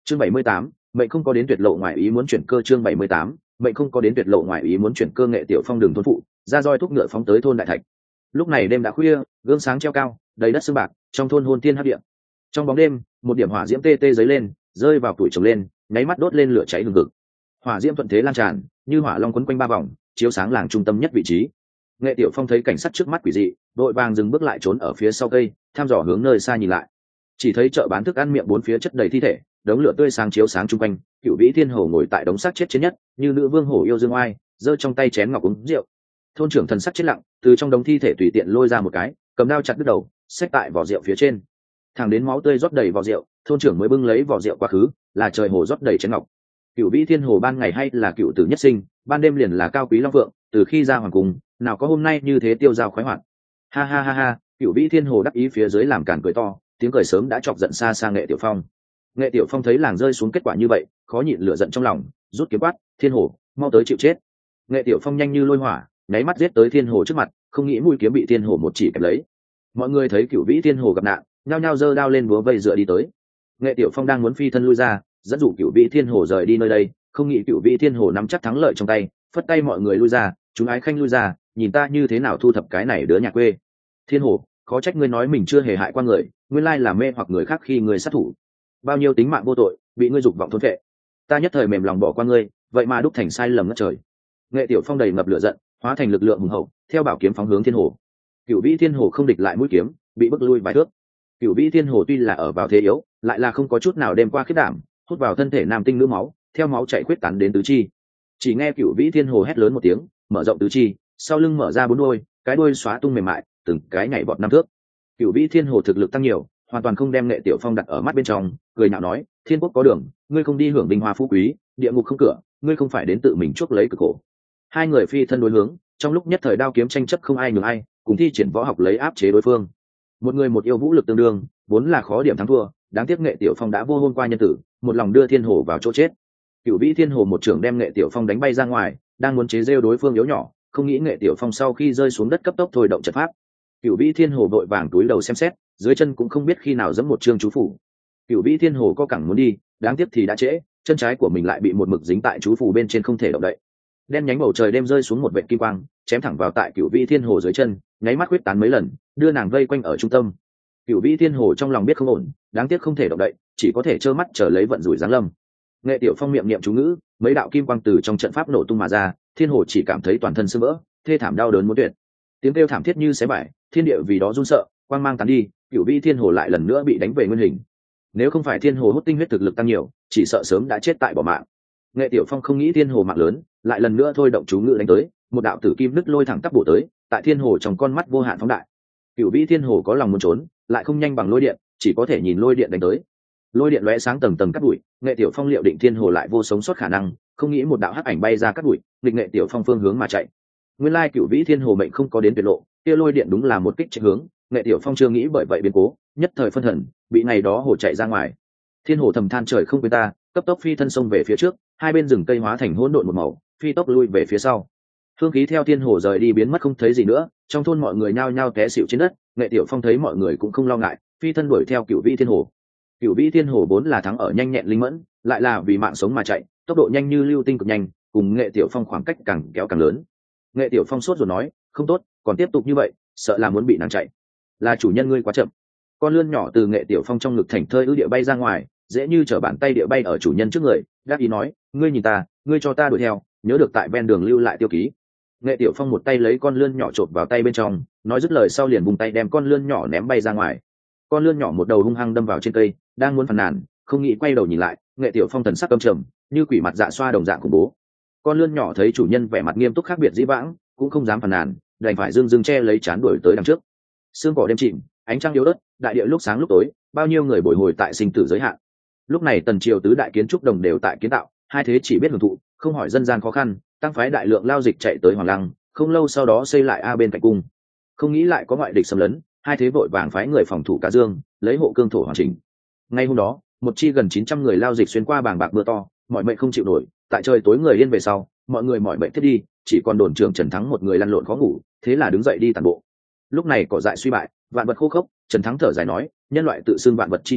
Chương 78, mệnh không có đến tuyệt lộ ngoài ý muốn chuyển cơ. Chương 78, mệnh không có đến tuyệt lộ ngoài ý muốn chuyển cơ. Nghệ Tiểu Phong đường thôn phụ, ra roi thúc ngựa phóng tới thôn Đại Thạch. Lúc này đêm đã khuya, gương sáng treo cao, đầy đất sương bạc, trong thôn hôn thiên hấp điện. Trong bóng đêm, một điểm hỏa diễm tê tê giấy lên, rơi vào tuổi trồng lên, nháy mắt đốt lên lửa cháy hừng hực. Hỏa diễm thuận thế lan tràn, như hỏa long quấn quanh ba vòng, chiếu sáng làng trung tâm nhất vị trí. Nghệ Tiểu Phong thấy cảnh sát trước mắt quỷ dị, đội vàng dừng bước lại trốn ở phía sau cây, thăm dò hướng nơi xa nhìn lại. Chỉ thấy chợ bán thức ăn miệng bốn phía chất đầy thi thể, đống lửa tươi sáng chiếu sáng chung quanh. Cửu Vĩ Thiên Hồ ngồi tại đống xác chết trên nhất, như nữ vương hổ yêu dương oai, giơ trong tay chén ngọc uống rượu. Thôn trưởng thần sắc chết lặng, từ trong đống thi thể tùy tiện lôi ra một cái, cầm đao chặt đứt đầu, xách tại vỏ rượu phía trên. Thẳng đến máu tươi rót đầy vỏ rượu, thôn trưởng mới bưng lấy vỏ rượu quá khứ, là trời hồ rót đầy chén ngọc. Cửu Vĩ Thiên Hồ ban ngày hay là cựu tử nhất sinh, ban đêm liền là cao quý long vượng, từ khi ra hoàng cung, nào có hôm nay như thế tiêu dao khoái hoạt. Ha ha ha ha, Cửu Vĩ Thiên Hồ đắc ý phía dưới làm cản cười to, tiếng cười sớm đã chọc giận xa xa Nghệ Tiểu Phong. Nghệ Tiểu Phong thấy làng rơi xuống kết quả như vậy, khó nhịn lửa giận trong lòng, rút kiếm quát, Thiên Hồ, mau tới chịu chết. Nghệ Tiểu Phong nhanh như lôi hỏa, nháy mắt giết tới Thiên Hồ trước mặt, không nghĩ mũi kiếm bị Thiên Hồ một chỉ kẹp lấy. Mọi người thấy Cửu Vĩ Thiên Hồ gặp nạn, nhao nhao giơ đao lên búa vây dựa đi tới. Nghệ Tiểu Phong đang muốn phi thân lui ra, dẫn dụ Cửu Vĩ Thiên Hồ rời đi nơi đây, không nghĩ Cửu Vĩ Thiên Hồ nắm chắc thắng lợi trong tay, phất tay mọi người lui ra, chúng ái khanh lui ra, nhìn ta như thế nào thu thập cái này đứa nhà quê. Thiên Hồ, khó trách ngươi nói mình chưa hề hại qua người, nguyên lai là mê hoặc người khác khi người sát thủ. Bao nhiêu tính mạng vô tội bị ngươi dục vọng thôn phệ, ta nhất thời mềm lòng bỏ qua ngươi, vậy mà đúc thành sai lầm ngất trời. Nghệ Tiểu Phong đầy ngập lửa giận, hóa thành lực lượng hùng hậu, theo bảo kiếm phóng hướng Thiên Hồ. Cửu Vĩ Thiên Hồ không địch lại mũi kiếm, bị bức lui vài thước. Cửu Vĩ Thiên Hồ tuy là ở vào thế yếu, lại là không có chút nào đêm qua khiết đảm, hút vào thân thể nam tinh nữ máu, theo máu chảy khuyết tán đến tứ chi. Chỉ nghe Cửu Vĩ Thiên Hồ hét lớn một tiếng, mở rộng tứ chi, sau lưng mở ra bốn đuôi, cái đuôi xóa tung mềm mại, từng cái nhảy vọt năm thước. Cửu Vĩ Thiên Hồ thực lực tăng nhiều, hoàn toàn không đem Nghệ Tiểu Phong đặt ở mắt bên trong, cười nhạo nói, thiên quốc có đường, ngươi không đi hưởng vinh hoa phú quý, địa ngục không cửa, ngươi không phải đến tự mình chuốc lấy cực khổ. Hai người phi thân đối hướng, trong lúc nhất thời đao kiếm tranh chấp không ai nhường ai, cùng thi triển võ học lấy áp chế đối phương. Một người một yêu vũ lực tương đương, vốn là khó điểm thắng thua, đáng tiếc Nghệ Tiểu Phong đã vô hôn qua nhân tử, một lòng đưa Thiên Hồ vào chỗ chết. Cửu Vĩ Thiên Hồ một trưởng đem Nghệ Tiểu Phong đánh bay ra ngoài, đang muốn chế giễu đối phương yếu nhỏ, không nghĩ Nghệ Tiểu Phong sau khi rơi xuống đất cấp tốc thôi động trận pháp. Cửu Vĩ Thiên Hồ vội vàng túi đầu xem xét, dưới chân cũng không biết khi nào giẫm một chương chú phủ. Cửu Vĩ Thiên Hồ có cẳng muốn đi, đáng tiếc thì đã trễ, chân trái của mình lại bị một mực dính tại chú phủ bên trên không thể động đậy. Đen nhánh bầu trời đêm rơi xuống một vệt kim quang, chém thẳng vào tại Cửu Vĩ Thiên Hồ dưới chân, nháy mắt huyết tán mấy lần, đưa nàng vây quanh ở trung tâm. Cửu Vĩ Thiên Hồ trong lòng biết không ổn, đáng tiếc không thể động đậy, chỉ có thể trơ mắt chờ lấy vận rủi giáng lâm. Nghệ Tiểu Phong miệng niệm chú ngữ, mấy đạo kim quang từ trong trận pháp nổ tung mà ra, Thiên Hồ chỉ cảm thấy toàn thân sưng vỡ, thê thảm đau đớn muốn tuyệt. Tiếng kêu thảm thiết như xé bại, thiên địa vì đó run sợ, quang mang tán đi, Cửu Vĩ Thiên Hồ lại lần nữa bị đánh về nguyên hình. Nếu không phải Thiên Hồ hút tinh huyết thực lực tăng nhiều, chỉ sợ sớm đã chết tại bỏ mạng. Nghệ Tiểu Phong không nghĩ Thiên Hồ mạng lớn, lại lần nữa thôi động chú ngữ đánh tới, một đạo tử kim nứt lôi thẳng tắp bổ tới, tại Thiên Hồ trong con mắt vô hạn phóng đại. Cửu Vĩ Thiên Hồ có lòng muốn trốn, lại không nhanh bằng lôi điện, chỉ có thể nhìn lôi điện đánh tới. Lôi điện lóe sáng tầng tầng cắt bụi, Nghệ Tiểu Phong liệu định Thiên Hồ lại vô sống sót khả năng, không nghĩ một đạo hắc ảnh bay ra cắt bụi, nghịch Nghệ Tiểu Phong phương hướng mà chạy. Nguyên lai Cửu Vĩ Thiên Hồ mệnh không có đến tuyệt lộ, kia lôi điện đúng là một kích chạy hướng, Nghệ Tiểu Phong chưa nghĩ bởi vậy biến cố, nhất thời phân thần, bị ngày đó hồ chạy ra ngoài. Thiên Hồ thầm than trời không quên ta, cấp tốc phi thân xông về phía trước, hai bên rừng cây hóa thành hỗn độn một màu, phi tốc lui về phía sau. Hương khí theo Thiên Hồ rời đi biến mất không thấy gì nữa, trong thôn mọi người nhao nhao té xỉu trên đất. Nghệ Tiểu Phong thấy mọi người cũng không lo ngại, phi thân đuổi theo Cửu Vĩ Thiên Hồ. Cửu Vĩ Thiên Hồ vốn là thắng ở nhanh nhẹn linh mẫn, lại là vì mạng sống mà chạy, tốc độ nhanh như lưu tinh cực nhanh, cùng Nghệ Tiểu Phong khoảng cách càng kéo càng lớn. Nghệ Tiểu Phong sốt rồi nói, không tốt, còn tiếp tục như vậy, sợ là muốn bị nàng chạy. Là chủ nhân ngươi quá chậm. Con lươn nhỏ từ Nghệ Tiểu Phong trong ngực thảnh thơi ư địa bay ra ngoài, dễ như trở bàn tay địa bay ở chủ nhân trước người, đáp ý nói, ngươi nhìn ta, ngươi cho ta đuổi theo, nhớ được tại ven đường lưu lại tiêu ký. Nghệ Tiểu Phong một tay lấy con lươn nhỏ chộp vào tay bên trong, nói dứt lời sau liền vùng tay đem con lươn nhỏ ném bay ra ngoài. Con lươn nhỏ một đầu hung hăng đâm vào trên cây, đang muốn phàn nàn, không nghĩ quay đầu nhìn lại, Nghệ Tiểu Phong thần sắc căm trầm, như quỷ mặt dạ xoa đồng dạng khủng bố. Con lươn nhỏ thấy chủ nhân vẻ mặt nghiêm túc khác biệt dĩ vãng, cũng không dám phàn nàn, đành phải dương dương che lấy chán đuổi tới đằng trước. Sương cỏ đêm chìm, ánh trăng yếu ớt, đại địa lúc sáng lúc tối, bao nhiêu người bồi hồi tại sinh tử giới hạn. Lúc này tần triều tứ đại kiến trúc đồng đều tại kiến tạo, hai thế chỉ biết hưởng thụ, không hỏi dân gian khó khăn, tăng phái đại lượng lao dịch chạy tới Hoàng Lăng, không lâu sau đó xây lại a bên cạnh cung. Không nghĩ lại có ngoại địch xâm lấn, hai thế vội vàng phái người phòng thủ Cá Dương, lấy hộ cương thổ hoàn chỉnh. Ngay hôm đó, một chi gần 900 người lao dịch xuyên qua bàng bạc mưa to, mọi mệnh không chịu nổi, tại trời tối người yên về sau, mọi người mọi mệnh thiết đi, chỉ còn đồn trưởng Trần Thắng một người lăn lộn khó ngủ, thế là đứng dậy đi tản bộ. Lúc này cỏ dại suy bại, vạn vật khô khốc, Trần Thắng thở dài nói, nhân loại tự xưng vạn vật chi chủ,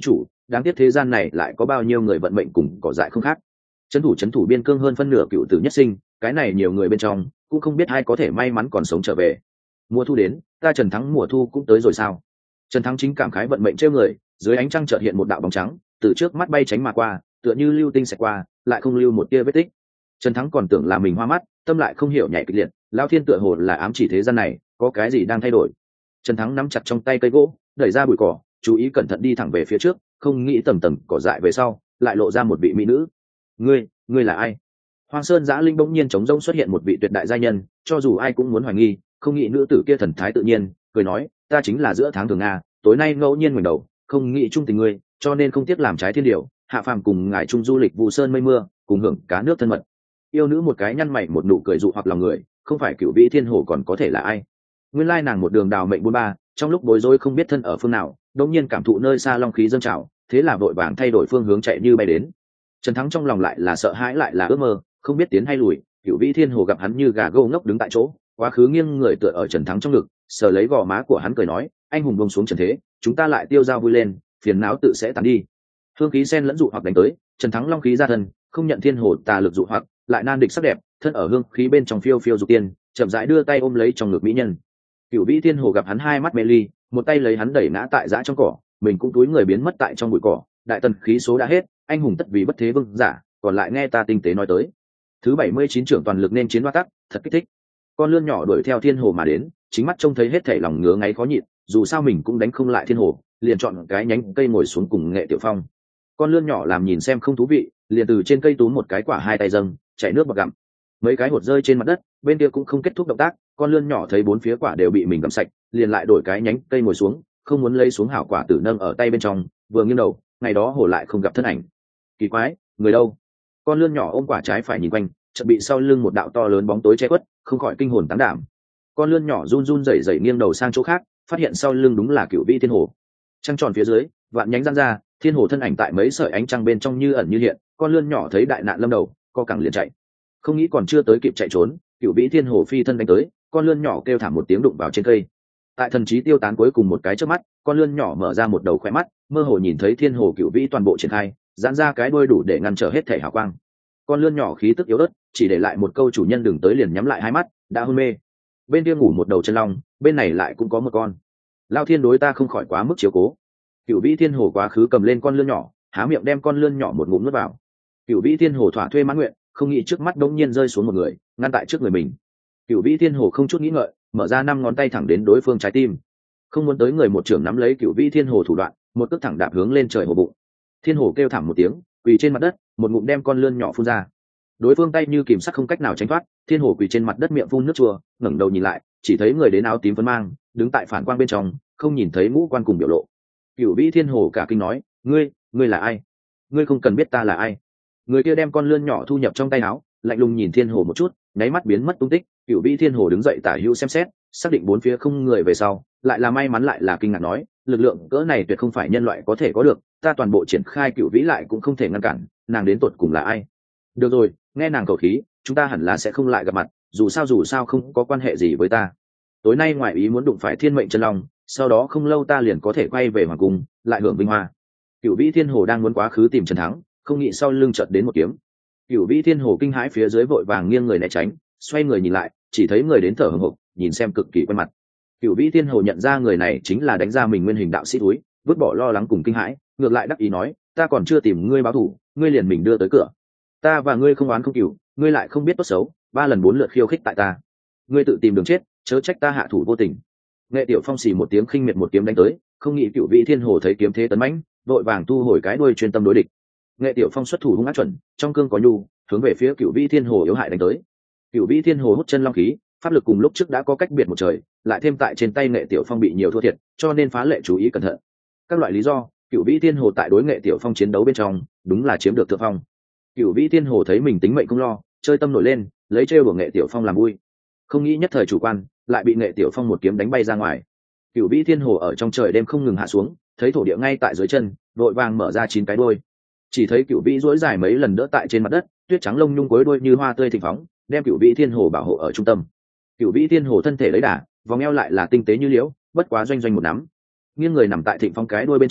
đáng tiếc thế gian này lại có bao nhiêu người vận mệnh cùng cỏ dại không khác. Trấn thủ biên cương hơn phân nửa cựu tử nhất sinh, cái này nhiều người bên trong cũng không biết ai có thể may mắn còn sống trở về. Mùa thu đến, ta Trần Thắng mùa thu cũng tới rồi sao? Trần Thắng chính cảm khái vận mệnh trêu người, dưới ánh trăng chợt hiện một đạo bóng trắng từ trước mắt bay tránh mà qua, tựa như lưu tinh xẹt qua, lại không lưu một tia vết tích. Trần Thắng còn tưởng là mình hoa mắt, tâm lại không hiểu nhảy kịch liệt, lão thiên tựa hồ là ám chỉ thế gian này có cái gì đang thay đổi. Trần Thắng nắm chặt trong tay cây gỗ, đẩy ra bụi cỏ, chú ý cẩn thận đi thẳng về phía trước, không nghĩ tầm tầm cỏ dại về sau lại lộ ra một vị mỹ nữ. Ngươi là ai? Hoang Sơn Giã Linh bỗng nhiên trống rỗng xuất hiện một vị tuyệt đại giai nhân, cho dù ai cũng muốn hoài nghi, không nghĩ nữ tử kia thần thái tự nhiên, cười nói, ta chính là giữa tháng thường nga, tối nay ngẫu nhiên ngoảnh đầu, không nghĩ chung tình ngươi, cho nên không tiếc làm trái thiên điều, hạ phàm cùng ngài chung du lịch Vu Sơn mây mưa, cùng hưởng cá nước thân mật. Yêu nữ một cái nhăn mày một nụ cười dụ hoặc lòng người, không phải Cửu Vĩ Thiên Hồ còn có thể là ai? Nguyên lai nàng một đường đào mệnh buôn ba, trong lúc bối rối không biết thân ở phương nào, đột nhiên cảm thụ nơi xa long khí dâng trào, thế là vội vàng thay đổi phương hướng chạy như bay đến. Trần Thắng trong lòng lại là sợ hãi lại là ước mơ, không biết tiến hay lùi. Cửu Vĩ Thiên Hồ gặp hắn như gà gô ngốc đứng tại chỗ, quá khứ nghiêng người tựa ở Trần Thắng trong ngực, sờ lấy gò má của hắn cười nói, anh hùng buông xuống trần thế, chúng ta lại tiêu dao vui lên, phiền não tự sẽ tàn đi. Hương khí sen lẫn dụ hoặc đánh tới, Trần Thắng long khí ra thân, không nhận thiên hồ tà lực dụ hoặc, lại nan địch sắc đẹp, thân ở hương khí bên trong phiêu phiêu dục tiên, chậm rãi đưa tay ôm lấy trong ngực mỹ nhân. Cửu Vĩ Thiên Hồ gặp hắn hai mắt mê ly, một tay lấy hắn đẩy ngã tại dã trong cỏ, mình cũng túi người biến mất tại trong bụi cỏ. Đại tần khí số đã hết, anh hùng tất vì bất thế vương giả, còn lại nghe ta tinh tế nói tới. Thứ 79 trưởng toàn lực nên chiến hoa tắc, thật kích thích. Con lươn nhỏ đuổi theo thiên hồ mà đến, chính mắt trông thấy hết thảy lòng ngứa ngáy khó nhịn, dù sao mình cũng đánh không lại thiên hồ, liền chọn cái nhánh cây ngồi xuống cùng Nghệ Tiểu Phong. Con lươn nhỏ làm nhìn xem không thú vị, liền từ trên cây túm một cái quả hai tay dâng, chảy nước bọt gặm. Mấy cái hột rơi trên mặt đất, bên kia cũng không kết thúc động tác, con lươn nhỏ thấy bốn phía quả đều bị mình gặm sạch, liền lại đổi cái nhánh cây ngồi xuống, không muốn lấy xuống hảo quả tử nâng ở tay bên trong, vừa nghiêng đầu, ngày đó hồ lại không gặp thân ảnh. Kỳ quái, người đâu? Con lươn nhỏ ôm quả trái phải nhìn quanh, chợt bị sau lưng một đạo to lớn bóng tối che khuất, không khỏi kinh hồn táng đảm. Con lươn nhỏ run run rẩy rẩy nghiêng đầu sang chỗ khác, phát hiện sau lưng đúng là Cửu Vĩ Thiên Hồ. Trăng tròn phía dưới, vạn nhánh giăng ra, thiên hồ thân ảnh tại mấy sợi ánh trăng bên trong như ẩn như hiện. Con lươn nhỏ thấy đại nạn lâm đầu, co cẳng liền chạy. Không nghĩ còn chưa tới kịp chạy trốn, Cửu Vĩ Thiên Hồ phi thân đánh tới, con lươn nhỏ kêu thảm một tiếng đụng vào trên cây. Tại thần trí tiêu tán cuối cùng một cái chớp mắt, con lươn nhỏ mở ra một đầu khóe mắt, mơ hồ nhìn thấy thiên hồ Cửu Vĩ toàn bộ triển khai, giãn ra cái đuôi đủ để ngăn trở hết thể hào quang. Con lươn nhỏ khí tức yếu ớt, chỉ để lại một câu chủ nhân đừng tới liền nhắm lại hai mắt, đã hôn mê. Bên kia ngủ một đầu chân long, bên này lại cũng có một con. Lao thiên đối ta không khỏi quá mức chiếu cố. Cửu Vĩ Thiên Hồ quá khứ cầm lên con lươn nhỏ, há miệng đem con lươn nhỏ một ngụm nuốt vào. Cửu Vĩ Thiên Hồ thỏa thuê mãn nguyện, không nghĩ trước mắt đống nhiên rơi xuống một người, ngăn tại trước người mình. Cửu Vĩ Thiên Hồ không chút nghĩ ngợi, mở ra 5 ngón tay thẳng đến đối phương trái tim. Không muốn tới người một trưởng nắm lấy Cửu Vĩ Thiên Hồ thủ đoạn, một cước thẳng đạp hướng lên trời hồ bụng. Thiên Hồ kêu thảm một tiếng, quỳ trên mặt đất, một ngụm đem con lươn nhỏ phun ra. Đối phương tay như kìm sắt không cách nào tránh thoát, Thiên Hồ quỳ trên mặt đất miệng phun nước chua, ngẩng đầu nhìn lại, chỉ thấy người đến áo tím phấn mang, đứng tại phản quang bên trong, không nhìn thấy ngũ quan cùng biểu lộ. Cửu Vĩ Thiên Hồ cả kinh nói, ngươi là ai? Ngươi không cần biết ta là ai. Người kia đem con lươn nhỏ thu nhập trong tay áo, lạnh lùng nhìn Thiên Hồ một chút, nháy mắt biến mất tung tích. Cửu Vĩ Thiên Hồ đứng dậy tả hữu xem xét, xác định bốn phía không người về sau, lại là may mắn lại là kinh ngạc nói, lực lượng cỡ này tuyệt không phải nhân loại có thể có được, ta toàn bộ triển khai Cửu Vĩ lại cũng không thể ngăn cản, nàng đến tột cùng là ai? Được rồi, nghe nàng khẩu khí, chúng ta hẳn là sẽ không lại gặp mặt, dù sao không có quan hệ gì với ta. Tối nay ngoại ý muốn đụng phải thiên mệnh chân long, sau đó không lâu ta liền có thể quay về hoàng cung, lại hưởng vinh hoa. Cửu Vĩ Thiên Hồ đang muốn quá khứ tìm Trần Thắng, không nghĩ sau lưng chợt đến một kiếm. Cửu Vĩ Thiên Hồ kinh hãi phía dưới vội vàng nghiêng người né tránh, xoay người nhìn lại, chỉ thấy người đến thở hổn hộc, nhìn xem cực kỳ quen mặt. Cửu Vĩ Thiên Hồ nhận ra người này chính là đánh ra mình nguyên hình đạo sĩ túi, vứt bỏ lo lắng cùng kinh hãi, ngược lại đắc ý nói, ta còn chưa tìm ngươi báo thù, ngươi liền mình đưa tới cửa. Ta và ngươi không oán không cừu, ngươi lại không biết tốt xấu, 3 lần 4 lượt khiêu khích tại ta, ngươi tự tìm đường chết, chớ trách ta hạ thủ vô tình. Nghệ Tiểu Phong xì một tiếng khinh miệt một kiếm đánh tới, không nghĩ Cửu Vĩ Thiên Hồ thấy kiếm thế tấn mãnh, vội vàng thu hồi cái đuôi chuyên tâm đối địch. Nghệ Tiểu Phong xuất thủ hung ác chuẩn, trong cương có nhu, hướng về phía Cửu Vĩ Thiên Hồ yếu hại đánh tới. Cửu Vĩ Thiên Hồ hút chân long khí, pháp lực cùng lúc trước đã có cách biệt một trời, lại thêm tại trên tay Nghệ Tiểu Phong bị nhiều thua thiệt, cho nên phá lệ chú ý cẩn thận. Các loại lý do, Cửu Vĩ Thiên Hồ tại đối Nghệ Tiểu Phong chiến đấu bên trong, đúng là chiếm được thượng phong. Cửu Vĩ Thiên Hồ thấy mình tính mệnh không lo, chơi tâm nổi lên, lấy trêu của Nghệ Tiểu Phong làm vui. Không nghĩ nhất thời chủ quan, lại bị Nghệ Tiểu Phong một kiếm đánh bay ra ngoài. Cửu Vĩ Thiên Hồ ở trong trời đêm không ngừng hạ xuống, thấy thổ địa ngay tại dưới chân, đội vàng mở ra 9 cái đuôi. Chỉ thấy Cửu Vĩ duỗi dài mấy lần đỡ tại trên mặt đất, tuyết trắng lông nhung cuối đuôi như hoa tươi thịnh phóng, đem Cửu Vĩ Thiên Hồ bảo hộ ở trung tâm. Cửu Vĩ Thiên Hồ thân thể lấy đà, vòng eo lại là tinh tế như liễu, bất quá doanh doanh một nắm. Nghiêng người nằm tại thịnh phong cái đuôi bên trên,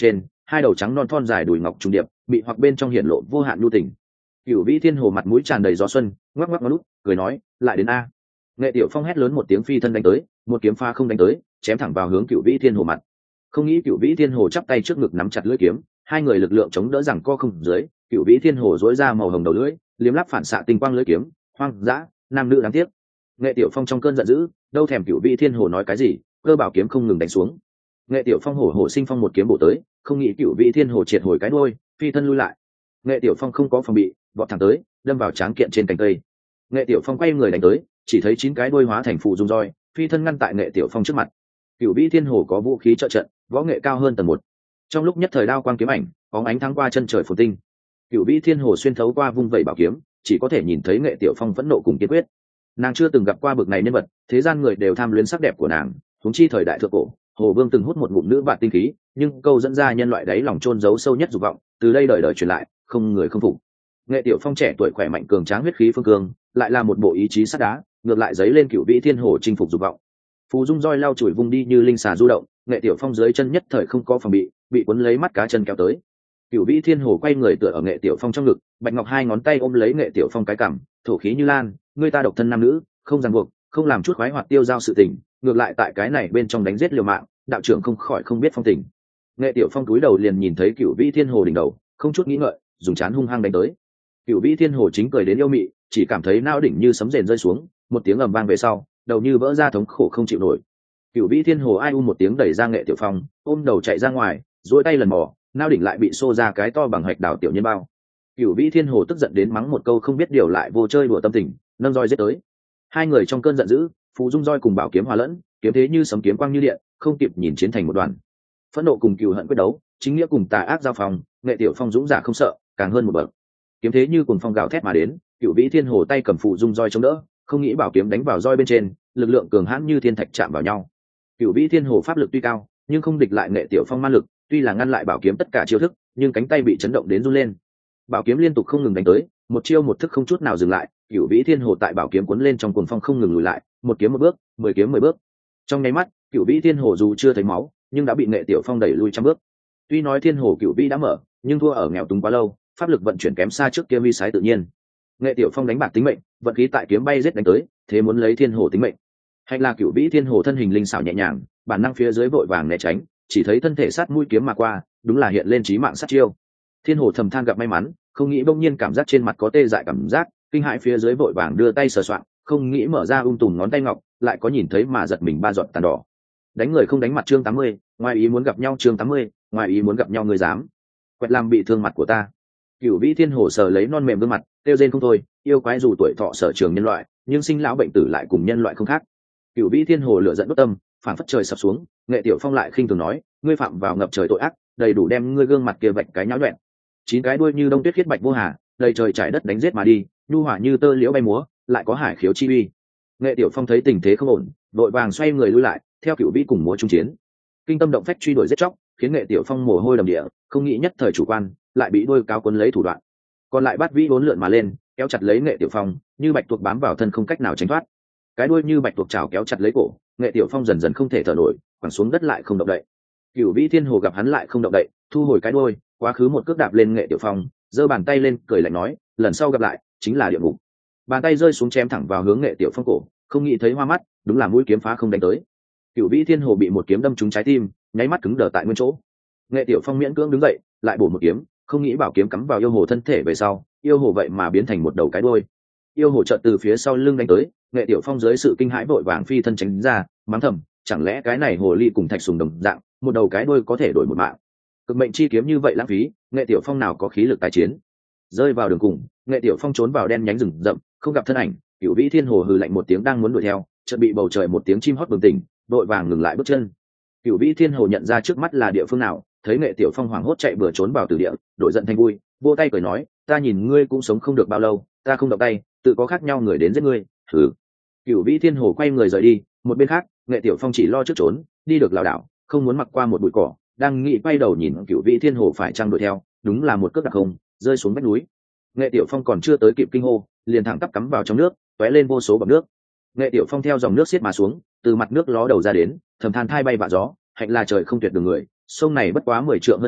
hai đầu trắng non thon dài đùi ngọc trùng điệp bị hoặc bên trong hiển lộ vô hạn nhu tình. Cửu Vĩ Thiên Hồ mặt mũi tràn đầy gió xuân, ngoắc ngoắc ngón út, cười nói, lại đến a. Nghệ Tiểu Phong hét lớn một tiếng, phi thân đánh tới, một kiếm pha không đánh tới, chém thẳng vào hướng Cửu Vĩ Thiên Hồ mặt. Không nghĩ Cửu Vĩ Thiên Hồ chắp tay trước ngực nắm chặt lưỡi kiếm, hai người lực lượng chống đỡ rằng co không dưới, Cửu Vĩ Thiên Hồ dỗi ra màu hồng đầu lưỡi, liếm láp phản xạ tinh quang lưỡi kiếm, hoang dã, nam nữ đáng tiếc. Nghệ Tiểu Phong trong cơn giận dữ, đâu thèm Cửu Vĩ Thiên Hồ nói cái gì, cơ bảo kiếm không ngừng đánh xuống. Nghệ Tiểu Phong hổ sinh phong một kiếm bổ tới, không nghĩ Cửu Vĩ Thiên Hồ triệt hồi cái đuôi, phi thân lui lại. Nghệ Tiểu Phong không có phòng bị, vọt thẳng tới, đâm vào tráng kiện trên cành cây. Nghệ Tiểu Phong quay người đánh tới, chỉ thấy 9 cái đuôi hóa thành phụ dung roi, phi thân ngăn tại Nghệ Tiểu Phong trước mặt. Cửu Vĩ Thiên Hồ có vũ khí trợ trận, võ nghệ cao hơn tầng 1. Trong lúc nhất thời đao quang kiếm ảnh, bóng ánh thắng qua chân trời phồn tinh. Cửu Vĩ Thiên Hồ xuyên thấu qua vung vẩy bảo kiếm, chỉ có thể nhìn thấy Nghệ Tiểu Phong phẫn nộ cùng kiên quyết. Nàng chưa từng gặp qua bực này nhân vật, thế gian người đều tham luyến sắc đẹp của nàng, huống chi thời đại thượng cổ, Hồ Vương từng hút một ngụm nữ bạn tinh khí, nhưng câu dẫn ra nhân loại đáy lòng chôn giấu sâu nhất dục vọng, từ đây đời đời truyền lại, không người không phục. Nghệ Tiểu Phong trẻ tuổi khỏe mạnh cường tráng huyết khí phương cương, lại là một bộ ý chí sắt đá, ngược lại giấy lên Cửu Vĩ Thiên Hồ chinh phục dục vọng. Phù dung roi lao chùi vung đi như linh xà du động, Nghệ Tiểu Phong dưới chân nhất thời không có phòng bị cuốn lấy mắt cá chân kéo tới. Cửu Vĩ Thiên Hồ quay người tựa ở Nghệ Tiểu Phong trong ngực, bạch ngọc hai ngón tay ôm lấy Nghệ Tiểu Phong cái cằm, thổ khí như lan, người ta độc thân nam nữ, không ràng buộc, không làm chút khoái hoạt tiêu giao sự tình, ngược lại tại cái này bên trong đánh giết liều mạng, đạo trưởng không khỏi không biết phong tình. Nghệ Tiểu Phong cúi đầu liền nhìn thấy Cửu Vĩ Thiên Hồ đỉnh đầu, không chút nghĩ ngợi, dùng chán hung hăng đánh tới. Cửu Vĩ Thiên Hồ chính cười đến yêu mị, chỉ cảm thấy não đỉnh như sấm rền rơi xuống, một tiếng ầm vang về sau, đầu như vỡ ra thống khổ không chịu nổi. Cửu Vĩ Thiên Hồ ai u một tiếng đẩy ra Nghệ Tiểu Phong, ôm đầu chạy ra ngoài, duỗi tay lần mò, não đỉnh lại bị xô ra cái to bằng hạch đào tiểu nhân bao. Cửu Vĩ Thiên Hồ tức giận đến mắng một câu không biết điều lại vô chơi đùa tâm tình, nâng roi giết tới. Hai người trong cơn giận dữ, phù dung roi cùng bảo kiếm hòa lẫn, kiếm thế như sấm kiếm quang như điện, không kịp nhìn chiến thành một đoàn. Phẫn nộ cùng cừu hận quyết đấu, chính nghĩa cùng tà ác giao phòng, Nghệ Tiểu Phong dũng giả không sợ, càng hơn một bậc. Kiếm thế như cuồng phong gào thét mà đến, Cửu Vĩ Thiên Hồ tay cầm phù dung roi chống đỡ, không nghĩ bảo kiếm đánh vào roi bên trên, lực lượng cường hãn như thiên thạch chạm vào nhau. Cửu Vĩ Thiên Hồ pháp lực tuy cao, nhưng không địch lại Nghệ Tiểu Phong ma lực, tuy là ngăn lại bảo kiếm tất cả chiêu thức, nhưng cánh tay bị chấn động đến run lên. Bảo kiếm liên tục không ngừng đánh tới, một chiêu một thức không chút nào dừng lại, Cửu Vĩ Thiên Hồ tại bảo kiếm cuốn lên trong cuồng phong không ngừng lùi lại, một kiếm một bước, 10 kiếm 10 bước. Trong nháy mắt, Cửu Vĩ Thiên Hồ dù chưa thấy máu, nhưng đã bị Nghệ Tiểu Phong đẩy lui trăm bước. Tuy nói Thiên Hồ Cửu Vĩ đã mở, nhưng thua ở nghèo túng quá lâu, pháp lực vận chuyển kém xa trước kia vi sái tự nhiên. Nghệ Tiểu Phong đánh bạc tính mệnh, vận khí tại kiếm bay giết đánh tới, thế muốn lấy Thiên Hồ tính mệnh. Hay là Cửu Vĩ Thiên Hồ thân hình linh xảo nhẹ nhàng, bản năng phía dưới vội vàng né tránh, chỉ thấy thân thể sát mũi kiếm mà qua, đúng là hiện lên chí mạng sát chiêu. Thiên Hồ thầm than gặp may mắn, không nghĩ bỗng nhiên cảm giác trên mặt có tê dại cảm giác, kinh hãi phía dưới vội vàng đưa tay sờ soạn, không nghĩ mở ra tùm ngón tay ngọc, lại có nhìn thấy mà giật mình ba giọt tàn đỏ. Đánh người không đánh mặt chương 80, ngoài ý muốn gặp nhau chương 80, ngoài ý muốn gặp nhau người dám quẹt làm bị thương mặt của ta. Cửu Vĩ Thiên Hồ sờ lấy non mềm gương mặt, tiêu rên không thôi, yêu quái dù tuổi thọ sở trường nhân loại, nhưng sinh lão bệnh tử lại cùng nhân loại không khác. Cửu Vĩ Thiên Hồ lửa giận đốt tâm, phản phất trời sập xuống, Nghệ Tiểu Phong lại khinh thường nói, ngươi phạm vào ngập trời tội ác, đầy đủ đem ngươi gương mặt kia vạch cái nhão nhọn. 9 cái đuôi như đông tuyết khiết bạch vô hà, đầy trời trải đất đánh giết mà đi, nhu hỏa như tơ liễu bay múa, lại có hải khiếu chi uy. Nghệ Tiểu Phong thấy tình thế không ổn, vội vàng xoay người lui lại, theo Cửu Vĩ cùng múa trung chiến. Kinh tâm động phách truy đuổi giết chóc, khiến Nghệ Tiểu Phong mồ hôi đầm địa, không nghĩ nhất thời chủ quan, lại bị đuôi cáo cuốn lấy thủ đoạn. Còn lại Bát Vĩ vốn lượn mà lên, kéo chặt lấy Nghệ Tiểu Phong, như bạch tuộc bám vào thân không cách nào tránh thoát. Cái đuôi như bạch tuộc chảo kéo chặt lấy cổ, Nghệ Tiểu Phong dần dần không thể thở nổi, quẳng xuống đất lại không động đậy. Cửu Vĩ Thiên Hồ gặp hắn lại không động đậy, thu hồi cái đuôi, quá khứ một cước đạp lên Nghệ Tiểu Phong, giơ bàn tay lên cười lạnh nói, lần sau gặp lại chính là địa ngục. Bàn tay rơi xuống chém thẳng vào hướng Nghệ Tiểu Phong cổ, không nghĩ thấy hoa mắt, đúng là mũi kiếm phá không đánh tới. Cửu Vĩ Thiên Hồ bị một kiếm đâm trúng trái tim, nháy mắt cứng đờ tại nguyên chỗ. Nghệ Tiểu Phong miễn cưỡng đứng dậy, lại bổ một kiếm, không nghĩ bảo kiếm cắm vào yêu hồ thân thể về sau, yêu hồ vậy mà biến thành một đầu cái đuôi. Yêu hồ chợt từ phía sau lưng đánh tới, Nghệ Tiểu Phong dưới sự kinh hãi vội vàng phi thân tránh ra, mắng thầm, chẳng lẽ cái này hồ ly cùng thạch sùng đồng dạng, một đầu cái đuôi có thể đổi một mạng. Cực mệnh chi kiếm như vậy lãng phí, Nghệ Tiểu Phong nào có khí lực tái chiến. Rơi vào đường cùng, Nghệ Tiểu Phong trốn vào đen nhánh rừng rậm, không gặp thân ảnh. Cửu Vĩ Thiên Hồ hừ lạnh một tiếng đang muốn đuổi theo, chợt bị bầu trời một tiếng chim hót bừng tỉnh, vội vàng ngừng lại bước chân. Cửu Vĩ Thiên Hồ nhận ra trước mắt là địa phương nào, thấy Nghệ Tiểu Phong hoảng hốt chạy bừa trốn vào từ địa, đổi giận thành vui, vô tay cười nói, ta nhìn ngươi cũng sống không được bao lâu, ta không động tay, tự có khác nhau người đến giết ngươi. Thử. Cửu Vĩ Thiên Hồ quay người rời đi, một bên khác, Nghệ Tiểu Phong chỉ lo trước trốn, đi được lảo đảo, không muốn mặc qua một bụi cỏ, đang nghĩ quay đầu nhìn Cửu Vĩ Thiên Hồ phải chăng đuổi theo, đúng là một cước đặc không, rơi xuống vách núi. Nghệ Tiểu Phong còn chưa tới kịp kinh hô, liền thẳng tắp cắm vào trong nước, tóe lên vô số bọt nước. Nghệ Tiểu Phong theo dòng nước xiết mà xuống, từ mặt nước ló đầu ra đến, thầm than thai bay vạ gió, hạnh là trời không tuyệt đường người, sông này bất quá 10 trượng hơn rộng,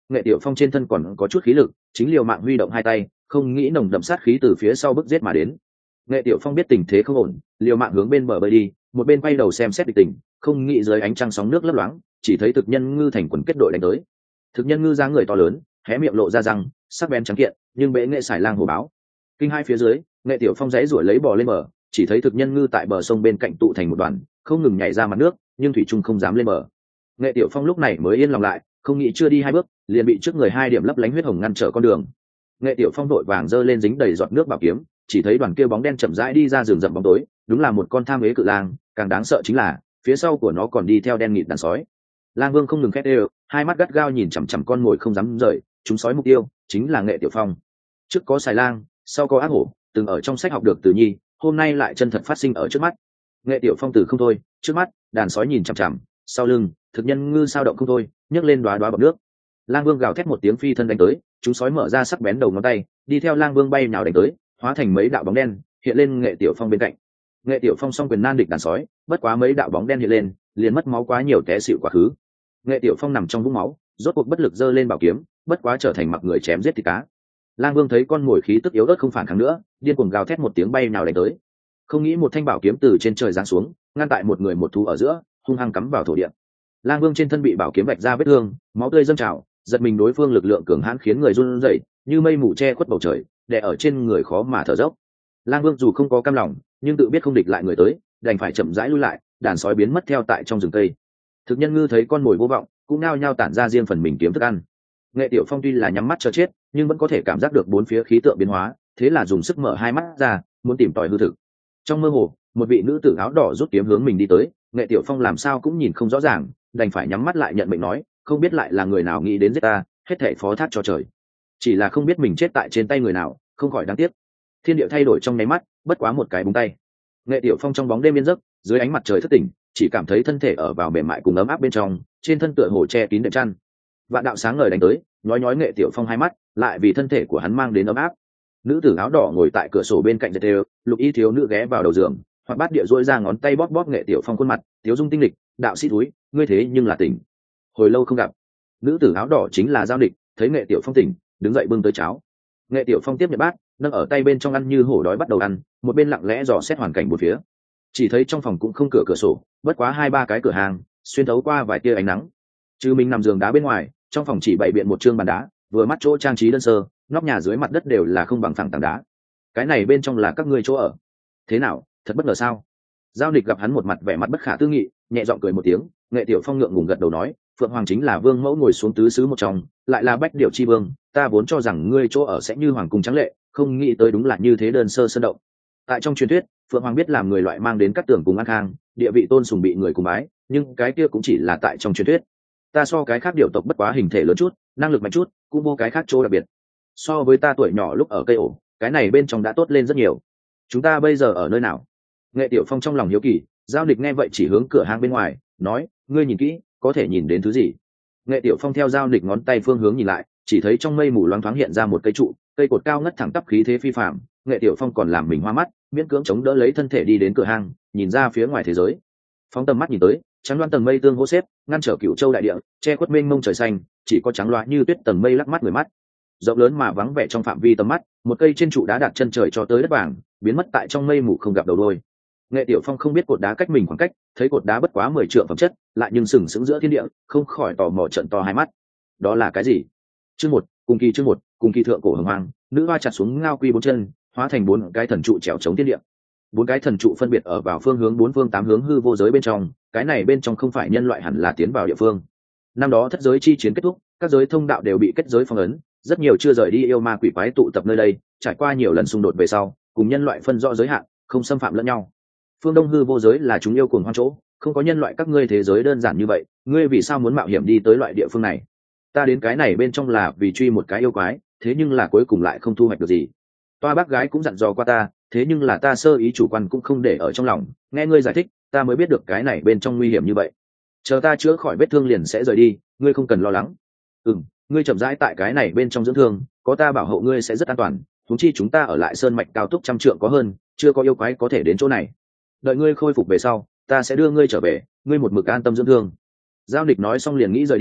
Nghệ Tiểu Phong trên thân còn có chút khí lực, chính liều mạng huy động hai tay, không nghĩ nồng đậm sát khí từ phía sau bức giết mà đến. Nghệ Tiểu Phong biết tình thế không ổn, liều mạng hướng bên bờ bơi đi, một bên quay đầu xem xét địch tình, không nghĩ dưới ánh trăng sóng nước lấp loáng, chỉ thấy thực nhân ngư thành quần kết đội đánh tới. Thực nhân ngư dáng người to lớn, hé miệng lộ ra răng, sắc bén trắng kiện, nhưng bệ nghệ xài lang hồ báo. Kinh hai phía dưới, Nghệ Tiểu Phong giãy giụa lấy bò lên bờ, chỉ thấy thực nhân ngư tại bờ sông bên cạnh tụ thành một đoàn, không ngừng nhảy ra mặt nước, nhưng thủy trung không dám lên bờ. Nghệ Tiểu Phong lúc này mới yên lòng lại, không nghĩ chưa đi hai bước, liền bị trước người hai điểm lấp lánh huyết hồng ngăn trở con đường. Nghệ Tiểu Phong vội vàng giơ lên dính đầy giọt nước bảo kiếm, chỉ thấy đoàn kia bóng đen chậm rãi đi ra rừng rậm bóng tối, đúng là một con tham ế cự lang, càng đáng sợ chính là phía sau của nó còn đi theo đen nghịt đàn sói. Lang Vương không ngừng khét đều, hai mắt gắt gao nhìn chằm chằm con mồi không dám rời, chúng sói mục tiêu chính là Nghệ Tiểu Phong. Trước có xài lang, sau có ác hổ, từng ở trong sách học được từ nhi, hôm nay lại chân thật phát sinh ở trước mắt. Nghệ Tiểu Phong từ không thôi, trước mắt đàn sói nhìn chằm chằm, sau lưng thực nhân ngư sao động không thôi, nhấc lên đoá đoá bọt nước. Lang Vương gào thét một tiếng phi thân đánh tới, chúng sói mở ra sắc bén đầu ngón tay, đi theo Lang Vương bay nhào đánh tới, hóa thành mấy đạo bóng đen hiện lên Nghệ Tiểu Phong bên cạnh. Nghệ Tiểu Phong song quyền nan địch đàn sói, bất quá mấy đạo bóng đen hiện lên, liền mất máu quá nhiều té xỉu quá khứ. Nghệ Tiểu Phong nằm trong vũng máu, rốt cuộc bất lực giơ lên bảo kiếm, bất quá trở thành mặc người chém giết thịt cá. Lang Vương thấy con mồi khí tức yếu ớt không phản kháng nữa, điên cuồng gào thét một tiếng bay nào đánh tới. Không nghĩ một thanh bảo kiếm từ trên trời giáng xuống, ngăn tại một người một thú ở giữa, hung hăng cắm vào thổ địa. Lang Vương trên thân bị bảo kiếm vạch ra vết thương, máu tươi dâng trào, giật mình đối phương lực lượng cường hãn khiến người run rẩy, như mây mù che khuất bầu trời, đè ở trên người khó mà thở dốc. Lang Vương dù không có cam lòng, nhưng tự biết không địch lại người tới, đành phải chậm rãi lui lại, đàn sói biến mất theo tại trong rừng cây. Thực nhân ngư thấy con mồi vô vọng, cũng nao nhao tản ra riêng phần mình kiếm thức ăn. Nghệ Tiểu Phong tuy là nhắm mắt cho chết, nhưng vẫn có thể cảm giác được bốn phía khí tượng biến hóa, thế là dùng sức mở hai mắt ra, muốn tìm tòi hư thực. Trong mơ hồ, một vị nữ tử áo đỏ rút kiếm hướng mình đi tới, Nghệ Tiểu Phong làm sao cũng nhìn không rõ ràng, đành phải nhắm mắt lại nhận mệnh nói, không biết lại là người nào nghĩ đến giết ta, hết thảy phó thác cho trời. Chỉ là không biết mình chết tại trên tay người nào, không khỏi đáng tiếc. Thiên địa thay đổi trong nháy mắt, bất quá một cái búng tay. Nghệ Tiểu Phong trong bóng đêm yên giấc, dưới ánh mặt trời thất tỉnh, chỉ cảm thấy thân thể ở vào mềm mại cùng ấm áp bên trong, trên thân tựa hồ che kín đệm chăn. Vạn đạo sáng ngời đánh tới, nhói nhói Nghệ Tiểu Phong hai mắt, lại vì thân thể của hắn mang đến ấm áp. Nữ tử áo đỏ ngồi tại cửa sổ bên cạnh dệt đều, lục y thiếu nữ ghé vào đầu giường, hoặc bát địa duỗi ra ngón tay bóp bóp Nghệ Tiểu Phong khuôn mặt, tiếu dung tinh lịch, đạo sĩ túi, ngươi thế nhưng là tỉnh. Hồi lâu không gặp. Nữ tử áo đỏ chính là Giao Địch, thấy Nghệ Tiểu Phong tỉnh, đứng dậy bưng tới cháo. Nghệ Tiểu Phong tiếp nhận bát, nâng ở tay bên trong ăn như hổ đói bắt đầu ăn, một bên lặng lẽ dò xét hoàn cảnh bốn phía. Chỉ thấy trong phòng cũng không cửa sổ, bất quá hai ba cái cửa hàng, xuyên thấu qua vài tia ánh nắng. Trừ mình nằm giường đá bên ngoài, trong phòng chỉ bày biện một trương bàn đá, vừa mắt chỗ trang trí đơn sơ, nóc nhà dưới mặt đất đều là không bằng phẳng tảng đá. Cái này bên trong là các ngươi chỗ ở. Thế nào, thật bất ngờ sao? Giao Nịch gặp hắn một mặt vẻ mặt bất khả tư nghị, nhẹ giọng cười một tiếng. Nghệ Tiểu Phong ngượng ngùng gật đầu nói, Phượng Hoàng chính là vương mẫu ngồi xuống tứ xứ một trong, lại là bách điệu chi vương, ta vốn cho rằng ngươi chỗ ở sẽ như hoàng cung trắng lệ, không nghĩ tới đúng là như thế đơn sơ sơn động. Tại trong truyền thuyết, Phượng Hoàng biết làm người loại mang đến các tưởng cùng an khang, địa vị tôn sùng bị người cùng bái, nhưng cái kia cũng chỉ là tại trong truyền thuyết. Ta so cái khác điệu tộc bất quá hình thể lớn chút, năng lực mạnh chút, cũng vô cái khác chỗ đặc biệt. So với ta tuổi nhỏ lúc ở cây ổ, cái này bên trong đã tốt lên rất nhiều. Chúng ta bây giờ ở nơi nào? Nghệ Tiểu Phong trong lòng hiếu kỳ, Giao Nịch nghe vậy chỉ hướng cửa hang bên ngoài, nói, ngươi nhìn kỹ, có thể nhìn đến thứ gì? Nghệ Tiểu Phong theo Giao Nịch ngón tay phương hướng nhìn lại, chỉ thấy trong mây mù loáng thoáng hiện ra một cây trụ, cây cột cao ngất thẳng tắp khí thế phi phàm. Nghệ Tiểu Phong còn làm mình hoa mắt, miễn cưỡng chống đỡ lấy thân thể đi đến cửa hang, nhìn ra phía ngoài thế giới. Phóng tầm mắt nhìn tới, trắng loáng tầng mây tương hỗ xếp, ngăn trở Cửu Châu đại địa, che khuất mênh mông trời xanh, chỉ có trắng loáng như tuyết tầng mây lắc mắt người mắt. Rộng lớn mà vắng vẻ trong phạm vi tầm mắt, một cây trên trụ đá đặt chân trời cho tới đất vàng, biến mất tại trong mây mù không gặp đầu đuôi. Nghệ Tiểu Phong không biết cột đá cách mình khoảng cách, thấy cột đá bất quá 10 trượng phẩm chất, lại nhưng sừng sững giữa thiên địa, không khỏi tò mò trợn to hai mắt. Đó là cái gì? Chương 1, chương 1, cùng kỳ thượng cổ hồng hoàng, nữ hoa chặt xuống ngao quy bốn chân, hóa thành bốn cái thần trụ trèo chống thiên địa. Bốn cái thần trụ phân biệt ở vào phương hướng bốn phương tám hướng hư vô giới bên trong, cái này bên trong không phải nhân loại hẳn là tiến vào địa phương. Năm đó thất giới chi chiến kết thúc, các giới thông đạo đều bị kết giới phong ấn, rất nhiều chưa rời đi yêu ma quỷ quái tụ tập nơi đây, trải qua nhiều lần xung đột về sau, cùng nhân loại phân rõ giới hạn, không xâm phạm lẫn nhau. Phương Đông hư vô giới là chúng yêu cuồng hoang chỗ, không có nhân loại các ngươi thế giới đơn giản như vậy, ngươi vì sao muốn mạo hiểm đi tới loại địa phương này? Ta đến cái này bên trong là vì truy một cái yêu quái, thế nhưng là cuối cùng lại không thu hoạch được gì. Toa bác gái cũng dặn dò qua ta, thế nhưng là ta sơ ý chủ quan cũng không để ở trong lòng, nghe ngươi giải thích, ta mới biết được cái này bên trong nguy hiểm như vậy. Chờ ta chữa khỏi vết thương liền sẽ rời đi, ngươi không cần lo lắng. Ngươi chậm rãi tại cái này bên trong dưỡng thương, có ta bảo hộ ngươi sẽ rất an toàn. Huống chi chúng ta ở lại sơn mạch cao túc trăm trượng có hơn, chưa có yêu quái có thể đến chỗ này. Đợi ngươi khôi phục về sau, ta sẽ đưa ngươi trở về, ngươi một mực an tâm dưỡng thương. Giao Nịch nói xong liền nghĩ rời đi,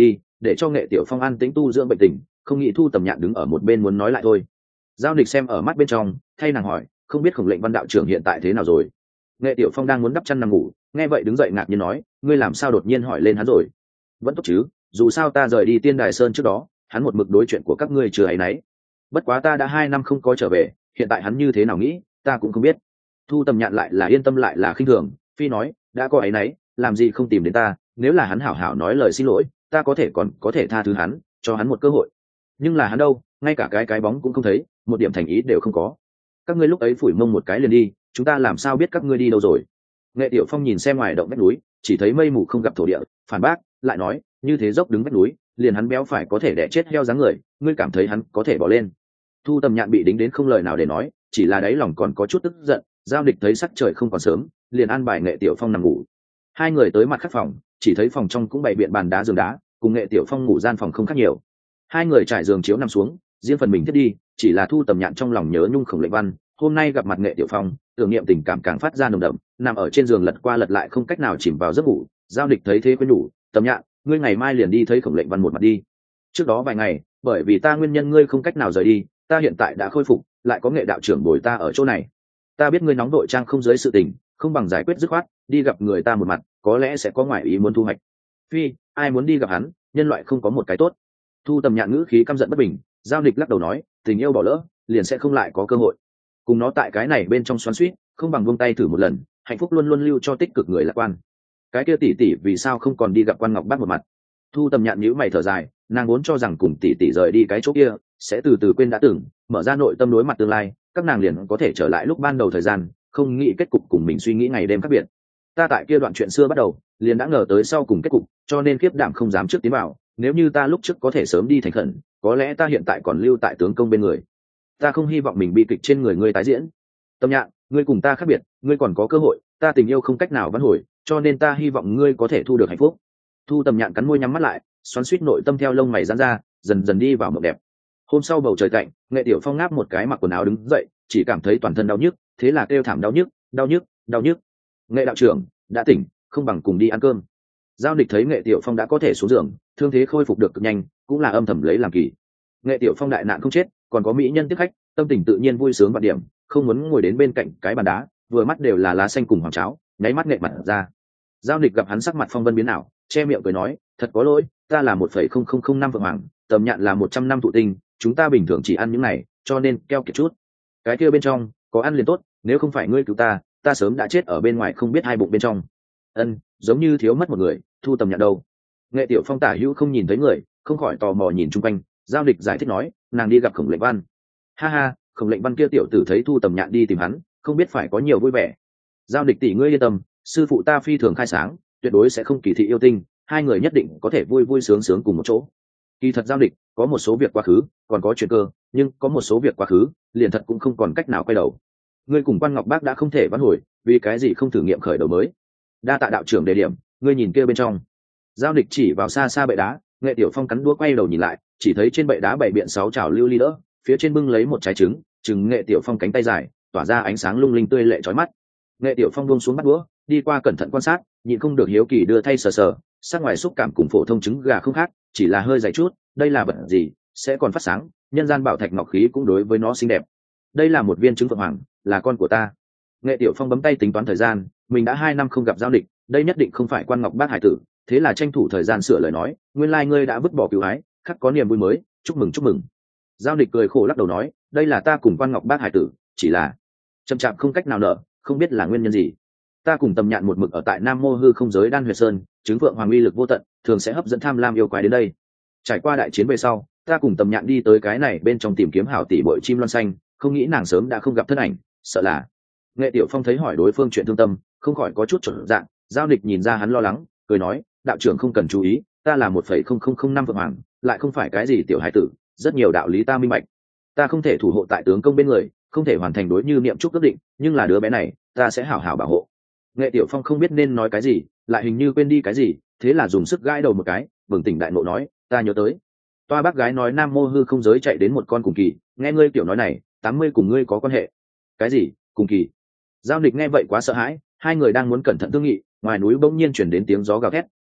để cho Nghệ Tiểu Phong an tĩnh tu dưỡng bệnh tình, không nghĩ Thu Tầm Nhạn đứng ở một bên muốn nói lại thôi. Giao Nịch xem ở mắt bên trong, thay nàng hỏi, không biết Khổng Lệnh Văn đạo trưởng hiện tại thế nào rồi. Nghệ Tiểu Phong đang muốn đắp chăn nằm ngủ, nghe vậy đứng dậy ngạc nhiên nói, ngươi làm sao đột nhiên hỏi lên hắn rồi? Vẫn tốt chứ, dù sao ta rời đi Tiên Đài Sơn trước đó, hắn một mực đối chuyện của các ngươi chưa ấy nấy. Bất quá ta đã 2 năm không có trở về, hiện tại hắn như thế nào nghĩ, ta cũng không biết. Thu Tầm Nhạn lại là yên tâm lại là khinh thường, phi nói, đã có ấy nấy, làm gì không tìm đến ta, nếu là hắn hảo hảo nói lời xin lỗi, ta còn có thể tha thứ hắn, cho hắn một cơ hội. Nhưng là hắn đâu, ngay cả cái bóng cũng không thấy, một điểm thành ý đều không có. Các ngươi lúc ấy phủi mông một cái liền đi, chúng ta làm sao biết các ngươi đi đâu rồi? Nghệ Tiểu Phong nhìn xem ngoài động vách núi, chỉ thấy mây mù không gặp thổ địa, phản bác, lại nói, như thế dốc đứng vách núi, liền hắn béo phải có thể đẻ chết heo dáng người, ngươi cảm thấy hắn có thể bỏ lên? Thu Tầm Nhạn bị đính đến không lời nào để nói, chỉ là đáy lòng còn có chút tức giận. Giao Địch thấy sắc trời không còn sớm, liền an bài Nghệ Tiểu Phong nằm ngủ. Hai người tới mặt khác phòng, chỉ thấy phòng trong cũng bày biện bàn đá giường đá, cùng Nghệ Tiểu Phong ngủ gian phòng không khác nhiều. Hai người trải giường chiếu nằm xuống, riêng phần mình thiết đi, chỉ là Thu Tầm Nhạn trong lòng nhớ nhung Khổng Lệnh Văn, hôm nay gặp mặt Nghệ Tiểu Phong, tưởng niệm tình cảm càng phát ra nồng đậm, nằm ở trên giường lật qua lật lại không cách nào chìm vào giấc ngủ. Giao Địch thấy thế khuyên nhủ, Tầm Nhạn, ngươi ngày mai liền đi thấy Khổng Lệnh Văn một mặt đi. Trước đó vài ngày, bởi vì ta nguyên nhân ngươi không cách nào rời đi, ta hiện tại đã khôi phục, lại có Nghệ đạo trưởng bồi ta ở chỗ này. Ta biết ngươi nóng đội trang không dưới sự tình, không bằng giải quyết dứt khoát, đi gặp người ta một mặt, có lẽ sẽ có ngoại ý muốn thu hoạch. Phi, ai muốn đi gặp hắn, nhân loại không có một cái tốt. Thu Tầm Nhạn ngữ khí căm giận bất bình, Giao Địch lắc đầu nói, tình yêu bỏ lỡ, liền sẽ không lại có cơ hội. Cùng nó tại cái này bên trong xoắn xuýt, không bằng buông tay thử một lần, hạnh phúc luôn luôn lưu cho tích cực người lạc quan. Cái kia tỷ tỷ vì sao không còn đi gặp Quan Ngọc Bác một mặt? Thu Tầm Nhạn nhíu mày thở dài, nàng vốn cho rằng cùng tỷ tỷ rời đi cái chỗ kia, sẽ từ từ quên đã từng, mở ra nội tâm đối mặt tương lai, các nàng liền có thể trở lại lúc ban đầu thời gian, không nghĩ kết cục cùng mình suy nghĩ ngày đêm khác biệt. Ta tại kia đoạn chuyện xưa bắt đầu, liền đã ngờ tới sau cùng kết cục, cho nên khiếp đảm không dám trước tiến vào, nếu như ta lúc trước có thể sớm đi thành khẩn, có lẽ ta hiện tại còn lưu tại tướng công bên người. Ta không hy vọng mình bi kịch trên người ngươi tái diễn. Tâm Nhạn, ngươi cùng ta khác biệt, ngươi còn có cơ hội, ta tình yêu không cách nào vãn hồi, cho nên ta hy vọng ngươi có thể thu được hạnh phúc. Thu Tầm Nhạn cắn môi nhắm mắt lại, xoắn xuýt nội tâm theo lông mày giãn ra, dần dần đi vào mộng đẹp. Hôm sau bầu trời tạnh, Nghệ Tiểu Phong ngáp một cái mặc quần áo đứng dậy, chỉ cảm thấy toàn thân đau nhức, thế là kêu thảm đau nhức, đau nhức, đau nhức. Nghệ đạo trưởng đã tỉnh, không bằng cùng đi ăn cơm. Giao Địch thấy Nghệ Tiểu Phong đã có thể xuống giường, thương thế khôi phục được cực nhanh, cũng là âm thầm lấy làm kỳ. Nghệ Tiểu Phong đại nạn không chết, còn có mỹ nhân tiếp khách, tâm tình tự nhiên vui sướng vạn điểm, không muốn ngồi đến bên cạnh cái bàn đá, vừa mắt đều là lá xanh cùng hoàng cháo, nháy mắt nghệ mặt ra. Giao Địch gặp hắn sắc mặt phong vân biến ảo, che miệng cười nói, thật có lỗi, ta là 1,0005 vượng hoàng, Tầm Nhạn là 100 năm thụ tinh, chúng ta bình thường chỉ ăn những này, cho nên keo kiệt chút. Cái kia bên trong có ăn liền tốt, nếu không phải ngươi cứu ta, ta sớm đã chết ở bên ngoài không biết hai bụng bên trong. Giống như thiếu mất một người, Thu Tầm Nhạn đâu? Nghệ Tiểu Phong tả hữu không nhìn thấy người, không khỏi tò mò nhìn chung quanh. Giao Địch giải thích nói, nàng đi gặp Khổng Lệnh Văn. Ha ha, Khổng Lệnh Văn kia tiểu tử thấy Thu Tầm Nhạn đi tìm hắn, không biết phải có nhiều vui vẻ. Giao Địch tỷ ngươi yên tâm, sư phụ ta phi thường khai sáng, tuyệt đối sẽ không kỳ thị yêu tinh, hai người nhất định có thể vui vui sướng sướng cùng một chỗ. Kỳ thật Giao Địch, có một số việc quá khứ, còn có chuyện cơ, nhưng có một số việc quá khứ, liền thật cũng không còn cách nào quay đầu. Ngươi cùng Quan Ngọc Bác đã không thể vãn hồi, vì cái gì không thử nghiệm khởi đầu mới? Đa tạ đạo trưởng đề điểm, ngươi nhìn kia bên trong. Giao Địch chỉ vào xa xa bệ đá, Nghệ Tiểu Phong cắn đũa quay đầu nhìn lại, chỉ thấy trên bệ đá bày biện 6 chảo lưu ly đỡ, phía trên bưng lấy một trái trứng, trứng Nghệ Tiểu Phong cánh tay dài, tỏa ra ánh sáng lung linh tươi lệ chói mắt. Nghệ Tiểu Phong buông xuống bắt đũa, đi qua cẩn thận quan sát, nhịn không được hiếu kỳ đưa thay sờ sờ, sắc ngoài xúc cảm cùng phổ thông trứng gà không khác, chỉ là hơi dày chút, đây là vật gì, sẽ còn phát sáng, nhân gian bảo thạch ngọc khí cũng đối với nó xinh đẹp. Đây là một viên trứng phượng hoàng, là con của ta. Nghệ Tiểu Phong bấm tay tính toán thời gian, mình đã 2 năm không gặp Giao Địch, đây nhất định không phải Quan Ngọc Bác hải tử, thế là tranh thủ thời gian sửa lời nói, nguyên lai ngươi đã vứt bỏ cứu ái, khắc có niềm vui mới, chúc mừng chúc mừng. Giao Địch cười khổ lắc đầu nói, đây là ta cùng Quan Ngọc Bác hải tử, chỉ là chậm chạp không cách nào nợ, không biết là nguyên nhân gì. Ta cùng Tầm Nhạn một mực ở tại Nam Mô Hư Không giới Đan Huyệt Sơn, trứng phượng hoàng uy lực vô tận, thường sẽ hấp dẫn tham lam yêu quái đến đây. Trải qua đại chiến về sau, ta cùng Tầm Nhạn đi tới cái này bên trong tìm kiếm hảo tỷ bội chim loan xanh, không nghĩ nàng sớm đã không gặp thân ảnh, sợ là. Nghệ Tiểu Phong thấy hỏi đối phương chuyện thương tâm, không khỏi có chút chột dạ. Giao Địch nhìn ra hắn lo lắng, cười nói, đạo trưởng không cần chú ý, ta là 1,0005 vượng hoàng, lại không phải cái gì tiểu hải tử, rất nhiều đạo lý ta minh bạch. Ta không thể thủ hộ tại tướng công bên người, không thể hoàn thành đối như niệm chúc ước định, nhưng là đứa bé này, ta sẽ hảo hảo bảo hộ. Nghệ Tiểu Phong không biết nên nói cái gì, lại hình như quên đi cái gì, thế là dùng sức gãi đầu một cái, bừng tỉnh đại ngộ nói, ta nhớ tới. Toa bác gái nói Nam Mô Hư Không giới chạy đến một con cùng kỳ, nghe ngươi tiểu nói này, 80 cùng ngươi có quan hệ. Cái gì? Cùng kỳ? Giao Địch nghe vậy quá sợ hãi, hai người đang muốn cẩn thận thương nghị, ngoài núi bỗng nhiên chuyển đến tiếng gió gào thét,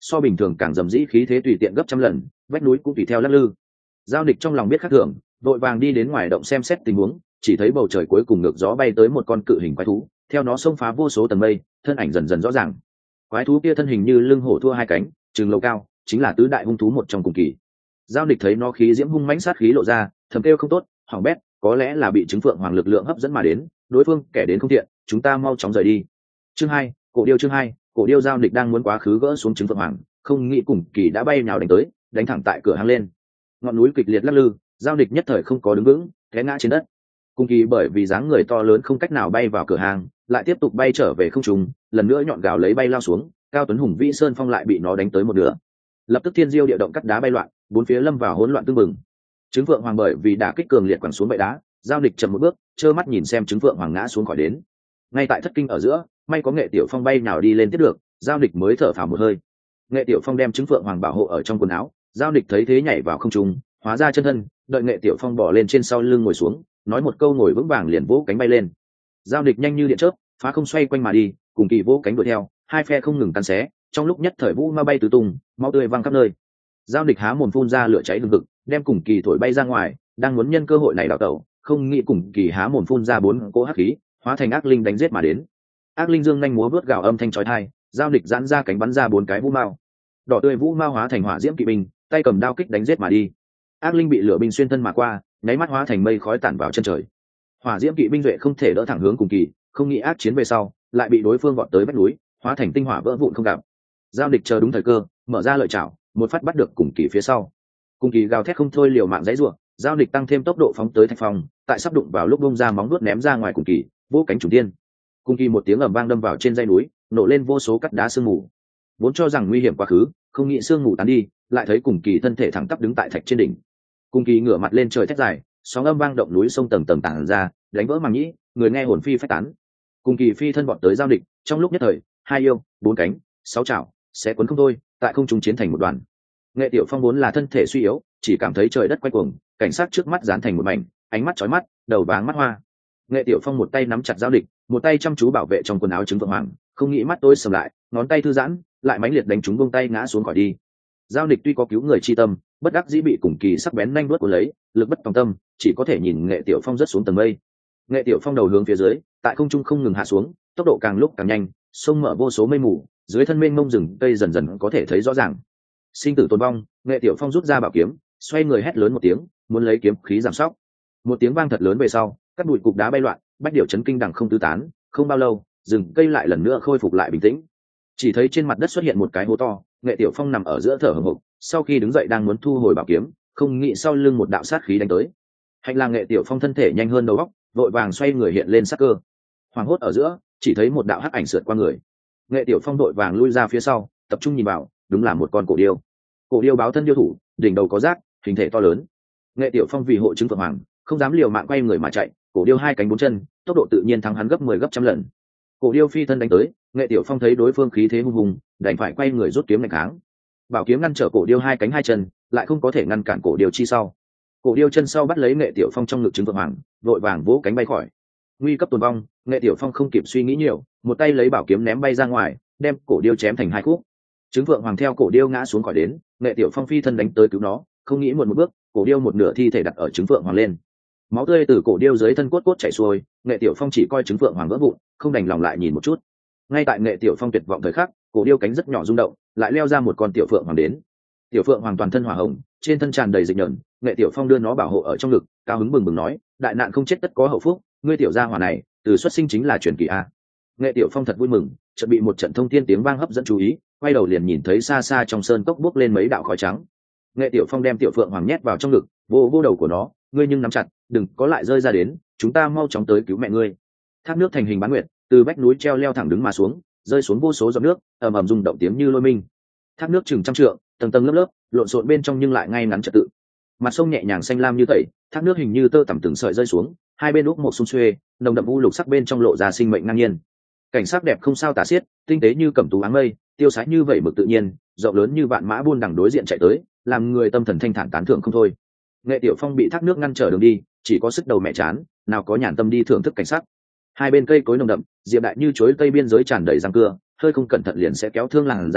so bình thường càng dầm dĩ khí thế tùy tiện gấp trăm lần, vách núi cũng tùy theo lắc lư. Giao Nịch trong lòng biết khác thường, vội vàng đi đến ngoài động xem xét tình huống, chỉ thấy bầu trời cuối cùng ngược gió bay tới một con cự hình quái thú, theo nó xông phá vô số tầng mây, thân ảnh dần dần rõ ràng. Quái thú kia thân hình như lưng hổ thua hai cánh, chừng lầu cao, chính là tứ đại hung thú một trong cùng kỳ. Giao Nịch thấy nó khí diễm hung mãnh sát khí lộ ra, thầm kêu không tốt, hỏng bét, có lẽ là bị trứng phượng hoàng lực lượng hấp dẫn mà đến, đối phương kẻ đến không thiện, chúng ta mau chóng rời đi. Chương 2, cổ điêu chương 2, cổ điêu. Giao Nịch đang muốn quá khứ gỡ xuống trứng phượng hoàng, không nghĩ cùng kỳ đã bay nhào đánh tới, đánh thẳng tại cửa hang lên. Ngọn núi kịch liệt lắc lư, Giao Nịch nhất thời không có đứng vững, té ngã trên đất. Cùng kỳ bởi vì dáng người to lớn không cách nào bay vào cửa hang, lại tiếp tục bay trở về không trung, lần nữa nhọn gào lấy bay lao xuống, cao tuấn hùng vĩ sơn phong lại bị nó đánh tới một nửa. Lập tức thiên diêu địa động, cắt đá bay loạn, bốn phía lâm vào hỗn loạn tương mừng. Trứng phượng hoàng bởi vì đả kích cường liệt quẳng xuống bệ đá, Giao Nịch chậm một bước, trơ mắt nhìn xem trứng phượng hoàng ngã xuống khỏi đến. Ngay tại thất kinh ở giữa, may có Nghệ Tiểu Phong bay nào đi lên tiếp được, Giao Nịch mới thở phào một hơi. Nghệ Tiểu Phong đem trứng phượng hoàng bảo hộ ở trong quần áo, Giao Nịch thấy thế nhảy vào không trung, hóa ra chân thân, đợi Nghệ Tiểu Phong bỏ lên trên sau lưng ngồi xuống, nói một câu ngồi vững vàng liền vỗ cánh bay lên. Giao Nịch nhanh như điện chớp, phá không xoay quanh mà đi, cùng kỳ vỗ cánh đuổi theo, hai phe không ngừng cắn xé, trong lúc nhất thời vũ ma bay tứ tung, máu tươi văng khắp nơi. Giao Nịch há mồm phun ra lửa cháy hừng hực, đem cùng kỳ thổi bay ra ngoài, đang muốn nhân cơ hội này đào tẩu, không nghĩ cùng kỳ há mồm phun ra bốn cỗ hắc khí, hóa thành ác linh đánh giết mà đến. Ác linh dương nhanh múa vớt gào âm thanh chói tai, Giao Nịch giãn ra cánh bắn ra bốn cái vũ mao, đỏ tươi vũ mao hóa thành hỏa diễm kỵ binh, tay cầm đao kích đánh giết mà đi. Ác linh bị lửa binh xuyên thân mà qua, nháy mắt hóa thành mây khói tản vào chân trời. Hỏa diễm kỵ binh duệ không thể đỡ thẳng hướng cùng kỳ, không nghĩ ác chiến về sau, lại bị đối phương vọt tới vách núi, hóa thành tinh hỏa vỡ vụn không gặp. Giao Nịch chờ đúng thời cơ, mở ra lợi chảo, một phát bắt được cùng kỳ phía sau. Cùng kỳ gào thét không thôi, liều mạng dãy rủa, Giao Nịch tăng thêm tốc độ phóng tới thạch phong, tại sắp đụng vào lúc bung ra móng vuốt ném ra ngoài cùng kỳ, vỗ cánh trùng tiên. Cùng kỳ một tiếng ầm vang đâm vào trên dãy núi, nổ lên vô số cắt đá sương mù. Vốn cho rằng nguy hiểm quá khứ, không nghĩ sương mù tán đi, lại thấy cùng kỳ thân thể thẳng tắp đứng tại thạch trên đỉnh. Cùng kỳ ngửa mặt lên trời thét dài, sóng âm vang động núi sông tầng tầng tản ra, đánh vỡ màng nhĩ, người nghe hồn phi phách tán. Cùng kỳ phi thân vọt tới Giao Nịch, trong lúc nhất thời, hai yêu, bốn cánh, sáu chảo, sẽ cuốn không thôi, tại không trung chiến thành một đoàn. Nghệ Tiểu Phong vốn là thân thể suy yếu, chỉ cảm thấy trời đất quay cuồng, cảnh sát trước mắt dán thành một mảnh, ánh mắt chói mắt, đầu váng mắt hoa. Nghệ Tiểu Phong một tay nắm chặt Giao Nịch, một tay chăm chú bảo vệ trong quần áo trứng phượng hoàng, không nghĩ mắt tối sầm lại, ngón tay thư giãn, lại mãnh liệt đánh trúng buông tay ngã xuống khỏi đi. Giao Nịch tuy có cứu người chi tâm, bất đắc dĩ bị cùng kỳ sắc bén nhanh đuốt của lấy, lực bất tòng tâm, chỉ có thể nhìn Nghệ Tiểu Phong rớt xuống tầng mây. Nghệ Tiểu Phong đầu hướng phía dưới, tại không trung không ngừng hạ xuống, tốc độ càng lúc càng nhanh, sông mở vô số mây mù, dưới thân mênh mông rừng cây dần dần có thể thấy rõ ràng. Sinh tử tồn vong, Nghệ Tiểu Phong rút ra bảo kiếm, xoay người hét lớn một tiếng, muốn lấy kiếm khí giảm sóc. Một tiếng vang thật lớn về sau, các bụi cục đá bay loạn, bách điểu chấn kinh đằng không tứ tán, không bao lâu, rừng cây lại lần nữa khôi phục lại bình tĩnh. Chỉ thấy trên mặt đất xuất hiện một cái hố to, Nghệ Tiểu Phong nằm ở giữa thở hổn hển, sau khi đứng dậy đang muốn thu hồi bảo kiếm, không nghĩ sau lưng một đạo sát khí đánh tới. Hành lang Nghệ Tiểu Phong thân thể nhanh hơn đầu óc, vội vàng xoay người hiện lên sát cơ. Hoàng hốt ở giữa, chỉ thấy một đạo hắc ảnh sượt qua người. Nghệ Tiểu Phong vội vàng lui ra phía sau, tập trung nhìn vào, đúng là một con cổ điêu. Cổ điêu báo thân điêu thủ, đỉnh đầu có rác, hình thể to lớn. Nghệ Tiểu Phong vì hộ trứng phượng hoàng, không dám liều mạng quay người mà chạy, cổ điêu hai cánh bốn chân, tốc độ tự nhiên thắng hắn gấp 10 gấp trăm lần. Cổ điêu phi thân đánh tới, Nghệ Tiểu Phong thấy đối phương khí thế hung hùng, đành phải quay người rút kiếm đánh kháng. Bảo kiếm ngăn trở cổ điêu hai cánh hai chân, lại không có thể ngăn cản cổ điêu chi sau. Cổ điêu chân sau bắt lấy Nghệ Tiểu Phong trong ngực trứng phượng hoàng, vội vàng vỗ cánh bay khỏi. Nguy cấp tồn vong, Nghệ Tiểu Phong không kịp suy nghĩ nhiều, một tay lấy bảo kiếm ném bay ra ngoài, đem cổ điêu chém thành hai khúc. Trứng phượng hoàng theo cổ điêu ngã xuống khỏi đến, Nghệ Tiểu Phong phi thân đánh tới cứu nó, không nghĩ muộn một bước, cổ điêu một nửa thi thể đặt ở trứng phượng hoàng lên. Máu tươi từ cổ điêu dưới thân cốt cốt chảy xuôi, Nghệ Tiểu Phong chỉ coi trứng phượng hoàng vỡ vụn, không đành lòng lại nhìn một chút. Ngay tại Nghệ Tiểu Phong tuyệt vọng thời khắc, cổ điêu cánh rất nhỏ rung động, lại leo ra một con tiểu phượng hoàng đến. Tiểu phượng hoàng toàn thân hỏa hồng, trên thân tràn đầy dịch nhẫn, Nghệ Tiểu Phong đưa nó bảo hộ ở trong ngực, cao hứng bừng bừng nói, đại nạn không chết tất có hậu phúc, ngươi tiểu gia hỏa này, từ xuất sinh chính là truyền kỳ a. Nghệ Tiểu Phong thật vui mừng, chợt bị một trận thông thiên tiếng vang hấp dẫn chú ý, quay đầu liền nhìn thấy xa xa trong sơn cốc bốc lên mấy đạo khói trắng. Nghệ Tiểu Phong đem tiểu phượng hoàng nhét vào trong ngực, vô vô đầu của nó, ngươi nhưng nắm chặt, đừng có lại rơi ra đến, chúng ta mau chóng tới cứu mẹ ngươi. Thác nước thành hình bán nguyệt, từ vách núi treo leo thẳng đứng mà xuống, rơi xuống vô số giọt nước, ầm ầm rung động tiếng như lôi minh. Thác nước chừng trăm trượng, tầng tầng lớp lớp, lộn xộn bên trong nhưng lại ngay ngắn trật tự. Mặt sông nhẹ nhàng xanh lam như tẩy, thác nước hình như tơ tằm từng sợi rơi xuống, hai bên úp một xung xuê, nồng đậm u lục sắc bên trong lộ ra sinh mệnh ngang nhiên. Cảnh sắc đẹp không sao tả xiết, tinh tế như cẩm tú áng mây, tiêu sái như vẩy mực tự nhiên, rộng lớn như vạn mã buôn đằng đối diện chạy tới, làm người tâm thần thanh thản tán thưởng không thôi. Nghệ Tiểu Phong bị thác nước ngăn trở đường đi, chỉ có sức đầu mẹ chán, nào có nhàn tâm đi thưởng thức cảnh sắc. Hai bên cây cối nồng đậm, diệp đại như chuối tây biên giới tràn đầy răng cưa, hơi không cẩn thận liền sẽ kéo thương làn ra,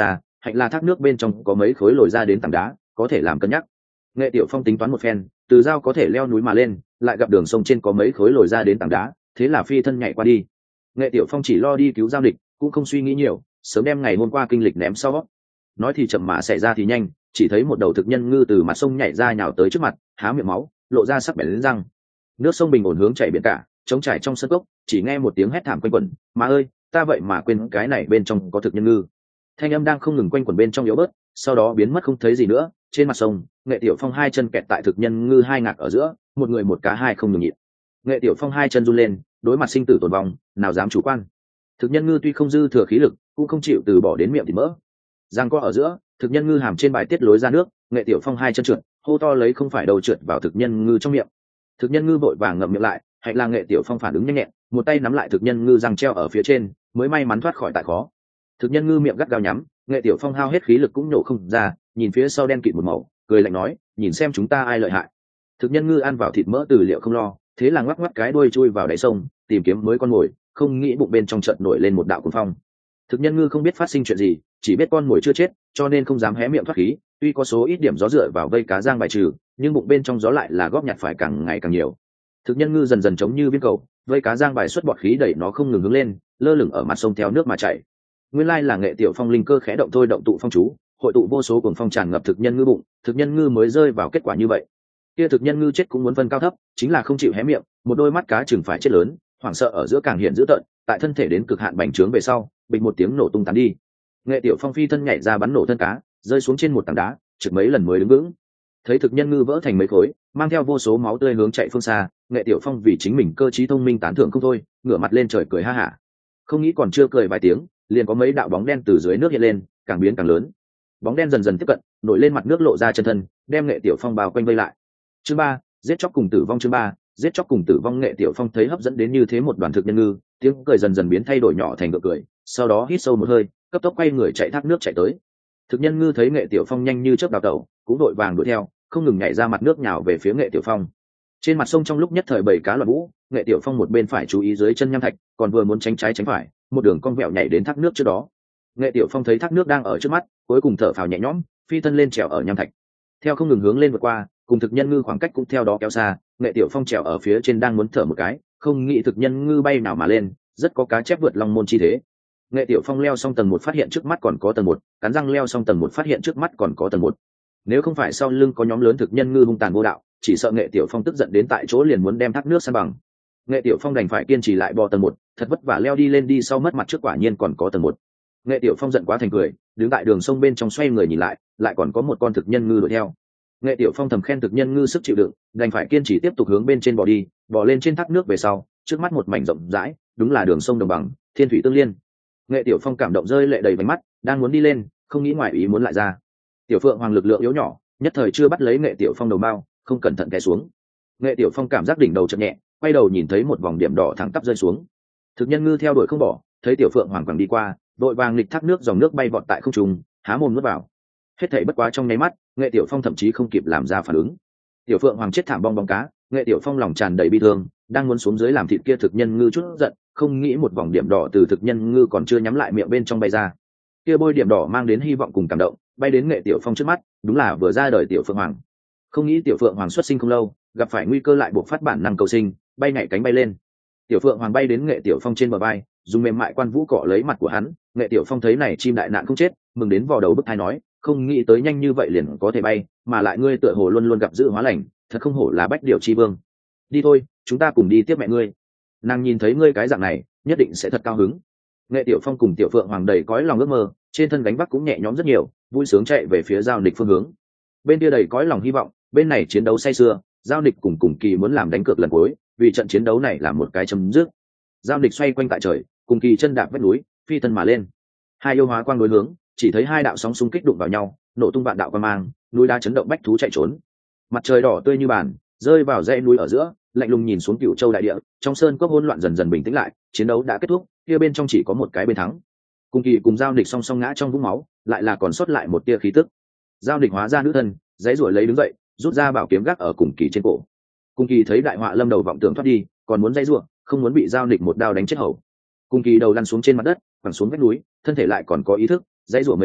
hạnh là thác nước bên trong có mấy khối lồi ra đến tảng đá có thể làm cân nhắc. Nghệ Tiểu Phong tính toán một phen, từ dao có thể leo núi mà lên, lại gặp đường sông trên có mấy khối lồi ra đến tảng đá, thế là phi thân nhảy qua đi. Nghệ Tiểu Phong chỉ lo đi cứu Giao Địch, cũng không suy nghĩ nhiều, sớm đem ngày hôm qua kinh lịch ném sau. Nói thì chậm mà xảy ra thì nhanh, chỉ thấy một đầu thực nhân ngư từ mặt sông nhảy ra nhào tới trước mặt, há miệng máu, lộ ra sắc bén lên răng. Nước sông bình ổn hướng chảy biển cả, trống trải trong sân cốc, chỉ nghe một tiếng hét thảm quanh quẩn, "Má ơi, ta vậy mà quên cái này bên trong có thực nhân ngư." Thanh âm đang không ngừng quanh quẩn bên trong yếu bớt, sau đó biến mất không thấy gì nữa. Trên mặt sông, Nghệ Tiểu Phong hai chân kẹt tại thực nhân ngư hai ngạc ở giữa, một người một cá hai không nhường nhịn. Nghệ Tiểu Phong hai chân run lên, đối mặt sinh tử tồn vong, nào dám chủ quan. Thực nhân ngư tuy không dư thừa khí lực, cũng không chịu từ bỏ đến miệng thịt mỡ. Giang co ở giữa, thực nhân ngư hàm trên bài tiết lối ra nước, Nghệ Tiểu Phong hai chân trượt, hô to lấy không phải đầu trượt vào thực nhân ngư trong miệng. Thực nhân ngư vội vàng ngậm miệng lại, hạnh là Nghệ Tiểu Phong phản ứng nhanh nhẹn, một tay nắm lại thực nhân ngư răng treo ở phía trên, mới may mắn thoát khỏi tại khó. Thực nhân ngư miệng gắt gao nhắm, Nghệ Tiểu Phong hao hết khí lực cũng nhổ không ra, nhìn phía sau đen kịt một màu, cười lạnh nói, nhìn xem chúng ta ai lợi hại. Thực nhân ngư ăn vào thịt mỡ từ liệu không lo, thế là ngoắc ngoắc cái đuôi chui vào đáy sông, tìm kiếm mới con mồi, không nghĩ bụng bên trong chợt nổi lên một đạo cuồng phong. Thực nhân ngư không biết phát sinh chuyện gì, chỉ biết con mồi chưa chết, cho nên không dám hé miệng thoát khí. Tuy có số ít điểm gió dựa vào vây cá giang bài trừ, nhưng bụng bên trong gió lại là góp nhặt phải càng ngày càng nhiều. Thực nhân ngư dần dần giống như viên cầu, vây cá giang bài xuất bọt khí đẩy nó không ngừng hướng lên, lơ lửng ở mặt sông theo nước mà chảy. Nguyên lai là Nghệ Tiểu Phong linh cơ khẽ động thôi động tụ phong chú, hội tụ vô số cuồng phong tràn ngập thực nhân ngư bụng, thực nhân ngư mới rơi vào kết quả như vậy. Kia thực nhân ngư chết cũng muốn phân cao thấp, chính là không chịu hé miệng, một đôi mắt cá chừng phải chết lớn, hoảng sợ ở giữa càng hiện dữ tợn, tại thân thể đến cực hạn bành trướng về sau, bình một tiếng nổ tung tán đi. Nghệ Tiểu Phong phi thân nhảy ra bắn nổ thân cá, rơi xuống trên một tảng đá, trượt mấy lần mới đứng vững. Thấy thực nhân ngư vỡ thành mấy khối, mang theo vô số máu tươi hướng chạy phương xa, Nghệ Tiểu Phong vì chính mình cơ trí thông minh tán thưởng không thôi, ngửa mặt lên trời cười ha hả. Không nghĩ còn chưa cười vài tiếng, liền có mấy đạo bóng đen từ dưới nước hiện lên, càng biến càng lớn. Bóng đen dần dần tiếp cận, nổi lên mặt nước lộ ra chân thân, đem Nghệ Tiểu Phong bao quanh vây lại. Chương 3, giết chóc cùng tử vong. Chương 3, giết chóc cùng tử vong. Nghệ Tiểu Phong thấy hấp dẫn đến như thế một đoàn thực nhân ngư, tiếng cười dần dần biến thay đổi nhỏ thành gượng cười, sau đó hít sâu một hơi, cấp tốc quay người chạy thác nước chạy tới. Thực nhân ngư thấy Nghệ Tiểu Phong nhanh như chớp đào tẩu, cũng đội vàng đuổi theo, không ngừng nhảy ra mặt nước nhào về phía Nghệ Tiểu Phong. Trên mặt sông trong lúc nhất thời bầy cá loạn vũ, Nghệ Tiểu Phong một bên phải chú ý dưới chân nham thạch, còn vừa muốn tránh trái tránh phải, một đường cong vẹo nhảy đến thác nước trước đó. Nghệ Tiểu Phong thấy thác nước đang ở trước mắt, cuối cùng thở phào nhẹ nhõm, phi thân lên trèo ở nham thạch. Theo không ngừng hướng lên vượt qua, cùng thực nhân ngư khoảng cách cũng theo đó kéo xa, Nghệ Tiểu Phong trèo ở phía trên đang muốn thở một cái, không nghĩ thực nhân ngư bay nào mà lên, rất có cá chép vượt long môn chi thế. Nghệ Tiểu Phong leo xong tầng 1 phát hiện trước mắt còn có tầng 1, cắn răng leo xong tầng 1 phát hiện trước mắt còn có tầng 1. Nếu không phải sau lưng có nhóm lớn thực nhân ngư hung tàn vô đạo, chỉ sợ Nghệ Tiểu Phong tức giận đến tại chỗ liền muốn đem thác nước san bằng. Nghệ Tiểu Phong đành phải kiên trì lại bò tầng 1, thật vất vả leo đi lên đi sau mất mặt trước quả nhiên còn có tầng 1. Nghệ Tiểu Phong giận quá thành cười, đứng tại đường sông bên trong xoay người nhìn lại còn có một con thực nhân ngư đuổi theo. Nghệ Tiểu Phong thầm khen thực nhân ngư sức chịu đựng, đành phải kiên trì tiếp tục hướng bên trên bò đi, bò lên trên thác nước về sau, trước mắt một mảnh rộng rãi, đúng là đường sông đồng bằng, thiên thủy tương liên. Nghệ Tiểu Phong cảm động rơi lệ đầy vành mắt, đang muốn đi lên, không nghĩ ngoài ý muốn lại ra. Tiểu Phượng Hoàng lực lượng yếu nhỏ, nhất thời chưa bắt lấy Nghệ Tiểu Phong đầu bao, không cẩn thận té xuống. Nghệ Tiểu Phong cảm giác đỉnh đầu chợt nhẹ, quay đầu nhìn thấy một vòng điểm đỏ thẳng tắp rơi xuống. Thực nhân ngư theo đuổi không bỏ, thấy Tiểu Phượng Hoàng quẳng đi qua, đội vàng lịch thác nước dòng nước bay vọt tại không trung, há mồm nuốt vào. Hết thảy bất quá trong nháy mắt, Nghệ Tiểu Phong thậm chí không kịp làm ra phản ứng. Tiểu Phượng Hoàng chết thảm bong bóng cá, Nghệ Tiểu Phong lòng tràn đầy bi thương, đang muốn xuống dưới làm thịt kia thực nhân ngư chút giận, không nghĩ một vòng điểm đỏ từ thực nhân ngư còn chưa nhắm lại miệng bên trong bay ra. Kia bôi điểm đỏ mang đến hy vọng cùng cảm động, bay đến Nghệ Tiểu Phong trước mắt, đúng là vừa ra đời Tiểu Phượng Hoàng. Không nghĩ Tiểu Phượng Hoàng xuất sinh không lâu, gặp phải nguy cơ lại buộc phát bản năng cầu sinh, bay nhảy cánh bay lên. Tiểu Phượng Hoàng bay đến Nghệ Tiểu Phong trên bờ vai, dùng mềm mại quan vũ cọ lấy mặt của hắn. Nghệ Tiểu Phong thấy này chim đại nạn không chết, mừng đến vò đầu bứt tai nói, không nghĩ tới nhanh như vậy liền có thể bay, mà lại ngươi tựa hồ luôn luôn gặp dữ hóa lành, thật không hổ là bách điểu chi vương. Đi thôi, chúng ta cùng đi tiếp mẹ ngươi. Nàng nhìn thấy ngươi cái dạng này, nhất định sẽ thật cao hứng. Nghệ Tiểu Phong cùng Tiểu Phượng Hoàng đầy cõi lòng ước mơ, trên thân gánh vác cũng nhẹ nhõm rất nhiều, vui sướng chạy về phía Giao Nịch phương hướng. Bên kia đầy cõi lòng hy vọng, bên này chiến đấu say sưa, Giao Nịch cùng Kỳ muốn làm đánh cược lần cuối, vì trận chiến đấu này là một cái chấm dứt. Giao Nịch xoay quanh tại trời, cùng Kỳ chân đạp vách núi, phi thân mà lên. Hai yêu hóa quang đối hướng, chỉ thấy hai đạo sóng xung kích đụng vào nhau, nổ tung vạn đạo quang mang, núi đá chấn động bách thú chạy trốn. Mặt trời đỏ tươi như bàn, rơi vào dãy núi ở giữa, lạnh lùng nhìn xuống Cửu Châu đại địa, trong sơn cốc hỗn loạn dần dần bình tĩnh lại, chiến đấu đã kết thúc, kia bên trong chỉ có một cái bên thắng. Cùng Kỳ cùng Giao Nịch song song ngã trong vũng máu, lại là còn sót lại một tia khí tức. Giao Nịch hóa ra nữ thân, giãy giụa lấy đứng dậy, rút ra bảo kiếm gác ở Cùng Kỳ trên cổ. Cùng Kỳ thấy đại họa lâm đầu vọng tưởng thoát đi, còn muốn giãy giụa, không muốn bị Giao Nịch một đao đánh chết hầu. Cùng Kỳ đầu lăn xuống trên mặt đất, quẳng xuống vách núi, thân thể lại còn có ý thức, giãy giụa mấy cái,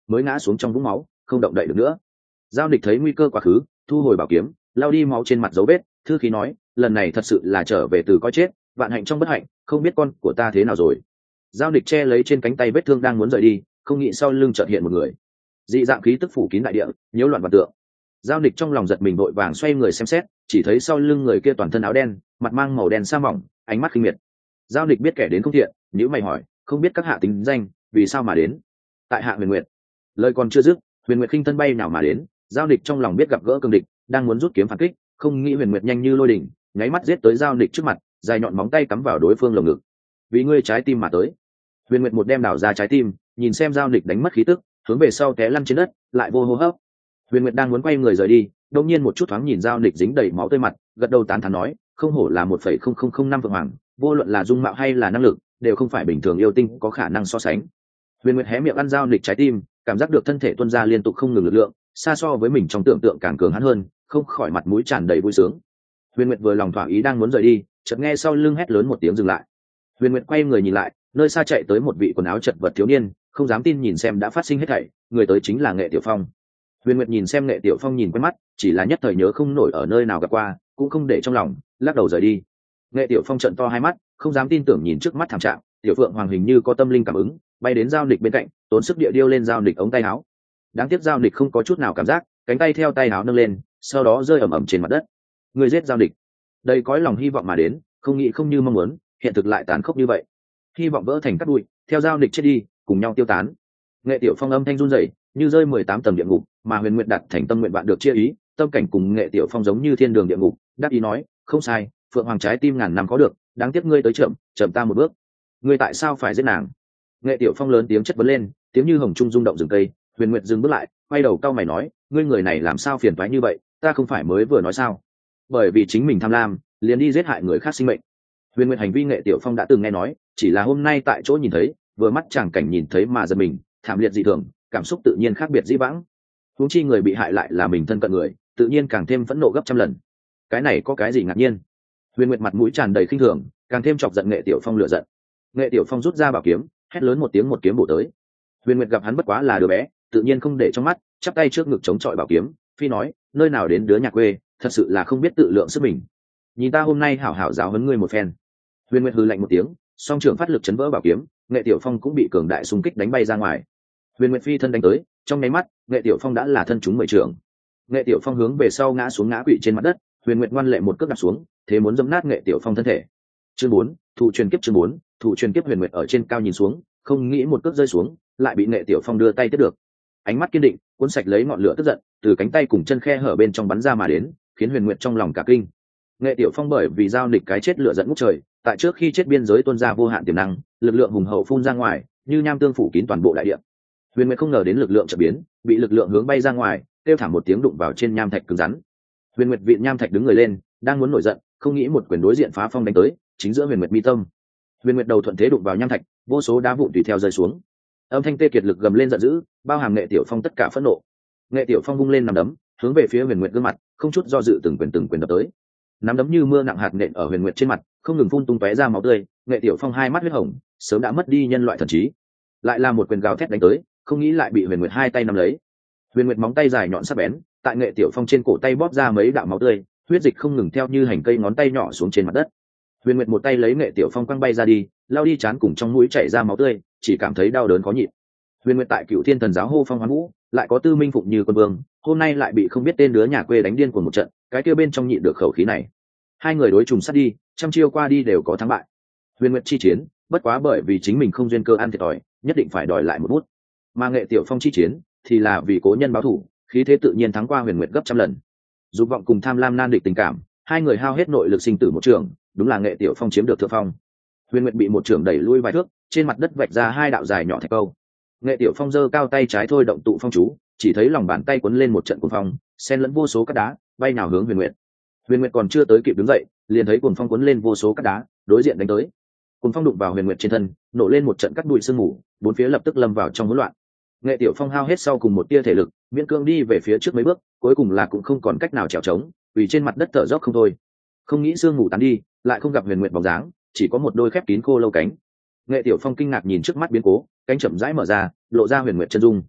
mới ngã xuống trong vũng máu không động đậy được nữa. Giao Nịch thấy nguy cơ quá khứ, thu hồi bảo kiếm, lao đi máu trên mặt dấu vết, thư khí nói, lần này thật sự là trở về từ coi chết, vạn hạnh trong bất hạnh, không biết con của ta thế nào rồi. Giao Nịch che lấy trên cánh tay vết thương đang muốn rời đi, không nghĩ sau lưng chợt hiện một người, dị dạng khí tức phủ kín đại địa, nhiễu loạn vật tượng. Giao Nịch trong lòng giật mình vội vàng xoay người xem xét, chỉ thấy sau lưng người kia toàn thân áo đen, mặt mang màu đen sa mỏng, ánh mắt khinh miệt. Giao Nịch biết kẻ đến không thiện, nhíu mày hỏi, không biết các hạ tính danh, vì sao mà đến? Tại hạ Huyền Nguyệt. Lời còn chưa dứt, Huyền Nguyệt khinh thân bay nào mà đến. Giao Nịch trong lòng biết gặp gỡ cường địch, đang muốn rút kiếm phản kích, không nghĩ Huyền Nguyệt nhanh như lôi đỉnh, nháy mắt giết tới Giao Nịch trước mặt, dài nhọn móng tay cắm vào đối phương lồng ngực. Vì ngươi trái tim mà tới. Huyền Nguyệt một đem đảo ra trái tim, nhìn xem Giao Nịch đánh mất khí tức, hướng về sau té lăn trên đất, lại vô hô hấp. Huyền Nguyệt đang muốn quay người rời đi, đột nhiên một chút thoáng nhìn Giao Nịch dính đầy máu tươi mặt, gật đầu tán thán nói, không hổ là 1,0005 vượng hoàng, vô luận là dung mạo hay là năng lực, đều không phải bình thường yêu tinh có khả năng so sánh. Huyền Nguyệt hé miệng ăn Giao Nịch trái tim, cảm giác được thân thể tuôn ra liên tục không ngừng lực lượng, xa so với mình trong tưởng tượng càng cường hãn hơn, không khỏi mặt mũi tràn đầy vui sướng. Huyền Nguyệt vừa lòng thỏa ý đang muốn rời đi, chợt nghe sau lưng hét lớn một tiếng dừng lại. Huyền Nguyệt quay người nhìn lại, nơi xa chạy tới một vị quần áo chật vật thiếu niên, không dám tin nhìn xem đã phát sinh hết thảy, người tới chính là Nghệ Tiểu Phong. Huyền Nguyệt nhìn xem Nghệ Tiểu Phong nhìn quen mắt, chỉ là nhất thời nhớ không nổi ở nơi nào gặp qua, cũng không để trong lòng, lắc đầu rời đi. Nghệ Tiểu Phong trợn to hai mắt, không dám tin tưởng nhìn trước mắt thảm trạng, Tiểu Phượng Hoàng hình như có tâm linh cảm ứng, bay đến Giao Nịch bên cạnh, tốn sức địa điêu lên Giao Nịch ống tay áo. Đáng tiếc Giao Nịch không có chút nào cảm giác, cánh tay theo tay áo nâng lên, sau đó rơi ầm ầm trên mặt đất. Người giết Giao Nịch. Đây cõi lòng hy vọng mà đến, không nghĩ không như mong muốn, hiện thực lại tàn khốc như vậy. Hy vọng vỡ thành cát bụi, theo Giao Nịch chết đi, cùng nhau tiêu tán. Nghệ Tiểu Phong âm thanh run rẩy, như rơi 18 tầng địa ngục, mà Huyền Nguyệt đặt thành tâm nguyện bạn được chia ý, tâm cảnh cùng Nghệ Tiểu Phong giống như thiên đường địa ngục, đáp ý nói, không sai, Phượng Hoàng trái tim ngàn năm có được, đáng tiếc ngươi tới chậm, chậm ta một bước. Ngươi tại sao phải giết nàng? Nghệ Tiểu Phong lớn tiếng chất vấn lên, tiếng như hồng trung rung động rừng cây. Huyền Nguyệt dừng bước lại, quay đầu cau mày nói, ngươi người này làm sao phiền toái như vậy, ta không phải mới vừa nói sao? Bởi vì chính mình tham lam, liền đi giết hại người khác sinh mệnh. Huyền Nguyệt hành vi Nghệ Tiểu Phong đã từng nghe nói, chỉ là hôm nay tại chỗ nhìn thấy, vừa mắt chàng cảnh nhìn thấy mà giật mình, thảm liệt dị thường, cảm xúc tự nhiên khác biệt dĩ vãng. Huống chi người bị hại lại là mình thân cận người, tự nhiên càng thêm phẫn nộ gấp trăm lần. Cái này có cái gì ngạc nhiên? Huyền Nguyệt mặt mũi tràn đầy khinh thường, càng thêm chọc giận Nghệ Tiểu Phong lửa giận. Nghệ Tiểu Phong rút ra bảo kiếm, hét lớn một tiếng, một kiếm bổ tới. Huyền Nguyệt gặp hắn bất quá là đứa bé, tự nhiên không để trong mắt, chắp tay trước ngực chống chọi bảo kiếm, phi nói, nơi nào đến đứa nhà quê, thật sự là không biết tự lượng sức mình. Nhìn ta hôm nay hảo hảo giáo huấn ngươi một phen. Huyền Nguyệt hừ lạnh một tiếng, song trưởng phát lực chấn vỡ bảo kiếm, Nghệ Tiểu Phong cũng bị cường đại xung kích đánh bay ra ngoài. Huyền Nguyệt phi thân đánh tới, trong nháy mắt, Nghệ Tiểu Phong đã là thân chúng 10 trưởng. Nghệ Tiểu Phong hướng về sau ngã xuống ngã quỵ trên mặt đất, Huyền Nguyệt ngoan lệ một cước đạp xuống, thế muốn dẫm nát Nghệ Tiểu Phong thân thể. Chương 4, thủ truyền kiếp. Chương 4, thủ truyền kiếp. Huyền Nguyệt ở trên cao nhìn xuống, không nghĩ một cước rơi xuống, lại bị Nghệ Tiểu Phong đưa tay tiếp được. Ánh mắt kiên định, cuốn sạch lấy ngọn lửa tức giận, từ cánh tay cùng chân khe hở bên trong bắn ra mà đến, khiến Huyền Nguyệt trong lòng cả kinh. Nghệ Tiểu Phong bởi vì Giao Nịch cái chết lửa giận ngút trời, tại trước khi chết biên giới tuôn ra vô hạn tiềm năng, lực lượng hùng hậu phun ra ngoài, như nham tương phủ kín toàn bộ đại địa. Huyền Nguyệt không ngờ đến lực lượng chợt biến, bị lực lượng hướng bay ra ngoài, kêu thảm một tiếng đụng vào trên nham thạch cứng rắn. Huyền Nguyệt vịn nham thạch đứng người lên, đang muốn nổi giận, không nghĩ một quyền đối diện phá phong đánh tới, chính giữa Huyền Nguyệt mi tâm. Huyền Nguyệt đầu thuận thế đụng vào nham thạch, vô số đá vụn tùy theo rơi xuống. Âm thanh tê kiệt lực gầm lên giận dữ, bao hàm Nghệ Tiểu Phong tất cả phẫn nộ. Nghệ Tiểu Phong vung lên nắm đấm, hướng về phía Huyền Nguyệt gương mặt, không chút do dự từng quyền đập tới. Nắm đấm như mưa nặng hạt nện ở Huyền Nguyệt trên mặt, không ngừng phun tung tóe ra máu tươi. Nghệ Tiểu Phong hai mắt huyết hồng, sớm đã mất đi nhân loại thần trí. Lại là một quyền gào thét đánh tới, không nghĩ lại bị Huyền Nguyệt hai tay nắm lấy. Huyền Nguyệt móng tay dài nhọn sắc bén, tại Nghệ Tiểu Phong trên cổ tay bóp ra mấy đạo máu tươi, huyết dịch không ngừng theo như hành cây ngón tay nhỏ xuống trên mặt đất. Huyền Nguyệt một tay lấy Nghệ Tiểu Phong quăng bay ra đi, lao đi chán cùng trong mũi chảy ra máu tươi, chỉ cảm thấy đau đớn khó nhịn. Huyền Nguyệt tại Cựu Thiên Thần Giáo hô phong hoán vũ, lại có Tư Minh Phụng như quân vương, hôm nay lại bị không biết tên đứa nhà quê đánh điên của một trận, cái kia bên trong nhịn được khẩu khí này. Hai người đối trùng sát đi, trăm chiêu qua đi đều có thắng bại. Huyền Nguyệt chi chiến, bất quá bởi vì chính mình không duyên cơ ăn thiệt thòi, nhất định phải đòi lại một bút. Mà Nghệ Tiểu Phong chi chiến, thì là vì cố nhân báo thù, khí thế tự nhiên thắng qua Huyền Nguyệt gấp trăm lần. Dục vọng cùng tham lam nan địch tình cảm, hai người hao hết nội lực sinh tử một trường, đúng là Nghệ Tiểu Phong chiếm được thượng phong. Huyền Nguyệt bị một trường đẩy lui vài thước, trên mặt đất vạch ra hai đạo dài nhỏ thạch câu. Nghệ Tiểu Phong giơ cao tay trái thôi động tụ phong chú, chỉ thấy lòng bàn tay cuốn lên một trận cuồng phong, xen lẫn vô số cát đá, bay nào hướng Huyền Nguyệt. Huyền Nguyệt còn chưa tới kịp đứng dậy, liền thấy cuồng phong cuốn lên vô số cát đá, đối diện đánh tới. Cuồng phong đụng vào Huyền Nguyệt trên thân, nổ lên một trận cát bụi sương mù, bốn phía lập tức lâm vào trong hỗn loạn. Nghệ Tiểu Phong hao hết sau cùng một tia thể lực, miễn cưỡng đi về phía trước mấy bước, cuối cùng là cũng không còn cách nào trèo trống, vì trên mặt đất thở dốc không thôi. Không nghĩ sương mù tán đi, lại không gặp Huyền Nguyệt bóng dáng, chỉ có một đôi khép kín khô lâu cánh. Nghệ Tiểu Phong kinh ngạc nhìn trước mắt biến cố, cánh chậm rãi mở ra, lộ ra Huyền Nguyệt chân dung.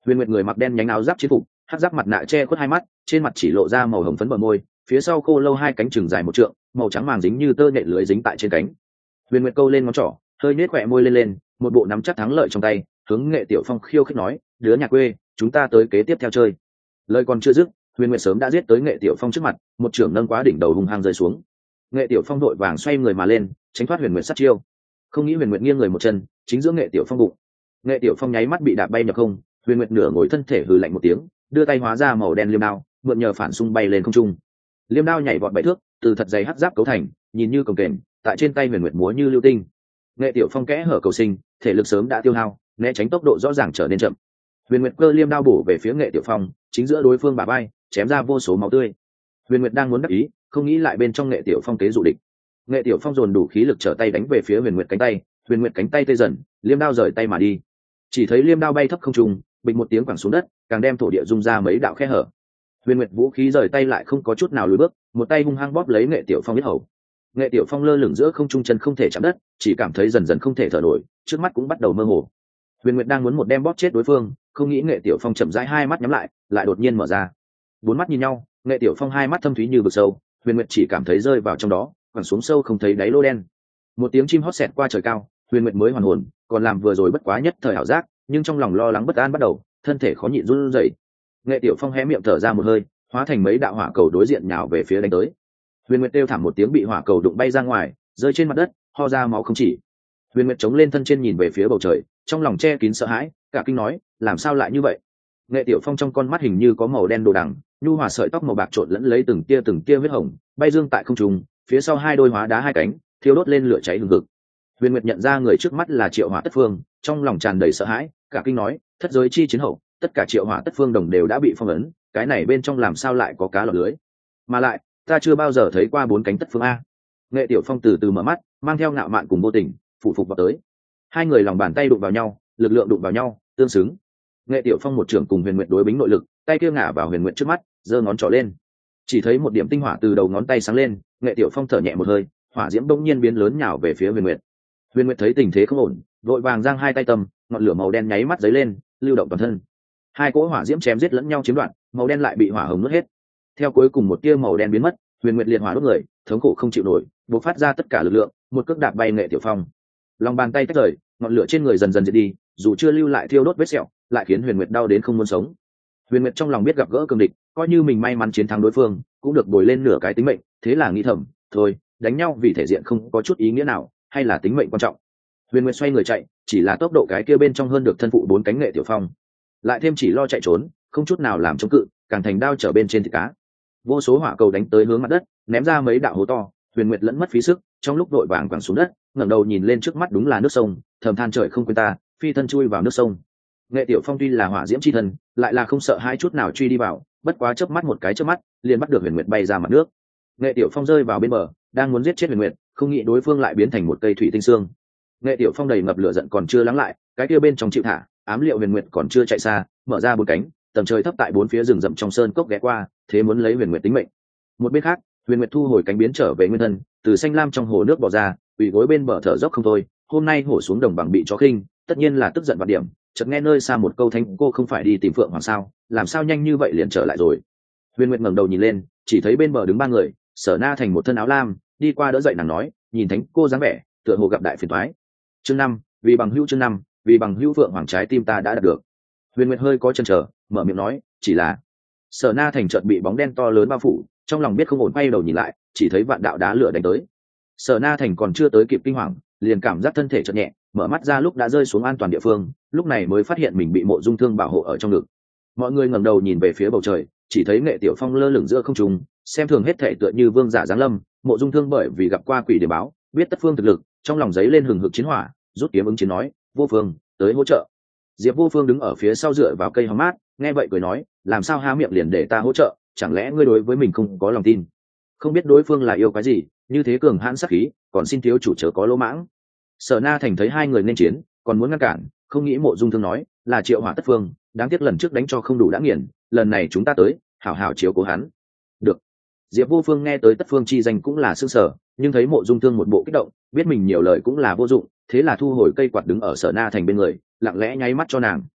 Huyền Nguyệt người mặc đen nhánh áo giáp chiến phục, hắc giáp mặt nạ che khuất hai mắt, trên mặt chỉ lộ ra màu hồng phấn bờ môi, phía sau khô lâu hai cánh chừng dài một trượng, màu trắng màng dính như tơ nhện lưới dính tại trên cánh. Huyền Nguyệt câu lên ngón trỏ, hơi nhếch khóe môi lên, một bộ nắm chắc thắng lợi trong tay, hướng Nghệ Tiểu Phong khiêu khích nói, "Đứa nhà quê, chúng ta tới kế tiếp theo chơi." Lời còn chưa dứt, Huyền Nguyệt sớm đã giết tới Nghệ Tiểu Phong trước mặt, một chưởng nâng quá đỉnh đầu hung hăng rơi xuống. Nghệ Tiểu Phong đội vàng xoay người mà lên, tránh thoát Huyền Nguyệt sát chiêu. Không nghĩ Huyền Nguyệt nghiêng người một chân, chính giữa Nghệ Tiểu Phong bụng. Nghệ Tiểu Phong nháy mắt bị đạp bay nhập không, Huyền Nguyệt nửa ngồi thân thể hừ lạnh một tiếng, đưa tay hóa ra màu đen liêm đao, mượn nhờ phản xung bay lên không trung. Liêm đao nhảy vọt 7 thước, từ thật dày hắc giáp cấu thành, nhìn như cồng kềnh, tại trên tay Huyền Nguyệt múa như lưu tinh. Nghệ Tiểu Phong kẽ hở cầu sinh, thể lực sớm đã tiêu hao, né tránh tốc độ rõ ràng trở nên chậm. Huyền Nguyệt cơ liêm đao bổ về phía Nghệ Tiểu Phong, chính giữa đối phương bả vai, chém ra vô số máu tươi. Huyền Nguyệt đang muốn đắc ý, không nghĩ lại bên trong Nghệ Tiểu Phong kế dụ địch. Nghệ Tiểu Phong dồn đủ khí lực trở tay đánh về phía Huyền Nguyệt cánh tay, Huyền Nguyệt cánh tay tê dần, liêm đao rời tay mà đi. Chỉ thấy liêm đao bay thấp không trung, bình một tiếng quẳng xuống đất, càng đem thổ địa rung ra mấy đạo khe hở. Huyền Nguyệt vũ khí rời tay lại không có chút nào lùi bước, một tay hung hăng bóp lấy Nghệ Tiểu Phong yết hầu. Nghệ Tiểu Phong lơ lửng giữa không trung, chân không thể chạm đất, chỉ cảm thấy dần dần không thể thở nổi, trước mắt cũng bắt đầu mơ hồ. Huyền Nguyệt đang muốn một đem bóp chết đối phương, không nghĩ Nghệ Tiểu Phong chậm rãi hai mắt nhắm lại đột nhiên mở ra. Bốn mắt nhìn nhau, Nghệ Tiểu Phong hai mắt thâm thúy như vực sâu, Huyền Nguyệt chỉ cảm thấy rơi vào trong đó, quẳng xuống sâu không thấy đáy lô đen. Một tiếng chim hót xẹt qua trời cao, Huyền Nguyệt mới hoàn hồn, còn làm vừa rồi bất quá nhất thời ảo giác, nhưng trong lòng lo lắng bất an bắt đầu, thân thể khó nhịn run rẩy. Nghệ Tiểu Phong hé miệng thở ra một hơi, hóa thành mấy đạo hỏa cầu đối diện nhào về phía đánh tới. Huyền Nguyệt kêu thảm một tiếng bị hỏa cầu đụng bay ra ngoài, rơi trên mặt đất, ho ra máu không chỉ. Huyền Nguyệt chống lên thân trên nhìn về phía bầu trời, trong lòng che kín sợ hãi, cả kinh nói, làm sao lại như vậy? Nghệ Tiểu Phong trong con mắt hình như có màu đen đồ đằng, nhu hòa sợi tóc màu bạc trộn lẫn lấy từng tia huyết hồng, bay dương tại không trung, phía sau hai đôi hóa đá hai cánh, thiêu đốt lên lửa cháy hừng hực. Huyền Nguyệt nhận ra người trước mắt là Triệu Hỏa Tất Phương, trong lòng tràn đầy sợ hãi, cả kinh nói, thất giới chi chiến hậu, tất cả Triệu Hỏa Tất Phương đồng đều đã bị phong ấn, cái này bên trong làm sao lại có cá lọt lưới? Mà lại, ta chưa bao giờ thấy qua 4 cánh Tất Phương a. Nghệ Tiểu Phong từ từ mở mắt, mang theo ngạo mạn cùng vô tình, phụ phục vào tới. Hai người lòng bàn tay đụng vào nhau, lực lượng đụng vào nhau, tương xứng. Nghệ Tiểu Phong một trưởng cùng Huyền Nguyệt đối bính nội lực, tay kia ngả vào Huyền Nguyệt trước mắt, giơ ngón trỏ lên. Chỉ thấy một điểm tinh hỏa từ đầu ngón tay sáng lên, Nghệ Tiểu Phong thở nhẹ một hơi, hỏa diễm bỗng nhiên biến lớn nhào về phía Huyền Nguyệt. Huyền Nguyệt thấy tình thế không ổn, vội vàng giang hai tay tầm, ngọn lửa màu đen nháy mắt dấy lên, lưu động toàn thân. Hai cỗ hỏa diễm chém giết lẫn nhau chiếm đoạt, màu đen lại bị hỏa hồng nuốt hết. Theo cuối cùng một tia màu đen biến mất, Huyền Nguyệt liệt hỏa đốt người, thống khổ không chịu nổi, bộc phát ra tất cả lực lượng, một cước đạp bay Nghệ Tiểu Phong. Lòng bàn tay tách rời, ngọn lửa trên người dần dần diệt đi, dù chưa lưu lại thiêu đốt vết sẹo, lại khiến Huyền Nguyệt đau đến không muốn sống. Huyền Nguyệt trong lòng biết gặp gỡ cường địch, coi như mình may mắn chiến thắng đối phương, cũng được bồi lên nửa cái tính mệnh, thế là nghĩ thầm, thôi, đánh nhau vì thể diện không có chút ý nghĩa nào, hay là tính mệnh quan trọng. Huyền Nguyệt xoay người chạy, chỉ là tốc độ cái kia bên trong hơn được thân phụ 4 cánh Nghệ Tiểu Phong, lại thêm chỉ lo chạy trốn, không chút nào làm chống cự, càng thành đao trở bên trên thịt cá. Vô số hỏa cầu đánh tới hướng mặt đất, ném ra mấy đạo hố to, Huyền Nguyệt lẫn mất phí sức, trong lúc đội vàng quẳng xuống đất, ngẩng đầu nhìn lên trước mắt đúng là nước sông, thầm than trời không quên ta, phi thân chui vào nước sông. Nghệ Tiểu Phong tuy là hỏa diễm chi thần, lại là không sợ hai chút nào truy đi vào, bất quá chớp mắt một cái chớp mắt, liền bắt được Huyền Nguyệt bay ra mặt nước. Nghệ Tiểu Phong rơi vào bên bờ, đang muốn giết chết Huyền Nguyệt, không nghĩ đối phương lại biến thành một cây thủy tinh xương. Nghệ Tiểu Phong đầy ngập lửa giận còn chưa lắng lại, cái kia bên trong chịu thả, ám liệu Huyền Nguyệt còn chưa chạy xa, mở ra 4 cánh, tầm trời thấp tại 4 phía rừng rậm trong sơn cốc ghé qua, thế muốn lấy Huyền Nguyệt tính mệnh. Một bên khác, Huyền Nguyệt thu hồi cánh biến trở về nguyên thân, từ xanh lam trong hồ nước bò ra, quỳ gối bên bờ thở dốc không thôi. Hôm nay hổ xuống đồng bằng bị chó khinh, tất nhiên là tức giận vạn điểm. Chợt nghe nơi xa một câu thanh, cô không phải đi tìm Phượng Hoàng sao, làm sao nhanh như vậy liền trở lại rồi? Huyền Nguyệt ngẩng đầu nhìn lên, chỉ thấy bên bờ đứng 3 người, Sở Na Thành một thân áo lam, đi qua đỡ dậy nàng nói, nhìn thánh cô dáng vẻ, tựa hồ gặp đại phiền toái. Chương 5, vì bằng hữu chương 5, vì bằng hữu Phượng Hoàng trái tim ta đã đạt được. Huyền Nguyệt hơi có chần chờ, mở miệng nói, chỉ là. Sở Na Thành chợt bị bóng đen to lớn bao phủ, trong lòng biết không ổn, quay đầu nhìn lại, chỉ thấy vạn đạo đá lửa đánh tới. Sở Na Thành còn chưa tới kịp kinh hoàng, liền cảm giác thân thể chợt nhẹ, mở mắt ra lúc đã rơi xuống an toàn địa phương, lúc này mới phát hiện mình bị Mộ Dung Thương bảo hộ ở trong ngực. Mọi người ngẩng đầu nhìn về phía bầu trời, chỉ thấy Nghệ Tiểu Phong lơ lửng giữa không trung, xem thường hết thảy tựa như vương giả giáng lâm. Mộ Dung Thương bởi vì gặp qua quỷ để báo, biết Tất Phương thực lực, trong lòng giấy lên hừng hực chiến hỏa, rút kiếm ứng chiến nói, Vô Phương, tới hỗ trợ. Diệp Vô Phương đứng ở phía sau dựa vào cây hóng mát, nghe vậy cười nói, làm sao há miệng liền để ta hỗ trợ, chẳng lẽ ngươi đối với mình không có lòng tin? Không biết đối phương là yêu cái gì, như thế cường hãn sát khí, còn xin thiếu chủ chớ có lỗ mãng. Sở Na Thành thấy hai người nên chiến, còn muốn ngăn cản, không nghĩ Mộ Dung Thương nói, là Triệu Hỏa Tất Phương, đáng tiếc lần trước đánh cho không đủ đã nghiền, lần này chúng ta tới, hảo hảo chiếu cố hắn. Được. Diệp Vô Phương nghe tới Tất Phương chi danh cũng là sương sở, nhưng thấy Mộ Dung Thương một bộ kích động, biết mình nhiều lời cũng là vô dụng, thế là thu hồi cây quạt đứng ở Sở Na Thành bên người, lặng lẽ nháy mắt cho nàng.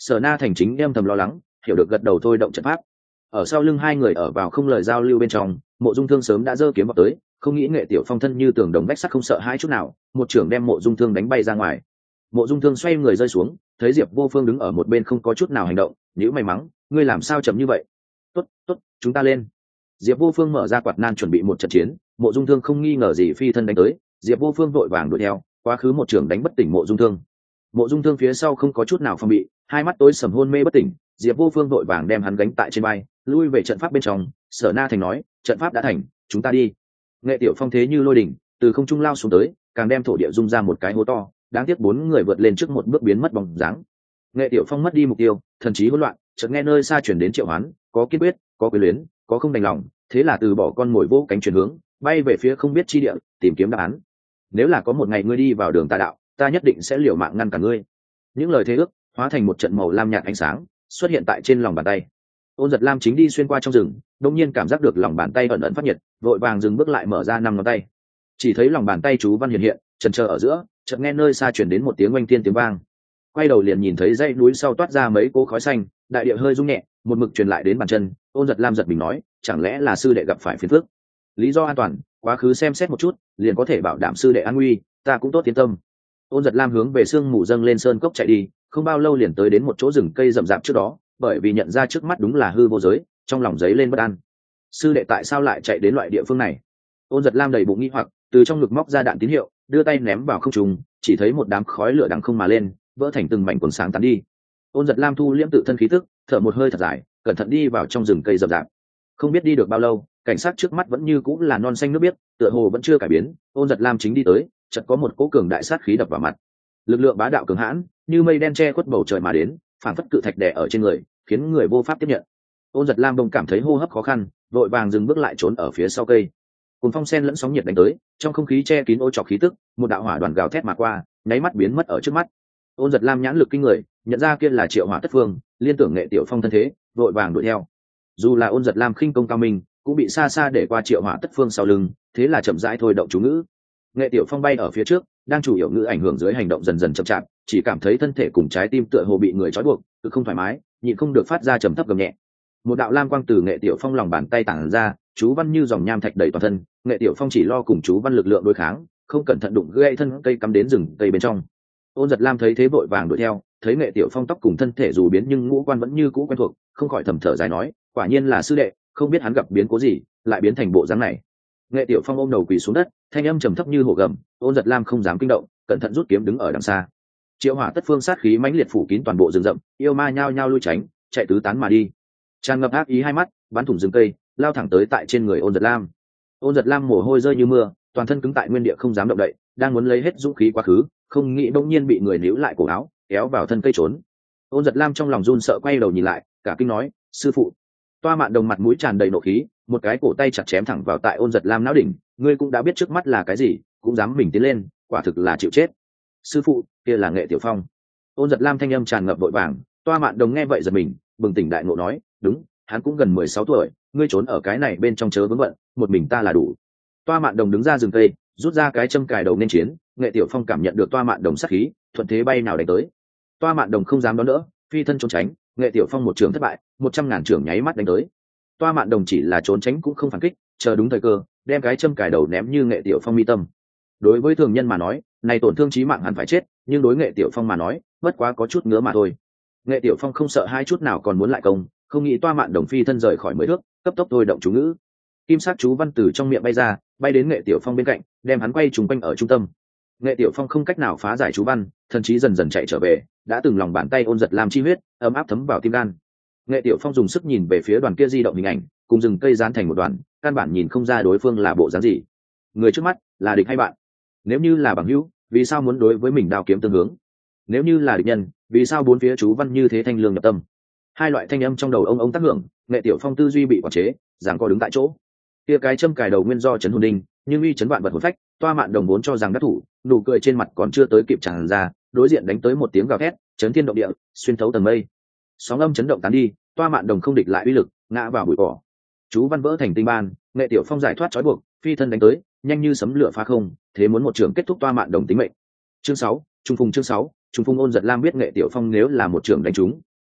Sở Na Thành chính em thầm lo lắng, hiểu được gật đầu thôi động trận pháp. Ở sau lưng hai người ở vào không lời giao lưu bên trong, Mộ Dung Thương sớm đã giơ kiếm vào tới, không nghĩ Nghệ Tiểu Phong thân như tường đồng vách sắt không sợ hai chút nào, một trưởng đem Mộ Dung Thương đánh bay ra ngoài. Mộ Dung Thương xoay người rơi xuống, thấy Diệp Vô Phương đứng ở một bên không có chút nào hành động, nhíu mày mắng, ngươi làm sao chậm như vậy? Tốt, tốt, chúng ta lên. Diệp Vô Phương mở ra quạt nan chuẩn bị một trận chiến, Mộ Dung Thương không nghi ngờ gì phi thân đánh tới, Diệp Vô Phương vội vàng đuổi theo, quá khứ một trưởng đánh bất tỉnh Mộ Dung Thương. Mộ Dung Thương phía sau không có chút nào phòng bị, hai mắt tối sầm hôn mê bất tỉnh, Diệp Vô Phương vội vàng đem hắn gánh tại trên vai, lui về trận pháp bên trong. Sở Na Thành nói, trận pháp đã thành, chúng ta đi. Nghệ Tiểu Phong thế như lôi đỉnh, từ không trung lao xuống tới, càng đem thổ địa rung ra một cái hố to, đáng tiếc bốn người vượt lên trước một bước biến mất bóng dáng. Nghệ Tiểu Phong mất đi mục tiêu, thần trí hỗn loạn, chợt nghe nơi xa chuyển đến triệu hoán, có kiên quyết, có quyến luyến, có không đành lòng, thế là từ bỏ con mồi vô cánh chuyển hướng, bay về phía không biết chi địa, tìm kiếm đáp án. Nếu là có một ngày ngươi đi vào đường tà đạo, ta nhất định sẽ liều mạng ngăn cả ngươi. Những lời thế ước hóa thành một trận màu lam nhạt ánh sáng, xuất hiện tại trên lòng bàn tay. Ôn Giật Lam chính đi xuyên qua trong rừng, đột nhiên cảm giác được lòng bàn tay ẩn ẩn phát nhiệt, vội vàng dừng bước lại mở ra năm ngón tay. Chỉ thấy lòng bàn tay chú văn hiện hiện, chần chờ ở giữa, chợt nghe nơi xa truyền đến một tiếng oanh thiên tiếng vang. Quay đầu liền nhìn thấy dãy núi sau toát ra mấy cỗ khói xanh, đại địa hơi rung nhẹ, một mực truyền lại đến bàn chân. Ôn Giật Lam giật mình nói, chẳng lẽ là sư đệ gặp phải phiền phức? Lý do an toàn, quá khứ xem xét một chút, liền có thể bảo đảm sư đệ an nguy, ta cũng tốt yên tâm. Ôn Giật Lam hướng về sương mù dâng lên sơn cốc chạy đi, không bao lâu liền tới đến một chỗ rừng cây rậm rạp trước đó, bởi vì nhận ra trước mắt đúng là hư vô giới, trong lòng giấy lên bất an. Sư đệ tại sao lại chạy đến loại địa phương này? Ôn Giật Lam đầy bụng nghi hoặc, từ trong ngực móc ra đạn tín hiệu, đưa tay ném vào không trung, chỉ thấy một đám khói lửa đằng không mà lên, vỡ thành từng mảnh cuồng sáng tán đi. Ôn Giật Lam thu liễm tự thân khí tức, thở một hơi thật dài, cẩn thận đi vào trong rừng cây rậm rạp. Không biết đi được bao lâu, cảnh sát trước mắt vẫn như cũng là non xanh nước biếc, tựa hồ vẫn chưa cải biến. Ôn Giật Lam chính đi tới, chợt có một cỗ cường đại sát khí đập vào mặt. Lực lượng bá đạo cường hãn, như mây đen che khuất bầu trời mà đến, phản phất cự thạch đè ở trên người, khiến người vô pháp tiếp nhận. Ôn Giật Lam đông cảm thấy hô hấp khó khăn, vội vàng dừng bước lại trốn ở phía sau cây. Cùng phong sen lẫn sóng nhiệt đánh tới, trong không khí che kín ô trọc khí tức, một đạo hỏa đoàn gào thét mà qua, nháy mắt biến mất ở trước mắt. Ôn Giật Lam nhãn lực kinh người, nhận ra kia là Triệu Hỏa Tất Phương, liên tưởng Nghệ Tiểu Phong thân thế, vội vàng đuổi theo. Dù là Ôn Giật Lam khinh công cao minh, cũng bị xa xa để qua Triệu Hỏa Tất Phương sau lưng, thế là chậm rãi thôi động chú ngữ. Nghệ Tiểu Phong bay ở phía trước, đang chủ yếu ngữ ảnh hưởng dưới hành động dần dần chậm chạp, chỉ cảm thấy thân thể cùng trái tim tựa hồ bị người trói buộc, cứ không thoải mái, nhịn không được phát ra trầm thấp gầm nhẹ. Một đạo lam quang từ Nghệ Tiểu Phong lòng bàn tay tản ra, chú văn như dòng nham thạch đầy toàn thân. Nghệ Tiểu Phong chỉ lo cùng chú văn lực lượng đối kháng, không cẩn thận đụng gãy thân cây cắm đến rừng cây bên trong. Ôn Giật Lam thấy thế vội vàng đuổi theo, thấy Nghệ Tiểu Phong tóc cùng thân thể dù biến nhưng ngũ quan vẫn như cũ quen thuộc, không khỏi thầm thở dài nói, quả nhiên là sư đệ, không biết hắn gặp biến cố gì, lại biến thành bộ dáng này. Nghệ Tiểu Phong ôm đầu quỳ xuống đất, thanh âm trầm thấp như hổ gầm. Ôn Giật Lam không dám kinh động, cẩn thận rút kiếm đứng ở đằng xa. Triệu Hỏa Tất Phương sát khí mãnh liệt phủ kín toàn bộ rừng rậm, yêu ma nhao nhao lui tránh, chạy tứ tán mà đi. Tràn ngập ác ý hai mắt, bắn thủng rừng cây, lao thẳng tới tại trên người Ôn Giật Lam. Ôn Giật Lam mồ hôi rơi như mưa, toàn thân cứng tại nguyên địa không dám động đậy, đang muốn lấy hết dũng khí quá khứ, không nghĩ bỗng nhiên bị người níu lại cổ áo, kéo vào thân cây trốn. Ôn Giật Lam trong lòng run sợ quay đầu nhìn lại, cả kinh nói, sư phụ. Toa Mạn Đồng mặt mũi tràn đầy nộ khí, một cái cổ tay chặt chém thẳng vào tại Ôn Giật Lam não đỉnh, ngươi cũng đã biết trước mắt là cái gì, cũng dám mình tiến lên, quả thực là chịu chết. Sư phụ, kia là Nghệ Tiểu Phong. Ôn Giật Lam thanh âm tràn ngập vội vàng. Toa Mạn Đồng nghe vậy giật mình, bừng tỉnh đại ngộ nói, đúng, hắn cũng gần 16 tuổi, ngươi trốn ở cái này bên trong chớ vướng bận, một mình ta là đủ. Toa Mạn Đồng đứng ra rừng cây, rút ra cái châm cài đầu nên chiến. Nghệ Tiểu Phong cảm nhận được Toa Mạn Đồng sát khí, thuận thế bay nào đánh tới. Toa Mạn Đồng không dám đón đỡ, phi thân trốn tránh. Nghệ Tiểu Phong một trường thất bại, 100.000 trường nháy mắt đánh tới. Toa Mạn Đồng chỉ là trốn tránh cũng không phản kích, chờ đúng thời cơ, đem cái châm cài đầu ném như Nghệ Tiểu Phong mi tâm. Đối với thường nhân mà nói, này tổn thương chí mạng hẳn phải chết, nhưng đối Nghệ Tiểu Phong mà nói, bất quá có chút ngứa mà thôi. Nghệ Tiểu Phong không sợ hai chút nào còn muốn lại công, không nghĩ Toa Mạn Đồng phi thân rời khỏi 10 thước, cấp tốc thôi động chú ngữ. Kim sắc chú văn từ trong miệng bay ra, bay đến Nghệ Tiểu Phong bên cạnh, đem hắn quay trùng quanh ở trung tâm. Nghệ Tiểu Phong không cách nào phá giải chú văn, thần trí dần dần chạy trở về, đã từng lòng bàn tay Ôn Giật Lam chi huyết, ấm áp thấm vào tim gan. Nghệ Tiểu Phong dùng sức nhìn về phía đoàn kia di động hình ảnh, cùng rừng cây dán thành một đoàn, căn bản nhìn không ra đối phương là bộ dáng gì. Người trước mắt là địch hay bạn? Nếu như là bằng hữu, vì sao muốn đối với mình đao kiếm tương hướng? Nếu như là địch nhân, vì sao bốn phía chú văn như thế thanh lương nhập tâm? Hai loại thanh âm trong đầu ông tác hưởng, Nghệ Tiểu Phong tư duy bị quản chế, giằng co đứng tại chỗ. Kia cái châm cài đầu nguyên do chấn hồn đinh, nhưng uy chấn vạn vật hồn phách. Toa Mạn Đồng vốn cho rằng đắc thủ, nụ cười trên mặt còn chưa tới kịp tràn ra, đối diện đánh tới một tiếng gào thét, chấn thiên động địa, xuyên thấu tầng mây. Sóng âm chấn động tán đi, Toa Mạn Đồng không địch lại uy lực, ngã vào bụi cỏ. Chú văn vỡ thành tinh ban. Nghệ Tiểu Phong giải thoát trói buộc, phi thân đánh tới, nhanh như sấm lửa phá không, thế muốn một trường kết thúc Toa Mạn Đồng tính mệnh. Chương 6, Trung Phùng chương 6, Trung Phùng. Ôn Giật Lam biết Nghệ Tiểu Phong nếu là một trường đánh trúng,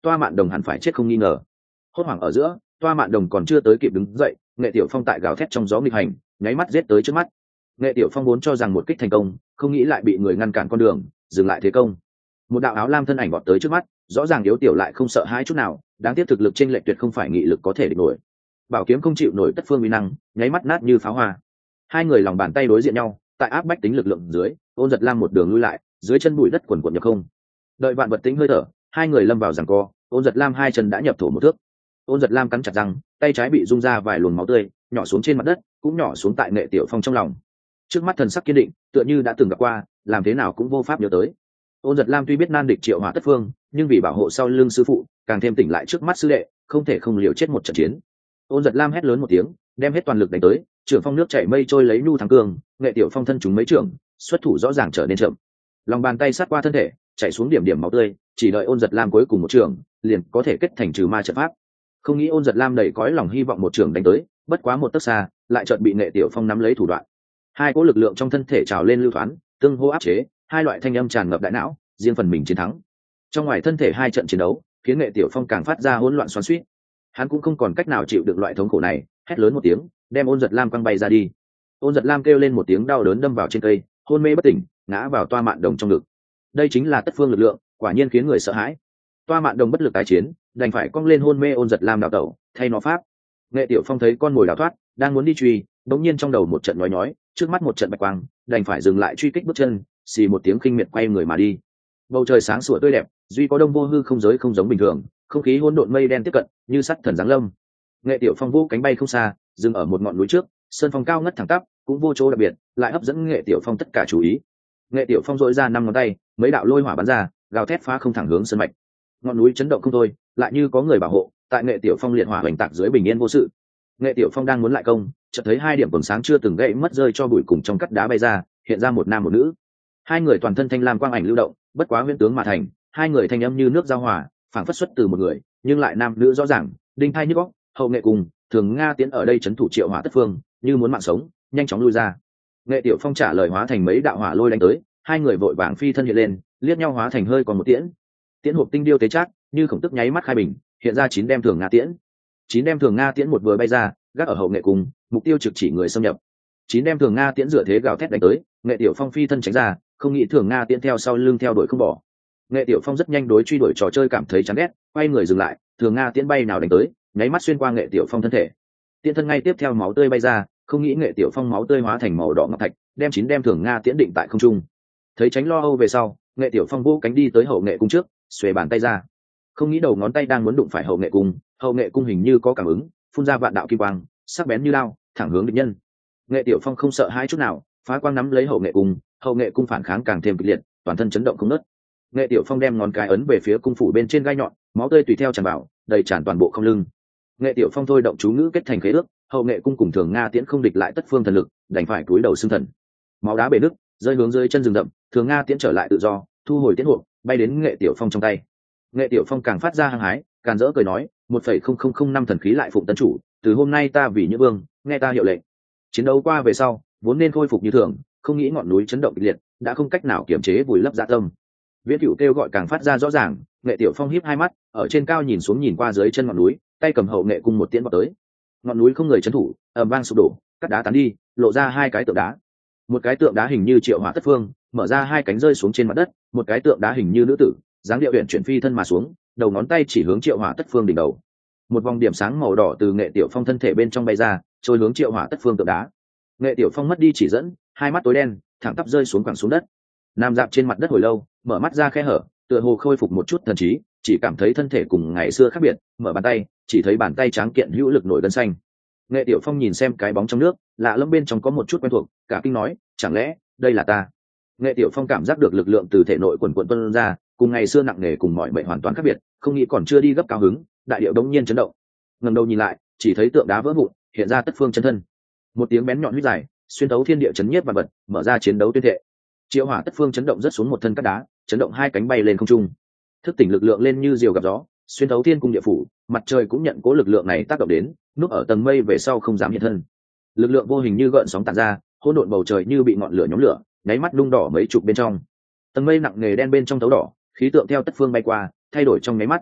Toa Mạn Đồng hẳn phải chết không nghi ngờ. Hốt hoảng ở giữa, Toa Mạn Đồng còn chưa tới kịp đứng dậy, Nghệ Tiểu Phong tại gào thét trong gió nghịch hành, nháy mắt giết tới trước mắt. Nghệ Tiểu Phong vốn cho rằng một kích thành công, không nghĩ lại bị người ngăn cản con đường, dừng lại thế công. Một đạo áo lam thân ảnh vọt tới trước mắt, rõ ràng yếu tiểu lại không sợ hãi chút nào, đáng tiếc thực lực chênh lệch tuyệt không phải nghị lực có thể địch nổi. Bảo kiếm không chịu nổi tất phương uy năng, nháy mắt nát như pháo hoa. Hai người lòng bàn tay đối diện nhau, tại áp bách tính lực lượng dưới, Ôn Giật Lam một đường lui lại, dưới chân bụi đất quần quần nhập không. Đợi vạn vật tính hơi thở, hai người lâm vào giằng co, Ôn Giật Lam hai chân đã nhập thổ một thước. Ôn Giật Lam cắn chặt răng, tay trái bị rung ra vài luồng máu tươi, nhỏ xuống trên mặt đất, cũng nhỏ xuống tại Nghệ Tiểu Phong trong lòng. Trước mắt thần sắc kiên định, tựa như đã từng gặp qua, làm thế nào cũng vô pháp nhớ tới. Ôn Giật Lam tuy biết nan địch Triệu Hỏa Tất Phương, nhưng vì bảo hộ sau lưng sư phụ, càng thêm tỉnh lại trước mắt sư đệ, không thể không liều chết một trận chiến. Ôn Giật Lam hét lớn một tiếng, đem hết toàn lực đánh tới, trưởng phong nước chảy mây trôi lấy nhu thắng cường, Nghệ Tiểu Phong thân chúng mấy trưởng, xuất thủ rõ ràng trở nên chậm. Lòng bàn tay sát qua thân thể, chảy xuống điểm điểm máu tươi, chỉ đợi Ôn Giật Lam cuối cùng một trưởng, liền có thể kết thành trừ ma trận pháp. Không nghĩ Ôn Giật Lam đầy cõi lòng hy vọng một trưởng đánh tới, bất quá một tấc xa, lại chợt bị Nghệ Tiểu Phong nắm lấy thủ đoạn. Hai cỗ lực lượng trong thân thể trào lên lưu thoáng, tương hô áp chế, hai loại thanh âm tràn ngập đại não, riêng phần mình chiến thắng. Trong ngoài thân thể hai trận chiến đấu, khiến Nghệ Tiểu Phong càng phát ra hỗn loạn xoắn xuýt. Hắn cũng không còn cách nào chịu được loại thống khổ này, hét lớn một tiếng, đem Ôn Giật Lam quăng bay ra đi. Ôn Giật Lam kêu lên một tiếng đau đớn đâm vào trên cây, hôn mê bất tỉnh, ngã vào Toa Mạn Đồng trong ngực. Đây chính là tất phương lực lượng, quả nhiên khiến người sợ hãi. Toa Mạn Đồng bất lực tái chiến, đành phải cong lên hôn mê Ôn Giật Lam đào tẩu, thay nó pháp. Nghệ Tiểu Phong thấy con mồi đào thoát, đang muốn đi truy, đống nhiên trong đầu một trận nhói nhói, trước mắt một trận bạch quang, đành phải dừng lại truy kích bước chân, xì một tiếng khinh miệt quay người mà đi. Bầu trời sáng sủa tươi đẹp, duy có đông vô hư không giới không giống bình thường, không khí hỗn độn mây đen tiếp cận, như sắt thần giáng lâm. Nghệ Tiểu Phong vũ cánh bay không xa, dừng ở một ngọn núi trước, sơn phong cao ngất thẳng tắp, cũng vô chỗ đặc biệt, lại hấp dẫn Nghệ Tiểu Phong tất cả chú ý. Nghệ Tiểu Phong dội ra năm ngón tay, mấy đạo lôi hỏa bắn ra, gào thét phá không thẳng hướng sơn mạch. Ngọn núi chấn động không thôi, lại như có người bảo hộ, tại Nghệ Tiểu Phong liệt hỏa hoành tạc dưới bình yên vô sự. Nghệ Tiểu Phong đang muốn lại công, chợt thấy hai điểm vầng sáng chưa từng gãy mất rơi cho bụi cùng trong cắt đá bay ra, hiện ra một nam một nữ. Hai người toàn thân thanh lam quang ảnh lưu động, bất quá huyễn tướng mà thành, hai người thanh âm như nước giao hòa, phảng phất xuất từ một người, nhưng lại nam nữ rõ ràng, đinh thai nhức óc. Hậu Nghệ cùng Thường Nga tiến ở đây trấn thủ Triệu Hỏa Tất Phương, như muốn mạng sống, nhanh chóng lui ra. Nghệ Tiểu Phong trả lời hóa thành mấy đạo hỏa lôi đánh tới, hai người vội vàng phi thân hiện lên, liếc nhau hóa thành hơi còn một tiễn. Tiễn hộp tinh điêu tế chắc, như khổng tức nháy mắt khai bình, hiện ra 9 đem Thường Nga tiễn. 9 đem Thường Nga tiễn một vừa bay ra, gác ở Hậu Nghệ cùng, mục tiêu trực chỉ người xâm nhập. 9 đem Thường Nga tiễn dựa thế gào thét đánh tới, Nghệ Tiểu Phong phi thân tránh ra, không nghĩ Thường Nga tiễn theo sau lưng theo đuổi không bỏ. Nghệ Tiểu Phong rất nhanh đối truy đuổi trò chơi cảm thấy chán ghét, quay người dừng lại, Thường Nga tiễn bay nào đánh tới, nháy mắt xuyên qua Nghệ Tiểu Phong thân thể. Tiễn thân ngay tiếp theo máu tươi bay ra, không nghĩ Nghệ Tiểu Phong máu tươi hóa thành màu đỏ ngọc thạch, đem 9 đem Thường Nga tiễn định tại không trung. Thấy tránh lo âu về sau, Nghệ Tiểu Phong vô cánh đi tới Hậu Nghệ cung trước, xuề bàn tay ra. Không nghĩ đầu ngón tay đang muốn đụng phải Hậu Nghệ cung, Hậu Nghệ cung hình như có cảm ứng, phun ra vạn đạo kim quang, sắc bén như lao, thẳng hướng địch nhân. Nghệ Tiểu Phong không sợ hai chút nào, phá quang nắm lấy Hậu Nghệ cung, Hậu Nghệ cung phản kháng càng thêm kịch liệt, toàn thân chấn động không ngớt. Nghệ Tiểu Phong đem ngón cái ấn về phía cung phủ bên trên gai nhọn, máu tươi tùy theo tràn vào, đầy tràn toàn bộ không lưng. Nghệ Tiểu Phong thôi động chú ngữ kết thành khế ước, Hậu Nghệ cung cùng Thường Nga tiễn không địch lại tất phương thần lực, đành phải cúi đầu xưng thần. Máu đá bể nứt, rơi hướng dưới chân rừng rậm, Thường Nga tiễn trở lại tự do, thu hồi tiễn hộp, bay đến Nghệ Tiểu Phong trong tay. Nghệ Tiểu Phong càng phát ra hăng hái, càng rỡ cười nói, 1,0005 thần khí lại phụng tân chủ, từ hôm nay ta vì Nhữ Vương, nghe ta hiệu lệnh. Chiến đấu qua về sau, vốn nên khôi phục như thường, không nghĩ ngọn núi chấn động kịch liệt, đã không cách nào kiềm chế vùi lấp dạ tâm. Viễn Cửu kêu gọi càng phát ra rõ ràng, Nghệ Tiểu Phong híp hai mắt, ở trên cao nhìn xuống nhìn qua dưới chân ngọn núi, tay cầm Hậu Nghệ cung một tiễn vọt tới. Ngọn núi không người trấn thủ, ầm vang sụp đổ, cắt đá tán đi, lộ ra hai cái tượng đá. Một cái tượng đá hình như Triệu Hỏa Tất Phương, mở ra hai cánh rơi xuống trên mặt đất, một cái tượng đá hình như nữ tử, dáng điệu uyển chuyển phi thân mà xuống, đầu ngón tay chỉ hướng Triệu Hỏa Tất Phương đỉnh đầu. Một vòng điểm sáng màu đỏ từ Nghệ Tiểu Phong thân thể bên trong bay ra, trôi hướng Triệu Hỏa Tất Phương tượng đá. Nghệ Tiểu Phong mất đi chỉ dẫn, hai mắt tối đen, thẳng tắp rơi xuống quẳng xuống đất. Nằm dạp trên mặt đất hồi lâu, mở mắt ra khe hở, tựa hồ khôi phục một chút thần trí, chỉ cảm thấy thân thể cùng ngày xưa khác biệt, mở bàn tay, chỉ thấy bàn tay trắng kiện hữu lực nổi gân xanh. Nghệ Tiểu Phong nhìn xem cái bóng trong nước, lạ lẫm bên trong có một chút quen thuộc, cả kinh nói, chẳng lẽ đây là ta? Nghệ Tiểu Phong cảm giác được lực lượng từ thể nội quần quần tuôn ra, cùng ngày xưa nặng nề cùng mọi mệnh hoàn toàn khác biệt, không nghĩ còn chưa đi gấp cao hứng, đại điệu đống nhiên chấn động. Ngẩng đầu nhìn lại, chỉ thấy tượng đá vỡ vụn, hiện ra Tất Phương chân thân. Một tiếng bén nhọn huýt dài, xuyên thấu thiên địa chấn nhiếp vạn vật, mở ra chiến đấu tuyên thệ. Triệu Hỏa Tất Phương chấn động rất xuống một thân cát đá, chấn động hai cánh bay lên không trung. Thức tỉnh lực lượng lên như diều gặp gió, xuyên thấu thiên cung địa phủ, mặt trời cũng nhận cố lực lượng này tác động đến, núp ở tầng mây về sau không dám hiện thân. Lực lượng vô hình như gợn sóng tản ra, hỗn độn bầu trời như bị ngọn lửa nhóm lửa, nháy mắt nung đỏ mấy chục bên trong. Tầng mây nặng nề đen bên trong thấu đỏ, khí tượng theo Tất Phương bay qua, thay đổi trong nháy mắt.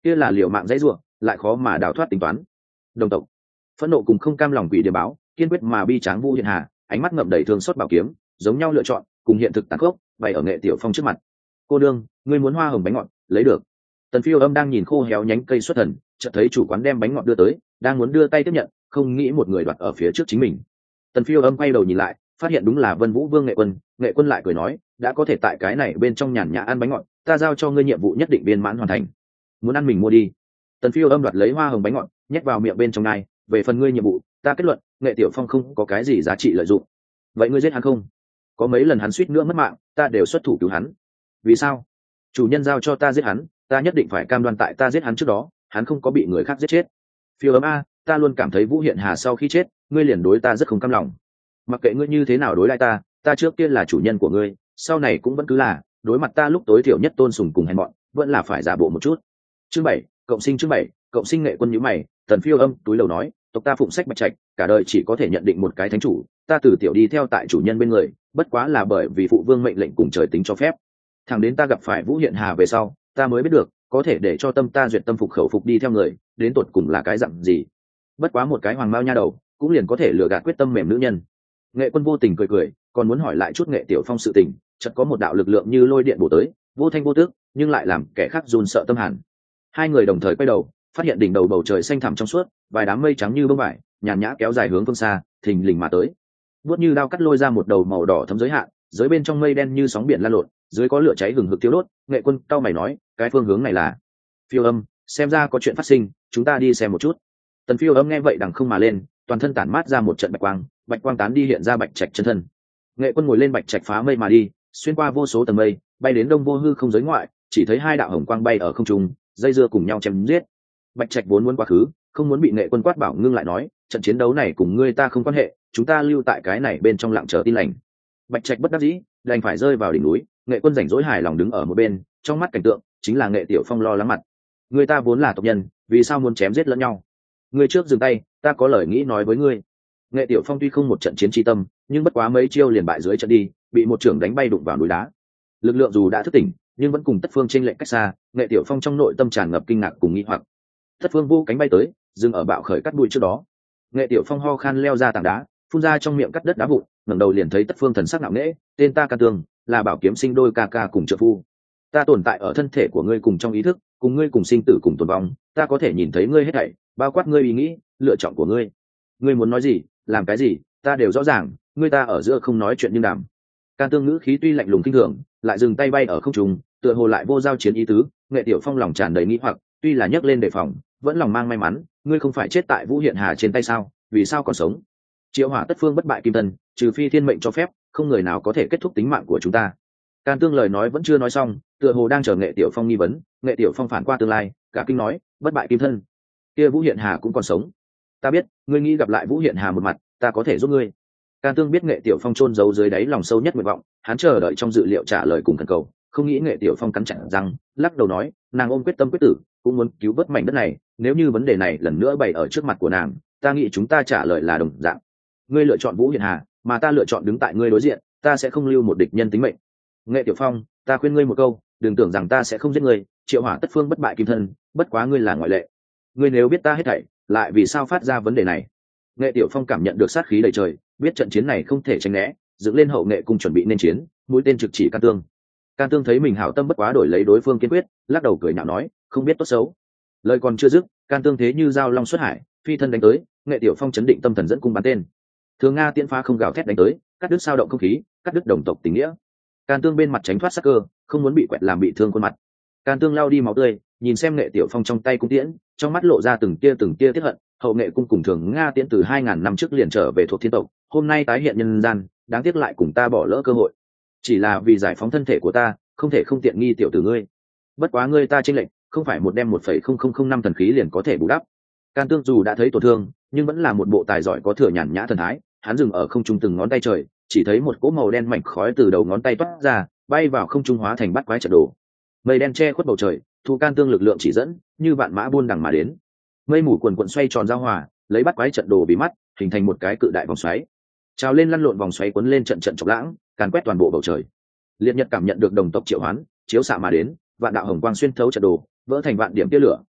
kia là liều mạng dãy ruộng lại khó mà đào thoát tính toán. Đồng tộc phẫn nộ cùng không cam lòng quỷ điềm báo kiên quyết mà bi tráng Vũ Hiện Hà, ánh mắt ngậm đầy thương xót bảo kiếm giống nhau lựa chọn cùng hiện thực tàn khốc bày ở Nghệ Tiểu Phong trước mặt. Cô đương, ngươi muốn hoa hồng bánh ngọt, lấy được. Tần Phiêu Âm đang nhìn khô héo nhánh cây xuất thần, chợt thấy chủ quán đem bánh ngọt đưa tới, đang muốn đưa tay tiếp nhận, không nghĩ một người đoạt ở phía trước chính mình. Tần Phiêu Âm quay đầu nhìn lại, phát hiện đúng là Vân Vũ Vương Nghệ Quân. Nghệ Quân lại cười nói, đã có thể tại cái này bên trong nhàn nhã ăn bánh ngọt, ta giao cho ngươi nhiệm vụ nhất định viên mãn hoàn thành. Muốn ăn mình mua đi. Tần Phiêu Âm đoạt lấy hoa hồng bánh ngọt, nhét vào miệng bên trong này. Về phần ngươi nhiệm vụ, ta kết luận, Nghệ Tiểu Phong không có cái gì giá trị lợi dụng. Vậy ngươi giết hắn không? Có mấy lần hắn suýt nữa mất mạng, ta đều xuất thủ cứu hắn. Vì sao? Chủ nhân giao cho ta giết hắn, ta nhất định phải cam đoan tại ta giết hắn trước đó, hắn không có bị người khác giết chết. Phiêu Âm a, ta luôn cảm thấy Vũ Hiện Hà sau khi chết, ngươi liền đối ta rất không cam lòng. Mặc kệ ngươi như thế nào đối lại ta trước kia là chủ nhân của ngươi, sau này cũng vẫn cứ là, đối mặt ta lúc tối thiểu nhất tôn sùng cùng hèn mọn, vẫn là phải giả bộ một chút. Chương 7, cộng sinh Nghệ Quân nhíu mày. Tần Phiêu Âm túi lầu nói, tộc ta phụng sách Bạch Trạch, cả đời chỉ có thể nhận định một cái thánh chủ, ta từ tiểu đi theo tại chủ nhân bên người, bất quá là bởi vì phụ vương mệnh lệnh cùng trời tính cho phép. Thằng đến ta gặp phải Vũ Hiện Hà về sau, ta mới biết được, có thể để cho tâm ta duyệt tâm phục khẩu phục đi theo người, đến tột cùng là cái dặn gì. Bất quá một cái hoàng mao nha đầu, cũng liền có thể lừa gạt quyết tâm mềm nữ nhân. Nghệ Quân vô tình cười cười, còn muốn hỏi lại chút Nghệ Tiểu Phong sự tình, chợt có một đạo lực lượng như lôi điện bổ tới, vô thanh vô tước, nhưng lại làm kẻ khác run sợ tâm hàn. Hai người đồng thời quay đầu, phát hiện đỉnh đầu bầu trời xanh thẳm trong suốt, vài đám mây trắng như bông vải, nhàn nhã kéo dài hướng phương xa, thình lình mà tới. Vuốt như đao cắt lôi ra một đầu màu đỏ thấm giới hạn, dưới bên trong mây đen như sóng biển lan lộn, dưới có lửa cháy hừng hực thiêu đốt. Nghệ Quân cau mày nói, cái phương hướng này là? Phiêu Âm, xem ra có chuyện phát sinh, chúng ta đi xem một chút. Tần Phiêu Âm nghe vậy đằng không mà lên, toàn thân tản mát ra một trận bạch quang tán đi hiện ra Bạch Trạch chân thân. Nghệ Quân ngồi lên Bạch Trạch phá mây mà đi, xuyên qua vô số tầng mây, bay đến đông vô hư không giới ngoại, chỉ thấy hai đạo hồng quang bay ở không trung, dây dưa cùng nhau chém giết. Bạch Trạch vốn muốn quá khứ, không muốn bị Nghệ Quân quát bảo, ngưng lại nói, trận chiến đấu này cùng ngươi ta không quan hệ, chúng ta lưu tại cái này bên trong lặng chờ tin lành. Bạch Trạch bất đắc dĩ, đành phải rơi vào đỉnh núi. Nghệ Quân rảnh rỗi hài lòng đứng ở một bên, trong mắt cảnh tượng chính là Nghệ Tiểu Phong lo lắng mặt. Người ta vốn là tộc nhân, vì sao muốn chém giết lẫn nhau? Ngươi trước dừng tay, ta có lời nghĩ nói với ngươi. Nghệ Tiểu Phong tuy không một trận chiến tri tâm, nhưng bất quá mấy chiêu liền bại dưới trận đi, bị một trưởng đánh bay đụng vào núi đá. Lực lượng dù đã thức tỉnh, nhưng vẫn cùng Tất Phương chênh lệch cách xa. Nghệ Tiểu Phong trong nội tâm tràn ngập kinh ngạc cùng nghi hoặc. Tất Phương vô cánh bay tới, dừng ở bạo khởi cắt bụi trước đó. Nghệ Tiểu Phong ho khan leo ra tảng đá, phun ra trong miệng cắt đất đá vụn, ngẩng đầu liền thấy Tất Phương thần sắc nặng nễ, tên ta Can Tương, là bảo kiếm sinh đôi ca ca cùng trợ phu. Ta tồn tại ở thân thể của ngươi cùng trong ý thức, cùng ngươi cùng sinh tử cùng tồn vong, ta có thể nhìn thấy ngươi hết thảy, bao quát ngươi ý nghĩ, lựa chọn của ngươi. Ngươi muốn nói gì, làm cái gì, ta đều rõ ràng, ngươi ta ở giữa không nói chuyện nhưng đàm. Can Tương ngữ khí tuy lạnh lùng kinh thường, lại dừng tay bay ở không trung, tựa hồ lại vô giao chiến ý tứ. Nghệ Tiểu Phong lòng tràn đầy nghi hoặc, tuy là nhấc lên đề phòng, vẫn lòng mang may mắn. Ngươi không phải chết tại Vũ Hiện Hà trên tay sao, vì sao còn sống? Triệu Hỏa Tất Phương bất bại kim thân, trừ phi thiên mệnh cho phép, không người nào có thể kết thúc tính mạng của chúng ta. Can Tương lời nói vẫn chưa nói xong, tựa hồ đang chờ Nghệ Tiểu Phong nghi vấn. Nghệ Tiểu Phong phản qua tương lai, cả kinh nói, bất bại kim thân, kia Vũ Hiện Hà cũng còn sống. Ta biết, ngươi nghĩ gặp lại Vũ Hiện Hà một mặt, ta có thể giúp ngươi. Can Tương biết Nghệ Tiểu Phong chôn giấu dưới đáy lòng sâu nhất nguyện vọng, hắn chờ đợi trong dự liệu trả lời cùng thần cầu, không nghĩ Nghệ Tiểu Phong cắn chặt răng, lắc đầu nói, nàng ôm quyết tâm quyết tử, cũng muốn cứu vớt mảnh đất này. Nếu như vấn đề này lần nữa bày ở trước mặt của nàng, ta nghĩ chúng ta trả lời là đồng dạng. Ngươi lựa chọn Vũ Hiện Hà, mà ta lựa chọn đứng tại ngươi đối diện, ta sẽ không lưu một địch nhân tính mệnh. Nghệ Tiểu Phong, ta khuyên ngươi một câu, đừng tưởng rằng ta sẽ không giết ngươi. Triệu Hỏa Tất Phương bất bại kim thân, bất quá ngươi là ngoại lệ. Ngươi nếu biết ta hết thảy, lại vì sao phát ra vấn đề này? Nghệ Tiểu Phong cảm nhận được sát khí đầy trời, biết trận chiến này không thể tránh né, dựng lên hậu nghệ cung chuẩn bị nên chiến, mũi tên trực chỉ Can Tương. Can Tương thấy mình hảo tâm bất quá đổi lấy đối phương kiên quyết, lắc đầu cười nhạo nói, không biết tốt xấu. Lời còn chưa dứt, Can Tương thế như dao long xuất hải, phi thân đánh tới. Nghệ Tiểu Phong chấn định tâm thần dẫn cung bắn tên. Thường Nga tiễn phá không gào thét đánh tới, cắt đứt sao động không khí, cắt đứt đồng tộc tình nghĩa. Can Tương bên mặt tránh thoát sắc cơ, không muốn bị quẹt làm bị thương khuôn mặt. Can Tương lao đi máu tươi, nhìn xem Nghệ Tiểu Phong trong tay cung tiễn, trong mắt lộ ra từng tia tiếc hận. Hậu nghệ cung cùng Thường Nga tiễn từ 2000 năm trước liền trở về thuộc thiên tộc, hôm nay tái hiện nhân gian, đáng tiếc lại cùng ta bỏ lỡ cơ hội. Chỉ là vì giải phóng thân thể của ta, không thể không tiện nghi tiểu tử ngươi. Bất quá ngươi ta chênh lệnh, không phải một đem 1,0005 thần khí liền có thể bù đắp. Can Tương dù đã thấy tổn thương, nhưng vẫn là một bộ tài giỏi có thừa nhàn nhã thần thái. Hắn dừng ở không trung từng ngón tay trời, chỉ thấy một cỗ màu đen mảnh khói từ đầu ngón tay toát ra, bay vào không trung hóa thành bắt quái trận đồ. Mây đen che khuất bầu trời, thu Can Tương lực lượng chỉ dẫn, như vạn mã buôn đằng mà đến. Mây mù quần quần xoay tròn giao hòa, lấy bắt quái trận đồ vì mắt, hình thành một cái cự đại vòng xoáy. Trào lên lăn lộn vòng xoáy cuốn lên trận trận chọc lãng, càn quét toàn bộ bầu trời. Liệt Nhật cảm nhận được đồng tộc triệu hoán, chiếu xạ mà đến, vạn đạo hồng quang xuyên thấu trận đồ, vỡ thành vạn điểm tia lửa,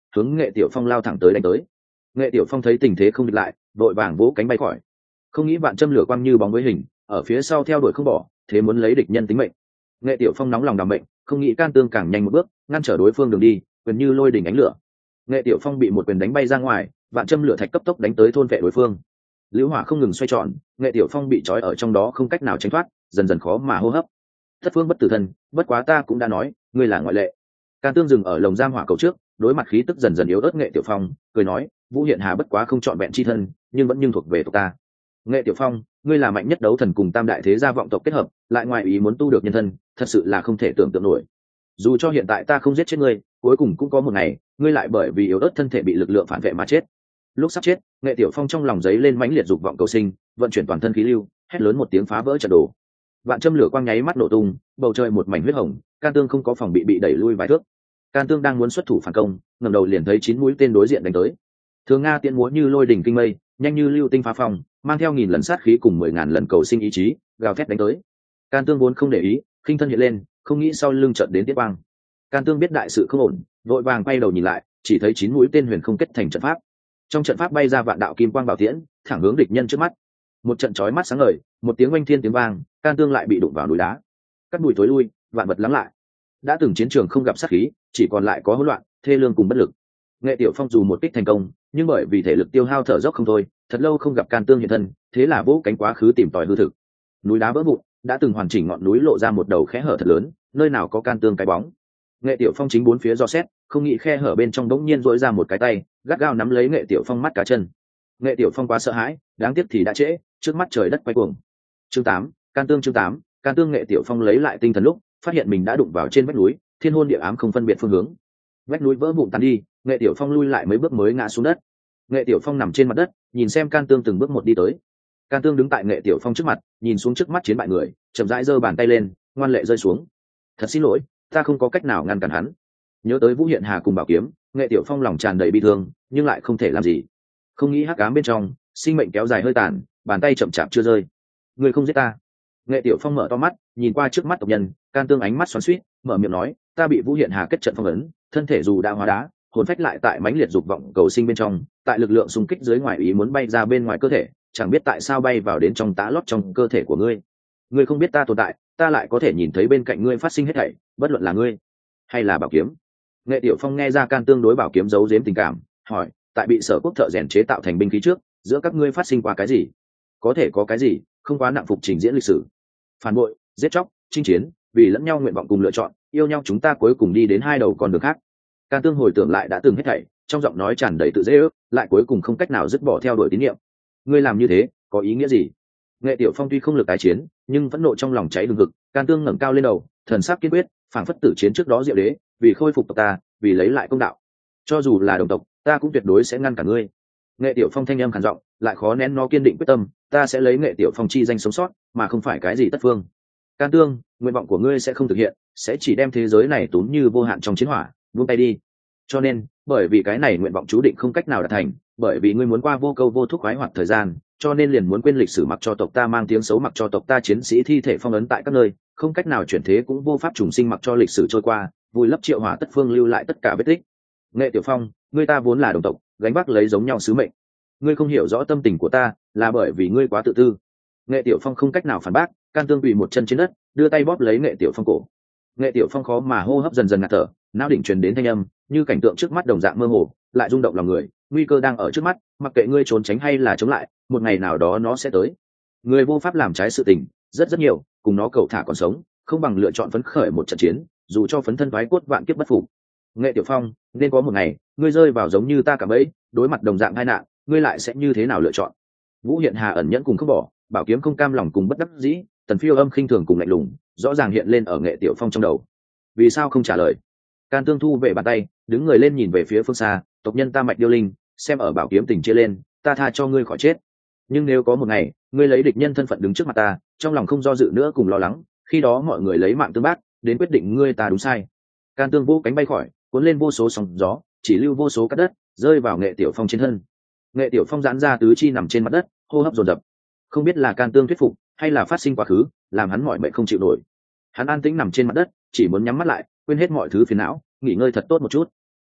hướng Nghệ Tiểu Phong lao thẳng tới đánh tới. Nghệ Tiểu Phong thấy tình thế không địch lại, vội vàng vỗ cánh bay khỏi. Không nghĩ vạn châm lửa quang như bóng với hình, ở phía sau theo đuổi không bỏ, thế muốn lấy địch nhân tính mệnh. Nghệ Tiểu Phong nóng lòng đảm mệnh, không nghĩ can tương càng nhanh một bước, ngăn trở đối phương đường đi, gần như lôi đỉnh ánh lửa. Nghệ Tiểu Phong bị một quyền đánh bay ra ngoài, vạn châm lửa thạch cấp tốc đánh tới thôn vệ đối phương. Lữ hỏa không ngừng xoay tròn, Nghệ Tiểu Phong bị trói ở trong đó không cách nào tránh thoát, dần dần khó mà hô hấp. Thất phương bất tử thân, bất quá ta cũng đã nói, ngươi là ngoại lệ. Can tương dừng ở lồng giam hỏa cầu trước, đối mặt khí tức dần dần yếu ớt Nghệ Tiểu Phong, cười nói, Vũ Hiện Hà bất quá không chọn vẹn chi thân, nhưng vẫn nhưng thuộc về tộc ta. Nghệ Tiểu Phong, ngươi là mạnh nhất đấu thần cùng tam đại thế gia vọng tộc kết hợp, lại ngoài ý muốn tu được nhân thân, thật sự là không thể tưởng tượng nổi. Dù cho hiện tại ta không giết chết ngươi, cuối cùng cũng có một ngày, ngươi lại bởi vì yếu ớt thân thể bị lực lượng phản vệ mà chết. Lúc sắp chết, Nghệ Tiểu Phong trong lòng giấy lên mãnh liệt dục vọng cầu sinh, vận chuyển toàn thân khí lưu, hét lớn một tiếng phá vỡ trận đồ. Vạn châm lửa quang nháy mắt nổ tung, bầu trời một mảnh huyết hồng, can tương không có phòng bị đẩy lui vài thước. Can tương đang muốn xuất thủ phản công, ngẩng đầu liền thấy 9 mũi tên đối diện đánh tới. Thường Nga tiễn múa như lôi đỉnh kinh mây, nhanh như lưu tinh phá phong, mang theo 1000 lần sát khí cùng 10.000 lần cầu sinh ý chí, gào thét đánh tới. Can tương vốn không để ý, khinh thân hiện lên, không nghĩ sau lưng chợt đến tiết quang. Can tương biết đại sự không ổn, vội vàng quay đầu nhìn lại, chỉ thấy 9 mũi tên huyền không kết thành trận pháp. Trong trận pháp bay ra vạn đạo kim quang bảo tiễn, thẳng hướng địch nhân trước mắt. Một trận chói mắt sáng ngời, một tiếng oanh thiên tiếng vang, can tương lại bị đụng vào núi đá. Cắt bụi tối lui, vạn vật lắng lại. Đã từng chiến trường không gặp sát khí, chỉ còn lại có hỗn loạn, thê lương cùng bất lực. Nghệ Tiểu Phong dù một kích thành công, nhưng bởi vì thể lực tiêu hao thở dốc không thôi, thật lâu không gặp can tương hiện thân, thế là vỗ cánh quá khứ tìm tòi hư thực. Núi đá vỡ vụn, đã từng hoàn chỉnh ngọn núi lộ ra một đầu khe hở thật lớn, nơi nào có can tương cái bóng. Nghệ Tiểu Phong chính bốn phía dò xét, không nghĩ khe hở bên trong đống nhiên rỗi ra một cái tay, gắt gao nắm lấy Nghệ Tiểu Phong mắt cá chân. Nghệ Tiểu Phong quá sợ hãi, đáng tiếc thì đã trễ, trước mắt trời đất quay cuồng. Chương 8, can tương chương 8, can tương. Nghệ Tiểu Phong lấy lại tinh thần lúc, phát hiện mình đã đụng vào trên vách núi, thiên hôn địa ám không phân biệt phương hướng. Vách núi vỡ vụn tan đi, Nghệ Tiểu Phong lui lại mấy bước mới ngã xuống đất. Nghệ Tiểu Phong nằm trên mặt đất, nhìn xem can tương từng bước một đi tới. Can tương đứng tại Nghệ Tiểu Phong trước mặt, nhìn xuống trước mắt chiến bại người, chậm rãi giơ bàn tay lên, ngoan lệ rơi xuống. Thật xin lỗi, ta không có cách nào ngăn cản hắn. Nhớ tới Vũ Hiện Hà cùng Bảo Kiếm, Nghệ Tiểu Phong lòng tràn đầy bi thương, nhưng lại không thể làm gì. Không nghĩ hắc ám bên trong, sinh mệnh kéo dài hơi tàn, bàn tay chậm chạp chưa rơi. Người không giết ta. Nghệ Tiểu Phong mở to mắt, nhìn qua trước mắt tộc nhân, can tương ánh mắt xoắn xuýt, mở miệng nói, ta bị Vũ Hiện Hà kết trận phong ấn, thân thể dù đã hóa đá, hồn phách lại tại mãnh liệt dục vọng cầu sinh bên trong, tại lực lượng xung kích dưới ngoài ý muốn bay ra bên ngoài cơ thể, chẳng biết tại sao bay vào đến trong tá lót trong cơ thể của ngươi. Ngươi không biết ta tồn tại, ta lại có thể nhìn thấy bên cạnh ngươi phát sinh hết thảy, bất luận là ngươi hay là Bảo Kiếm. Nghệ Tiểu Phong nghe ra can tương đối Bảo Kiếm giấu giếm tình cảm, hỏi, tại bị Sở Quốc thợ rèn chế tạo thành binh khí trước, giữa các ngươi phát sinh qua cái gì? Có thể có cái gì, không quá nặng phục trình diễn lịch sử. Phản bội, giết chóc, chinh chiến, vì lẫn nhau nguyện vọng cùng lựa chọn, yêu nhau chúng ta cuối cùng đi đến hai đầu con đường khác. Can tương hồi tưởng lại đã từng hết thảy, trong giọng nói tràn đầy tự dễ ước, lại cuối cùng không cách nào dứt bỏ theo đuổi tín nhiệm. Ngươi làm như thế, có ý nghĩa gì? Nghệ Tiểu Phong tuy không lực tái chiến, nhưng vẫn nộ trong lòng cháy hừng hực. Can tương ngẩng cao lên đầu, thần sắc kiên quyết, phảng phất tử chiến trước đó Diệu Đế, vì khôi phục tộc ta, vì lấy lại công đạo. Cho dù là đồng tộc, ta cũng tuyệt đối sẽ ngăn cả ngươi. Nghệ Tiểu Phong thanh âm khàn giọng, lại khó nén nó kiên định quyết tâm, ta sẽ lấy Nghệ Tiểu Phong chi danh sống sót, mà không phải cái gì tất phương. Can tương, nguyện vọng của ngươi sẽ không thực hiện, sẽ chỉ đem thế giới này tốn như vô hạn trong chiến hỏa, buông tay đi. Cho nên, bởi vì cái này nguyện vọng chú định không cách nào đạt thành, bởi vì ngươi muốn qua vô câu vô thúc khoái hoạt thời gian, cho nên liền muốn quên lịch sử, mặc cho tộc ta mang tiếng xấu, mặc cho tộc ta chiến sĩ thi thể phong ấn tại các nơi, không cách nào chuyển thế cũng vô pháp trùng sinh, mặc cho lịch sử trôi qua, vùi lấp Triệu Hỏa tất phương lưu lại tất cả vết tích. Nghệ Tiểu Phong, ngươi ta vốn là đồng tộc, gánh vác lấy giống nhau sứ mệnh. Ngươi không hiểu rõ tâm tình của ta, là bởi vì ngươi quá tự tư. Nghệ Tiểu Phong không cách nào phản bác, can tương quỳ một chân trên đất, đưa tay bóp lấy Nghệ Tiểu Phong cổ. Nghệ Tiểu Phong khó mà hô hấp, dần dần ngạt thở, não đỉnh truyền đến thanh âm, như cảnh tượng trước mắt đồng dạng mơ hồ, lại rung động lòng người. Nguy cơ đang ở trước mắt, mặc kệ ngươi trốn tránh hay là chống lại, một ngày nào đó nó sẽ tới. Người vô pháp làm trái sự tình, rất nhiều, cùng nó cầu thả còn sống, không bằng lựa chọn phấn khởi một trận chiến, dù cho phấn thân thoái cốt vạn kiếp bất phục. Nghệ Tiểu Phong, nên có một ngày, ngươi rơi vào giống như ta cả bẫy, đối mặt đồng dạng tai nạn, ngươi lại sẽ như thế nào lựa chọn? Vũ Hiện Hà ẩn nhẫn cùng không bỏ, Bảo Kiếm không cam lòng cùng bất đắc dĩ, Tần Phiêu âm khinh thường cùng lạnh lùng, rõ ràng hiện lên ở Nghệ Tiểu Phong trong đầu. Vì sao không trả lời? Can tương thu về bàn tay, đứng người lên nhìn về phía phương xa, tộc nhân ta mạch điêu linh, xem ở Bảo Kiếm tình chia lên, ta tha cho ngươi khỏi chết. Nhưng nếu có một ngày, ngươi lấy địch nhân thân phận đứng trước mặt ta, trong lòng không do dự nữa cùng lo lắng, khi đó mọi người lấy mạng tương bác, đến quyết định ngươi ta đúng sai. Can tương vỗ cánh bay khỏi, cuốn lên vô số sóng gió, chỉ lưu vô số cát đất, rơi vào Nghệ Tiểu Phong trên thân. Nghệ Tiểu Phong giãn ra tứ chi nằm trên mặt đất, hô hấp dồn dập. Không biết là can tương thuyết phục, hay là phát sinh quá khứ, làm hắn mỏi mệt không chịu nổi. Hắn an tĩnh nằm trên mặt đất, chỉ muốn nhắm mắt lại, quên hết mọi thứ phiền não, nghỉ ngơi thật tốt một chút.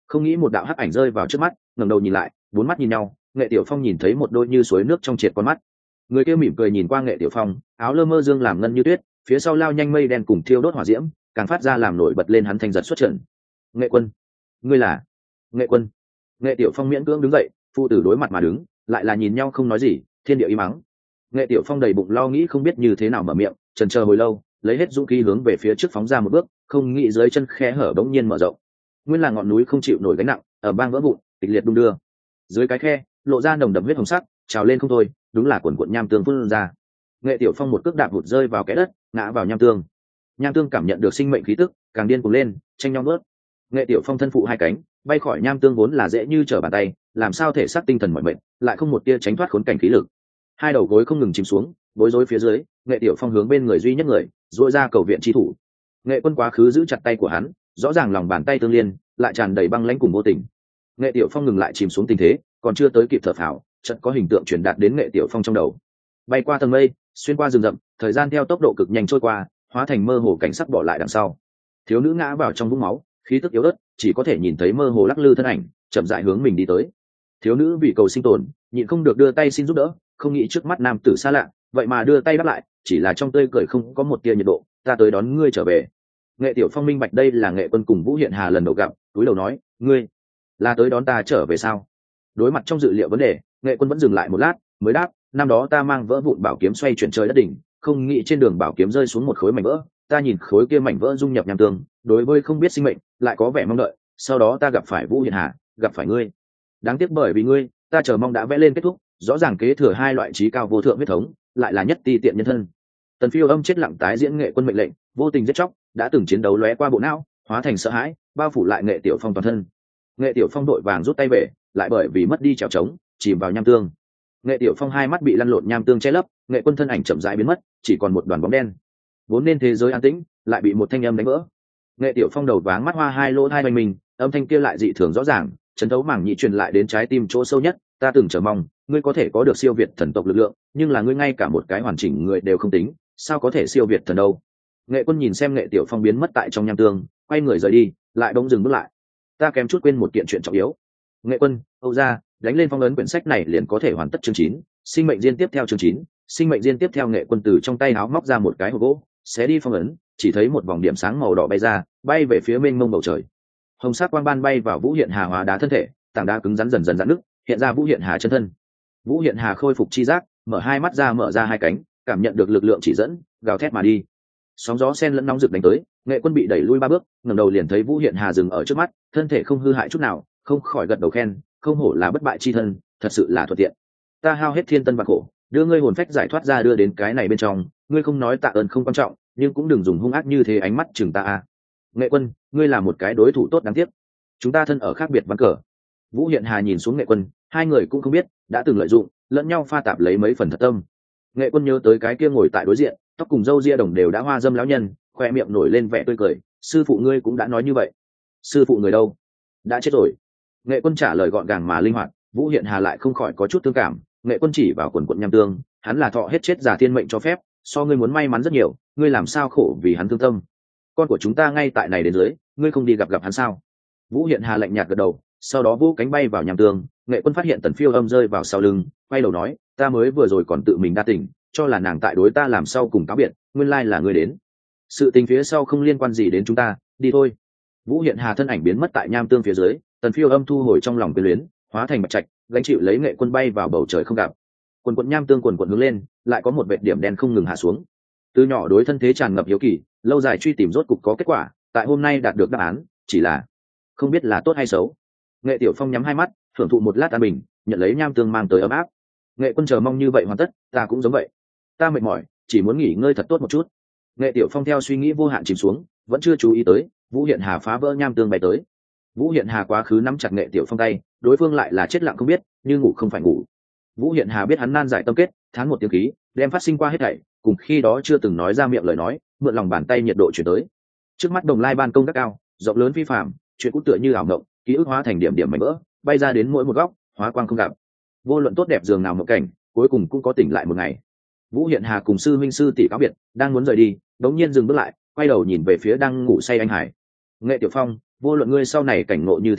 Không nghĩ một đạo hắc ảnh rơi vào trước mắt, ngẩng đầu nhìn lại, bốn mắt nhìn nhau, Nghệ Tiểu Phong nhìn thấy một đôi như suối nước trong triệt con mắt. Người kia mỉm cười nhìn qua Nghệ Tiểu Phong, áo lơ mơ dương làm ngân như tuyết, phía sau lao nhanh mây đen cùng thiêu đốt hỏa diễm, càng phát ra làm nổi bật lên hắn thanh giật xuất trận. Nghệ Quân, ngươi là? Nghệ Quân. Nghệ Tiểu Phong miễn cưỡng đứng dậy, phụ tử đối mặt mà đứng, lại là nhìn nhau không nói gì, thiên địa im mắng. Nghệ Tiểu Phong đầy bụng lo nghĩ không biết như thế nào mở miệng, chần chờ hồi lâu, lấy hết dũng khí hướng về phía trước phóng ra một bước, không nghĩ dưới chân khe hở bỗng nhiên mở rộng. Nguyên là ngọn núi không chịu nổi gánh nặng, ở bang vỡ vụn, kịch liệt đung đưa. Dưới cái khe, lộ ra nồng đậm huyết hồng sắc, trào lên không thôi, đúng là cuồn cuộn nham tương phun ra. Nghệ Tiểu Phong một cước đạp hụt rơi vào kẽ đất, ngã vào nham tương. Nham tương cảm nhận được sinh mệnh khí tức, càng điên cuồng lên, tranh nhau nuốt. Nghệ Tiểu Phong thân phụ hai cánh, bay khỏi nham tương vốn là dễ như trở bàn tay, làm sao thể xác tinh thần mỏi mệt, lại không một tia tránh thoát khốn cảnh khí lực. Hai đầu gối không ngừng chìm xuống, bối rối phía dưới, Nghệ Tiểu Phong hướng bên người duy nhất người, duỗi ra cầu viện chi thủ. Nghệ Quân quá khứ giữ chặt tay của hắn, rõ ràng lòng bàn tay tương liên, lại tràn đầy băng lãnh cùng vô tình. Nghệ Tiểu Phong ngừng lại chìm xuống tình thế, còn chưa tới kịp thở phào, chợt có hình tượng truyền đạt đến Nghệ Tiểu Phong trong đầu. Bay qua tầng mây, xuyên qua rừng rậm, thời gian theo tốc độ cực nhanh trôi qua, hóa thành mơ hồ cảnh sắc bỏ lại đằng sau. Thiếu nữ ngã vào trong vũng máu, khí tức yếu ớt, chỉ có thể nhìn thấy mơ hồ lắc lư thân ảnh, chậm rãi hướng mình đi tới. Thiếu nữ vì cầu sinh tồn, nhịn không được đưa tay xin giúp đỡ, không nghĩ trước mắt nam tử xa lạ, vậy mà đưa tay đáp lại, chỉ là trong tươi cười không có một tia nhiệt độ, ta tới đón ngươi trở về. Nghệ Tiểu Phong minh bạch đây là Nghệ Quân cùng Vũ Hiện Hà lần đầu gặp, túi đầu nói, ngươi là tới đón ta trở về sao? Đối mặt trong dự liệu vấn đề, Nghệ Quân vẫn dừng lại một lát, mới đáp, năm đó ta mang vỡ vụn bảo kiếm xoay chuyển trời đất đỉnh, không nghĩ trên đường bảo kiếm rơi xuống một khối mảnh vỡ, ta nhìn khối kia mảnh vỡ dung nhập nham tương, đối với không biết sinh mệnh, lại có vẻ mong đợi, sau đó ta gặp phải Vũ Hiện Hà, gặp phải ngươi. Đáng tiếc bởi vì ngươi, ta chờ mong đã vẽ lên kết thúc, rõ ràng kế thừa hai loại trí cao vô thượng huyết thống, lại là nhất ti tiện nhân thân. Tần Phiêu Âm chết lặng tái diễn Nghệ Quân mệnh lệnh, vô tình giết chóc, đã từng chiến đấu lóe qua bộ não, hóa thành sợ hãi, bao phủ lại Nghệ Tiểu Phong toàn thân. Nghệ Tiểu Phong đội vàng rút tay về, lại bởi vì mất đi trèo trống, chìm vào nham tương. Nghệ Tiểu Phong hai mắt bị lăn lộn nham tương che lấp, Nghệ Quân thân ảnh chậm rãi biến mất, chỉ còn một đoàn bóng đen. Vốn nên thế giới an tĩnh, lại bị một thanh âm đánh vỡ. Nghệ Tiểu Phong đầu váng mắt hoa, hai lỗ tai hoành mình, âm thanh kia lại dị thường rõ ràng, chấn thấu mảng nhị truyền lại đến trái tim chỗ sâu nhất. Ta từng chờ mong, ngươi có thể có được siêu việt thần tộc lực lượng, nhưng là ngươi ngay cả một cái hoàn chỉnh người đều không tính, sao có thể siêu việt thần đâu? Nghệ Quân nhìn xem Nghệ Tiểu Phong biến mất tại trong nham tương, quay người rời đi, lại bỗng dừng bước lại. Ta kém chút quên một kiện chuyện trọng yếu. Nghệ Quân, Âu gia, đánh lên phong ấn quyển sách này liền có thể hoàn tất chương 9, sinh mệnh diên tiếp theo chương 9, sinh mệnh diên tiếp theo. Nghệ Quân từ trong tay áo móc ra một cái hộp gỗ, xé đi phong ấn, chỉ thấy một vòng điểm sáng màu đỏ bay ra, bay về phía mênh mông bầu trời. Hồng sắc quang ban bay vào Vũ Hiện Hà hóa đá thân thể, tảng đá cứng rắn dần dần giãn nứt, hiện ra Vũ Hiện Hà chân thân. Vũ Hiện Hà khôi phục chi giác, mở hai mắt ra, mở ra hai cánh, cảm nhận được lực lượng chỉ dẫn, gào thét mà đi. Sóng gió sen lẫn nóng rực đánh tới, Nghệ Quân bị đẩy lui 3 bước, ngẩng đầu liền thấy Vũ Hiện Hà dừng ở trước mắt, thân thể không hư hại chút nào, không khỏi gật đầu khen, không hổ là bất bại chi thân, thật sự là thuận tiện. Ta hao hết thiên tân và khổ, đưa ngươi hồn phách giải thoát ra, đưa đến cái này bên trong, ngươi không nói tạ ơn không quan trọng, nhưng cũng đừng dùng hung ác như thế ánh mắt chừng ta a. Nghệ Quân, ngươi là một cái đối thủ tốt đáng tiếc. Chúng ta thân ở khác biệt ván cờ. Vũ Hiện Hà nhìn xuống Nghệ Quân, hai người cũng không biết đã từng lợi dụng lẫn nhau pha tạp lấy mấy phần thật tâm. Nghệ Quân nhớ tới cái kia ngồi tại đối diện, tóc cùng râu ria đồng đều đã hoa dâm lão nhân, khoe miệng nổi lên vẻ tươi cười, sư phụ ngươi cũng đã nói như vậy. Sư phụ người đâu? Đã chết rồi. Nghệ Quân trả lời gọn gàng mà linh hoạt. Vũ Hiện Hà lại không khỏi có chút thương cảm. Nghệ Quân chỉ vào quần quận nham tương, hắn là thọ hết chết giả thiên mệnh cho phép, so ngươi muốn may mắn rất nhiều, ngươi làm sao khổ vì hắn thương tâm. Con của chúng ta ngay tại này đến dưới, ngươi không đi gặp gặp hắn sao? Vũ Hiện Hà lạnh nhạt gật đầu, sau đó vỗ cánh bay vào nham tương. Nghệ Quân phát hiện Tần Phiêu Âm rơi vào sau lưng, quay đầu nói, ta mới vừa rồi còn tự mình đa tình, cho là nàng tại đối ta làm sau cùng cáo biệt, nguyên lai là ngươi đến. Sự tình phía sau không liên quan gì đến chúng ta, đi thôi. Vũ Hiện Hà thân ảnh biến mất tại nham tương phía dưới, Tần Phiêu Âm thu hồi trong lòng quyến luyến, hóa thành bạch trạch, gánh chịu lấy Nghệ Quân bay vào bầu trời không gặp. Quần quần nham tương quần quần hướng lên, lại có một vệt điểm đen không ngừng hạ xuống. Từ nhỏ đối thân thế tràn ngập hiếu kỳ, lâu dài truy tìm rốt cục có kết quả, tại hôm nay đạt được đáp án, chỉ là không biết là tốt hay xấu. Nghệ Tiểu Phong nhắm hai mắt, thưởng thụ một lát an bình, nhận lấy nham tương mang tới ấm áp. Nghệ Quân chờ mong như vậy hoàn tất, ta cũng giống vậy. Ta mệt mỏi, chỉ muốn nghỉ ngơi thật tốt một chút. Nghệ Tiểu Phong theo suy nghĩ vô hạn chìm xuống, vẫn chưa chú ý tới Vũ Hiện Hà phá vỡ nham tương bay tới. Vũ Hiện Hà quá khứ nắm chặt Nghệ Tiểu Phong tay, đối phương lại là chết lặng không biết, như ngủ không phải ngủ. Vũ Hiện Hà biết hắn nan giải tâm kết, thán một tiếng khí, đem phát sinh qua hết thảy, cùng khi đó chưa từng nói ra miệng lời nói, mượn lòng bàn tay nhiệt độ chuyển tới. Trước mắt Đồng Lai ban công đất cao, rộng lớn phi phàm, chuyện cũ tựa như ảo mộng, ký ức hóa thành điểm điểm mảnh vỡ, bay ra đến mỗi một góc, hóa quang không gặp. Vô luận tốt đẹp giường nào mộng cảnh, cuối cùng cũng có tỉnh lại một ngày. Vũ Hiện Hà cùng sư minh sư tỷ cáo biệt, đang muốn rời đi, đống nhiên dừng bước lại, quay đầu nhìn về phía đang ngủ say anh Hải. Nghệ Tiểu Phong, vô luận ngươi sau này cảnh ngộ như thế nào,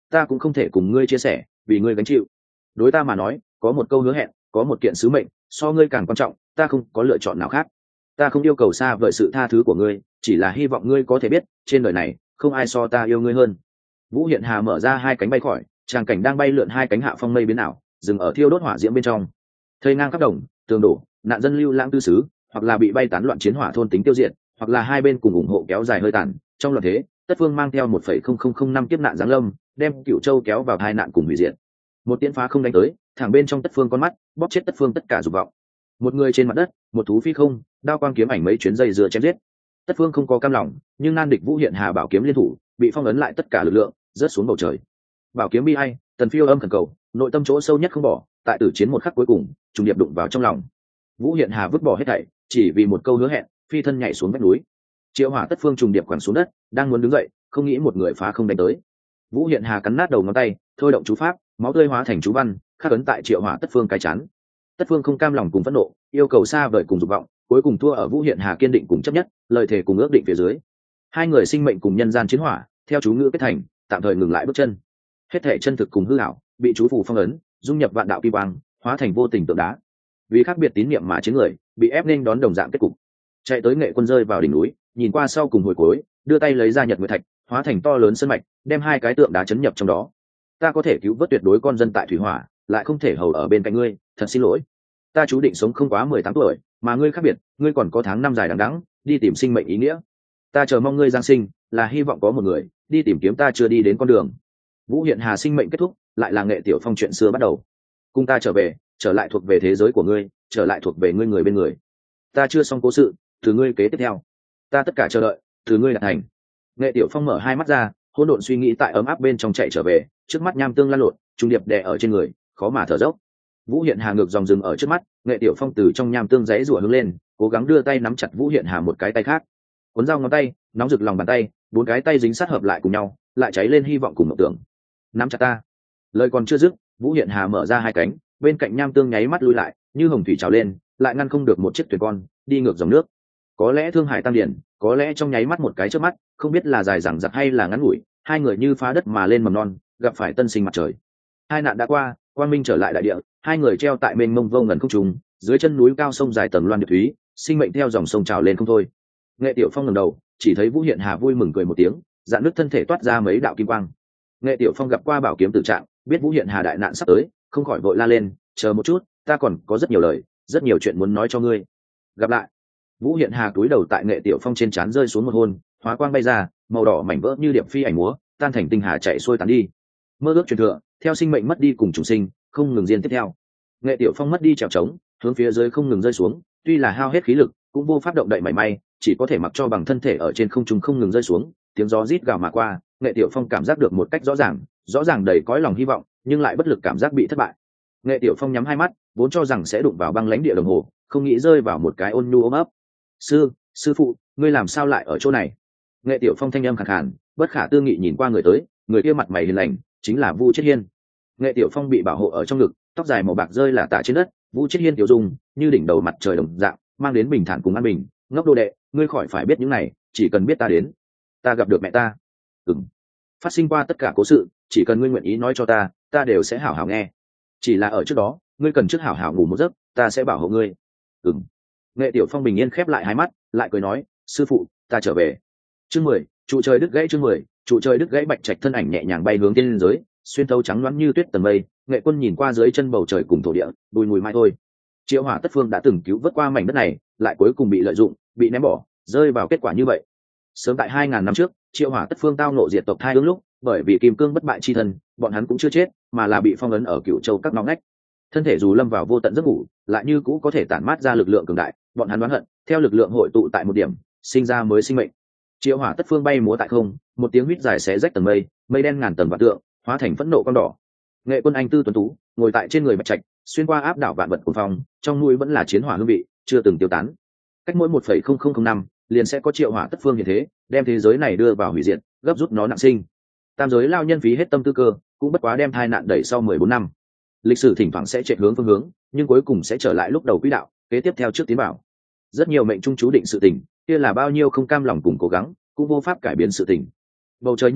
ta cũng không thể cùng ngươi chia sẻ vì ngươi gánh chịu. Đối ta mà nói có một câu hứa hẹn, có một kiện sứ mệnh so ngươi càng quan trọng, ta không có lựa chọn nào khác. Ta không yêu cầu xa vời sự tha thứ của ngươi, chỉ là hy vọng ngươi có thể biết trên đời này không ai so ta yêu ngươi hơn. Vũ Hiện Hà mở ra hai cánh bay khỏi, tràng cảnh đang bay lượn hai cánh hạ phong mây biến ảo, dừng ở thiêu đốt hỏa diễm bên trong. Thây ngang khắp đồng, tường đổ, nạn dân lưu lãng tư xứ, hoặc là bị bay tán loạn chiến hỏa thôn tính tiêu diệt, hoặc là hai bên cùng ủng hộ kéo dài hơi tàn. Trong loạn thế, Tất Phương mang theo 1,0005 kiếp nạn giáng lâm, đem Cửu Châu kéo vào tai nạn cùng hủy diệt. Một tiễn phá không đánh tới, thẳng bên trong Tất Phương con mắt, bóp chết Tất Phương tất cả dục vọng. Một người trên mặt đất, một thú phi không, đao quang kiếm ảnh mấy chuyến dây dưa chém giết. Tất Phương không có cam lòng, nhưng nan địch Vũ Hiện Hà bảo kiếm liên thủ, bị phong ấn lại tất cả lực lượng, rớt xuống bầu trời. Bảo kiếm bi ai, Tần Phiêu âm khẩn cầu, nội tâm chỗ sâu nhất không bỏ, tại tử chiến một khắc cuối cùng, trùng điệp đụng vào trong lòng. Vũ Hiện Hà vứt bỏ hết thảy, chỉ vì một câu hứa hẹn, phi thân nhảy xuống vách núi. Triệu Hỏa Tất Phương trùng điệp quẳng xuống đất, đang muốn đứng dậy, không nghĩ một người phá không đánh tới. Vũ Hiện Hà cắn nát đầu ngón tay, thôi động chú pháp, máu tươi hóa thành chú văn, khắc ấn tại Triệu Hỏa Tất Phương cái chán. Tất Phương không cam lòng cùng phẫn nộ, yêu cầu xa vời cùng dục vọng, cuối cùng thua ở Vũ Hiện Hà kiên định cùng chấp nhất, lời thề cùng ước định phía dưới. Hai người sinh mệnh cùng nhân gian chiến hỏa, theo chú ngữ kết thành, tạm thời ngừng lại bước chân. Hết thể chân thực cùng hư ảo, bị chú phù phong ấn, dung nhập vạn đạo kỳ quang, hóa thành vô tình tượng đá. Vì khác biệt tín niệm mà chiến người, bị ép nên đón đồng dạng kết cục. Chạy tới Nghệ Quân rơi vào đỉnh núi, nhìn qua sau cùng hồi cuối, đưa tay lấy ra Nhật Nguyệt Thạch, hóa thành to lớn sơn mạch, đem hai cái tượng đá chấn nhập trong đó. Ta có thể cứu vớt tuyệt đối con dân tại thủy hỏa, lại không thể hầu ở bên cạnh ngươi, thật xin lỗi. Ta chú định sống không quá 18 tuổi, mà ngươi khác biệt, ngươi còn có tháng năm dài đằng đẵng, đi tìm sinh mệnh ý nghĩa. Ta chờ mong ngươi giáng sinh, là hy vọng có một người đi tìm kiếm ta chưa đi đến con đường. Vũ Hiện Hà sinh mệnh kết thúc, lại là Nghệ Tiểu Phong chuyện xưa bắt đầu. Cùng ta trở về, trở lại thuộc về thế giới của ngươi, trở lại thuộc về ngươi người bên người. Ta chưa xong cố sự, từ ngươi kế tiếp theo. Ta tất cả chờ đợi, từ ngươi đạt thành. Nghệ Tiểu Phong mở hai mắt ra, hỗn độn suy nghĩ tại ấm áp bên trong chạy trở về, trước mắt nham tương lan lộn, trung điệp đè ở trên người, khó mà thở dốc. Vũ Hiện Hà ngược dòng rừng ở trước mắt, Nghệ Tiểu Phong từ trong nham tương giãy giụa hướng lên, cố gắng đưa tay nắm chặt Vũ Hiện Hà một cái tay khác. Cuốn dao ngón tay, nóng rực lòng bàn tay, bốn cái tay dính sát hợp lại cùng nhau, lại cháy lên hy vọng cùng mộng tưởng. Nắm chặt ta. Lời còn chưa dứt, Vũ Hiện Hà mở ra hai cánh, bên cạnh nham tương nháy mắt lui lại, như hồng thủy trào lên, lại ngăn không được một chiếc thuyền con đi ngược dòng nước. Có lẽ thương hải tăng điển, có lẽ trong nháy mắt một cái chớp mắt, không biết là dài dằng dặc hay là ngắn ngủi, hai người như phá đất mà lên mầm non, gặp phải tân sinh mặt trời. Hai nạn đã qua, quang minh trở lại đại địa, hai người treo tại mênh mông vô ngần không trung, dưới chân núi cao sông dài tầng loan điệp thúy, sinh mệnh theo dòng sông trào lên không thôi. Nghệ Tiểu Phong ngẩng đầu, chỉ thấy Vũ Hiện Hà vui mừng cười một tiếng, dạn nước thân thể toát ra mấy đạo kim quang. Nghệ Tiểu Phong gặp qua bảo kiếm tử trạng, biết Vũ Hiện Hà đại nạn sắp tới, không khỏi vội la lên, chờ một chút, ta còn có rất nhiều lời, rất nhiều chuyện muốn nói cho ngươi. Gặp lại. Vũ Hiện Hà cúi đầu tại Nghệ Tiểu Phong trên trán rơi xuống một hôn, hóa quang bay ra, màu đỏ mảnh vỡ như điệp phi ảnh múa, tan thành tinh hà chạy xuôi tán đi. Mơ ước truyền thừa, theo sinh mệnh mất đi cùng chúng sinh, không ngừng diên tiếp theo. Nghệ Tiểu Phong mất đi trèo trống, hướng phía dưới không ngừng rơi xuống, tuy là hao hết khí lực, cũng vô pháp động đậy mảy may, chỉ có thể mặc cho bằng thân thể ở trên không trung không ngừng rơi xuống, tiếng gió rít gào mà qua, Nghệ Tiểu Phong cảm giác được một cách rõ ràng đầy cõi lòng hy vọng, nhưng lại bất lực cảm giác bị thất bại. Nghệ Tiểu Phong nhắm hai mắt, vốn cho rằng sẽ đụng vào băng lãnh địa đồng hồ, không nghĩ rơi vào một cái ôn nhu ôm ấp. Sư phụ, ngươi làm sao lại ở chỗ này? Nghệ Tiểu Phong thanh âm khàn khàn, bất khả tư nghị nhìn qua người tới, người kia mặt mày hiền lành, chính là Vu Chiết Hiên. Nghệ Tiểu Phong bị bảo hộ ở trong ngực, tóc dài màu bạc rơi lả tả trên đất, Vu Chiết Hiên tiểu dung như đỉnh đầu mặt trời đồng dạng, mang đến bình thản cùng an bình. Ngốc đồ đệ, ngươi khỏi phải biết những này, chỉ cần biết ta đến, ta gặp được mẹ ta. Phát sinh qua tất cả cố sự, chỉ cần ngươi nguyện ý nói cho ta, ta đều sẽ hảo hảo nghe. Chỉ là ở trước đó, ngươi cần trước hảo hảo ngủ một giấc, ta sẽ bảo hộ ngươi. Nghệ Tiểu Phong bình yên khép lại hai mắt, lại cười nói, sư phụ, ta trở về. Chương 10, trụ trời đứt gãy. Chương 10, trụ trời đứt gãy. Bạch Trạch thân ảnh nhẹ nhàng bay hướng tiên giới, xuyên thấu trắng loáng như tuyết tầng mây. Nghệ Quân nhìn qua dưới chân bầu trời cùng thổ địa, bùi mùi mai thôi. Triệu Hỏa Tất Phương đã từng cứu vớt qua mảnh đất này, lại cuối cùng bị lợi dụng, bị ném bỏ, rơi vào kết quả như vậy. Sớm tại 2000 năm trước, Triệu Hỏa Tất Phương tao nộ diệt tộc thai ương lúc, bởi vì kim cương bất bại chi thân, bọn hắn cũng chưa chết, mà là bị phong ấn ở Cửu Châu các ngóc ngách. Thân thể dù lâm vào vô tận giấc ngủ, lại như cũ có thể tản mát ra lực lượng cường đại, bọn hắn đoán hận, theo lực lượng hội tụ tại một điểm, sinh ra mới sinh mệnh. Triệu Hỏa Tất Phương bay múa tại không, một tiếng huýt dài xé rách tầng mây, mây đen ngàn tầng vạn tượng, hóa thành phẫn nộ con đỏ. Nghệ Quân anh tư tuấn tú, ngồi tại trên người Bạch Trạch, xuyên qua áp đảo vạn vật cuồng phong, trong núi vẫn là chiến hỏa hương vị, chưa từng tiêu tán. Cách mỗi 1,0005 năm, liền sẽ có Triệu Hỏa Tất Phương như thế, đem thế giới này đưa vào hủy diệt, gấp rút nó nặng sinh. Tam giới lao nhân phí hết tâm tư cơ, cũng bất quá đem thai nạn đẩy sau 14 năm. Lịch sử thỉnh thoảng sẽ chạy hướng phương hướng, nhưng cuối cùng sẽ trở lại lúc đầu quỹ đạo, kế tiếp theo trước tiến bảo. Rất nhiều mệnh trung chú định sự tình, kia là bao nhiêu không cam lòng cùng cố gắng, cũng vô pháp cải biến sự tình. Bầu trời như lửa,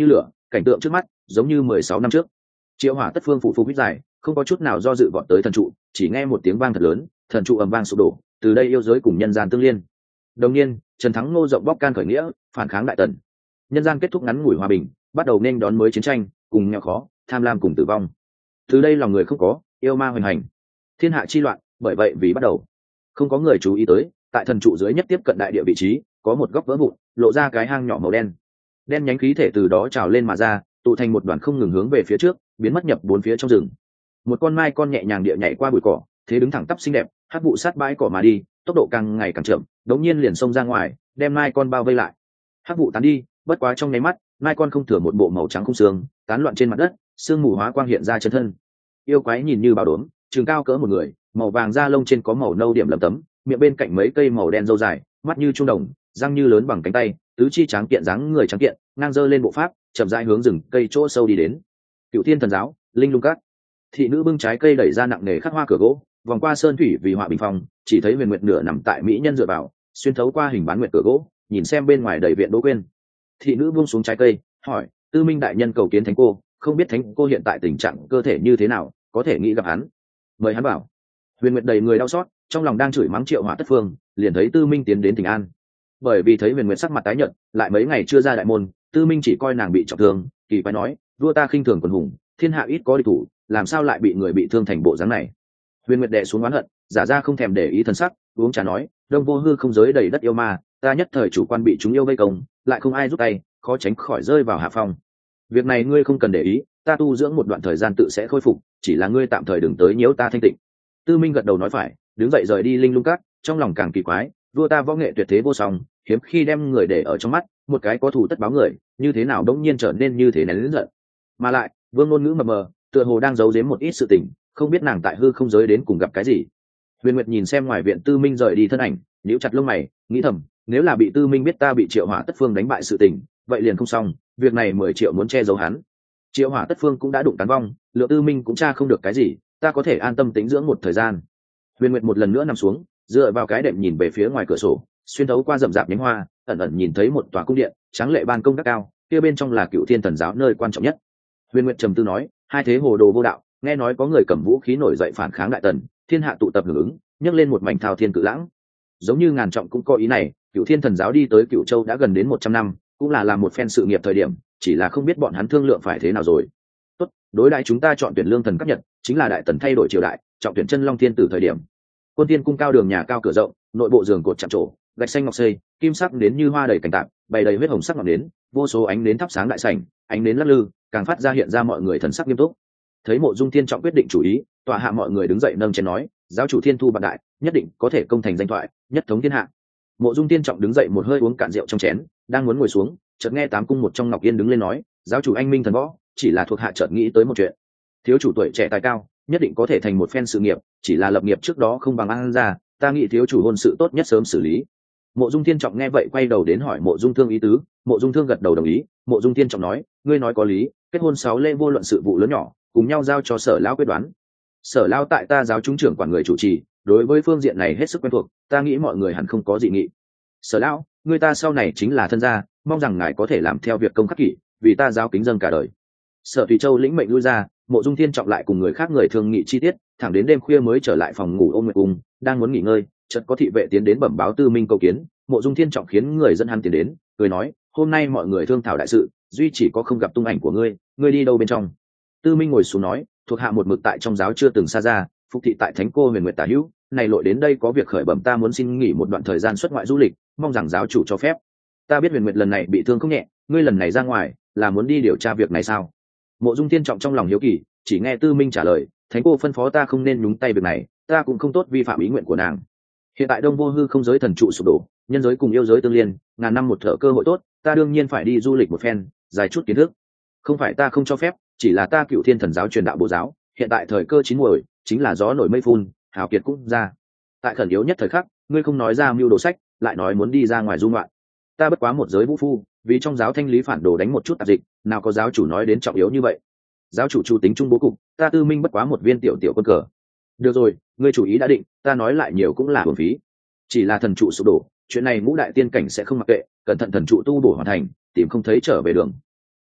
cảnh tượng trước mắt giống như 16 năm trước. Triệu Hỏa Tất Phương phụ phục hít dài, không có chút nào do dự vọt tới thần trụ, chỉ nghe một tiếng vang thật lớn, thần trụ ầm vang sụp đổ, từ đây yêu giới cùng nhân gian tương liên. Đồng nhiên, Trần Thắng Ngô rộng bóc can khởi nghĩa, phản kháng đại tần. Nhân gian kết thúc ngắn ngủi hòa bình, bắt đầu nên đón mới chiến tranh, cùng nghèo khó, tham lam cùng tử vong. Từ đây lòng người không có, yêu ma hoành hành, thiên hạ chi loạn, bởi vậy vì bắt đầu. Không có người chú ý tới, tại thần trụ dưới nhất tiếp cận đại địa vị trí, có một góc vỡ vụn, lộ ra cái hang nhỏ màu đen. Đen nhánh khí thể từ đó trào lên mà ra, tụ thành một đoàn không ngừng hướng về phía trước, biến mất nhập bốn phía trong rừng. Một con mai con nhẹ nhàng địa nhảy qua bụi cỏ, thế đứng thẳng tắp xinh đẹp, hắc vụ sát bãi cỏ mà đi, tốc độ càng ngày càng chậm, đống nhiên liền xông ra ngoài, đem mai con bao vây lại. Hắc vụ tán đi, bất quá trong nháy mắt, mai con không thừa một bộ màu trắng không xương, tán loạn trên mặt đất, xương mù hóa quang hiện ra chân thân. Yêu quái nhìn như bảo đốm, trường cao cỡ một người, màu vàng da lông trên có màu nâu điểm lấm tấm, miệng bên cạnh mấy cây màu đen râu dài, mắt như trung đồng, răng như lớn bằng cánh tay, tứ chi tráng kiện dáng người tráng kiện, ngang dơ lên bộ pháp, chậm rãi hướng rừng cây chỗ sâu đi đến. Cựu Thiên Thần Giáo, Linh Lung Các. Thị nữ bưng trái cây đẩy ra nặng nề khắc hoa cửa gỗ, vòng qua sơn thủy vì họa bình phong, chỉ thấy Huyền Nguyệt nửa nằm tại mỹ nhân dựa vào, xuyên thấu qua hình bán nguyệt cửa gỗ, nhìn xem bên ngoài đầy viện Đỗ Quyên. Thị nữ buông xuống trái cây, hỏi: Tư Minh đại nhân cầu kiến thánh cô, không biết thánh cô hiện tại tình trạng cơ thể như thế nào, có thể nghĩ gặp hắn, mời hắn bảo. Huyền Nguyệt đầy người đau xót, trong lòng đang chửi mắng Triệu Hỏa Tất Phương, liền thấy Tư Minh tiến đến thỉnh an. Bởi vì thấy Huyền Nguyệt sắc mặt tái nhợt, lại mấy ngày chưa ra đại môn, Tư Minh chỉ coi nàng bị trọng thương, kỳ quái nói: vua ta khinh thường quần hùng, thiên hạ ít có địch thủ, làm sao lại bị người bị thương thành bộ dáng này? Huyền Nguyệt đệ xuống oán hận, giả ra không thèm để ý thần sắc, uống trà nói: Đông Vô Hư không giới đầy đất yêu ma, ta nhất thời chủ quan bị chúng yêu vây công, lại không ai giúp tay, khó tránh khỏi rơi vào hạ phong. Việc này ngươi không cần để ý, ta tu dưỡng một đoạn thời gian tự sẽ khôi phục, chỉ là ngươi tạm thời đừng tới nhiễu ta thanh tịnh. Tư Minh gật đầu nói phải, đứng dậy rời đi Linh Lung Các, trong lòng càng kỳ quái, vua ta võ nghệ tuyệt thế vô song, hiếm khi đem người để ở trong mắt, một cái có thù tất báo người, như thế nào đống nhiên trở nên như thế này lớn giận. Mà lại, Vương ngôn ngữ mờ mờ, tựa hồ đang giấu giếm một ít sự tình, không biết nàng tại hư không giới đến cùng gặp cái gì. Huyền Nguyệt nhìn xem ngoài viện Tư Minh rời đi thân ảnh, nhíu chặt lông mày, nghĩ thầm, nếu là bị Tư Minh biết ta bị Triệu Hỏa Tất Phương đánh bại sự tình, vậy liền không xong, việc này 10 triệu muốn che giấu hắn. Triệu Hỏa Tất Phương cũng đã đụng tán vong, Lượng Tư Minh cũng tra không được cái gì, ta có thể an tâm tĩnh dưỡng một thời gian. Huyền Nguyệt một lần nữa nằm xuống, dựa vào cái đệm nhìn về phía ngoài cửa sổ, xuyên thấu qua rậm rạp nhánh hoa, ẩn ẩn nhìn thấy một tòa cung điện, tráng lệ ban công đắc cao, kia bên trong là Cựu Thiên Thần Giáo nơi quan trọng nhất. Huyền Nguyệt trầm tư nói, hai thế hồ đồ vô đạo, nghe nói có người cầm vũ khí nổi dậy phản kháng đại tần, thiên hạ tụ tập hưởng ứng, nhấc lên một mảnh thao thiên cự lãng. Giống như Ngàn Trọng cũng có ý này, Cựu Thiên Thần Giáo đi tới Cựu Châu đã gần đến 100 năm, cũng là làm một phen sự nghiệp thời điểm, chỉ là không biết bọn hắn thương lượng phải thế nào rồi. Tốt, đối đại chúng ta chọn tuyển lương thần cấp nhật, chính là đại tần thay đổi triều đại, trọng tuyển chân long thiên tử thời điểm. Quân Tiên cung cao đường nhà cao cửa rộng, nội bộ giường cột chạm trổ, gạch xanh ngọc xây, kim sắc đến như hoa đầy cảnh tạp, bày đầy huyết hồng sắc ngọn nến, vô số ánh nến thắp sáng đại sảnh, ánh nến lắc lư, càng phát ra hiện ra mọi người thần sắc nghiêm túc. Thấy Mộ Dung Thiên Trọng quyết định chủ ý, tọa hạ mọi người đứng dậy nâng chén nói, giáo chủ Thiên Thu bạc đại, nhất định có thể công thành danh thoại, nhất thống thiên hạ. Mộ Dung Thiên Trọng đứng dậy một hơi uống cạn rượu trong chén, đang muốn ngồi xuống, chợt nghe Tám cung một trong Ngọc Yên đứng lên nói, giáo chủ anh minh thần võ, chỉ là thuộc hạ chợt nghĩ tới một chuyện. Thiếu chủ tuổi trẻ tài cao, nhất định có thể thành một phen sự nghiệp, chỉ là lập nghiệp trước đó không bằng ăn ra, ta nghĩ thiếu chủ hôn sự tốt nhất sớm xử lý. Mộ Dung Thiên Trọng nghe vậy quay đầu đến hỏi Mộ Dung Thương ý tứ, Mộ Dung Thương gật đầu đồng ý. Mộ Dung Thiên Trọng nói, ngươi nói có lý, kết hôn 6 lễ vô luận sự vụ lớn nhỏ, cùng nhau giao cho Sở lão quyết đoán. Sở lão tại ta giáo chúng trưởng quản người chủ trì, đối với phương diện này hết sức quen thuộc, ta nghĩ mọi người hẳn không có dị nghị. Sở lão, người ta sau này chính là thân gia, mong rằng ngài có thể làm theo việc công khắc kỷ, vì ta giáo kính dâng cả đời. Sở Thủy Châu lĩnh mệnh lui ra, Mộ Dung Thiên Trọng lại cùng người khác người thương nghị chi tiết, thẳng đến đêm khuya mới trở lại phòng ngủ ôm Nguyệt Cung, đang muốn nghỉ ngơi, chợt có thị vệ tiến đến bẩm báo Tư Minh cầu kiến. Mộ Dung Thiên Trọng khiến người dẫn hắn tiến đến, cười nói, hôm nay mọi người thương thảo đại sự, duy chỉ có không gặp tung ảnh của ngươi, ngươi đi đâu bên trong? Tư Minh ngồi xuống nói, thuộc hạ một mực tại trong giáo chưa từng xa ra, phục thị tại Thánh Cô Huyền Nguyệt tả hữu, này lội đến đây có việc khởi bẩm, ta muốn xin nghỉ một đoạn thời gian xuất ngoại du lịch, mong rằng giáo chủ cho phép. Ta biết Huyền Nguyệt lần này bị thương không nhẹ, ngươi lần này ra ngoài là muốn đi điều tra việc này sao? Mộ Dung Thiên Trọng trong lòng hiếu kỳ, chỉ nghe Tư Minh trả lời, Thánh Cô phân phó ta không nên nhúng tay việc này, ta cũng không tốt vi phạm ý nguyện của nàng. Hiện tại Đông Vô Hư không giới thần trụ sụp đổ, nhân giới cùng yêu giới tương liên, ngàn năm một thở cơ hội tốt, ta đương nhiên phải đi du lịch một phen, dài chút kiến thức. Không phải ta không cho phép, chỉ là ta Cựu Thiên Thần Giáo truyền đạo bộ giáo, hiện tại thời cơ chín muồi, chính là gió nổi mây phun, hào kiệt cũng ra. Tại khẩn yếu nhất thời khắc, ngươi không nói ra mưu đồ sách, lại nói muốn đi ra ngoài du ngoạn. Ta bất quá một giới vũ phu, vì trong giáo thanh lý phản đồ đánh một chút tạp dịch, nào có giáo chủ nói đến trọng yếu như vậy. Giáo chủ chủ tính trung bố cục, ta Tư Minh bất quá một viên tiểu tiểu quân cờ. Được rồi, ngươi chủ ý đã định, ta nói lại nhiều cũng là uổng phí. Chỉ là thần trụ sụp đổ, chuyện này ngũ đại tiên cảnh sẽ không mặc kệ, cẩn thận thần trụ tu bổ hoàn thành, tìm không thấy trở về đường.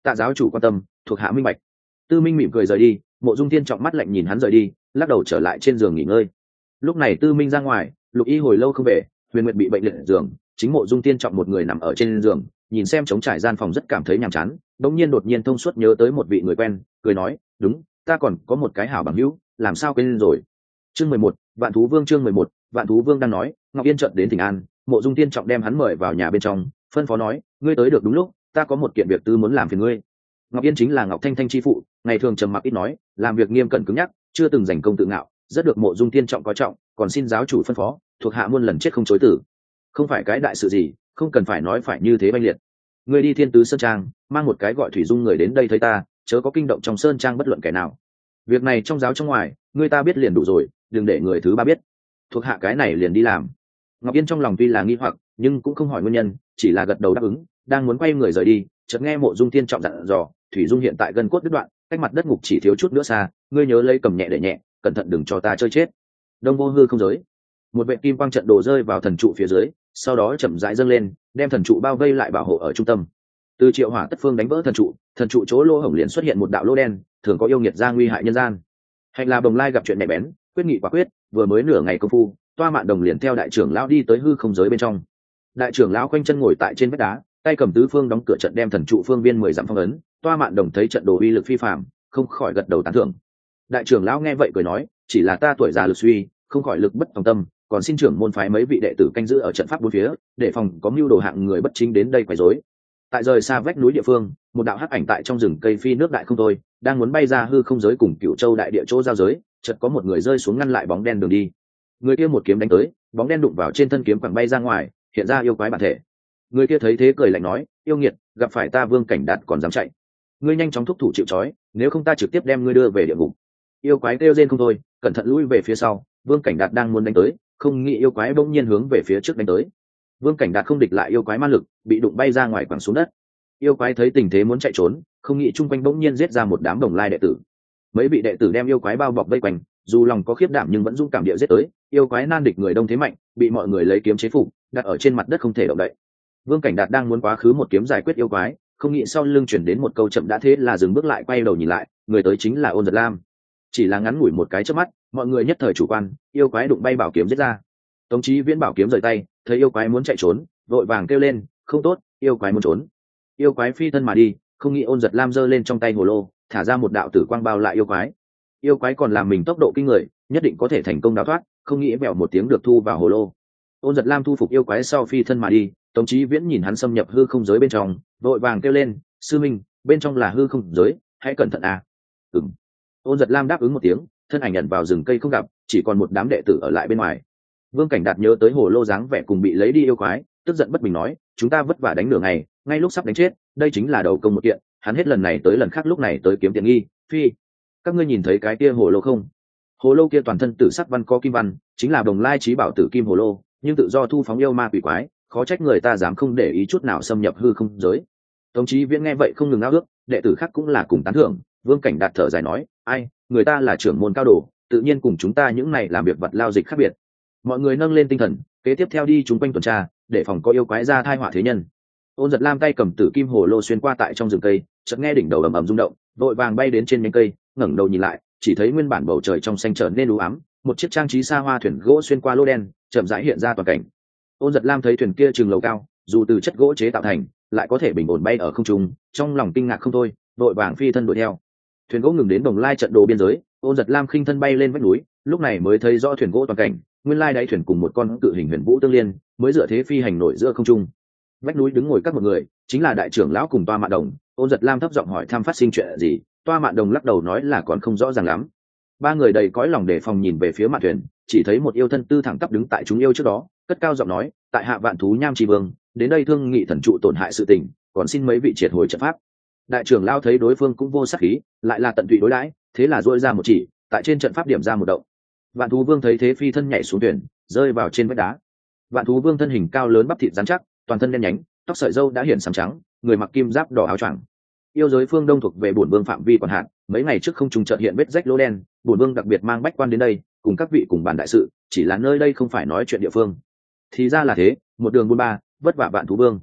Tạ giáo chủ quan tâm, thuộc hạ minh bạch. Tư Minh mỉm cười rời đi, Mộ Dung Thiên trọng mắt lạnh nhìn hắn rời đi, lắc đầu trở lại trên giường nghỉ ngơi. Lúc này Tư Minh ra ngoài, Lục Y hồi lâu không về, Huyền Nguyệt bị bệnh liệt giường, chính Mộ Dung Thiên trọng một người nằm ở trên giường, nhìn xem trống trải gian phòng rất cảm thấy nhàm chán, đột nhiên thông suốt nhớ tới một vị người quen, cười nói, "Đúng, ta còn có một cái hảo bằng hữu, làm sao quên rồi." Chương 11, Vạn Thú Vương chương 11, Vạn Thú Vương đang nói, Ngọc Yên chợt đến Thịnh An, Mộ Dung Thiên trọng đem hắn mời vào nhà bên trong, phân phó nói, "Ngươi tới được đúng lúc, ta có một kiện việc tư muốn làm phiền ngươi." Ngọc Yên chính là Ngọc Thanh Thanh chi phụ, ngày thường trầm mặc ít nói, làm việc nghiêm cẩn cứng nhắc, chưa từng giành công tự ngạo, rất được Mộ Dung Thiên trọng coi trọng, còn xin giáo chủ phân phó, thuộc hạ muôn lần chết không chối từ. Không phải cái đại sự gì, không cần phải nói phải như thế oanh liệt. Ngươi đi Thiên Tứ Sơn Trang, mang một cái gọi Thủy Dung người đến đây thấy ta, chớ có kinh động trong sơn trang bất luận kẻ nào. Việc này trong giáo trong ngoài, ngươi ta biết liền đủ rồi, đừng để người thứ ba biết. Thuộc hạ cái này liền đi làm. Ngọc Yên trong lòng tuy là nghi hoặc, nhưng cũng không hỏi nguyên nhân, chỉ là gật đầu đáp ứng, đang muốn quay người rời đi, chợt nghe Mộ Dung Thiên trọng dặn dò, Thủy Dung hiện tại gân cốt đứt đoạn, cách mặt đất ngục chỉ thiếu chút nữa xa, ngươi nhớ lấy cầm nhẹ để nhẹ, cẩn thận đừng cho ta chơi chết. Đông Vô Hư không giới, một vệ kim quang trận đồ rơi vào thần trụ phía dưới, sau đó chậm rãi dâng lên, đem thần trụ bao vây lại bảo hộ ở trung tâm. Từ Triệu Hỏa Tất Phương đánh vỡ thần trụ chỗ lỗ hổng liền xuất hiện một đạo lỗ đen, thường có yêu nghiệt ra nguy hại nhân gian. Hạnh là Bồng Lai gặp chuyện nhạy bén, quyết nghị quả quyết, vừa mới nửa ngày công phu, Toa Mạn Đồng liền theo đại trưởng lão đi tới hư không giới bên trong. Đại trưởng lão khoanh chân ngồi tại trên vách đá, tay cầm tứ phương đóng cửa trận đem thần trụ phương viên 10 dặm phong ấn. Toa Mạn Đồng thấy trận đồ uy lực phi phàm, không khỏi gật đầu tán thưởng. Đại trưởng lão nghe vậy cười nói, chỉ là ta tuổi già lực suy, không khỏi lực bất tòng tâm, còn xin trưởng môn phái mấy vị đệ tử canh giữ ở trận pháp bốn phía, để phòng có mưu đồ hạng người bất chính đến đây quấy rối. Tại rời xa vách núi địa phương, một đạo hắc ảnh tại trong rừng cây phi nước đại không thôi, đang muốn bay ra hư không giới cùng Cửu Châu đại địa chỗ giao giới, chợt có một người rơi xuống ngăn lại bóng đen đường đi. Người kia một kiếm đánh tới, bóng đen đụng vào trên thân kiếm quẳng bay ra ngoài, hiện ra yêu quái bản thể. Người kia thấy thế cười lạnh nói, yêu nghiệt, gặp phải ta Vương Cảnh Đạt còn dám chạy, ngươi nhanh chóng thúc thủ chịu trói, nếu không ta trực tiếp đem ngươi đưa về địa ngục. Yêu quái kêu rên không thôi, cẩn thận lùi về phía sau. Vương Cảnh Đạt đang muốn đánh tới, không nghĩ yêu quái bỗng nhiên hướng về phía trước đánh tới. Vương Cảnh Đạt không địch lại yêu quái ma lực, bị đụng bay ra ngoài quẳng xuống đất. Yêu quái thấy tình thế muốn chạy trốn, không nghĩ chung quanh bỗng nhiên giết ra một đám Đồng Lai đệ tử. Mấy vị đệ tử đem yêu quái bao bọc vây quanh, dù lòng có khiếp đảm nhưng vẫn dũng cảm địa giết tới. Yêu quái nan địch người đông thế mạnh, bị mọi người lấy kiếm chế phục, đặt ở trên mặt đất không thể động đậy. Vương Cảnh Đạt đang muốn quá khứ một kiếm giải quyết yêu quái, không nghĩ sau lưng chuyển đến một câu chậm đã thế là dừng bước lại, quay đầu nhìn lại, người tới chính là Ôn Giật Lam. Chỉ là ngắn ngủi một cái chớp mắt, mọi người nhất thời chủ quan, yêu quái đụng bay bảo kiếm giết ra. Tống Chí Viễn bảo kiếm rời tay, thấy yêu quái muốn chạy trốn, vội vàng kêu lên, không tốt, yêu quái muốn trốn. Yêu quái phi thân mà đi, không nghĩ Ôn Giật Lam giơ lên trong tay hồ lô, thả ra một đạo tử quang bao lại yêu quái. Yêu quái còn làm mình tốc độ kinh người, nhất định có thể thành công đào thoát, không nghĩ bèo một tiếng được thu vào hồ lô. Ôn Giật Lam thu phục yêu quái sau phi thân mà đi, Tống Chí Viễn nhìn hắn xâm nhập hư không giới bên trong, vội vàng kêu lên, sư minh, bên trong là hư không giới, hãy cẩn thận à. Ừm. Ôn Giật Lam đáp ứng một tiếng, thân ảnh ẩn vào rừng cây không gặp, chỉ còn một đám đệ tử ở lại bên ngoài. Vương Cảnh Đạt nhớ tới hồ lô dáng vẻ cùng bị lấy đi yêu quái, tức giận bất bình nói, chúng ta vất vả đánh nửa ngày, ngay lúc sắp đánh chết, đây chính là đầu công một kiện, hắn hết lần này tới lần khác lúc này tới kiếm tiện nghi, phi. Các ngươi nhìn thấy cái kia hồ lô không? Hồ lô kia toàn thân tử sắc văn có kim văn, chính là Đồng Lai Chí Bảo Tử Kim hồ lô, nhưng tự do thu phóng yêu ma quỷ quái, khó trách người ta dám không để ý chút nào xâm nhập hư không giới. Tống Chí Viễn nghe vậy không ngừng ao ước, đệ tử khác cũng là cùng tán thưởng. Vương Cảnh Đạt thở dài nói, ai, người ta là trưởng môn cao đồ, tự nhiên cùng chúng ta những này làm việc vật lao dịch khác biệt. Mọi người nâng lên tinh thần, kế tiếp theo đi chúng quanh tuần tra, để phòng có yêu quái ra thai họa thế nhân. Ôn Giật Lam tay cầm Tử Kim hồ lô xuyên qua tại trong rừng cây, chợt nghe đỉnh đầu ầm ầm rung động, vội vàng bay đến trên nhánh cây, ngẩng đầu nhìn lại, chỉ thấy nguyên bản bầu trời trong xanh trở nên u ám, một chiếc trang trí xa hoa thuyền gỗ xuyên qua lô đen, chậm rãi hiện ra toàn cảnh. Ôn Giật Lam thấy thuyền kia chừng lầu cao, dù từ chất gỗ chế tạo thành, lại có thể bình ổn bay ở không trung, trong lòng kinh ngạc không thôi, vội vàng phi thân đuổi theo. Thuyền gỗ ngừng đến Đồng Lai trận đồ biên giới, Ôn Giật Lam khinh thân bay lên vách núi, lúc này mới thấy rõ thuyền gỗ toàn cảnh, nguyên lai đáy thuyền cùng một con cự hình huyền vũ tương liên, mới dựa thế phi hành nổi giữa không trung. Vách núi đứng ngồi các một người, chính là đại trưởng lão cùng Toa Mạn Đồng. Ôn Giật Lam thấp giọng hỏi thăm phát sinh chuyện gì, Toa Mạn Đồng lắc đầu nói là còn không rõ ràng lắm. Ba người đầy cõi lòng đề phòng nhìn về phía mạn thuyền, chỉ thấy một yêu thân tư thẳng tắp đứng tại chúng yêu trước đó, cất cao giọng nói, tại hạ Vạn Thú Nham Trì Vương, đến đây thương nghị thần trụ tổn hại sự tình, còn xin mấy vị triệt hồi trận pháp. Đại trưởng lão thấy đối phương cũng vô sát khí, lại là tận tụy đối đãi, thế là duỗi ra một chỉ, tại trên trận pháp điểm ra một động. Vạn Thú Vương thấy thế phi thân nhảy xuống thuyền, rơi vào trên vách đá. Vạn Thú Vương thân hình cao lớn, bắp thịt rắn chắc, toàn thân đen nhánh, tóc sợi râu đã hiển sám trắng, người mặc kim giáp đỏ áo choàng. Yêu giới phương Đông thuộc về bổn vương phạm vi quản hạt, mấy ngày trước không trùng chợt hiện vết rách lỗ đen, bổn vương đặc biệt mang bách quan đến đây, cùng các vị cùng bàn đại sự, chỉ là nơi đây không phải nói chuyện địa phương. Thì ra là thế, một đường buôn ba, vất vả Vạn Thú Vương.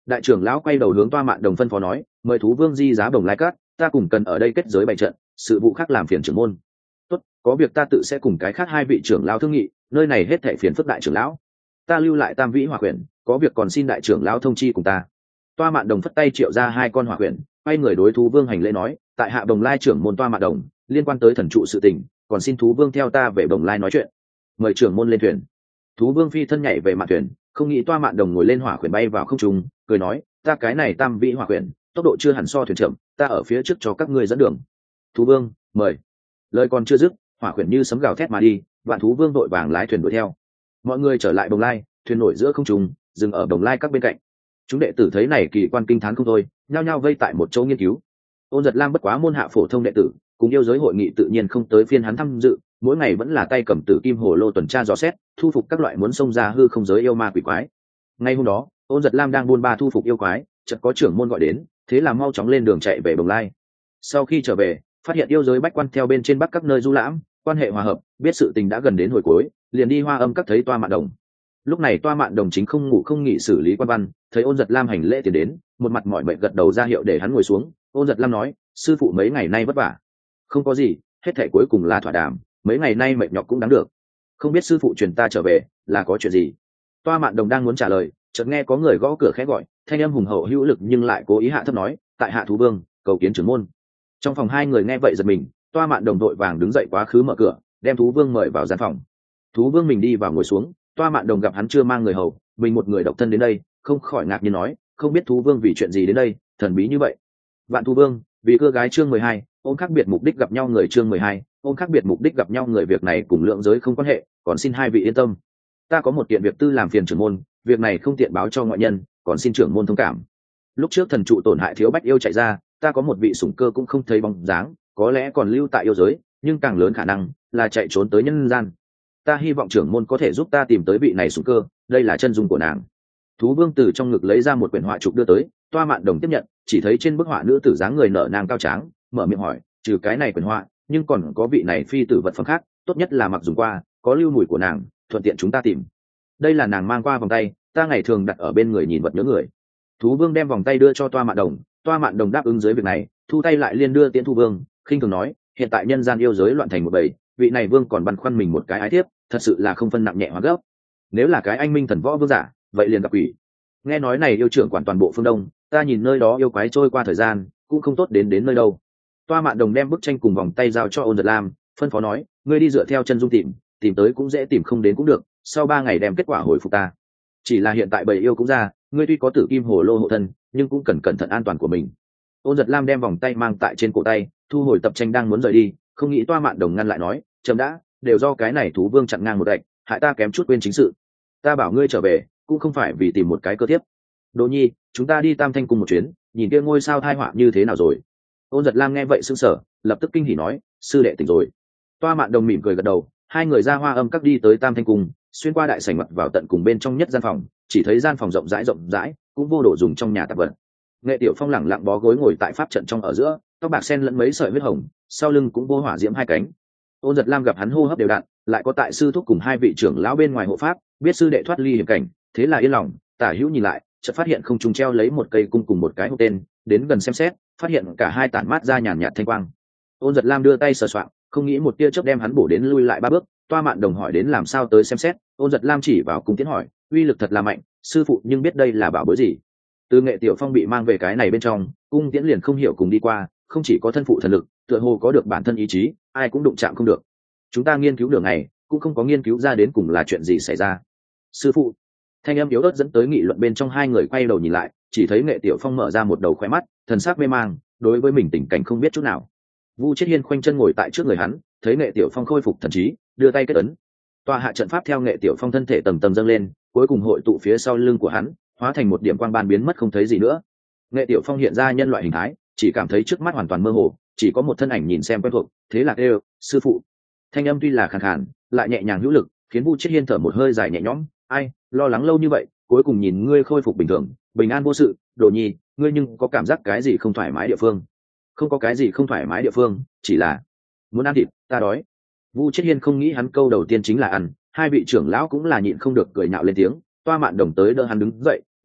Đại trưởng lão quay đầu hướng Toa Mạn Đồng phân phó nói, mời thú vương di giá bồng lai cát, ta cùng cần ở đây kết giới bày trận, sự vụ khác làm phiền trưởng môn. Tốt, có việc ta tự sẽ cùng cái khác hai vị trưởng lão thương nghị, nơi này hết thảy phiền phức đại trưởng lão. Ta lưu lại Tam Vĩ Hỏa Quyển, có việc còn xin đại trưởng lão thông chi cùng ta. Toa Mạn Đồng phất tay triệu ra hai con hỏa quyển, quay người đối thú vương hành lễ nói, tại hạ bồng lai trưởng môn Toa Mạn Đồng, liên quan tới thần trụ sự tình, còn xin thú vương theo ta về bồng lai nói chuyện. Mời trưởng môn lên thuyền. Thú vương phi thân nhảy về mạn thuyền, không nghĩ Toa Mạn Đồng ngồi lên hỏa quyển bay vào không trung, cười nói, ta cái này Tam Vĩ Hỏa Quyển, tốc độ chưa hẳn so thuyền chậm, ta ở phía trước cho các ngươi dẫn đường. Thú vương, mời. Lời còn chưa dứt, hỏa quyển như sấm gào thét mà đi, vạn thú vương vội vàng lái thuyền đuổi theo. Mọi người trở lại bồng lai, thuyền nổi giữa không trung, dừng ở bồng lai các bên cạnh. Chúng đệ tử thấy này kỳ quan kinh thán không thôi, nhao nhao vây tại một chỗ nghiên cứu. Ôn Giật Lam bất quá môn hạ phổ thông đệ tử, cùng yêu giới hội nghị tự nhiên không tới phiên hắn tham dự, mỗi ngày vẫn là tay cầm tử kim hồ lô tuần tra dò xét, thu phục các loại muốn xông ra hư không giới yêu ma quỷ quái. Ngay hôm đó, Ôn Giật Lam đang buôn ba thu phục yêu quái, chợt có trưởng môn gọi đến, thế là mau chóng lên đường chạy về bồng lai. Sau khi trở về, phát hiện yêu giới bách quan theo bên trên bắc các nơi du lãm, quan hệ hòa hợp, biết sự tình đã gần đến hồi cuối, liền đi Hoa Âm các thấy Toa Mạn Đồng. Lúc này Toa Mạn Đồng chính không ngủ không nghỉ xử lý quan văn, thấy Ôn Giật Lam hành lễ tiến đến, một mặt mỏi mệt gật đầu ra hiệu để hắn ngồi xuống. Ôn Giật Lam nói, sư phụ mấy ngày nay vất vả. Không có gì, hết thảy cuối cùng là thỏa đàm, mấy ngày nay mệt nhọc cũng đáng được. Không biết sư phụ truyền ta trở về là có chuyện gì? Toa Mạn Đồng đang muốn trả lời, chợt nghe có người gõ cửa khẽ gọi, thanh âm hùng hậu hữu lực nhưng lại cố ý hạ thấp nói, tại hạ thú vương, cầu kiến trưởng môn. Trong phòng hai người nghe vậy giật mình, Toa Mạn Đồng vội vàng đứng dậy quá khứ mở cửa, đem thú vương mời vào gian phòng. Thú vương mình đi vào ngồi xuống, Toa Mạn Đồng gặp hắn chưa mang người hầu, mình một người độc thân đến đây, không khỏi ngạc nhiên nói, không biết thú vương vì chuyện gì đến đây, thần bí như vậy. Vạn thú vương, vì cưa gái chương 12, ôm khác biệt mục đích gặp nhau người chương 12, ôm khác biệt mục đích gặp nhau người, việc này cùng lượng giới không quan hệ, còn xin hai vị yên tâm. Ta có một kiện việc tư làm phiền trưởng môn, việc này không tiện báo cho ngoại nhân, còn xin trưởng môn thông cảm. Lúc trước thần trụ tổn hại thiếu bách yêu chạy ra, ta có một vị sủng cơ cũng không thấy bóng dáng, có lẽ còn lưu tại yêu giới, nhưng càng lớn khả năng là chạy trốn tới nhân gian. Ta hy vọng trưởng môn có thể giúp ta tìm tới vị này sủng cơ, đây là chân dung của nàng. Thú vương từ trong ngực lấy ra một quyển họa trục đưa tới, Toa Mạn Đồng tiếp nhận, chỉ thấy trên bức họa nữ tử dáng người nở nang cao tráng, mở miệng hỏi, trừ cái này quyển họa, nhưng còn có vị này phi tử vật phẩm khác, tốt nhất là mặc dùng qua, có lưu mùi của nàng, thuận tiện chúng ta tìm. Đây là nàng mang qua vòng tay, ta ngày thường đặt ở bên người nhìn vật nhớ người. Thú vương đem vòng tay đưa cho Toa Mạn Đồng, Toa Mạn Đồng đáp ứng dưới việc này, thu tay lại liên đưa tiễn Thú vương, khinh thường nói, hiện tại nhân gian yêu giới loạn thành một bầy, vị này vương còn băn khoăn mình một cái ái thiếp, thật sự là không phân nặng nhẹ hóa gấp. Nếu là cái anh minh thần võ vương giả, vậy liền gặp quỷ. Nghe nói này yêu trưởng quản toàn bộ phương đông, ta nhìn nơi đó yêu quái trôi qua thời gian cũng không tốt đến nơi đâu. Toa Mạn Đồng đem bức tranh cùng vòng tay giao cho Ôn Giật Lam, phân phó nói, ngươi đi dựa theo chân dung tìm tới cũng dễ, tìm không đến cũng được, sau 3 ngày đem kết quả hồi phục ta. Chỉ là hiện tại bầy yêu cũng ra, ngươi tuy có tử kim hồ lô hộ thân, nhưng cũng cần cẩn thận an toàn của mình. Ôn Giật Lam đem vòng tay mang tại trên cổ tay, thu hồi tập tranh đang muốn rời đi, không nghĩ Toa Mạn Đồng ngăn lại nói, chậm đã, đều do cái này thú vương chặn ngang một đạch, hại ta kém chút quên chính sự. Ta bảo ngươi trở về cũng không phải vì tìm một cái cơ thiếp. Đỗ Nhi, chúng ta đi Tam Thanh cùng một chuyến, nhìn kia ngôi sao thai họa như thế nào rồi. Ôn Giật Lam nghe vậy sững sờ, lập tức kinh hỉ nói, sư đệ tỉnh rồi. Toa Mạn Đồng mỉm cười gật đầu, hai người ra Hoa Âm các đi tới Tam Thanh cung, xuyên qua đại sảnh mặt vào tận cùng bên trong nhất gian phòng, chỉ thấy gian phòng rộng rãi, cũng vô đồ dùng trong nhà tạp vật. Nghệ Tiểu Phong lẳng lặng bó gối ngồi tại pháp trận trong ở giữa, tóc bạc xen lẫn mấy sợi huyết hồng, sau lưng cũng vô hỏa diễm hai cánh. Ôn Giật Lam gặp hắn hô hấp đều đặn, lại có tại sư thúc cùng hai vị trưởng lão bên ngoài hộ pháp, biết sư đệ thoát ly hiểm cảnh, thế là yên lòng, tả hữu nhìn lại, chợt phát hiện không trung treo lấy một cây cung cùng một cái hộp tên, đến gần xem xét, phát hiện cả hai tản mát ra nhàn nhạt thanh quang. Ôn Giật Lam đưa tay sờ soạng, không nghĩ một tia chớp đem hắn bổ đến lui lại 3 bước. Toa Mạn Đồng hỏi đến làm sao tới xem xét, Ôn Giật Lam chỉ vào cung tiến hỏi, uy lực thật là mạnh, sư phụ nhưng biết đây là bảo bối gì? Từ Nghệ Tiểu Phong bị mang về cái này bên trong, cung tiễn liền không hiểu cùng đi qua, không chỉ có thân phụ thần lực, tựa hồ có được bản thân ý chí, ai cũng đụng chạm không được. Chúng ta nghiên cứu đường này, cũng không có nghiên cứu ra đến cùng là chuyện gì xảy ra. Sư phụ, thanh âm yếu ớt dẫn tới nghị luận bên trong, hai người quay đầu nhìn lại, chỉ thấy Nghệ Tiểu Phong mở ra một đầu khóe mắt, thần sắc mê mang, đối với mình tình cảnh không biết chút nào. Vu Chiết Hiên khoanh chân ngồi tại trước người hắn, thấy Nghệ Tiểu Phong khôi phục thần trí, đưa tay kết ấn. Tòa hạ trận pháp theo Nghệ Tiểu Phong thân thể tầng tầng dâng lên, cuối cùng hội tụ phía sau lưng của hắn, hóa thành một điểm quang ban biến mất không thấy gì nữa. Nghệ Tiểu Phong hiện ra nhân loại hình thái, chỉ cảm thấy trước mắt hoàn toàn mơ hồ, chỉ có một thân ảnh nhìn xem quen thuộc, thế là kêu, sư phụ. Thanh âm tuy là khàn khàn, lại nhẹ nhàng hữu lực, khiến Vu Chiết Hiên thở một hơi dài nhẹ nhõm. Ai, lo lắng lâu như vậy, cuối cùng nhìn ngươi khôi phục bình thường, bình an vô sự. Đồ Nhi, ngươi nhưng có cảm giác cái gì không thoải mái địa phương? Không có cái gì không thoải mái địa phương, chỉ là muốn ăn thịt, ta đói. Vu Chiết Hiên không nghĩ hắn câu đầu tiên chính là ăn, hai vị trưởng lão cũng là nhịn không được cười nhạo lên tiếng. Toa Mạn Đồng tới đỡ hắn đứng dậy, nói,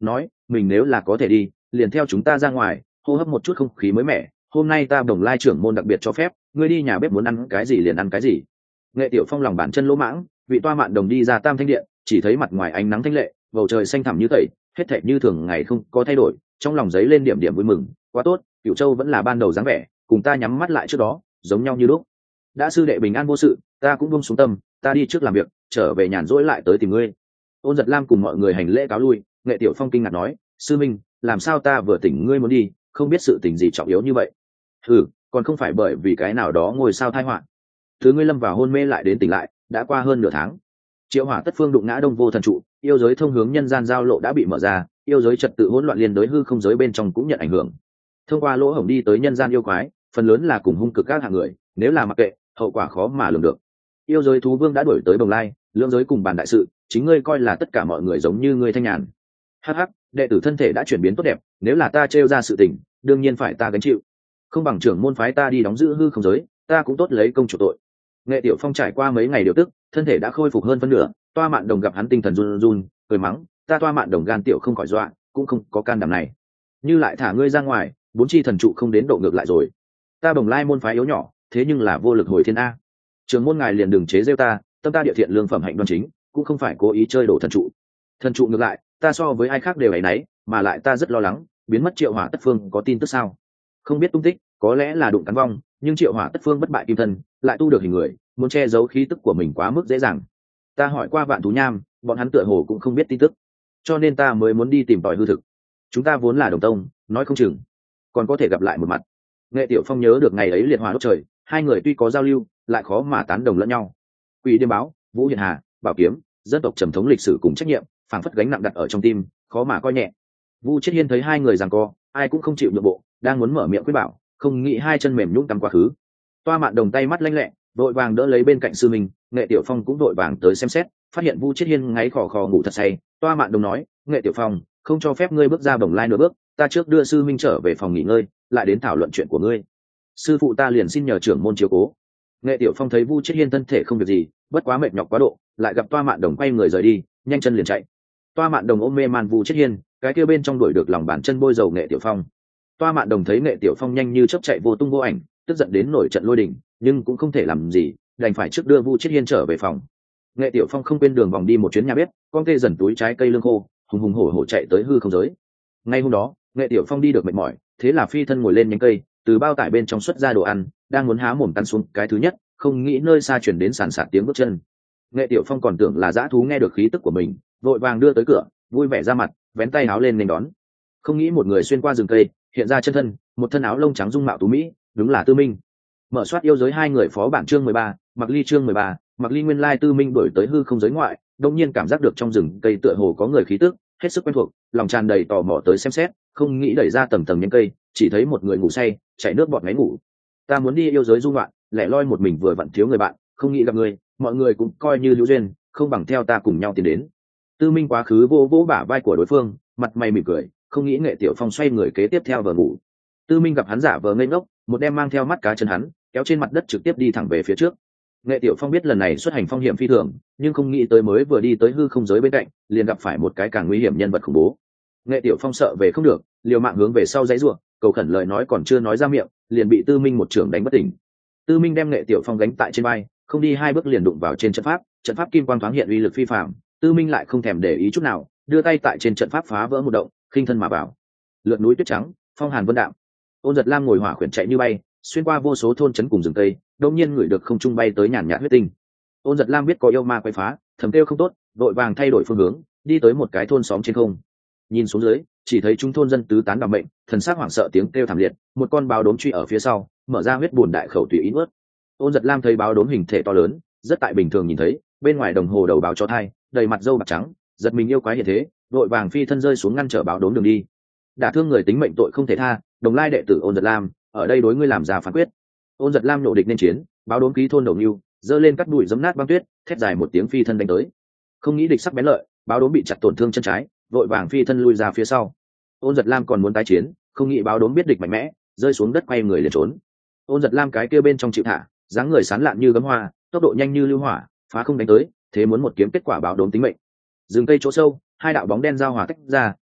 mình nếu là có thể đi liền theo chúng ta ra ngoài hô hấp một chút không khí mới mẻ. Hôm nay ta Đồng Lai trưởng môn đặc biệt cho phép ngươi đi nhà bếp muốn ăn cái gì liền ăn cái gì. Nghệ Tiểu Phong lòng bàn chân lỗ mãng, vị toa mạn đồng đi ra Tam Thanh Điện, chỉ thấy mặt ngoài ánh nắng thanh lệ, bầu trời xanh thẳm như tẩy, hết thảy như thường ngày không có thay đổi, trong lòng giấy lên điểm điểm vui mừng, quá tốt, Cửu Châu vẫn là ban đầu dáng vẻ, cùng ta nhắm mắt lại trước đó, giống nhau như lúc. Đã sư đệ bình an vô sự, ta cũng buông xuống tâm, ta đi trước làm việc, trở về nhàn rỗi lại tới tìm ngươi. Ôn Giật Lam cùng mọi người hành lễ cáo lui. Nghệ Tiểu Phong kinh ngạc nói, sư minh, làm sao ta vừa tỉnh ngươi muốn đi, không biết sự tình gì trọng yếu như vậy. Còn không phải bởi vì cái nào đó ngôi sao tai họa. Thứ ngươi lâm vào hôn mê lại đến tỉnh lại, đã qua hơn nửa tháng. Triệu Hỏa Tất Phương đụng ngã Đông Vô Thần trụ, yêu giới thông hướng nhân gian giao lộ đã bị mở ra, yêu giới trật tự hỗn loạn liên đối hư không giới bên trong cũng nhận ảnh hưởng. Thông qua lỗ hổng đi tới nhân gian yêu quái, phần lớn là cùng hung cực các hạng người, nếu là mặc kệ, hậu quả khó mà lường được. Yêu giới thú vương đã đuổi tới Bồng Lai, lưỡng giới cùng bàn đại sự, chính ngươi coi là tất cả mọi người giống như ngươi thanh nhàn. Hắc hắc, đệ tử thân thể đã chuyển biến tốt đẹp, nếu là ta trêu ra sự tình, đương nhiên phải ta gánh chịu. Không bằng trưởng môn phái ta đi đóng giữ hư không giới, ta cũng tốt lấy công chủ tội. Nghệ Tiểu Phong trải qua mấy ngày điều tức, thân thể đã khôi phục hơn phân nửa. Toa Mạn Đồng gặp hắn tinh thần run run, cười mắng, ta Toa Mạn Đồng gan tiểu không khỏi dọa, cũng không có can đảm này. Như lại thả ngươi ra ngoài, bốn chi thần trụ không đến độ ngược lại rồi. Ta Bồng Lai môn phái yếu nhỏ, thế nhưng là vô lực hồi thiên a. Trường môn ngài liền đừng chế giễu ta, tâm ta địa thiện lương phẩm hạnh đoan chính, cũng không phải cố ý chơi đổ thần trụ. Thần trụ ngược lại, ta so với ai khác đều ấy nấy, mà lại ta rất lo lắng, biến mất Triệu Hỏa Tất Phương có tin tức sao? Không biết tung tích, có lẽ là đụng cắn vong, nhưng Triệu Hỏa Tất Phương bất bại kim thân, lại tu được hình người, muốn che giấu khí tức của mình quá mức dễ dàng. Ta hỏi qua Vạn Thú Nham, bọn hắn tựa hồ cũng không biết tin tức, cho nên ta mới muốn đi tìm tòi hư thực. Chúng ta vốn là đồng tông, nói không chừng còn có thể gặp lại một mặt. Nghệ Tiểu Phong nhớ được ngày ấy liệt hỏa đốt trời, hai người tuy có giao lưu, lại khó mà tán đồng lẫn nhau. Quỷ Điềm Báo, Vũ Hiền Hà, Bảo Kiếm, dân tộc trầm thống lịch sử cùng trách nhiệm, phảng phất gánh nặng đặt ở trong tim, khó mà coi nhẹ. Vu Chiết Hiên thấy hai người giằng co, ai cũng không chịu nhượng bộ, đang muốn mở miệng khuyên bảo, không nghĩ hai chân mềm nhũn cắm quá khứ. Toa Mạn Đồng tay mắt lanh lẹ, vội vàng đỡ lấy bên cạnh sư mình. Nghệ Tiểu Phong cũng vội vàng tới xem xét, phát hiện Vu Chiết Hiên ngáy khò khò ngủ thật say. Toa Mạn Đồng nói, Nghệ Tiểu Phong, không cho phép ngươi bước ra Bồng Lai nửa bước, ta trước đưa sư minh trở về phòng nghỉ ngơi, lại đến thảo luận chuyện của ngươi. Sư phụ ta liền xin nhờ trưởng môn chiếu cố. Nghệ Tiểu Phong thấy Vu Chiết Hiên thân thể không việc gì, bất quá mệt nhọc quá độ, lại gặp Toa Mạn Đồng quay người rời đi, nhanh chân liền chạy. Toa Mạn Đồng ôm mê man Vu Chiết Hiên, cái kia bên trong đuổi được lòng bàn chân bôi dầu Nghệ Tiểu Phong. Toa Mạn Đồng thấy Nghệ Tiểu Phong nhanh như chớp chạy vô tung vô ảnh, tức giận đến nổi trận lôi đình, nhưng cũng không thể làm gì, đành phải trước đưa Vu Chiết Hiên trở về phòng. Nghệ Tiểu Phong không quên đường vòng đi một chuyến nhà bếp, con tê dần túi trái cây lương khô, hùng hùng hổ hổ chạy tới hư không giới. Ngay hôm đó, Nghệ Tiểu Phong đi được mệt mỏi, thế là phi thân ngồi lên nhánh cây, từ bao tải bên trong xuất ra đồ ăn, đang muốn há mồm cắn xuống cái thứ nhất, không nghĩ nơi xa chuyển đến sàn sạt tiếng bước chân. Nghệ Tiểu Phong còn tưởng là dã thú nghe được khí tức của mình, vội vàng đưa tới cửa, vui vẻ ra mặt, vén tay áo lên nên đón. Không nghĩ một người xuyên qua rừng cây, hiện ra chân thân, một thân áo lông trắng dung mạo tú mỹ, đúng là Tư Minh. Mở soát yêu giới hai người phó bản chương 13, Mặc Ly chương 13, Mặc Ly nguyên lai Tư Minh đổi tới hư không giới ngoại, đột nhiên cảm giác được trong rừng cây tựa hồ có người khí tức, hết sức quen thuộc, lòng tràn đầy tò mò tới xem xét, không nghĩ đẩy ra tầng tầng nhánh cây, chỉ thấy một người ngủ say, chảy nước bọt ngáy ngủ. Ta muốn đi yêu giới du ngoạn, lẻ loi một mình vừa vặn thiếu người bạn, không nghĩ gặp người, mọi người cũng coi như hữu duyên, không bằng theo ta cùng nhau tiến đến. Tư Minh quá khứ vô vỗ bả vai của đối phương, mặt mày mỉm cười, không nghĩ Nghệ Tiểu Phong xoay người kế tiếp theo vờ ngủ. Tư Minh gặp hắn giả vờ ngây ngốc, một đem mang theo mắt cá chân hắn, kéo trên mặt đất trực tiếp đi thẳng về phía trước. Nghệ Tiểu Phong biết lần này xuất hành phong hiểm phi thường, nhưng không nghĩ tới mới vừa đi tới hư không giới bên cạnh, liền gặp phải một cái càng nguy hiểm nhân vật khủng bố. Nghệ Tiểu Phong sợ về không được, liều mạng hướng về sau dãy rủa, cầu khẩn lời nói còn chưa nói ra miệng, liền bị Tư Minh một chưởng đánh bất tỉnh. Tư Minh đem Nghệ Tiểu Phong gánh tại trên vai, không đi hai bước liền đụng vào trên trận pháp kim quang thoáng hiện uy lực phi phàm. Tư Minh lại không thèm để ý chút nào, đưa tay tại trên trận pháp phá vỡ một động, khinh thân mà vào. Lượn núi tuyết trắng, phong hàn vân đạm. Ôn Giật Lam ngồi hỏa khuyển chạy như bay, xuyên qua vô số thôn trấn cùng rừng cây, đột nhiên ngửi được không trung bay tới nhàn nhạt huyết tinh. Ôn Giật Lam biết có yêu ma quấy phá, thầm kêu không tốt, vội vàng thay đổi phương hướng, đi tới một cái thôn xóm trên không. Nhìn xuống dưới, chỉ thấy chúng thôn dân tứ tán đảm bệnh, thần sắc hoảng sợ tiếng kêu thảm liệt, một con báo đốm truy ở phía sau, mở ra huyết buồn đại khẩu tùy ý nuốt. Ôn Giật Lam thấy báo đốm hình thể to lớn, rất tại bình thường nhìn thấy, bên ngoài đồng hồ đầu báo chó thai, đầy mặt râu bạc trắng, giật mình yêu quái hiện thế, vội vàng phi thân rơi xuống ngăn trở báo đốm đường đi. Đả thương người tính mệnh tội không thể tha, Đồng Lai đệ tử Ôn Giật Lam, ở đây đối ngươi làm ra phán quyết. Ôn Giật Lam nộ địch nên chiến, báo đốm ký thôn đầu nưu, giơ lên cắt đùi giấm nát băng tuyết, thét dài một tiếng phi thân đánh tới. Không nghĩ địch sắc bén lợi, báo đốm bị chặt tổn thương chân trái, vội vàng phi thân lui ra phía sau. Ôn Giật Lam còn muốn tái chiến, không nghĩ báo đốm biết địch mạnh mẽ, rơi xuống đất quay người liền trốn. Ôn Giật Lam cái kia bên trong chịu thả, dáng người sán lạn như gấm hoa, tốc độ nhanh như lưu hỏa, phá không đánh tới, thế muốn một kiếm kết quả báo đốm tính mệnh. Dừng cây chỗ sâu, hai đạo bóng đen giao hòa tách ra,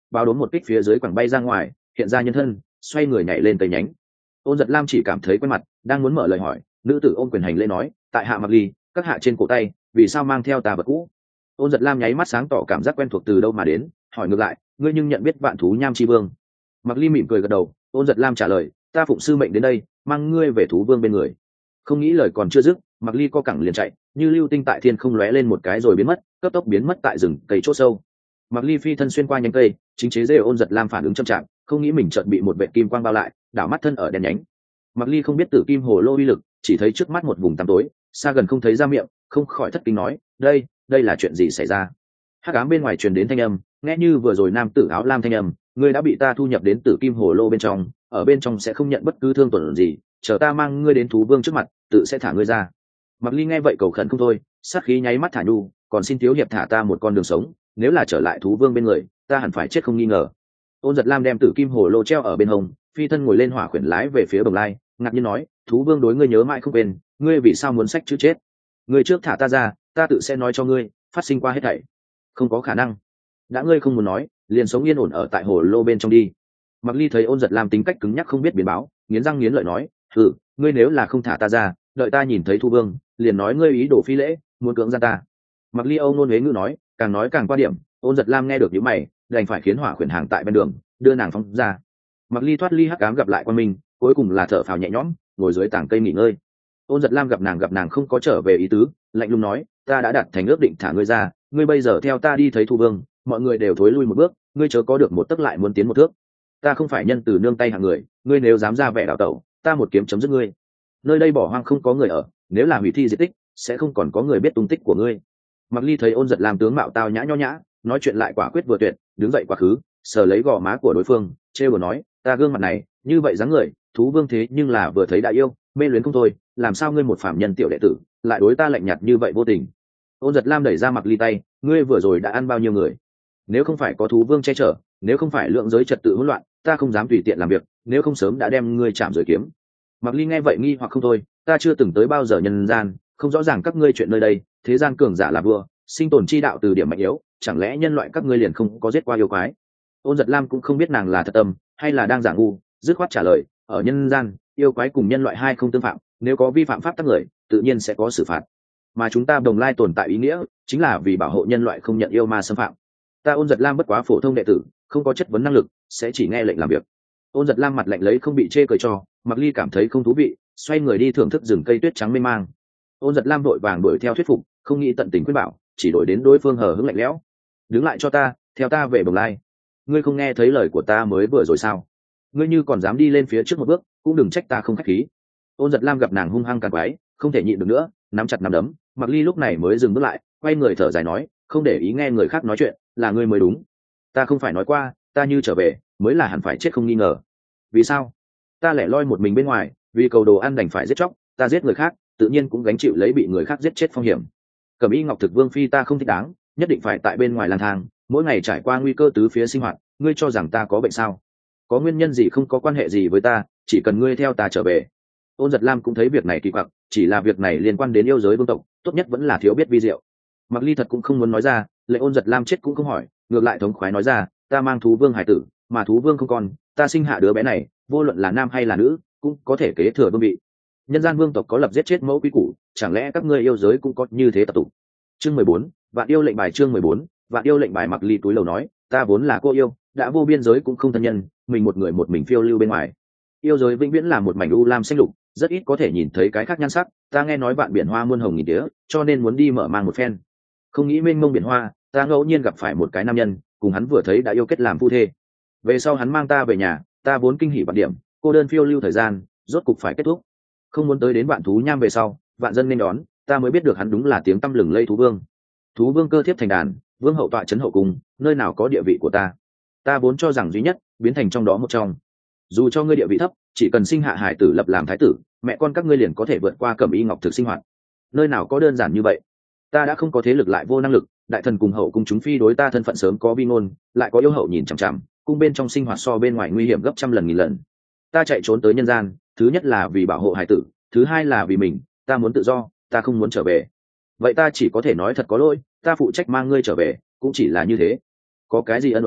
báo đốm một kích phía dưới quẳng bay ra ngoài, hiện ra nhân thân, xoay người nhảy lên cây nhánh. Ôn Giật Lam chỉ cảm thấy quen mặt, đang muốn mở lời hỏi, nữ tử ôm quyền hành lễ nói, tại hạ Mặc Ly, các hạ trên cổ tay vì sao mang theo tà vật cũ? Ôn Giật Lam nháy mắt sáng tỏ cảm giác quen thuộc từ đâu mà đến, hỏi ngược lại, ngươi nhưng nhận biết Vạn Thú Nham Chi Vương? Mặc Ly mỉm cười gật đầu. Ôn Giật Lam trả lời, ta phụng sư mệnh đến đây, mang ngươi về thú vương bên người. Không nghĩ lời còn chưa dứt, Mặc Ly co cẳng liền chạy, như lưu tinh tại thiên không lóe lên một cái rồi biến mất, cấp tốc biến mất tại rừng cây chỗ sâu. Mặc Ly phi thân xuyên qua nhánh cây, chính chế giễu Ôn Giật Lam phản ứng chậm chạp, không nghĩ mình chợt bị một vệt kim quang bao lại, đảo mắt thân ở đèn nhánh. Mặc Ly không biết Tử Kim Hồ Lô uy lực, chỉ thấy trước mắt một vùng tăm tối, xa gần không thấy ra miệng, không khỏi thất kinh nói, đây là chuyện gì xảy ra? Hắc ám bên ngoài truyền đến thanh âm, nghe như vừa rồi nam tử áo lam thanh âm, ngươi đã bị ta thu nhập đến Tử Kim Hồ Lô bên trong, ở bên trong sẽ không nhận bất cứ thương tổn gì, chờ ta mang ngươi đến thú vương trước mặt, tự sẽ thả ngươi ra. Mặc Ly nghe vậy cầu khẩn không thôi, sát khí nháy mắt thả nhu, còn xin thiếu hiệp thả ta một con đường sống, nếu là trở lại thú vương bên người, ta hẳn phải chết không nghi ngờ. Ôn Giật Lam đem Tử Kim Hồ Lô treo ở bên hông, phi thân ngồi lên hỏa khuyển lái về phía Bồng Lai, ngạc nhiên nói, thú vương đối ngươi nhớ mãi không quên, ngươi vì sao muốn sách chữ chết? Ngươi trước thả ta ra, ta tự sẽ nói cho ngươi, phát sinh qua hết thảy. Không có khả năng. Đã ngươi không muốn nói, liền sống yên ổn ở tại hồ lô bên trong đi. Mặc Ly thấy Ôn Giật Lam tính cách cứng nhắc không biết biến báo, nghiến răng nghiến lợi nói, ngươi nếu là không thả ta ra, đợi ta nhìn thấy thu vương, liền nói ngươi ý đồ phi lễ, muốn cưỡng gian ta. Mặc Ly âu nôn huế ngữ nói càng qua điểm. Ôn Giật Lam nghe được những mày, đành phải khiến hỏa khuyển hàng tại bên đường, đưa nàng phóng ra. Mặc Ly thoát ly hắc ám gặp lại quan minh, cuối cùng là thở phào nhẹ nhõm, ngồi dưới tảng cây nghỉ ngơi. Ôn Giật Lam gặp nàng không có trở về ý tứ, lạnh lùng nói, ta đã đặt thành ước định thả ngươi ra, ngươi bây giờ theo ta đi thấy thu vương, mọi người đều thối lui một bước, ngươi chớ có được một tấc lại muốn tiến một thước. Ta không phải nhân từ nương tay hạng người, ngươi nếu dám ra vẻ đảo tẩu, ta một kiếm chấm dứt ngươi. Nơi đây bỏ hoang không có người ở, nếu là hủy thi di tích, sẽ không còn có người biết tung tích của ngươi. Mặc Ly thấy Ôn Giật Lam tướng mạo tao nhã nho nhã, nói chuyện lại quả quyết vừa tuyệt, đứng dậy quá khứ, sờ lấy gò má của đối phương, trêu đùa nói, ta gương mặt này, như vậy dáng người, thú vương thế nhưng là vừa thấy đã yêu, mê luyến không thôi, làm sao ngươi một phạm nhân tiểu đệ tử, lại đối ta lạnh nhạt như vậy vô tình? Ôn Giật Lam đẩy ra Mặc Ly tay, ngươi vừa rồi đã ăn bao nhiêu người? Nếu không phải có thú vương che chở, nếu không phải lượng giới trật tự hỗn loạn, ta không dám tùy tiện làm việc, nếu không sớm đã đem ngươi chạm rồi kiếm. Mặc Ly nghe vậy nghi hoặc không thôi, ta chưa từng tới bao giờ nhân gian, không rõ ràng các ngươi chuyện nơi đây, thế gian cường giả là vua, sinh tồn chi đạo từ điểm mạnh yếu, chẳng lẽ nhân loại các ngươi liền không có giết qua yêu quái? Ôn Giật Lam cũng không biết nàng là thật tâm hay là đang giả ngu, dứt khoát trả lời, ở nhân gian, yêu quái cùng nhân loại hai không tương phạm, nếu có vi phạm pháp tắc người, tự nhiên sẽ có xử phạt. Mà chúng ta Đồng Lai tồn tại ý nghĩa, chính là vì bảo hộ nhân loại không nhận yêu ma xâm phạm. Ta Ôn Giật Lam bất quá phổ thông đệ tử, không có chất vấn năng lực, sẽ chỉ nghe lệnh làm việc. Ôn Giật Lam mặt lạnh lấy không bị chê cười cho, Mặc Ly cảm thấy không thú vị, xoay người đi thưởng thức rừng cây tuyết trắng mê mang. Ôn Giật Lam vội vàng đuổi theo thuyết phục, không nghĩ tận tình khuyên bảo, chỉ đổi đến đối phương hờ hững lạnh lẽo. Đứng lại cho ta, theo ta về Đồng Lai. Ngươi không nghe thấy lời của ta mới vừa rồi sao? Ngươi như còn dám đi lên phía trước một bước, cũng đừng trách ta không khách khí. Ôn Giật Lam gặp nàng hung hăng càng quái, không thể nhịn được nữa, nắm chặt nắm đấm. Mặc Ly lúc này mới dừng bước lại, quay người thở dài nói, không để ý nghe người khác nói chuyện, là ngươi mới đúng. Ta không phải nói qua, ta như trở về, mới là hẳn phải chết không nghi ngờ. Vì sao? Ta lẻ loi một mình bên ngoài, vì cầu đồ ăn đành phải giết chóc, ta giết người khác, tự nhiên cũng gánh chịu lấy bị người khác giết chết phong hiểm. Cẩm Y Ngọc Thực Vương phi ta không thích đáng, nhất định phải tại bên ngoài lang thang, mỗi ngày trải qua nguy cơ tứ phía sinh hoạt, ngươi cho rằng ta có bệnh sao? Có nguyên nhân gì không có quan hệ gì với ta, chỉ cần ngươi theo ta trở về. Ôn Giật Lam cũng thấy việc này kỳ quặc, chỉ là việc này liên quan đến yêu giới vương tộc, tốt nhất vẫn là thiếu biết vi diệu. Mặc Ly thật cũng không muốn nói ra, lệnh Ôn Giật Lam chết cũng không hỏi, ngược lại thống khoái nói ra, ta mang thú vương hải tử, mà thú vương không còn, ta sinh hạ đứa bé này, vô luận là nam hay là nữ, cũng có thể kế thừa vương vị. Nhân gian vương tộc có lập giết chết mẫu quý củ, chẳng lẽ các ngươi yêu giới cũng có như thế tập tục? Chương 14, Vạn yêu lệnh bài. Chương 14, Vạn yêu lệnh bài. Mặc Ly túi lầu nói, ta vốn là cô yêu, đã vô biên giới cũng không thân nhân, mình một người một mình phiêu lưu bên ngoài. Yêu giới vĩnh viễn là một mảnh u lam xanh lục, rất ít có thể nhìn thấy cái khác nhan sắc, ta nghe nói vạn biển hoa muôn hồng nghìn tía, cho nên muốn đi mở mang một phen. Không nghĩ mênh mông biển hoa, ta ngẫu nhiên gặp phải một cái nam nhân, cùng hắn vừa thấy đã yêu kết làm phu thê. Về sau hắn mang ta về nhà, ta vốn kinh hỉ vạn điểm, cô đơn phiêu lưu thời gian, rốt cục phải kết thúc. Không muốn tới đến Vạn Thú Nham về sau, vạn dân nên đón, ta mới biết được hắn đúng là tiếng tăm lừng lây thú vương. Thú vương cơ thiếp thành đàn, vương hậu tọa trấn hậu cung, nơi nào có địa vị của ta? Ta vốn cho rằng duy nhất, biến thành trong đó một trong. Dù cho ngươi địa vị thấp, chỉ cần sinh hạ hải tử lập làm thái tử, mẹ con các ngươi liền có thể vượt qua Cẩm Y Ngọc Thực sinh hoạt. Nơi nào có đơn giản như vậy? Ta đã không có thế lực lại vô năng lực, đại thần cùng hậu cung chúng phi đối ta thân phận sớm có vi ngôn, lại có yêu hậu nhìn chằm chằm, cung bên trong sinh hoạt so bên ngoài nguy hiểm gấp trăm lần nghìn lần. Ta chạy trốn tới nhân gian, thứ nhất là vì bảo hộ hải tử, thứ hai là vì mình, ta muốn tự do, ta không muốn trở về. Vậy ta chỉ có thể nói thật có lỗi, ta phụ trách mang ngươi trở về, cũng chỉ là như thế. Có cái gì ân oán,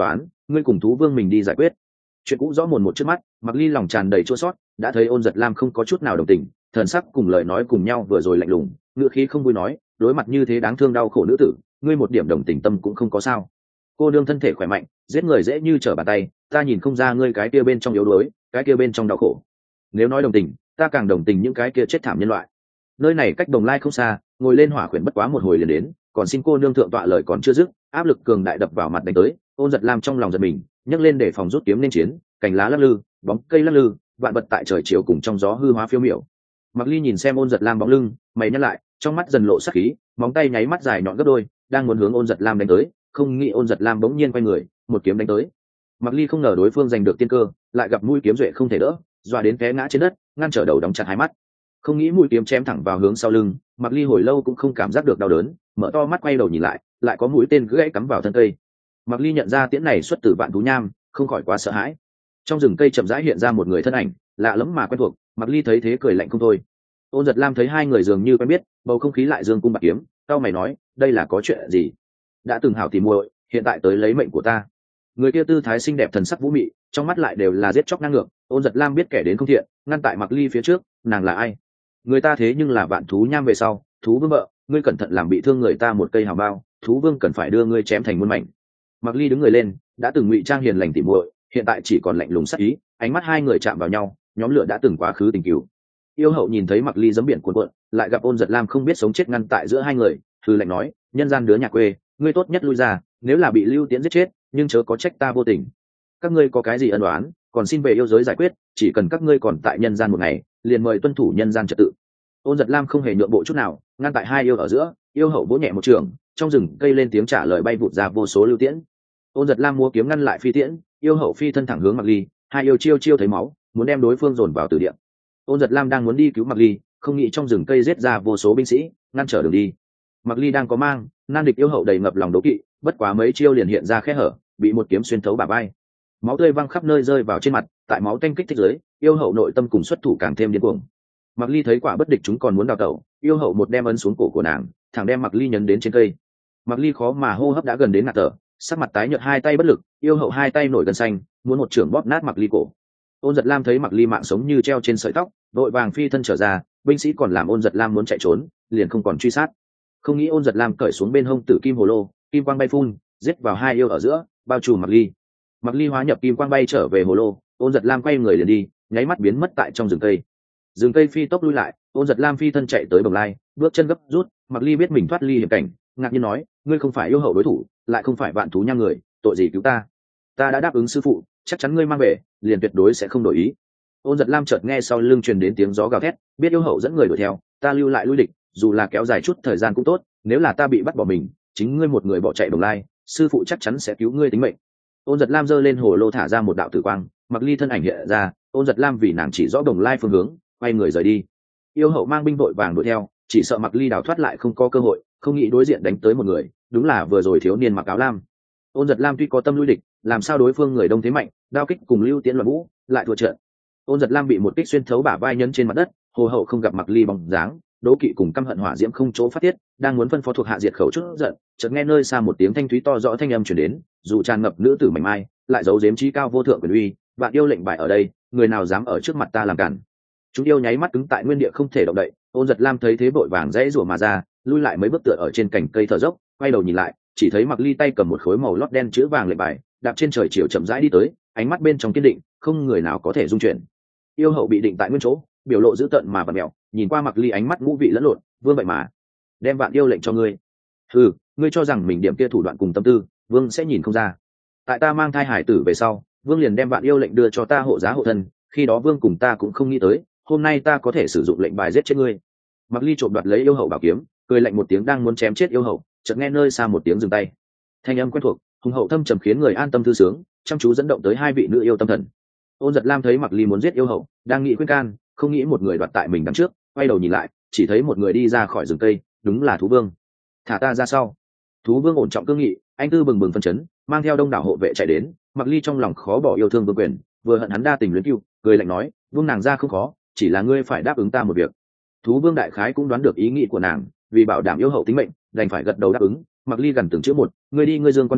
ngươi cùng thú vương mình đi giải quyết. Chuyện cũ rõ mồn một trước mắt, Mặc Ly lòng tràn đầy chua xót, đã thấy Ôn Giật Lam không có chút nào đồng tình, thần sắc cùng lời nói cùng nhau vừa rồi lạnh lùng, ngữ khí không vui nói, đối mặt như thế đáng thương đau khổ nữ tử, ngươi một điểm đồng tình tâm cũng không có sao? Cô đương thân thể khỏe mạnh, giết người dễ như trở bàn tay, ta nhìn không ra ngươi cái kia bên trong yếu đuối, cái kia bên trong đau khổ. Nếu nói đồng tình, ta càng đồng tình những cái kia chết thảm nhân loại. Nơi này cách Đồng Lai không xa, ngồi lên hỏa khuyển bất quá một hồi liền đến, còn xin cô nương thượng tọa lời còn chưa dứt, áp lực cường đại đập vào mặt đánh tới. Ôn Giật Lam trong lòng giật mình, nhấc lên để phòng rút kiếm nên chiến, cành lá lắc lư, bóng cây lắc lư, vạn vật tại trời chiều cùng trong gió hư hóa phiêu miểu. Mặc Ly nhìn xem Ôn Giật Lam bóng lưng, mày nhăn lại, trong mắt dần lộ sắc khí, móng tay nháy mắt dài nhọn gấp đôi, đang muốn hướng Ôn Giật Lam đánh tới, không nghĩ Ôn Giật Lam bỗng nhiên quay người, một kiếm đánh tới. Mặc Ly không ngờ đối phương giành được tiên cơ, lại gặp mũi kiếm duệ không thể đỡ, dọa đến té ngã trên đất, ngăn trở đầu đóng chặt hai mắt. Không nghĩ mũi kiếm chém thẳng vào hướng sau lưng, Mặc Ly hồi lâu cũng không cảm giác được đau đớn, mở to mắt quay đầu nhìn lại có mũi tên gãy cắm vào thân cây. Mặc Ly nhận ra tiễn này xuất từ Vạn Thú Nham, không khỏi quá sợ hãi. Trong rừng cây chậm rãi hiện ra một người thân ảnh, lạ lẫm mà quen thuộc. Mặc Ly thấy thế cười lạnh không thôi. Ôn Giật Lam thấy hai người dường như quen biết, bầu không khí lại dương cung bạc kiếm, cau mày nói, đây là có chuyện gì? Đã từng hảo tỉ muội, hiện tại tới lấy mệnh của ta. Người kia tư thái xinh đẹp, thần sắc vũ mị, trong mắt lại đều là giết chóc ngang ngược. Ôn Giật Lam biết kẻ đến không thiện, ngăn tại Mặc Ly phía trước, nàng là ai? Người ta thế nhưng là Vạn Thú Nham về sau, thú vương vợ, ngươi cẩn thận làm bị thương người ta một cây hào bao, thú vương cần phải đưa ngươi chém thành muôn mảnh. Mặc Ly đứng người lên, đã từng ngụy trang hiền lành tỉ muội, hiện tại chỉ còn lạnh lùng sắc ý, ánh mắt hai người chạm vào nhau, nhóm lửa đã từng quá khứ tình cừu. Yêu hậu nhìn thấy Mặc Ly giẫm biển cuộn cuộn, lại gặp Ôn Giật Lam không biết sống chết ngăn tại giữa hai người, thư lạnh nói, nhân gian đứa nhà quê, ngươi tốt nhất lui ra, nếu là bị Lưu Tiễn giết chết, nhưng chớ có trách ta vô tình. Các ngươi có cái gì ân oán, còn xin về yêu giới giải quyết, chỉ cần các ngươi còn tại nhân gian một ngày, liền mời tuân thủ nhân gian trật tự. Ôn Giật Lam không hề nhượng bộ chút nào, ngăn tại hai yêu ở giữa, yêu hậu vỗ nhẹ một trường, trong rừng cây lên tiếng trả lời bay vụt ra vô số lưu tiễn. Ôn Giật Lam múa kiếm ngăn lại phi tiễn, yêu hậu phi thân thẳng hướng Mặc Ly, hai yêu chiêu chiêu thấy máu, muốn đem đối phương dồn vào tử địa. Ôn Giật Lam đang muốn đi cứu Mặc Ly, không nghĩ trong rừng cây giết ra vô số binh sĩ, ngăn trở đường đi. Mặc Ly đang có mang, nan địch yêu hậu đầy ngập lòng đố kỵ, bất quá mấy chiêu liền hiện ra khe hở, bị một kiếm xuyên thấu bả vai. Máu tươi văng khắp nơi rơi vào trên mặt, tại máu tanh kích thích dưới, yêu hậu nội tâm cùng xuất thủ càng thêm điên cuồng. Mặc Ly thấy quả bất địch chúng còn muốn đào tẩu, yêu hậu một đem ấn xuống cổ của nàng, thẳng đem Mặc Ly nhấn đến trên cây. Mặc Ly khó mà hô hấp đã gần đến ngạt thở, sắc mặt tái nhợt, hai tay bất lực, yêu hậu hai tay nổi gân xanh, muốn một chưởng bóp nát Mặc Ly cổ. Ôn Giật Lam thấy Mặc Ly mạng sống như treo trên sợi tóc, vội vàng phi thân trở ra, binh sĩ còn làm Ôn Giật Lam muốn chạy trốn, liền không còn truy sát. Không nghĩ Ôn Giật Lam cởi xuống bên hông tử kim hồ lô, kim quang bay phun, giết vào hai yêu ở giữa, bao trùm Mặc Ly. Mặc Ly hóa nhập kim quang bay trở về hồ lô, Ôn Giật Lam quay người liền đi, nháy mắt biến mất tại trong rừng cây. Rừng cây phi tốc lui lại, Ôn Giật Lam phi thân chạy tới Bồng Lai, bước chân gấp rút. Mặc Ly biết mình thoát ly hiểm cảnh, ngạc nhiên nói, ngươi không phải yêu hậu đối thủ, lại không phải Vạn Thú Nham người, tội gì cứu ta? Ta đã đáp ứng sư phụ, chắc chắn ngươi mang về, liền tuyệt đối sẽ không đổi ý. Ôn Giật Lam chợt nghe sau lưng truyền đến tiếng gió gào thét, biết yêu hậu dẫn người đuổi theo, ta lưu lại lui địch, dù là kéo dài chút thời gian cũng tốt, nếu là ta bị bắt bỏ mình, chính ngươi một người bỏ chạy Bồng Lai, sư phụ chắc chắn sẽ cứu ngươi tính mệnh. Ôn Giật Lam giơ lên hồ lô thả ra một đạo tử quang, Mặc Ly thân ảnh hiện ra, Ôn Giật Lam vì nàng chỉ rõ Bồng Lai phương hướng, quay người rời đi. Yêu hậu mang binh vội vàng đuổi theo, chỉ sợ Mặc Ly đào thoát lại không có cơ hội, không nghĩ đối diện đánh tới một người, đúng là vừa rồi thiếu niên mặc áo lam. Ôn Giật Lam tuy có tâm lui địch, làm sao đối phương người đông thế mạnh, đao kích cùng lưu tiễn loạn vũ, lại thua trận. Ôn Giật Lam bị một kích xuyên thấu bả vai nhấn trên mặt đất, hồ hậu không gặp Mặc Ly bóng dáng, đố kỵ cùng căm hận hỏa diễm không chỗ phát tiết, đang muốn phân phó thuộc hạ diệt khẩu chút giận, chợt nghe nơi xa một tiếng thanh thúy to rõ thanh âm truyền đến, dù tràn ngập nữ tử mảnh mai, lại giấu giếm trí cao vô thượng quyền uy, Vạn yêu lệnh bài ở đây, người nào dám ở trước mặt ta làm cản? Chúng yêu nháy mắt cứng tại nguyên địa không thể động đậy. Ôn Giật Lam thấy thế vội vàng dãy rủa mà ra, lui lại mấy bước tựa ở trên cành cây thở dốc, quay đầu nhìn lại, chỉ thấy Mặc Ly tay cầm một khối màu lót đen chữ vàng lệnh bài, đạp trên trời chiều chậm rãi đi tới, ánh mắt bên trong kiên định, không người nào có thể dung chuyển. Yêu hậu bị định tại nguyên chỗ, biểu lộ dữ tợn mà vặn mèo, nhìn qua Mặc Ly ánh mắt ngũ vị lẫn lộn, vương vậy mà đem Vạn yêu lệnh cho ngươi. Ừ, ngươi cho rằng mình điểm kia thủ đoạn cùng tâm tư, vương sẽ nhìn không ra. Tại ta mang thai hải tử về sau, vương liền đem Vạn yêu lệnh đưa cho ta hộ giá hộ thân, khi đó vương cùng ta cũng không nghĩ tới, hôm nay ta có thể sử dụng lệnh bài giết chết ngươi. Mặc Ly trộm đoạt lấy yêu hậu bảo kiếm, cười lạnh một tiếng đang muốn chém chết yêu hậu, chợt nghe nơi xa một tiếng dừng tay. Thanh âm quen thuộc, hùng hậu thâm trầm khiến người an tâm thư sướng, chăm chú dẫn động tới hai vị nữ yêu tâm thần. Ôn Giật Lam thấy Mặc Ly muốn giết yêu hậu, đang nghĩ khuyên can, không nghĩ một người đoạt tại mình đằng trước, quay đầu nhìn lại, chỉ thấy một người đi ra khỏi rừng cây, đúng là Thú Vương. Thả ta ra sau. Thú Vương ổn trọng cương nghị, anh tư bừng bừng phân chấn, mang theo đông đảo hộ vệ chạy đến. Mặc Ly trong lòng khó bỏ yêu thương Vương Quyền, vừa hận hắn đa tình luyến cưu, cười lạnh nói, vương nàng ra không khó, chỉ là ngươi phải đáp ứng ta một việc. Thú Vương đại khái cũng đoán được ý nghĩ của nàng, vì bảo đảm yêu hậu tính mệnh, đành phải gật đầu đáp ứng. Mặc Ly gần từng chữ một, ngươi đi ngươi dương quan đạo,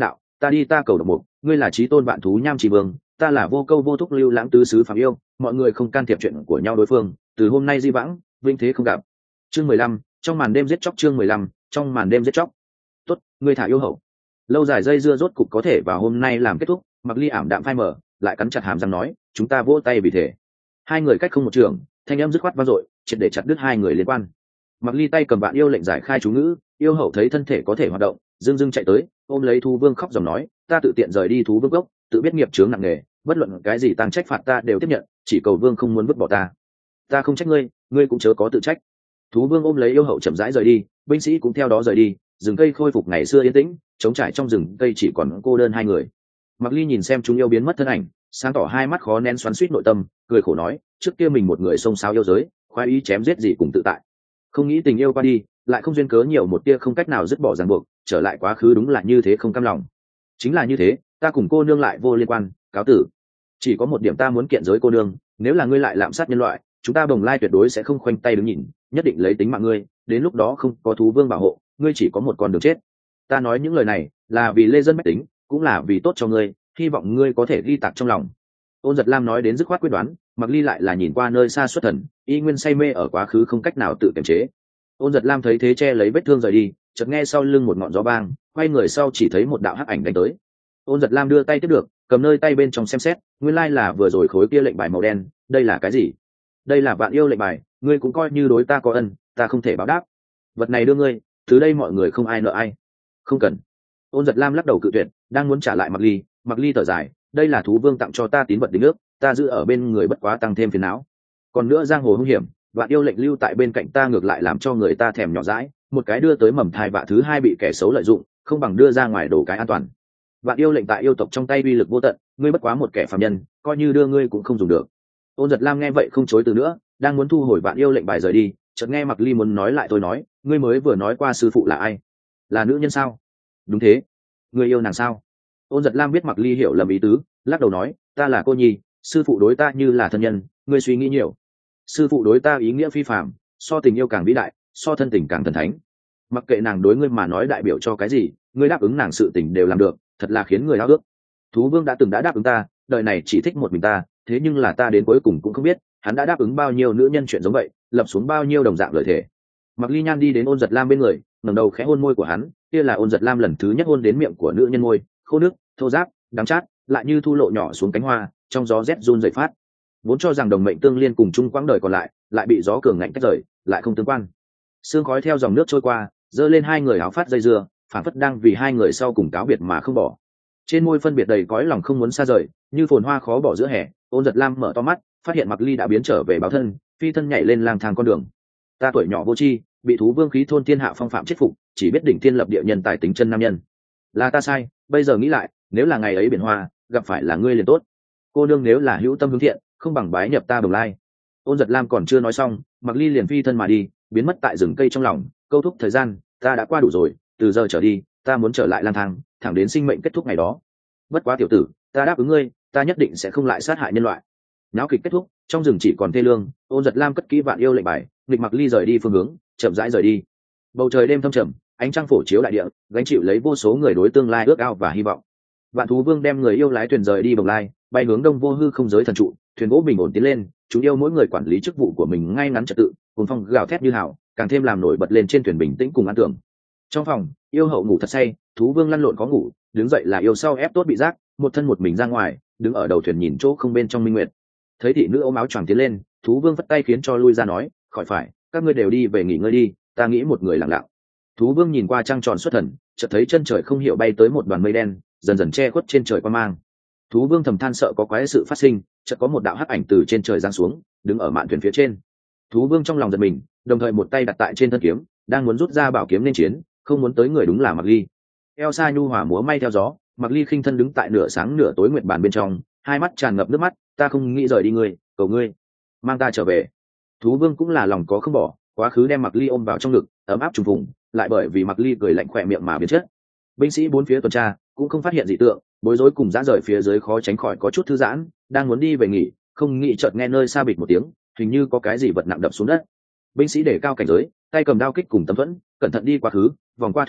ta đi ta cầu độc mục, ngươi là chí tôn vạn thú nham chỉ vương, ta là vô câu vô thúc lưu lãng tứ xứ phạm yêu, mọi người không can thiệp chuyện của nhau đối phương, từ hôm nay di vãng vinh thế không gặp. Chương 15, trong màn đêm giết chóc. Chương 15, trong màn đêm giết chóc. Tốt, ngươi thả yêu hậu. Lâu dài dây dưa rốt cục có thể vào hôm nay làm kết thúc. Mặc Ly ảm đạm phai mở, lại cắn chặt hàm răng nói, chúng ta vỗ tay vì thế. Hai người cách không một trường, thanh âm dứt khoát vang dội, triệt để chặt đứt hai người liên quan. Mặc Ly tay cầm vạn yêu lệnh giải khai chú ngữ, yêu hậu thấy thân thể có thể hoạt động, dưng dưng chạy tới, ôm lấy thú vương khóc dòng nói, ta tự tiện rời đi thú vương gốc, tự biết nghiệp chướng nặng nề, bất luận cái gì tăng trách phạt ta đều tiếp nhận, chỉ cầu vương không muốn vứt bỏ ta. Ta không trách ngươi, ngươi cũng chớ có tự trách. Thú vương ôm lấy yêu hậu chậm rãi rời đi, binh sĩ cũng theo đó rời đi, rừng cây khôi phục ngày xưa yên tĩnh, trống trải trong rừng cây chỉ còn cô đơn hai người. Mặc Ly nhìn xem chúng yêu biến mất thân ảnh, sáng tỏ hai mắt khó nén xoắn xuýt nội tâm, cười khổ nói, trước kia mình một người xông xao yêu giới, khoái ý chém giết gì cùng tự tại, không nghĩ tình yêu qua đi, lại không duyên cớ nhiều một tia không cách nào dứt bỏ ràng buộc, trở lại quá khứ đúng là như thế không cam lòng. Chính là như thế, ta cùng cô nương lại vô liên quan, cáo tử. Chỉ có một điểm ta muốn kiện giới cô nương, nếu là ngươi lại lạm sát nhân loại, chúng ta Bồng Lai tuyệt đối sẽ không khoanh tay đứng nhìn, nhất định lấy tính mạng ngươi, đến lúc đó không có thú vương bảo hộ, ngươi chỉ có một con đường chết. Ta nói những lời này là vì lê dân bách tính, cũng là vì tốt cho ngươi, hy vọng ngươi có thể ghi tạc trong lòng. Ôn Giật Lam nói đến dứt khoát quyết đoán, Mặc Ly lại là nhìn qua nơi xa xuất thần, y nguyên say mê ở quá khứ không cách nào tự kiềm chế. Ôn Giật Lam thấy thế che lấy vết thương rời đi, chợt nghe sau lưng một ngọn gió bang, quay người sau chỉ thấy một đạo hắc ảnh đánh tới. Ôn Giật Lam đưa tay tiếp được, cầm nơi tay bên trong xem xét, nguyên lai là vừa rồi khối kia lệnh bài màu đen, đây là cái gì? Đây là vạn yêu lệnh bài, ngươi cũng coi như đối ta có ân, ta không thể báo đáp. Vật này đưa ngươi, từ đây mọi người không ai nợ ai. Không cần. Ôn Giật Lam lắc đầu cự tuyệt, đang muốn trả lại Mặc Ly thở dài, đây là thú vương tặng cho ta tín vật đính ước, ta giữ ở bên người bất quá tăng thêm phiền não. Còn nữa giang hồ hung hiểm, vạn yêu lệnh lưu tại bên cạnh ta ngược lại làm cho người ta thèm nhỏ dãi, một cái đưa tới mầm thai vạ, thứ hai bị kẻ xấu lợi dụng, không bằng đưa ra ngoài đổ cái an toàn. Vạn yêu lệnh tại yêu tộc trong tay uy lực vô tận, ngươi bất quá một kẻ phàm nhân, coi như đưa ngươi cũng không dùng được. Ôn Giật Lam nghe vậy không chối từ nữa, đang muốn thu hồi vạn yêu lệnh bài rời đi, chợt nghe Mặc Ly muốn nói lại tôi nói, ngươi mới vừa nói qua sư phụ là ai? Là nữ nhân sao? Đúng thế. Ngươi yêu nàng sao? Ôn Giật Lam biết Mặc Ly hiểu lầm ý tứ, lắc đầu nói, ta là cô nhi, sư phụ đối ta như là thân nhân, ngươi suy nghĩ nhiều. Sư phụ đối ta ý nghĩa phi phàm, so tình yêu càng vĩ đại, so thân tình càng thần thánh. Mặc kệ nàng đối ngươi mà nói đại biểu cho cái gì, ngươi đáp ứng nàng sự tình đều làm được, thật là khiến người háo ước. Thú vương đã từng đã đáp ứng ta, đời này chỉ thích một mình ta, thế nhưng là ta đến cuối cùng cũng không biết hắn đã đáp ứng bao nhiêu nữ nhân chuyện giống vậy, lập xuống bao nhiêu đồng dạng lời thề. Mặc Ly Nhan đi đến Ôn Giật Lam bên người, ngẩng đầu khẽ hôn môi của hắn, kia là Ôn Giật Lam lần thứ nhất hôn đến miệng của nữ nhân môi, khô nước, thô ráp, đắng chát, lại như thu lộ nhỏ xuống cánh hoa, trong gió rét run rẩy phát. Vốn cho rằng đồng mệnh tương liên cùng chung quãng đời còn lại bị gió cường ngạnh tách rời, lại không tương quan. Sương khói theo dòng nước trôi qua, dơ lên hai người áo phát dây dưa, phản phất đang vì hai người sau cùng cáo biệt mà không bỏ. Trên môi phân biệt đầy cõi lòng không muốn xa rời, như phồn hoa khó bỏ giữa hè. Ôn Giật Lam mở to mắt, phát hiện Mặc Ly đã biến trở về báo thân, phi thân nhảy lên lang thang con đường. Ta tuổi nhỏ vô tri, bị thú vương khí thôn thiên hạ phong phạm chết phục, chỉ biết đỉnh thiên lập địa nhân tài tính chân nam nhân. Là ta sai, bây giờ nghĩ lại, nếu là ngày ấy biển hoa, gặp phải là ngươi liền tốt. Cô nương nếu là hữu tâm hướng thiện, không bằng bái nhập ta Bồng Lai. Ôn Giật Lam còn chưa nói xong, Mặc Ly liền phi thân mà đi, biến mất tại rừng cây trong lòng, câu thúc thời gian, ta đã qua đủ rồi, từ giờ trở đi, ta muốn trở lại lang thang, thẳng đến sinh mệnh kết thúc ngày đó. Bất quá tiểu tử, ta đáp ứng ngươi, ta nhất định sẽ không lại sát hại nhân loại. Náo kịch kết thúc, trong rừng chỉ còn thê lương. Ôn Giật Lam cất kỹ vạn yêu lệnh bài, nghịch Mặc Ly rời đi phương hướng, chậm rãi rời đi. Bầu trời đêm thâm trầm, ánh trăng phổ chiếu đại địa, gánh chịu lấy vô số người đối tương lai ước ao và hy vọng. Vạn thú vương đem người yêu lái thuyền rời đi Bồng Lai, bay hướng đông vô hư không giới thần trụ. Thuyền gỗ bình ổn tiến lên, chúng yêu mỗi người quản lý chức vụ của mình ngay ngắn trật tự, cùng phong gào thét như hào, càng thêm làm nổi bật lên trên thuyền bình tĩnh cùng an tưởng. Trong phòng, yêu hậu ngủ thật say, thú vương lăn lộn có ngủ, đứng dậy là yêu sau ép tốt bị giác, một thân một mình ra ngoài, đứng ở đầu thuyền nhìn chỗ không bên trong minh nguyệt. Thấy thị nữ ôm áo choàng tiến lên, thú vương vất tay khiến cho lui ra nói, khỏi phải, các ngươi đều đi về nghỉ ngơi đi, ta nghĩ một người lặng lặng. Thú vương nhìn qua trăng tròn xuất thần, chợt thấy chân trời không hiểu bay tới một đoàn mây đen, dần dần che khuất trên trời quan mang. Thú vương thầm than sợ có quái sự phát sinh, chợt có một đạo hắc ảnh từ trên trời giáng xuống, đứng ở mạn thuyền phía trên. Thú vương trong lòng giật mình, đồng thời một tay đặt tại trên thân kiếm, đang muốn rút ra bảo kiếm nên chiến, không muốn tới người đúng là Mặc Ly. Elsa nhu hòa múa may theo gió, Mặc Ly khinh thân đứng tại nửa sáng nửa tối nguyệt bàn bên trong, hai mắt tràn ngập nước mắt, ta không nghĩ rời đi ngươi, cầu ngươi mang ta trở về. Thú vương cũng là lòng có không bỏ, quá khứ đem Mặc Ly ôm vào trong ngực, ấm áp trùng phùng, lại bởi vì Mặc Ly cười lạnh khỏe miệng mà biến chất. Binh sĩ bốn phía tuần tra cũng không phát hiện dị tượng, bối rối cùng dã rời phía dưới khó tránh khỏi có chút thư giãn, đang muốn đi về nghỉ, không nghĩ chợt nghe nơi xa bịch một tiếng, hình như có cái gì vật nặng đập xuống đất. Binh sĩ để cao cảnh giới, tay cầm đao kích cùng tấm thuẫn, cẩn thận đi quá khứ, vòng qua thuyền trụ,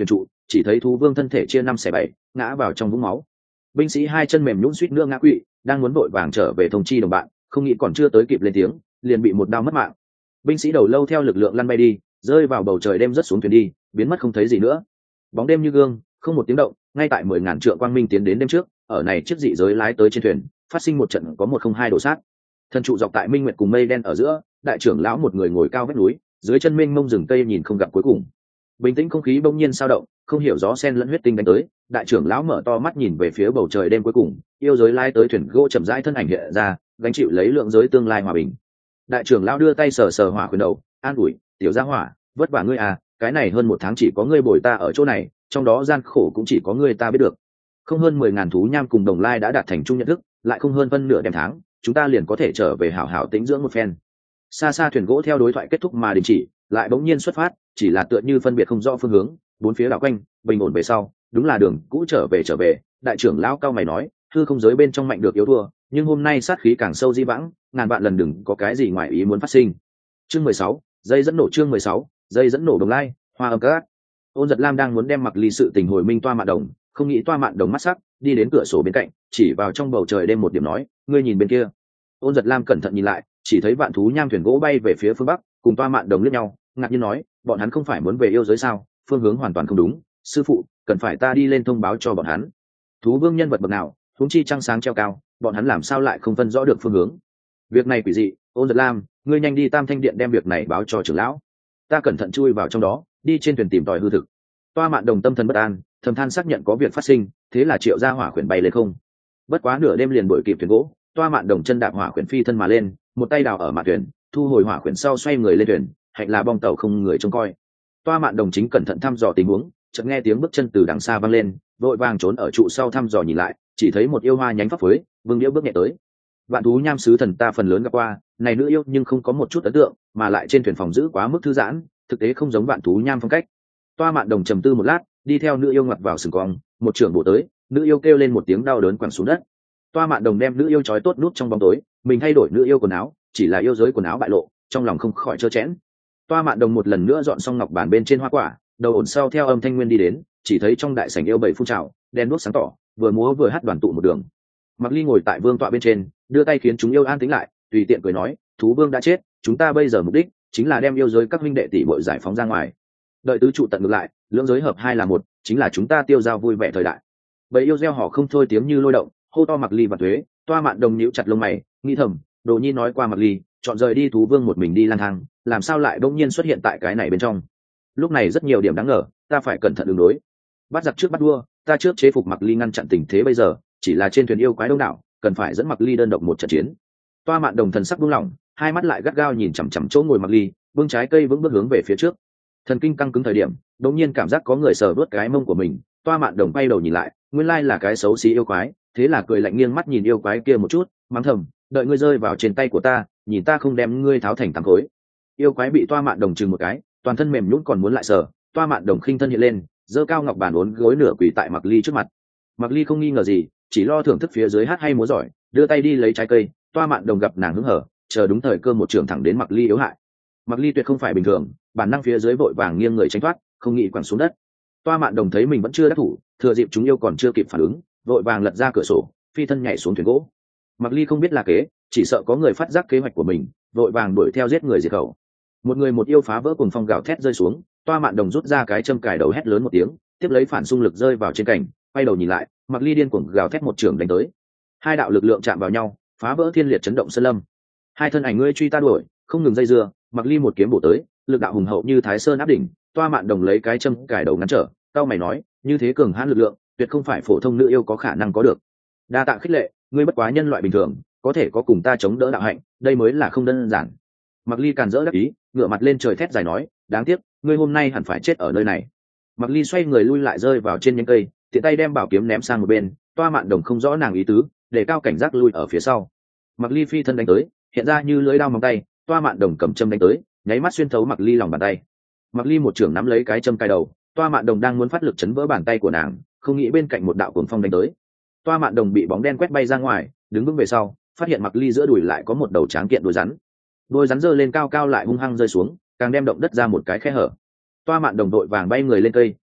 chỉ thấy thú vương thân thể chia 5/7, ngã vào trong vũng máu. Binh sĩ hai chân mềm nhũn suýt nữa ngã quỵ, đang muốn vội vàng trở về thông chi đồng bạn, không nghĩ còn chưa tới kịp lên tiếng, liền bị một đao mất mạng. Binh sĩ đầu lâu theo lực lượng lăn bay đi, rơi vào bầu trời đêm, rớt xuống thuyền đi, biến mất không thấy gì nữa. Bóng đêm như gương, không một tiếng động, ngay tại 10.000 trượng quang minh tiến đến đêm trước, ở này chiếc dị giới lái tới trên thuyền, phát sinh một trận có 102 độ sát. Thần trụ dọc tại minh nguyệt cùng mây đen ở giữa, đại trưởng lão một người ngồi cao vách núi, dưới chân mênh mông rừng cây nhìn không gặp cuối cùng. Bình tĩnh không khí bỗng nhiên sao động, không hiểu gió sen lẫn huyết tinh đánh tới, đại trưởng lão mở to mắt nhìn về phía bầu trời đêm cuối cùng, yêu giới lái tới thuyền gỗ chậm rãi thân ảnh hiện ra, gánh chịu lấy lượng giới tương lai hòa bình. Đại trưởng lão đưa tay sờ sờ hỏa khuyển đầu, an ủi, tiểu gia hỏa, vất vả ngươi à, cái này hơn 1 tháng chỉ có ngươi bồi ta ở chỗ này, trong đó gian khổ cũng chỉ có ngươi ta biết được. Không hơn 10.000 thú nham cùng đồng lai đã đạt thành chung nhận thức, lại không hơn phân nửa đêm tháng, chúng ta liền có thể trở về hảo hảo tĩnh dưỡng một phen. Xa xa thuyền gỗ theo đối thoại kết thúc mà đình chỉ, lại bỗng nhiên xuất phát, chỉ là tựa như phân biệt không rõ phương hướng, bốn phía đảo quanh, bình ổn về sau, đúng là đường cũ trở về. Đại trưởng lão cao mày nói, hư không giới bên trong mạnh được yếu thua, nhưng hôm nay sát khí càng sâu di vãng, ngàn vạn lần đừng có cái gì ngoài ý muốn phát sinh. Chương 16, dây dẫn nổ. Chương 16, dây dẫn nổ đồng lai, hoa âm các. Ôn Giật Lam đang muốn đem Mặc Ly sự tình hồi minh Toa Mạn Đồng, không nghĩ Toa Mạn Đồng mắt sắc, đi đến cửa sổ bên cạnh, chỉ vào trong bầu trời đêm một điểm nói, ngươi nhìn bên kia. Ôn Giật Lam cẩn thận nhìn lại, chỉ thấy vạn thú nham thuyền gỗ bay về phía phương bắc, cùng Toa Mạn Đồng liếc nhau, ngạc nhiên nói, bọn hắn không phải muốn về yêu giới sao? Phương hướng hoàn toàn không đúng, sư phụ, cần phải ta đi lên thông báo cho bọn hắn. Thú vương nhân vật bậc nào, huống chi trăng sáng treo cao, bọn hắn làm sao lại không phân rõ được phương hướng? Việc này quỷ dị, Ôn Giật Lam, ngươi nhanh đi Tam Thanh Điện đem việc này báo cho trưởng lão. Ta cẩn thận chui vào trong đó, đi trên thuyền tìm tòi hư thực. Toa Mạn Đồng tâm thần bất an, thầm than xác nhận có việc phát sinh, thế là triệu ra hỏa khuyển bay lên không. Bất quá nửa đêm liền đuổi kịp thuyền gỗ, Toa Mạn Đồng chân đạp hỏa khuyển phi thân mà lên, một tay đào ở mạn thuyền, thu hồi hỏa khuyển sau xoay người lên thuyền, hạnh là bong tàu không người trông coi. Toa Mạn Đồng chính cẩn thận thăm dò tình huống, chợt nghe tiếng bước chân từ đằng xa vang lên, vội vàng trốn ở trụ sau thăm dò nhìn lại, chỉ thấy một yêu hoa nhánh pháp phối, vương liễu bước nhẹ tới. Vạn thú nham sứ thần ta phần lớn gặp qua, này nữ yêu nhưng không có một chút ấn tượng, mà lại trên thuyền phòng giữ quá mức thư giãn, thực tế không giống vạn thú nham phong cách. Toa Mạn Đồng trầm tư một lát, đi theo nữ yêu ngoặt vào sừng cong, một trưởng bổ tới, nữ yêu kêu lên một tiếng đau đớn quẳng xuống đất. Toa Mạn Đồng đem nữ yêu trói tốt nút trong bóng tối, mình thay đổi nữ yêu quần áo, chỉ là yêu giới quần áo bại lộ, trong lòng không khỏi trơ trẽn. Toa Mạn Đồng một lần nữa dọn xong ngọc bàn bên trên hoa quả, đầu ổn sau theo âm thanh nguyên đi đến, chỉ thấy trong đại sảnh yêu bảy phun trào, đen đuốc sáng tỏ, vừa múa vừa hát đoàn tụ một đường. Mặc Ly ngồi tại vương tọa bên trên, đưa tay khiến chúng yêu an tĩnh lại, tùy tiện cười nói, thú vương đã chết, chúng ta bây giờ mục đích chính là đem yêu giới các huynh đệ tỷ muội giải phóng ra ngoài. Đợi tứ trụ tận ngược lại, lưỡng giới hợp hai là một, chính là chúng ta tiêu giao vui vẻ thời đại. Bầy yêu reo hò không thôi, tiếng như lôi động, hô to Mặc Ly và Tuế. Toa Mạn Đồng nhíu chặt lông mày, nghĩ thầm, Đồ Nhi nói qua Mặc Ly, chọn rời đi thú vương một mình đi lang thang, làm sao lại bỗng nhiên xuất hiện tại cái này bên trong. Lúc này rất nhiều điểm đáng ngờ, ta phải cẩn thận ứng đối. Bắt giặc trước bắt đua, ta trước chế phục Mặc Ly ngăn chặn tình thế bây giờ, chỉ là trên thuyền yêu quái đông đảo, cần phải dẫn Mặc Ly đơn độc một trận chiến. Toa Mạn Đồng thần sắc buông lỏng, hai mắt lại gắt gao nhìn chằm chằm chỗ ngồi Mặc Ly, vương trái cây vững bước hướng về phía trước. Thần kinh căng cứng thời điểm, đột nhiên cảm giác có người sờ vuốt cái mông của mình. Toa Mạn Đồng bay đầu nhìn lại, nguyên lai là cái xấu xí yêu quái, thế là cười lạnh nghiêng mắt nhìn yêu quái kia một chút, mắng thầm, đợi ngươi rơi vào trên tay của ta, nhìn ta không đem ngươi tháo thành tám khối. Yêu quái bị Toa Mạn Đồng chừng một cái, toàn thân mềm nhũn còn muốn lại sờ. Toa Mạn Đồng khinh thân hiện lên, giơ cao ngọc bàn uốn gối nửa quỳ tại Mặc Ly trước mặt. Mặc Ly không nghi ngờ gì, chỉ lo thưởng thức phía dưới hát hay múa giỏi, đưa tay đi lấy trái cây. Toa Mạn Đồng gặp nàng hứng hở, chờ đúng thời cơ một trường thẳng đến Mặc Ly yếu hại. Mặc Ly tuyệt không phải bình thường, bản năng phía dưới vội vàng nghiêng người tránh thoát, không nghĩ quẳng xuống đất. Toa Mạn Đồng thấy mình vẫn chưa đắc thủ, thừa dịp chúng yêu còn chưa kịp phản ứng, vội vàng lật ra cửa sổ, phi thân nhảy xuống thuyền gỗ. Mặc Ly không biết là kế, chỉ sợ có người phát giác kế hoạch của mình, vội vàng đuổi theo giết người diệt khẩu. Một người một yêu phá vỡ cùng phong gào thét rơi xuống, Toa Mạn Đồng rút ra cái châm cài đầu hét lớn một tiếng, tiếp lấy phản xung lực rơi vào trên cảnh, quay đầu nhìn lại, Mặc Ly điên cuồng gào thét một trường đánh tới. Hai đạo lực lượng chạm vào nhau, phá vỡ thiên liệt chấn động sơn lâm. Hai thân ảnh ngươi truy ta đuổi, không ngừng dây dưa, Mặc Ly một kiếm bổ tới, lực đạo hùng hậu như Thái Sơn áp đỉnh. Toa Mạn Đồng lấy cái châm cài đầu ngăn trở, cao mày nói, như thế cường hãn lực lượng, tuyệt không phải phổ thông nữ yêu có khả năng có được. Đa tạ khích lệ, ngươi bất quá nhân loại bình thường, có thể có cùng ta chống đỡ đạo hạnh, đây mới là không đơn giản. Mặc Ly càn rỡ đắc ý, ngửa mặt lên trời thét dài nói, đáng tiếc, ngươi hôm nay hẳn phải chết ở nơi này. Mặc Ly xoay người lui lại rơi vào trên nhánh cây, tiện tay đem bảo kiếm ném sang một bên. Toa Mạn Đồng không rõ nàng ý tứ, để cao cảnh giác lui ở phía sau. Mặc Ly phi thân đánh tới, hiện ra như lưỡi dao móng tay. Toa Mạn Đồng cầm châm đánh tới, nháy mắt xuyên thấu Mặc Ly lòng bàn tay. Mặc Ly một trưởng nắm lấy cái châm cài đầu, Toa Mạn Đồng đang muốn phát lực chấn vỡ bàn tay của nàng, không nghĩ bên cạnh một đạo cuồng phong đánh tới. Toa Mạn Đồng bị bóng đen quét bay ra ngoài, đứng vững về sau, phát hiện Mặc Ly giữa đùi lại có một đầu tráng kiện đuôi rắn. Đuôi rắn giơ lên cao cao lại hung hăng rơi xuống, càng đem động đất ra một cái khe hở. Toa Mạn Đồng đội vàng bay người lên cây,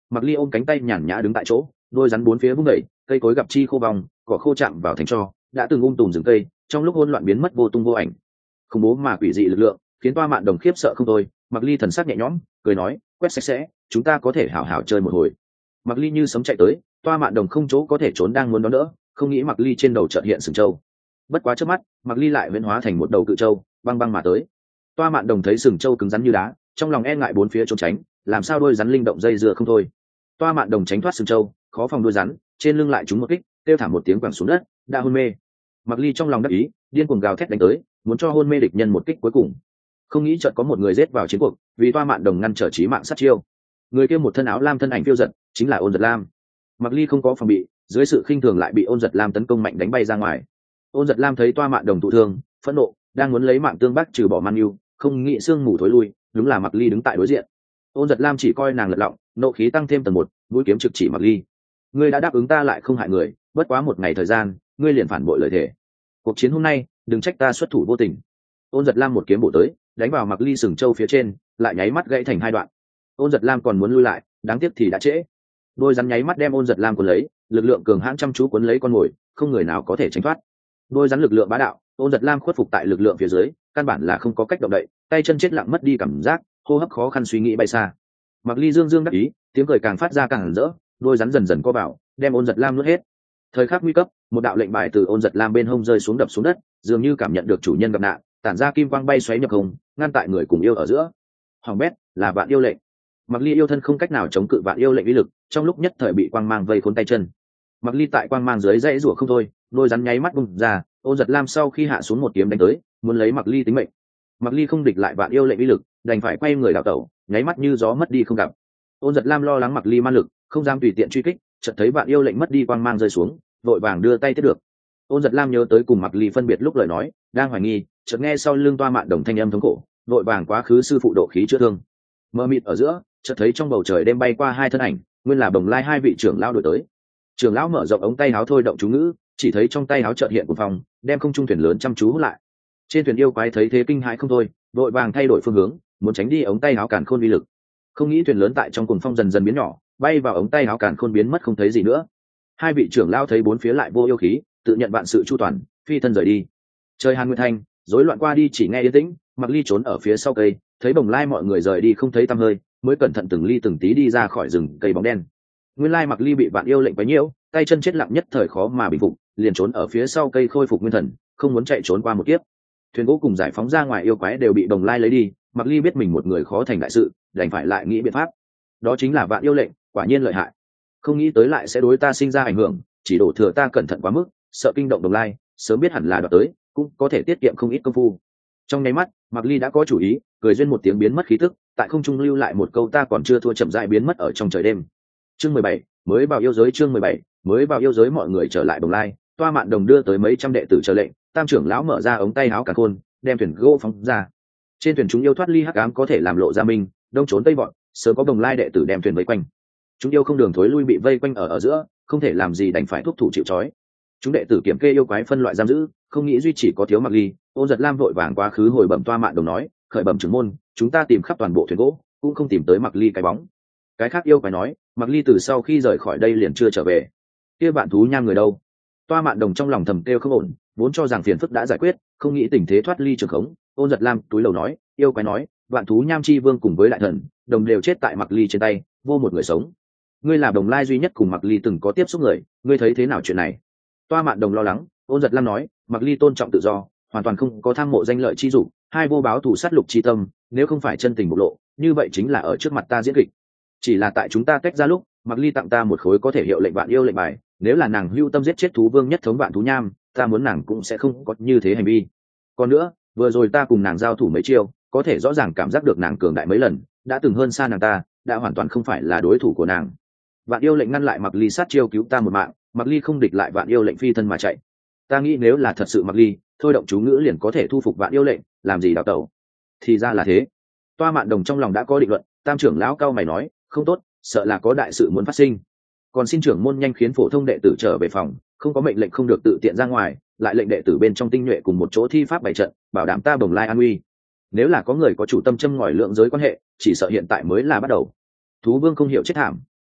Mặc ly ôm cánh tay nhàn nhã đứng tại chỗ, đôi rắn bốn phía vung đẩy, cây cối gặp chi khô vòng, cỏ khô chạm vào thành tro đã từng tùm rừng cây, trong lúc hỗn loạn biến mất vô tung vô ảnh. Khủng bố mà quỷ dị lực lượng khiến Toa Mạn Đồng khiếp sợ không thôi. Mặc ly thần sắc nhẹ nhõm cười nói, quét sạch sẽ, chúng ta có thể hảo hảo chơi một hồi. Mặc ly như sấm chạy tới, Toa Mạn Đồng không chỗ có thể trốn đang muốn đón đỡ, không nghĩ Mặc ly trên đầu chợt hiện sừng trâu. Bất quá trước mắt, Mặc ly lại biến hóa thành một đầu cự trâu, băng băng mà tới. Toa Mạn Đồng thấy sừng trâu cứng rắn như đá, trong lòng e ngại bốn phía trốn tránh, làm sao đôi rắn linh động dây dưa không thôi. Toa Mạn Đồng tránh thoát sừng trâu, khó phòng đôi rắn, trên lưng lại trúng một kích, kêu thảm một tiếng quẳng xuống đất, đã hôn mê. Mặc ly trong lòng đắc ý, điên cuồng gào thét đánh tới, muốn cho hôn mê địch nhân một kích cuối cùng. Không nghĩ chợt có một người giết vào chiến cuộc, vì Toa Mạn Đồng ngăn trở chí mạng sát chiêu. Người kia một thân áo lam thân ảnh phiêu giật, chính là Ôn Giật Lam. Mặc ly không có phòng bị, dưới sự khinh thường lại bị Ôn Giật Lam tấn công mạnh đánh bay ra ngoài. Ôn Giật Lam thấy Toa Mạn Đồng thụ thương, phẫn nộ, đang muốn lấy mạng tương bác trừ bỏ man yêu, không nghĩ xương mù thối lui, đúng là Mặc ly đứng tại đối diện. Ôn Giật Lam chỉ coi nàng lật lọng, nộ khí tăng thêm tầng một, mũi kiếm trực chỉ Mặc ly. Ngươi đã đáp ứng ta lại không hại người, bất quá một ngày thời gian, ngươi liền phản bội lời thề. Cuộc chiến hôm nay, đừng trách ta xuất thủ vô tình. Ôn Giật Lam một kiếm bổ tới, đánh vào Mặc ly sừng trâu phía trên, lại nháy mắt gãy thành hai đoạn. Ôn Giật Lam còn muốn lui lại, đáng tiếc thì đã trễ. Đôi rắn nháy mắt đem Ôn Giật Lam cuốn lấy, lực lượng cường hãn chăm chú cuốn lấy con mồi, không người nào có thể tránh thoát. Đôi rắn lực lượng bá đạo, Ôn Giật Lam khuất phục tại lực lượng phía dưới, căn bản là không có cách động đậy, tay chân chết lặng mất đi cảm giác, hô hấp khó khăn suy nghĩ bay xa. Mặc ly dương dương đắc ý, tiếng cười càng phát ra càng rỡ, đôi rắn dần dần co vào, đem Ôn Giật Lam nuốt hết. Thời khắc nguy cấp, một đạo lệnh bài từ Ôn Giật Lam bên hông rơi xuống đập xuống đất, dường như cảm nhận được chủ nhân gặp nạn, tản ra kim quang bay xoáy nhập hồng, ngăn tại người cùng yêu ở giữa. Hoàng bét là vạn yêu lệnh. Mặc ly yêu thân không cách nào chống cự vạn yêu lệnh uy lực, trong lúc nhất thời bị quang mang vây khốn tay chân. Mặc ly tại quang mang dưới dãy rủa không thôi, đôi rắn nháy mắt bung ra, Ôn Giật Lam sau khi hạ xuống một kiếm đánh tới, muốn lấy Mặc ly tính mệnh. Mặc ly không địch lại vạn yêu lệnh uy lực, đành phải quay người đảo tẩu, nháy mắt như gió mất đi không gặp. Ôn Giật Lam lo lắng Mặc ly man lực, không dám tùy tiện truy kích, chợt thấy vạn yêu lệnh mất đi quang mang rơi xuống, vội vàng đưa tay tiếp được. Ôn Giật Lam nhớ tới cùng Mặc ly phân biệt lúc lời nói, đang hoài nghi, chợt nghe sau lưng Toa Mạn Đồng thanh âm thống khổ, vội vàng quá khứ sư phụ độ khí chữa thương. Mờ mịt ở giữa, chợt thấy trong bầu trời đêm bay qua hai thân ảnh, nguyên là Bồng Lai hai vị trưởng lão đuổi tới. Trưởng lão mở rộng ống tay áo thôi động chú ngữ, chỉ thấy trong tay áo chợt hiện cuồng phong, đem không trung thuyền lớn chăm chú hút lại. Trên thuyền yêu quái thấy thế kinh hãi không thôi, vội vàng thay đổi phương hướng, muốn tránh đi ống tay áo càn khôn uy lực. Không nghĩ thuyền lớn tại trong cuồng phong dần dần biến nhỏ, bay vào ống tay áo càn khôn biến mất không thấy gì nữa. Hai vị trưởng lão thấy bốn phía lại vô yêu khí, tự nhận vạn sự chu toàn, phi thân rời đi. Trời Hàn Nguyên Thanh, rối loạn qua đi chỉ nghe yên tĩnh, Mặc ly trốn ở phía sau cây, thấy Bồng Lai mọi người rời đi không thấy tăm hơi, mới cẩn thận từng ly từng tí đi ra khỏi rừng cây bóng đen. Nguyên lai Mặc ly bị vạn yêu lệnh quấy nhiễu, tay chân chết lặng nhất thời khó mà bình phục, liền trốn ở phía sau cây khôi phục nguyên thần, không muốn chạy trốn qua một kiếp. Thuyền gỗ cùng giải phóng ra ngoài yêu quái đều bị Bồng Lai lấy đi, Mặc ly biết mình một người khó thành đại sự, đành phải lại nghĩ biện pháp. Đó chính là vạn yêu lệnh, quả nhiên lợi hại. Không nghĩ tới lại sẽ đối ta sinh ra ảnh hưởng, chỉ đổ thừa ta cẩn thận quá mức, sợ kinh động Bồng Lai, sớm biết hẳn là đoạt tới, cũng có thể tiết kiệm không ít công phu. Trong nháy mắt, Mặc ly đã có chủ ý, cười duyên một tiếng biến mất khí tức, tại không trung lưu lại một câu ta còn chưa thua chậm rãi biến mất ở trong trời đêm. Chương 17, mới vào yêu giới. Chương 17, mới vào yêu giới. Mọi người trở lại Bồng Lai, Toa Mạn Đồng đưa tới mấy trăm đệ tử chờ lệnh, tam trưởng lão mở ra ống tay áo cả khôn, đem thuyền gỗ phóng ra. Trên thuyền chúng yêu thoát ly hắc ám có thể làm lộ ra mình, đông trốn tây vọt, sớm có Bồng Lai đệ tử đem thuyền vây quanh. Chúng yêu không đường thối lui bị vây quanh ở giữa, không thể làm gì đành phải thúc thủ chịu trói. Chúng đệ tử kiểm kê yêu quái phân loại giam giữ, không nghĩ duy chỉ có thiếu Mặc ly. Ôn Giật Lam vội vàng quá khứ hồi bẩm Toa Mạn Đồng nói, khởi bẩm trưởng môn, chúng ta tìm khắp toàn bộ thuyền gỗ, cũng không tìm tới Mặc ly cái bóng. Cái khác yêu quái nói, Mặc ly từ sau khi rời khỏi đây liền chưa trở về. Kia bạn thú nham người đâu? Toa Mạn Đồng trong lòng thầm kêu không ổn, vốn cho rằng phiền phức đã giải quyết, không nghĩ tình thế thoát ly trường khống. Ôn Giật Lam túi lầu nói, yêu quái nói, vạn thú nham chi vương cùng với đại thần đồng đều chết tại Mặc ly trên tay, vô một người sống. Ngươi là Đồng Lai duy nhất cùng Mặc ly từng có tiếp xúc người, ngươi thấy thế nào chuyện này? Toa Mạn Đồng lo lắng. Ôn Giật Lam nói, Mặc ly tôn trọng tự do, hoàn toàn không có tham mộ danh lợi chi dục, hai vô báo thù sát lục chi tâm, nếu không phải chân tình bộc lộ, như vậy chính là ở trước mặt ta diễn kịch. Chỉ là tại chúng ta tách ra lúc, Mặc ly tặng ta một khối có thể hiệu lệnh vạn yêu lệnh bài, nếu là nàng hưu tâm giết chết thú vương nhất thống vạn thú nham, ta muốn nàng cũng sẽ không có như thế hành vi. Còn nữa, vừa rồi ta cùng nàng giao thủ mấy chiêu, có thể rõ ràng cảm giác được nàng cường đại mấy lần, đã từng hơn xa nàng ta, đã hoàn toàn không phải là đối thủ của nàng. Vạn yêu lệnh ngăn lại Mặc ly sát chiêu cứu ta một mạng, Mặc ly không địch lại vạn yêu lệnh phi thân mà chạy. Ta nghĩ nếu là thật sự Mặc ly, thôi động chú ngữ liền có thể thu phục vạn yêu lệnh, làm gì đào tẩu. Thì ra là thế. Toa Mạn Đồng trong lòng đã có định luận, tam trưởng lão cao mày nói, không tốt, sợ là có đại sự muốn phát sinh. Còn xin trưởng môn nhanh khiến phổ thông đệ tử trở về phòng, không có mệnh lệnh không được tự tiện ra ngoài, lại lệnh đệ tử bên trong tinh nhuệ cùng một chỗ thi pháp bày trận, bảo đảm ta Bồng Lai an uy. Nếu là có người có chủ tâm châm ngòi lượng giới quan hệ, chỉ sợ hiện tại mới là bắt đầu. Thú vương không hiểu chết thảm,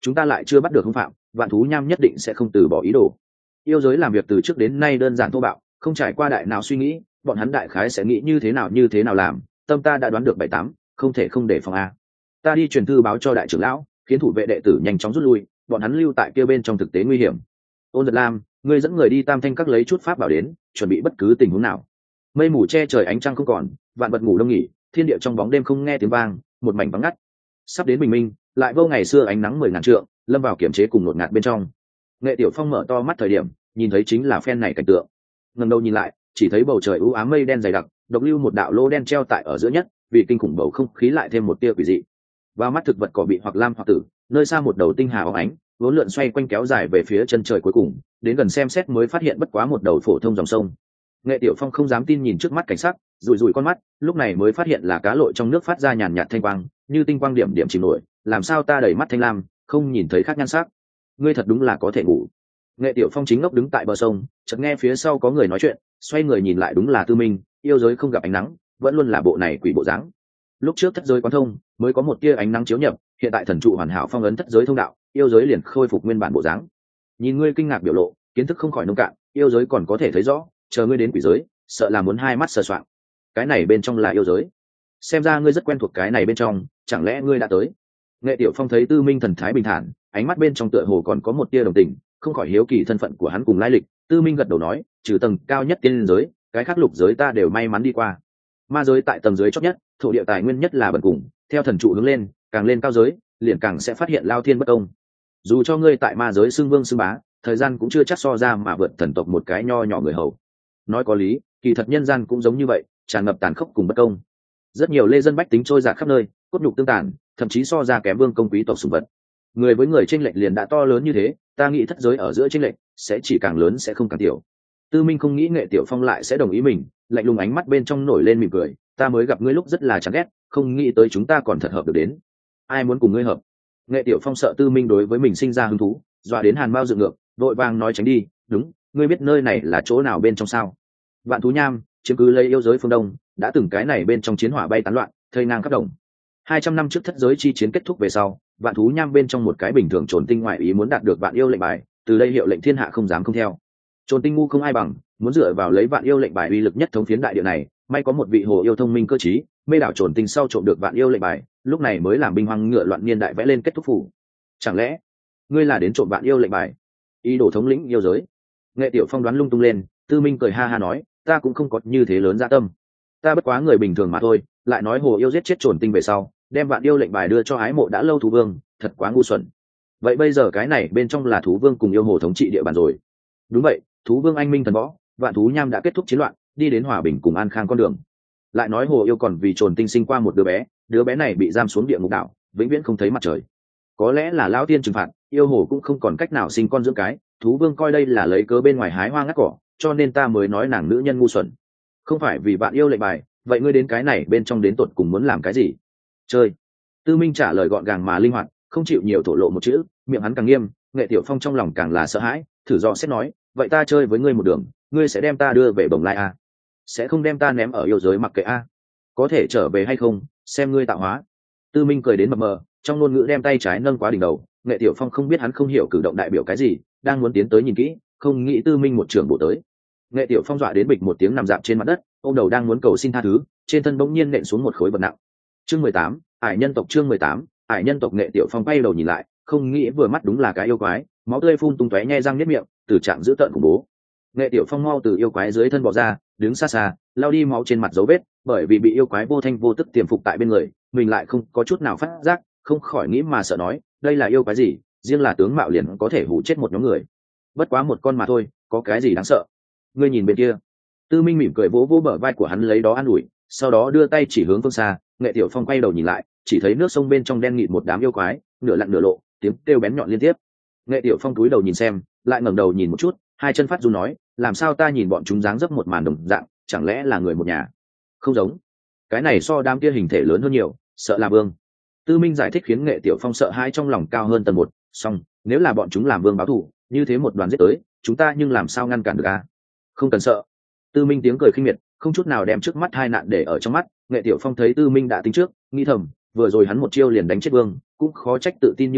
chúng ta lại chưa bắt được hung phạm, Vạn Thú Nham nhất định sẽ không từ bỏ ý đồ. Yêu giới làm việc từ trước đến nay đơn giản thô bạo, không trải qua đại nào suy nghĩ, bọn hắn đại khái sẽ nghĩ như thế nào làm, tâm ta đã đoán được 7-8, không thể không để phòng a. Ta đi truyền thư báo cho đại trưởng lão, khiến thủ vệ đệ tử nhanh chóng rút lui, bọn hắn lưu tại kia bên trong thực tế nguy hiểm. Ôn Giật Lam, ngươi dẫn người đi Tam Thanh các lấy chút pháp bảo đến, chuẩn bị bất cứ tình huống nào. Mây mù che trời, ánh trăng không còn, vạn vật ngủ đông nghỉ, thiên địa trong bóng đêm không nghe tiếng vang, một mảnh vắng ngắt. Sắp đến bình minh, lại vô ngày xưa ánh nắng 10.000 trượng, lâm vào kiểm chế cùng ngột ngạt bên trong. Nghệ Tiểu Phong mở to mắt thời điểm, nhìn thấy chính là phen này cảnh tượng. Ngẩng đầu nhìn lại, chỉ thấy bầu trời u ám mây đen dày đặc, độc lưu một đạo lỗ đen treo tại ở giữa nhất, vì kinh khủng bầu không khí lại thêm một tia quỷ dị. Vào mắt thực vật cỏ bị hoặc lam hoặc tử, nơi xa một đầu tinh hà óng ánh, vốn lượn xoay quanh kéo dài về phía chân trời cuối cùng, đến gần xem xét mới phát hiện bất quá một đầu phổ thông dòng sông. Nghệ Tiểu Phong không dám tin nhìn trước mắt cảnh sắc, rủi rủi con mắt, lúc này mới phát hiện là cá lội trong nước phát ra nhàn nhạt thanh quang, như tinh quang điểm điểm chìm nổi, làm sao ta đầy mắt thanh lam, không nhìn thấy khác nhan sắc. Ngươi thật đúng là có thể ngủ. Nghệ Tiểu Phong chính ngốc đứng tại bờ sông, chợt nghe phía sau có người nói chuyện, xoay người nhìn lại đúng là Tư Minh, yêu giới không gặp ánh nắng, vẫn luôn là bộ này quỷ bộ dáng. Lúc trước thất giới quán thông, mới có một tia ánh nắng chiếu nhập, hiện tại thần trụ hoàn hảo phong ấn thất giới thông đạo, yêu giới liền khôi phục nguyên bản bộ dáng. Nhìn ngươi kinh ngạc biểu lộ, kiến thức không khỏi nông cạn, yêu giới còn có thể thấy rõ, chờ ngươi đến quỷ giới, sợ là muốn hai mắt sờ soạng. Cái này bên trong là yêu giới, xem ra ngươi rất quen thuộc cái này bên trong, chẳng lẽ ngươi đã tới? Nghệ Tiểu Phong thấy Tư Minh thần thái bình thản, ánh mắt bên trong tựa hồ còn có một tia đồng tình, không khỏi hiếu kỳ thân phận của hắn cùng lai lịch. Tư Minh gật đầu nói, trừ tầng cao nhất tiên giới, cái khác lục giới ta đều may mắn đi qua. Ma giới tại tầng dưới chót nhất, thổ địa tài nguyên nhất là bần cùng, theo thần trụ hướng lên, càng lên cao giới, liền càng sẽ phát hiện lao thiên bất công. Dù cho ngươi tại ma giới xưng vương xưng bá, thời gian cũng chưa chắc so ra mà vượt thần tộc một cái nho nhỏ người hầu. Nói có lý, kỳ thật nhân gian cũng giống như vậy, tràn ngập tàn khốc cùng bất công. Rất nhiều lê dân bách tính trôi dạt khắp nơi, cốt nhục tương tàn, thậm chí so ra kém vương công quý tộc sủng vật. Người với người chênh lệch liền đã to lớn như thế, ta nghĩ thất giới ở giữa chênh lệch sẽ chỉ càng lớn sẽ không càng tiểu. Tư Minh không nghĩ Nghệ Tiểu Phong lại sẽ đồng ý mình, lạnh lùng ánh mắt bên trong nổi lên mỉm cười, ta mới gặp ngươi lúc rất là chán ghét, không nghĩ tới chúng ta còn thật hợp được đến. Ai muốn cùng ngươi hợp? Nghệ Tiểu Phong sợ Tư Minh đối với mình sinh ra hứng thú, dọa đến hàn mao dựng ngược, vội vàng nói tránh đi. Đúng, ngươi biết nơi này là chỗ nào bên trong sao? Vạn Thú Nham chiếm cứ lấy yêu giới phương đông, đã từng cái này bên trong chiến hỏa bay tán loạn, thây ngang khắp đồng. 200 năm trước thất giới chi chiến kết thúc về sau, Vạn Thú Nham bên trong một cái bình thường trồn tinh ngoại ý muốn đạt được Vạn Yêu lệnh bài, từ đây hiệu lệnh thiên hạ không dám không theo. Trồn tinh ngu không ai bằng, muốn dựa vào lấy Vạn Yêu lệnh bài uy lực nhất thống phiến đại địa này, may có một vị hồ yêu thông minh cơ trí, mê đảo trồn tinh sau trộm được Vạn Yêu lệnh bài, lúc này mới làm binh hoang ngựa loạn niên đại vẽ lên kết thúc phủ. Chẳng lẽ ngươi là đến trộm Vạn Yêu lệnh bài, ý đồ thống lĩnh yêu giới? Nghệ Tiểu Phong đoán lung tung lên, Tư Minh cười ha ha nói, ta cũng không có như thế lớn dạ tâm, ta bất quá người bình thường mà thôi. Lại nói hồ yêu giết chết trồn tinh về sau, đem Vạn Yêu lệnh bài đưa cho ái mộ đã lâu thú vương, thật quá ngu xuẩn. Vậy bây giờ cái này bên trong là thú vương cùng yêu hồ thống trị địa bàn rồi? Đúng vậy, thú vương anh minh thần võ, Vạn Thú Nham đã kết thúc chiến loạn, đi đến hòa bình cùng an khang con đường. Lại nói hồ yêu còn vì trồn tinh sinh qua một đứa bé này bị giam xuống địa ngục đảo, vĩnh viễn không thấy mặt trời. Có lẽ là lão tiên trừng phạt, yêu hồ cũng không còn cách nào sinh con dưỡng cái, thú vương coi đây là lấy cớ bên ngoài hái hoa ngắt cỏ, cho nên ta mới nói nàng nữ nhân ngu xuẩn. Không phải vì Vạn Yêu lệnh bài, vậy ngươi đến cái này bên trong đến tột cùng muốn làm cái gì? Chơi. Tư Minh trả lời gọn gàng mà linh hoạt, không chịu nhiều thổ lộ một chữ, miệng hắn càng nghiêm. Nghệ Tiểu Phong trong lòng càng là sợ hãi, thử dò xét nói, vậy ta chơi với ngươi một đường, ngươi sẽ đem ta đưa về Bồng Lai a? Sẽ không đem ta ném ở yêu giới mặc kệ a? Có thể trở về hay không, xem ngươi tạo hóa. Tư Minh cười đến mập mờ, trong ngôn ngữ đem tay trái nâng quá đỉnh đầu. Nghệ Tiểu Phong không biết hắn không hiểu cử động đại biểu cái gì, đang muốn tiến tới nhìn kỹ, không nghĩ Tư Minh một trường bổ tới. Nghệ Tiểu Phong dọa đến bịch một tiếng nằm dạp trên mặt đất, ôm đầu đang muốn cầu xin tha thứ, trên thân bỗng nhiên nện xuống một khối vật nặng. Chương 18, Ải nhân tộc. Chương 18, Ải nhân tộc. Nghệ Tiểu Phong quay đầu nhìn lại, không nghĩ vừa mắt đúng là cái yêu quái, máu tươi phun tung tóe nhe răng niết miệng, tử trạng dữ tợn khủng bố. Nghệ Tiểu Phong mau từ yêu quái dưới thân bò ra, đứng xa xa, lau đi máu trên mặt dấu vết, bởi vì bị yêu quái vô thanh vô tức tiềm phục tại bên người, mình lại không có chút nào phát giác, không khỏi nghĩ mà sợ nói, đây là yêu quái gì, riêng là tướng mạo liền có thể hù chết một nhóm người. Bất quá một con mà thôi, có cái gì đáng sợ? Ngươi nhìn bên kia. Tư Minh mỉm cười vỗ vỗ bờ vai của hắn lấy đó an ủi, sau đó đưa tay chỉ hướng phương xa. Nghệ Tiểu Phong quay đầu nhìn lại, chỉ thấy nước sông bên trong đen nghịt một đám yêu quái, nửa lặn nửa lộ, tiếng kêu bén nhọn liên tiếp. Nghệ Tiểu Phong cúi đầu nhìn xem, lại ngẩng đầu nhìn một chút, hai chân phát run nói, làm sao ta nhìn bọn chúng dáng dấp một màn đồng dạng, chẳng lẽ là người một nhà? Không giống, cái này so đám kia hình thể lớn hơn nhiều, sợ là vương. Tư Minh giải thích khiến Nghệ Tiểu Phong sợ hãi trong lòng cao hơn tầng một. Song nếu là bọn chúng làm vương báo thù, như thế một đoàn giết tới, chúng ta nhưng làm sao ngăn cản được a? Không cần sợ. Tư Minh tiếng cười khinh miệt, không chút nào đem trước mắt hai nạn để ở trong mắt. Nghệ Tiểu Phong thấy Tư Minh đã tính trước, nghĩ thầm, vừa rồi hắn một chiêu liền đánh chết vương, cũng khó trách tự tin như vậy,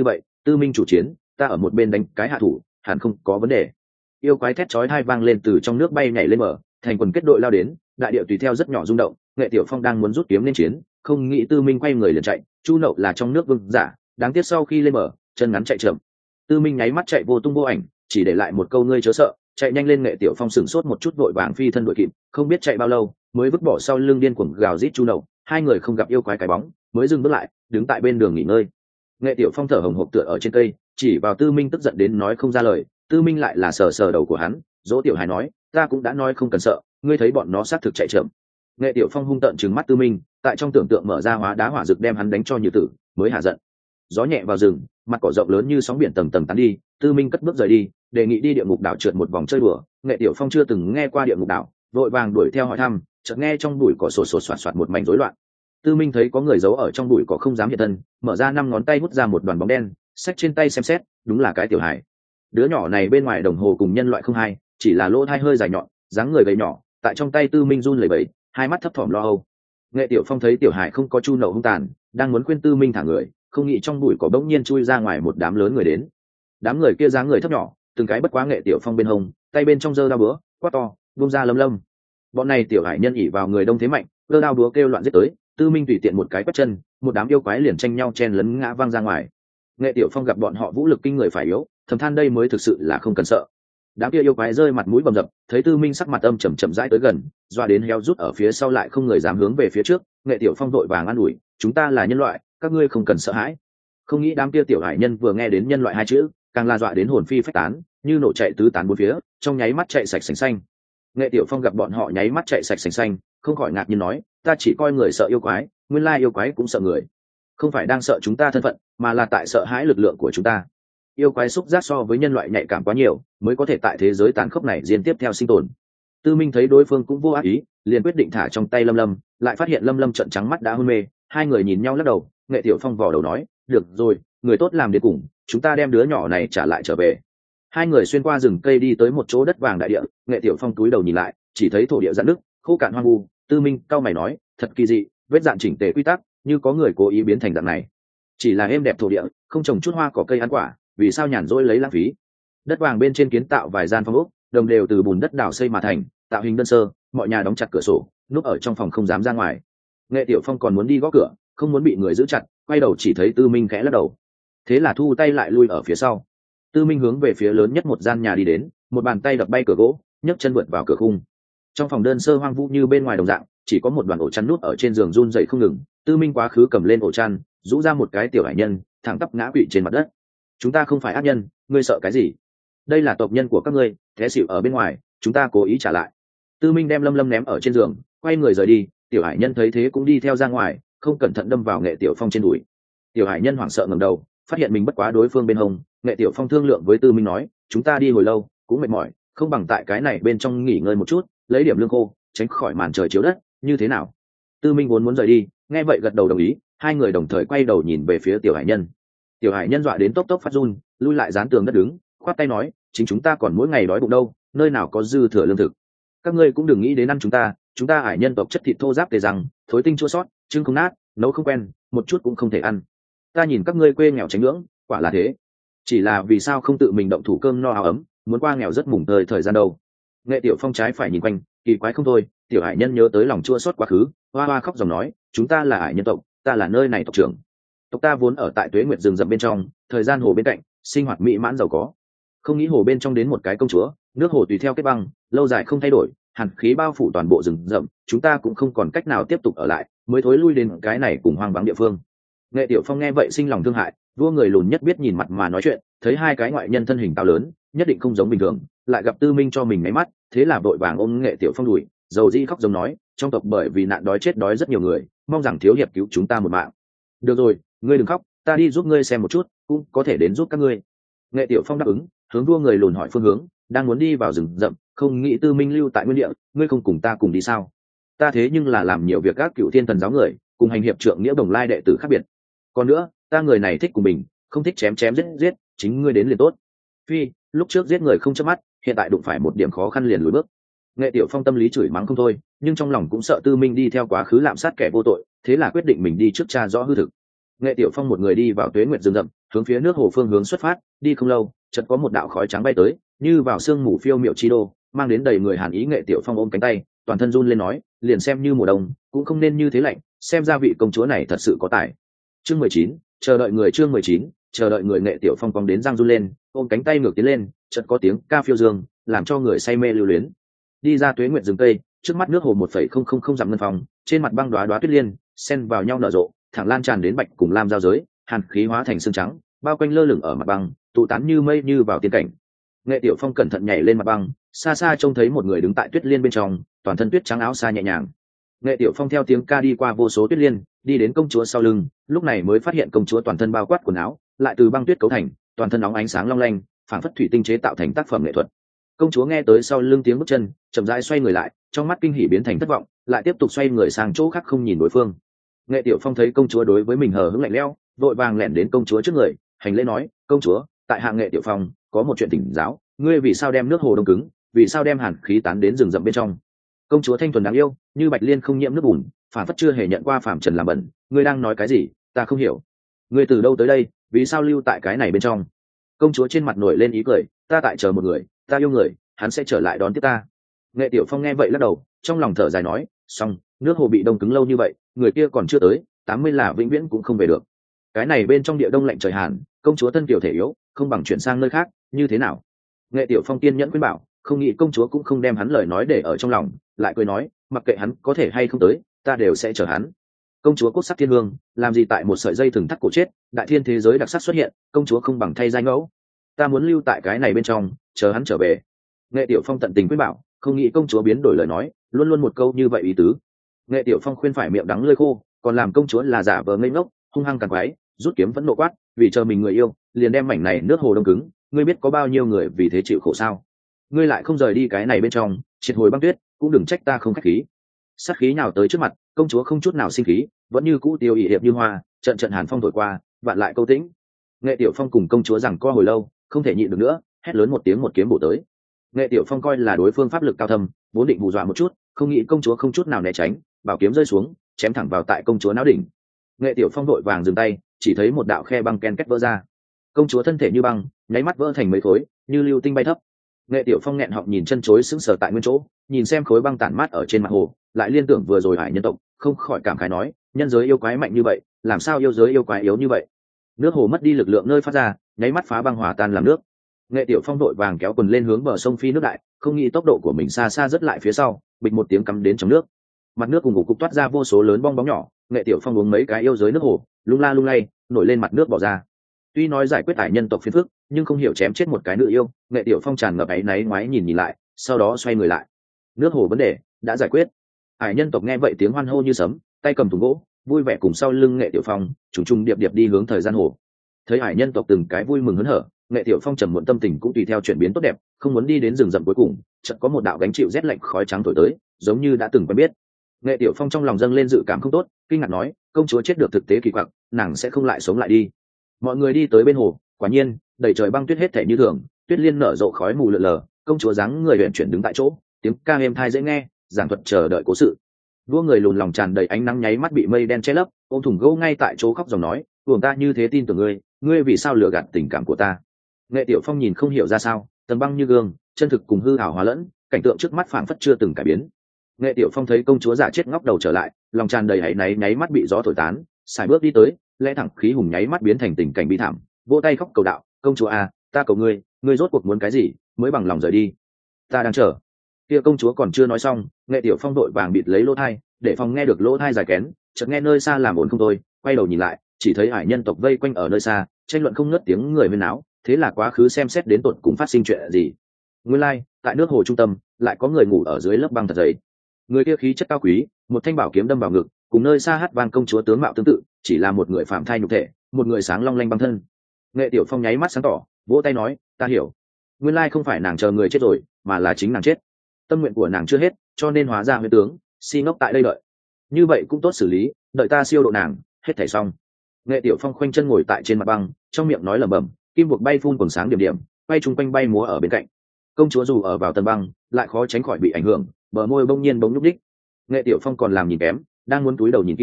Tư Minh chủ chiến, ta ở một bên đánh cái hạ thủ, hẳn không có vấn đề. Yêu quái thét chói tai vang lên từ trong nước bay nhảy lên mở, thành quần kết đội lao đến, đại địa tùy theo rất nhỏ rung động. Nghệ Tiểu Phong đang muốn rút kiếm lên chiến, không nghĩ Tư Minh quay người liền chạy. Chu Nậu là trong nước vương giả, đáng tiếc sau khi lên mở, chân ngắn chạy chậm. Tư Minh nháy mắt chạy vô tung vô ảnh, chỉ để lại một câu ngươi chớ sợ, chạy nhanh lên. Nghệ Tiểu Phong sửng sốt một chút vội vàng phi thân đuổi kịp, không biết chạy bao lâu mới vứt bỏ sau lưng điên cuồng gào rít Chu Nậu. Hai người không gặp yêu quái cái bóng, mới dừng bước lại, đứng tại bên đường nghỉ ngơi. Nghệ Tiểu Phong thở hổn hộc tựa ở trên cây, chỉ vào Tư Minh tức giận đến nói không ra lời. Tư Minh lại là sờ sờ đầu của hắn, dỗ Tiểu Hải nói, ta cũng đã nói không cần sợ, ngươi thấy bọn nó xác thực chạy chậm. Nghệ Tiểu Phong hung tợn trừng mắt Tư Minh, tại trong tưởng tượng mở ra hóa đá hỏa dược đem hắn đánh cho như tử, mới hạ giận. Gió nhẹ vào rừng, mặt cỏ rộng lớn như sóng biển tầng tầng tán đi. Tư Minh cất bước rời đi, đề nghị đi địa ngục đảo trượt một vòng chơi đùa. Nghệ Tiểu Phong chưa từng nghe qua địa ngục đảo, vội vàng đuổi theo hỏi thăm, chợt nghe trong bụi cỏ sột sột soạt soạt một mảnh rối loạn. Tư Minh thấy có người giấu ở trong bụi cỏ không dám hiện thân, mở ra 5 ngón tay hút ra một đoàn bóng đen, xách trên tay xem xét, đúng là cái Tiểu Hải. Đứa nhỏ này bên ngoài đồng hồ cùng nhân loại không hai, chỉ là lỗ tai hơi dài nhọn, dáng người gầy nhỏ, tại trong tay Tư Minh run lẩy bẩy, hai mắt thấp thỏm lo âu. Nghệ Tiểu Phong thấy Tiểu Hải không có Chu Nậu hung tàn, đang muốn khuyên Tư Minh thả người, không nghĩ trong bụi cỏ bỗng nhiên chui ra ngoài một đám lớn người đến. Đám người kia dáng người thấp nhỏ, từng cái bất quá Nghệ Tiểu Phong bên hông, tay bên trong giơ đao búa, quát to, buông ra Lâm Lâm. Bọn này Tiểu Hải nhân ỷ vào người đông thế mạnh, giơ đao búa kêu loạn giết tới. Tư Minh tùy tiện một cái quét chân, một đám yêu quái liền tranh nhau chen lấn ngã văng ra ngoài. Nghệ Tiểu Phong gặp bọn họ vũ lực kinh người phải yếu, thầm than đây mới thực sự là không cần sợ. Đám kia yêu quái rơi mặt mũi bầm dập, thấy Tư Minh sắc mặt âm trầm chậm rãi tới gần, doa đến heo rút ở phía sau lại không người dám hướng về phía trước. Nghệ Tiểu Phong vội vàng an ủi, chúng ta là nhân loại, các ngươi không cần sợ hãi. Không nghĩ đám kia tiểu hải nhân vừa nghe đến nhân loại hai chữ, càng là dọa đến hồn phi phách tán, như nổ chạy tứ tán bốn phía, trong nháy mắt chạy sạch sành xanh. Nghệ Tiểu Phong gặp bọn họ nháy mắt chạy sạch sành xanh, không khỏi ngạc nhiên nói, ta chỉ coi người sợ yêu quái, nguyên lai yêu quái cũng sợ người. Không phải đang sợ chúng ta thân phận, mà là tại sợ hãi lực lượng của chúng ta. Yêu quái xúc giác so với nhân loại nhạy cảm quá nhiều, mới có thể tại thế giới tàn khốc này liên tiếp theo sinh tồn. Tư Minh thấy đối phương cũng vô ác ý, liền quyết định thả trong tay Lâm Lâm, lại phát hiện Lâm Lâm trợn trắng mắt đã hôn mê. Hai người nhìn nhau lắc đầu. Nghệ Tiểu Phong vò đầu nói, được rồi, người tốt làm đến cùng, chúng ta đem đứa nhỏ này trả lại trở về. Hai người xuyên qua rừng cây đi tới một chỗ đất vàng đại địa. Nghệ Tiểu Phong túi đầu nhìn lại, chỉ thấy thổ địa rạn nứt, khô cạn hoang vu. Tư Minh cau mày nói, thật kỳ dị, vết dạn chỉnh tề quy tắc, như có người cố ý biến thành dạng này. Chỉ là êm đẹp thổ địa, không trồng chút hoa cỏ cây ăn quả, vì sao nhàn rỗi lấy lãng phí. Đất vàng bên trên kiến tạo vài gian phòng ốc, đồng đều từ bùn đất đào xây mà thành, tạo hình đơn sơ, mọi nhà đóng chặt cửa sổ, núp ở trong phòng không dám ra ngoài. Nghệ Tiểu Phong còn muốn đi gõ cửa, không muốn bị người giữ chặt, quay đầu chỉ thấy Tư Minh khẽ lắc đầu, thế là thu tay lại lui ở phía sau. Tư Minh hướng về phía lớn nhất một gian nhà đi đến, một bàn tay đập bay cửa gỗ, nhấc chân vượt vào cửa khung. Trong phòng đơn sơ hoang vu như bên ngoài đồng dạng, chỉ có một đoàn ổ chăn nút ở trên giường run dậy không ngừng. Tư Minh quá khứ cầm lên ổ chăn, rũ ra một cái tiểu hải nhân, thẳng tắp ngã quỵ trên mặt đất. Chúng ta không phải ác nhân, ngươi sợ cái gì? Đây là tộc nhân của các ngươi, thế xỉu ở bên ngoài, chúng ta cố ý trả lại. Tư Minh đem Lâm Lâm ném ở trên giường, quay người rời đi. Tiểu hải nhân thấy thế cũng đi theo ra ngoài, không cẩn thận đâm vào Nghệ Tiểu Phong trên đùi. Tiểu hải nhân hoảng sợ ngẩng đầu, phát hiện mình bất quá đối phương bên hông. Nghệ Tiểu Phong thương lượng với Tư Minh nói, chúng ta đi hồi lâu, cũng mệt mỏi, không bằng tại cái này bên trong nghỉ ngơi một chút, lấy điểm lương khô, tránh khỏi màn trời chiếu đất, như thế nào? Tư Minh vốn muốn rời đi, nghe vậy gật đầu đồng ý. Hai người đồng thời quay đầu nhìn về phía tiểu hải nhân. Tiểu hải nhân dọa đến tốc tốc phát run, lui lại dán tường đất đứng, khoát tay nói, chính chúng ta còn mỗi ngày đói bụng đâu, nơi nào có dư thừa lương thực. Các ngươi cũng đừng nghĩ đến ăn chúng ta hải nhân tộc chất thịt thô ráp tề rằng, thối tinh chua sót, trưng không nát, nấu không quen, một chút cũng không thể ăn. Ta nhìn các ngươi quê nghèo tránh ngưỡng, quả là thế. Chỉ là vì sao không tự mình động thủ cơm no áo ấm, muốn qua nghèo rất mùng thời gian đâu. Nghệ Tiểu Phong trái phải nhìn quanh, kỳ quái không thôi. Tiểu hải nhân nhớ tới lòng chua xót quá khứ, hoa hoa khóc dòng nói, chúng ta là hải nhân tộc, ta là nơi này tộc trưởng. Tộc ta vốn ở tại Tuế Nguyệt rừng rậm bên trong, thời gian hồ bên cạnh, sinh hoạt mỹ mãn giàu có. Không nghĩ hồ bên trong đến một cái công chúa, nước hồ tùy theo kết băng, lâu dài không thay đổi, hàn khí bao phủ toàn bộ rừng rậm, chúng ta cũng không còn cách nào tiếp tục ở lại, mới thối lui đến cái này cùng hoang vắng địa phương. Nghệ Tiểu Phong nghe vậy sinh lòng thương hại, vua người lùn nhất biết nhìn mặt mà nói chuyện, thấy hai cái ngoại nhân thân hình cao lớn, nhất định không giống bình thường, lại gặp Tư Minh cho mình máy mắt, thế là vội vàng ôm Nghệ Tiểu Phong đùi, dầu dĩ khóc giống nói, trong tộc bởi vì nạn đói chết đói rất nhiều người, mong rằng thiếu hiệp cứu chúng ta một mạng. Được rồi, ngươi đừng khóc, ta đi giúp ngươi xem một chút, cũng có thể đến giúp các ngươi. Nghệ Tiểu Phong đáp ứng, hướng vua người lùn hỏi phương hướng, đang muốn đi vào rừng rậm, không nghĩ Tư Minh lưu tại nguyên địa, ngươi không cùng ta cùng đi sao? Ta thế nhưng là làm nhiều việc các cựu thiên thần giáo người, cùng hành hiệp trượng nghĩa đồng lai đệ tử khác biệt. Còn nữa, ta người này thích cùng mình, không thích chém chém giết, chính ngươi đến liền tốt. Phi, lúc trước giết người không chớp mắt, hiện tại đụng phải một điểm khó khăn liền lùi bước. Nghệ Tiểu Phong tâm lý chửi mắng không thôi, nhưng trong lòng cũng sợ Tư Minh đi theo quá khứ lạm sát kẻ vô tội, thế là quyết định mình đi trước tra rõ hư thực. Nghệ Tiểu Phong một người đi vào Tuế Nguyệt rừng rậm, hướng phía nước hồ phương hướng xuất phát. Đi không lâu, chợt có một đạo khói trắng bay tới, như vào sương mù phiêu miệu chi đô, mang đến đầy người hàn ý. Nghệ Tiểu Phong ôm cánh tay, toàn thân run lên nói, liền xem như mùa đông cũng không nên như thế lạnh, xem ra vị công chúa này thật sự có tài. Chương 19, chờ đợi người. Chương 19, chờ đợi người. Nghệ Tiểu Phong cong đến răng run lên, ôm cánh tay ngược tiến lên, chợt có tiếng ca phiêu dương, làm cho người say mê lưu luyến. Đi ra Tuế Nguyệt rừng cây, trước mắt nước hồ 1,000 dặm ngân phòng, trên mặt băng đóa đóa tuyết liên xen vào nhau nở rộ, thẳng lan tràn đến bạch cùng lam giao giới, hàn khí hóa thành xương trắng, bao quanh lơ lửng ở mặt băng, tụ tán như mây như vào tiên cảnh. Nghệ Tiểu Phong cẩn thận nhảy lên mặt băng, xa xa trông thấy một người đứng tại tuyết liên bên trong, toàn thân tuyết trắng áo xa nhẹ nhàng. Nghệ Tiểu Phong theo tiếng ca đi qua vô số tuyết liên, đi đến công chúa sau lưng, lúc này mới phát hiện công chúa toàn thân bao quát quần áo, lại từ băng tuyết cấu thành, toàn thân óng ánh sáng long lanh, phảng phất thủy tinh chế tạo thành tác phẩm nghệ thuật. Công chúa nghe tới sau lưng tiếng bước chân, chậm rãi xoay người lại, trong mắt kinh hỉ biến thành thất vọng, lại tiếp tục xoay người sang chỗ khác không nhìn đối phương. Nghệ Tiểu Phong thấy công chúa đối với mình hờ hững lạnh lẽo, vội vàng lẻn đến công chúa trước người, hành lễ nói, công chúa, tại hạ Nghệ Tiểu Phong có một chuyện thỉnh giáo, ngươi vì sao đem nước hồ đông cứng, vì sao đem hàn khí tán đến rừng rậm bên trong? Công chúa thanh thuần đáng yêu, như bạch liên không nhiễm nước bùn, phản phất chưa hề nhận qua phàm trần làm bẩn. Ngươi đang nói cái gì? Ta không hiểu. Ngươi từ đâu tới đây? Vì sao lưu tại cái này bên trong? Công chúa trên mặt nổi lên ý cười, ta tại chờ một người, ta yêu người, hắn sẽ trở lại đón tiếp ta. Nghệ Tiểu Phong nghe vậy lắc đầu, trong lòng thở dài nói, xong, nước hồ bị đông cứng lâu như vậy, người kia còn chưa tới, 80 là vĩnh viễn cũng không về được. Cái này bên trong địa đông lạnh trời hàn, công chúa thân kiều thể yếu, không bằng chuyển sang nơi khác, như thế nào? Nghệ Tiểu Phong kiên nhẫn khuyên bảo, không nghĩ công chúa cũng không đem hắn lời nói để ở trong lòng, lại cười nói, mặc kệ hắn có thể hay không tới, ta đều sẽ chờ hắn. Công chúa cốt sắc thiên hương, làm gì tại một sợi dây thừng thắt cổ chết, đại thiên thế giới đặc sắc xuất hiện, công chúa không bằng thay danh ngẫu. Ta muốn lưu tại cái này bên trong, chờ hắn trở về. Nghệ Tiểu Phong tận tình khuyên bảo, không nghĩ công chúa biến đổi lời nói, luôn luôn một câu như vậy ý tứ. Nghệ Tiểu Phong khuyên phải miệng đắng lưỡi khô, còn làm công chúa là giả vờ ngây ngốc, hung hăng càn quái, rút kiếm vẫn nộ quát, vì chờ mình người yêu, liền đem mảnh này nước hồ đông cứng, ngươi biết có bao nhiêu người vì thế chịu khổ sao? Ngươi lại không rời đi cái này bên trong, triệt hồi băng tuyết, cũng đừng trách ta không khách khí. Sát khí nào tới trước mặt, công chúa không chút nào sinh khí, vẫn như cũ tiêu ỷ hiệp như hoa, trận trận hàn phong thổi qua, vạn lại câu tĩnh. Nghệ Tiểu Phong cùng công chúa rằng co hồi lâu, không thể nhịn được nữa, hét lớn một tiếng, một kiếm bổ tới. Nghệ Tiểu Phong coi là đối phương pháp lực cao thâm, vốn định hù dọa một chút, không nghĩ công chúa không chút nào né tránh, bảo kiếm rơi xuống, chém thẳng vào tại công chúa não đỉnh. Nghệ Tiểu Phong đội vàng dừng tay, chỉ thấy một đạo khe băng ken két vỡ ra. Công chúa thân thể như băng, nháy mắt vỡ thành mấy khối, như lưu tinh bay thấp. Nghệ Tiểu Phong nghẹn họng nhìn chân chối sững sờ tại nguyên chỗ, nhìn xem khối băng tản mát ở trên mặt hồ, lại liên tưởng vừa rồi hải nhân tộc, không khỏi cảm khái nói, nhân giới yêu quái mạnh như vậy, làm sao yêu giới yêu quái yếu như vậy? Nước hồ mất đi lực lượng nơi phát ra, nháy mắt phá băng hòa tan làm nước. Nghệ Tiểu Phong đội vàng kéo quần lên hướng bờ sông phi nước đại, không nghĩ tốc độ của mình xa xa rất lại phía sau, bịch một tiếng cắm đến trong nước. Mặt nước cùng cục toát ra vô số lớn bong bóng nhỏ, Nghệ Tiểu Phong uống mấy cái yêu giới nước hồ, lung la lung lay, nổi lên mặt nước bỏ ra. Tuy nói giải quyết ải nhân tộc phiền phức, nhưng không hiểu chém chết một cái nữ yêu. Nghệ Tiểu Phong tràn ngập áy náy ngoái nhìn lại, sau đó xoay người lại. Nước hồ vấn đề đã giải quyết. Ải nhân tộc nghe vậy tiếng hoan hô như sấm, tay cầm thùng gỗ, vui vẻ cùng sau lưng Nghệ Tiểu Phong, trùng trùng điệp điệp đi hướng thời gian hồ. Thấy ải nhân tộc từng cái vui mừng hớn hở, Nghệ Tiểu Phong trầm muộn tâm tình cũng tùy theo chuyển biến tốt đẹp, không muốn đi đến rừng rậm cuối cùng, chợt có một đạo gánh chịu rét lạnh khói trắng thổi tới, giống như đã từng quen biết. Nghệ Tiểu Phong trong lòng dâng lên dự cảm không tốt, kinh ngạc nói, công chúa chết được thực tế kỳ quặc, nàng sẽ không lại sống lại đi. Mọi người đi tới bên hồ, quả nhiên đầy trời băng tuyết hết thể như thường, tuyết liên nở rộ khói mù lượn lờ, công chúa dáng người huyền chuyển đứng tại chỗ, tiếng ca êm thai dễ nghe, giảng thuật chờ đợi cố sự. Đua người lùn lòng tràn đầy ánh nắng nháy mắt bị mây đen che lấp, ôm thùng gỗ ngay tại chỗ khóc dòng nói, "Uổng ta như thế tin tưởng ngươi, ngươi vì sao lừa gạt tình cảm của ta?" Nghệ Tiểu Phong nhìn không hiểu ra sao, tầng băng như gương, chân thực cùng hư ảo hóa lẫn, cảnh tượng trước mắt phảng phất chưa từng cải biến. Nghệ Tiểu Phong thấy công chúa giả chết ngóc đầu trở lại, lòng tràn đầy áy náy nháy mắt bị gió thổi tán, sải bước đi tới, lẽ thẳng khí hùng nháy mắt biến thành tình cảnh bi thảm, vỗ tay khóc cầu đạo, "Công chúa à, ta cầu ngươi, ngươi rốt cuộc muốn cái gì, mới bằng lòng rời đi? Ta đang chờ." Kia công chúa còn chưa nói xong, Nghệ Tiểu Phong đội vàng bịt lấy lỗ thai, để phòng nghe được lỗ thai dài kén, chợt nghe nơi xa làm ồn không thôi, quay đầu nhìn lại, chỉ thấy hải nhân tộc vây quanh ở nơi xa, tranh luận không ngớt tiếng người huyên náo, thế là quá khứ xem xét đến tột cùng phát sinh chuyện gì. Nguyên lai, tại nước hồ trung tâm, lại có người ngủ ở dưới lớp băng thật dày. Người kia khí chất cao quý, một thanh bảo kiếm đâm vào ngực, cùng nơi xa hát vang công chúa tướng mạo tương tự, chỉ là một người phạm thai nhục thể, một người sáng long lanh băng thân. Nghệ Tiểu Phong nháy mắt sáng tỏ, vỗ tay nói, "Ta hiểu. Nguyên lai không phải nàng chờ người chết rồi, mà là chính nàng chết. Tâm nguyện của nàng chưa hết, cho nên hóa ra huyết tướng, si ngốc tại đây đợi. Như vậy cũng tốt xử lý, đợi ta siêu độ nàng, hết thảy xong." Nghệ Tiểu Phong khoanh chân ngồi tại trên mặt băng, trong miệng nói lẩm bẩm, kim buộc bay phun quần sáng điểm điểm, bay chung quanh bay múa ở bên cạnh. Công chúa dù ở vào tầng băng, lại khó tránh khỏi bị ảnh hưởng, bờ môi bỗng nhiên bỗng nhúc đích. Nghệ Tiểu Phong còn làm nhìn kém, đang muốn túi đầu nhìn kỹ,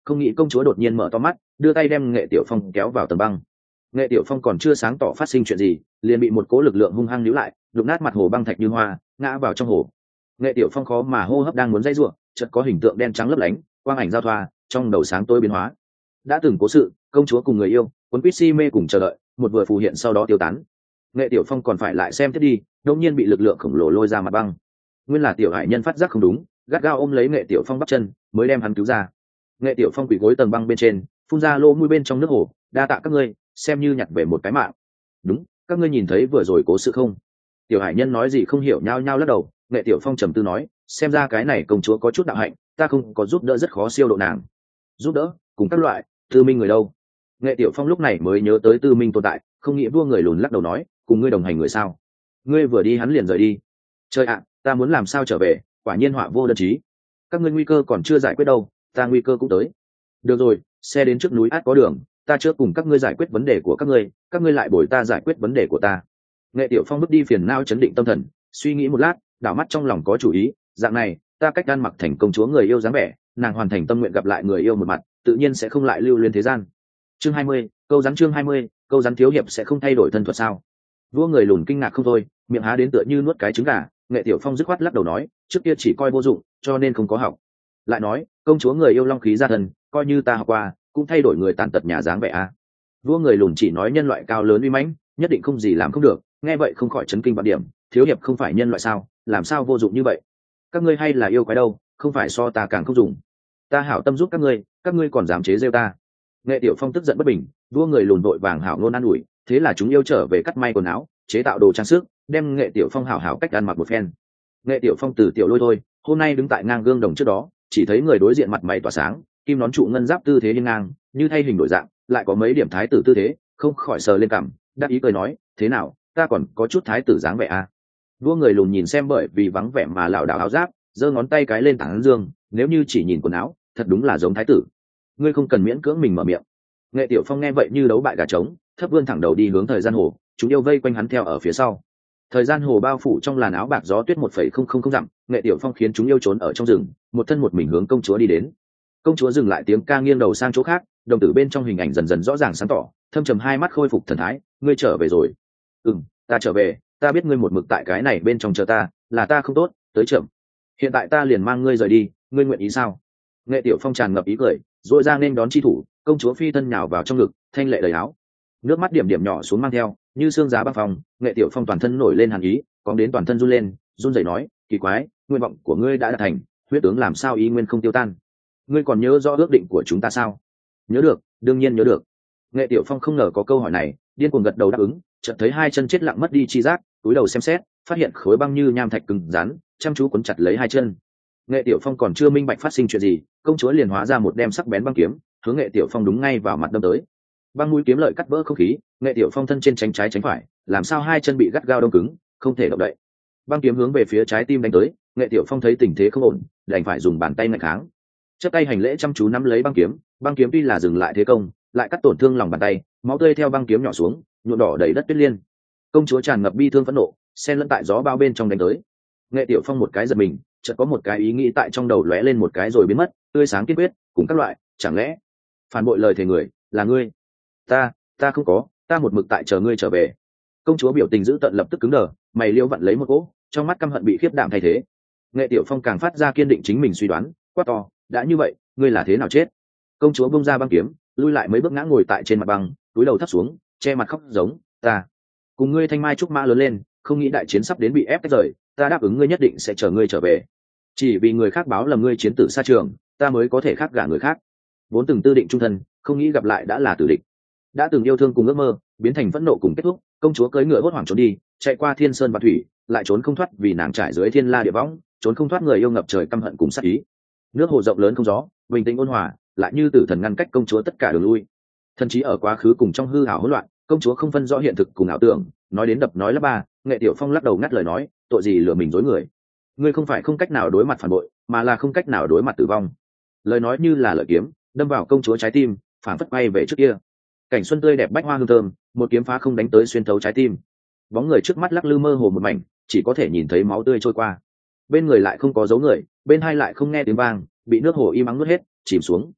không nghĩ công chúa đột nhiên mở to mắt, đưa tay đem Nghệ Tiểu Phong kéo vào tầng băng. Nghệ Tiểu Phong còn chưa sáng tỏ phát sinh chuyện gì, liền bị một cỗ lực lượng hung hăng níu lại, đụng nát mặt hồ băng thạch như hoa, ngã vào trong hồ. Nghệ Tiểu Phong khó mà hô hấp đang muốn dãy rủa, chợt có hình tượng đen trắng lấp lánh, quang ảnh giao thoa, trong đầu sáng tối biến hóa. Đã từng cố sự, công chúa cùng người yêu, cuốn quýt si mê cùng chờ đợi, một vừa phù hiện sau đó tiêu tán. Nghệ Tiểu Phong còn phải lại xem tiếp đi, đột nhiên bị lực lượng khổng lồ lôi ra mặt băng. Nguyên là Tiểu Hải Nhân phát giác không đúng, gắt gao ôm lấy Nghệ Tiểu Phong bắp chân, mới đem hắn cứu ra. Nghệ Tiểu Phong quỳ gối tầng băng bên trên, phun ra lỗ mũi bên trong nước hồ, đa tạ các ngươi, xem như nhặt về một cái mạng. Đúng, các ngươi nhìn thấy vừa rồi cố sự không? Tiểu Hải Nhân nói gì không hiểu, nhao nhao lắc đầu. Nghệ Tiểu Phong trầm tư nói, xem ra cái này công chúa có chút đạo hạnh, ta không có giúp đỡ rất khó siêu độ nàng. Giúp đỡ cùng các loại Tư Minh người đâu? Nghệ Tiểu Phong lúc này mới nhớ tới Tư Minh tồn tại, không nghĩ vua người lùn lắc đầu nói, cùng ngươi đồng hành người sao? Ngươi vừa đi hắn liền rời đi. Trời ạ, ta muốn làm sao trở về, quả nhiên họa vô đơn chí. Các ngươi nguy cơ còn chưa giải quyết đâu, ta nguy cơ cũng tới. Được rồi, xe đến trước núi át có đường, ta trước cùng các ngươi giải quyết vấn đề của các ngươi lại bồi ta giải quyết vấn đề của ta. Nghệ Tiểu Phong bước đi phiền não chấn định tâm thần, suy nghĩ một lát, đảo mắt trong lòng có chủ ý, dạng này, ta cách gan mặc thành công chúa người yêu dáng vẻ, nàng hoàn thành tâm nguyện gặp lại người yêu một mặt, tự nhiên sẽ không lại lưu luyến thế gian. Chương 20, câu rắn chương 20, câu rắn thiếu hiệp sẽ không thay đổi thân thuật sao? Vua người lùn kinh ngạc không thôi, miệng há đến tựa như nuốt cái trứng gà. Nghệ Tiểu Phong dứt khoát lắc đầu nói, trước kia chỉ coi vô dụng, cho nên không có học. Lại nói, công chúa người yêu long khí ra thân, coi như ta học qua, cũng thay đổi người tàn tật nhà dáng vẻ à? Vua người lùn chỉ nói nhân loại cao lớn uy mãnh, nhất định không gì làm không được, nghe vậy không khỏi chấn kinh vạn điểm, thiếu hiệp không phải nhân loại sao, làm sao vô dụng như vậy? Các ngươi hay là yêu quái đâu, không phải so ta càng không dùng. Ta hảo tâm giúp các ngươi còn dám chế giễu ta. Nghệ Tiểu Phong tức giận bất bình, vua người lùn vội vàng hảo ngôn an ủi, thế là chúng yêu trở về cắt may quần áo, chế tạo đồ trang sức, đem Nghệ Tiểu Phong hảo hảo cách ăn mặc một phen. Nghệ Tiểu Phong từ tiểu lôi thôi, hôm nay đứng tại ngang gương đồng trước đó, chỉ thấy người đối diện mặt mày tỏa sáng, kim nón trụ ngân giáp tư thế hiên ngang, như thay hình đổi dạng, lại có mấy điểm thái tử tư thế, không khỏi sờ lên cằm, đáp ý cười nói, thế nào, ta còn có chút thái tử dáng vẻ à? Vua người lùn nhìn xem bởi vì vắng vẻ mà lảo đảo áo giáp, giơ ngón tay cái lên tảng dương, nếu như chỉ nhìn quần áo, thật đúng là giống thái tử. Ngươi không cần miễn cưỡng mình mở miệng. Nghệ Tiểu Phong nghe vậy như đấu bại gà trống, thấp vươn thẳng đầu đi hướng thời gian hồ, chúng yêu vây quanh hắn theo ở phía sau. Thời gian hồ bao phủ trong làn áo bạc gió tuyết 1,000 dặm, Nghệ Tiểu Phong khiến chúng yêu trốn ở trong rừng, một thân một mình hướng công chúa đi đến. Công chúa dừng lại tiếng ca nghiêng đầu sang chỗ khác, đồng tử bên trong hình ảnh dần dần rõ ràng sáng tỏ, thâm trầm hai mắt khôi phục thần thái, ngươi trở về rồi. Ta trở về, ta biết ngươi một mực tại cái này bên trong chờ ta, là ta không tốt, tới chậm. Hiện tại ta liền mang ngươi rời đi, ngươi nguyện ý sao? Nghệ Tiểu Phong tràn ngập ý cười, duỗi ra nên đón chi thủ, công chúa phi thân nhào vào trong ngực, thanh lệ đầy áo, nước mắt điểm điểm nhỏ xuống mang theo, như xương giá băng phòng. Nghệ Tiểu Phong toàn thân nổi lên hàn ý, cóng đến toàn thân run lên, run rẩy nói, kỳ quái, nguyện vọng của ngươi đã đạt thành, huyết tướng làm sao ý nguyên không tiêu tan? Ngươi còn nhớ rõ ước định của chúng ta sao? Nhớ được, đương nhiên nhớ được. Nghệ Tiểu Phong không ngờ có câu hỏi này, điên cuồng gật đầu đáp ứng, chợt thấy hai chân chết lặng mất đi chi giác, túi đầu xem xét, phát hiện khối băng như nham thạch cứng rắn, chăm chú cuốn chặt lấy hai chân. Nghệ Tiểu Phong còn chưa minh bạch phát sinh chuyện gì, công chúa liền hóa ra một đem sắc bén băng kiếm, hướng Nghệ Tiểu Phong đúng ngay vào mặt đâm tới. Băng mũi kiếm lợi cắt vỡ không khí, Nghệ Tiểu Phong thân trên tránh trái tránh phải, làm sao hai chân bị gắt gao đông cứng, không thể động đậy. Băng kiếm hướng về phía trái tim đánh tới, Nghệ Tiểu Phong thấy tình thế không ổn, đành phải dùng bàn tay ngăn kháng. Chắp tay hành lễ chăm chú nắm lấy băng kiếm tuy là dừng lại thế công, lại cắt tổn thương lòng bàn tay, máu tươi theo băng kiếm nhỏ xuống, nhuộm đỏ đầy đất tuyết liên. Công chúa tràn ngập bi thương phẫn nộ, xen lẫn tại gió bao bên trong đánh tới. Nghệ Tiểu Phong một cái giật mình, chợt có một cái ý nghĩ tại trong đầu lóe lên một cái rồi biến mất, tươi sáng kiên quyết, cùng các loại, chẳng lẽ phản bội lời thề người là ngươi? Ta không có, ta một mực tại chờ ngươi trở về. Công chúa biểu tình dữ tợn lập tức cứng đờ, mày liêu vặn lấy một cỗ, trong mắt căm hận bị khiếp đảm thay thế. Nghệ Tiểu Phong càng phát ra kiên định chính mình suy đoán, quát to, đã như vậy, ngươi là thế nào chết? Công chúa bung ra băng kiếm, lui lại mấy bước ngã ngồi tại trên mặt băng, túi đầu thấp xuống, che mặt khóc giống, ta cùng ngươi thanh mai trúc mã lớn lên, không nghĩ đại chiến sắp đến bị ép tách rời, ta đáp ứng ngươi nhất định sẽ chờ ngươi trở về. Chỉ vì người khác báo là ngươi chiến tử xa trường, ta mới có thể khác gả người khác. Vốn từng tư định trung thân, không nghĩ gặp lại đã là tử địch. Đã từng yêu thương cùng ước mơ, biến thành phẫn nộ cùng kết thúc. Công chúa cưỡi ngựa hốt hoảng trốn đi, chạy qua thiên sơn và thủy, lại trốn không thoát vì nàng trải dưới thiên la địa võng, trốn không thoát người yêu ngập trời căm hận cùng sát ý. Nước hồ rộng lớn không gió, bình tĩnh ôn hòa, lại như tử thần ngăn cách công chúa tất cả đường lui. Thậm chí ở quá khứ cùng trong hư ảo hỗn loạn, công chúa không phân rõ hiện thực cùng ảo tưởng, nói đến đập nói lắp ba. Nghệ Tiểu Phong lắc đầu ngắt lời nói, tội gì lừa mình dối người? Ngươi không phải không cách nào đối mặt phản bội, mà là không cách nào đối mặt tử vong. Lời nói như là lợi kiếm, đâm vào công chúa trái tim, phảng phất bay về trước kia. Cảnh xuân tươi đẹp bách hoa hương thơm, một kiếm phá không đánh tới xuyên thấu trái tim. Bóng người trước mắt lắc lư mơ hồ một mảnh, chỉ có thể nhìn thấy máu tươi trôi qua. Bên người lại không có dấu người, bên hai lại không nghe tiếng vang, bị nước hồ im ắng nuốt hết, chìm xuống.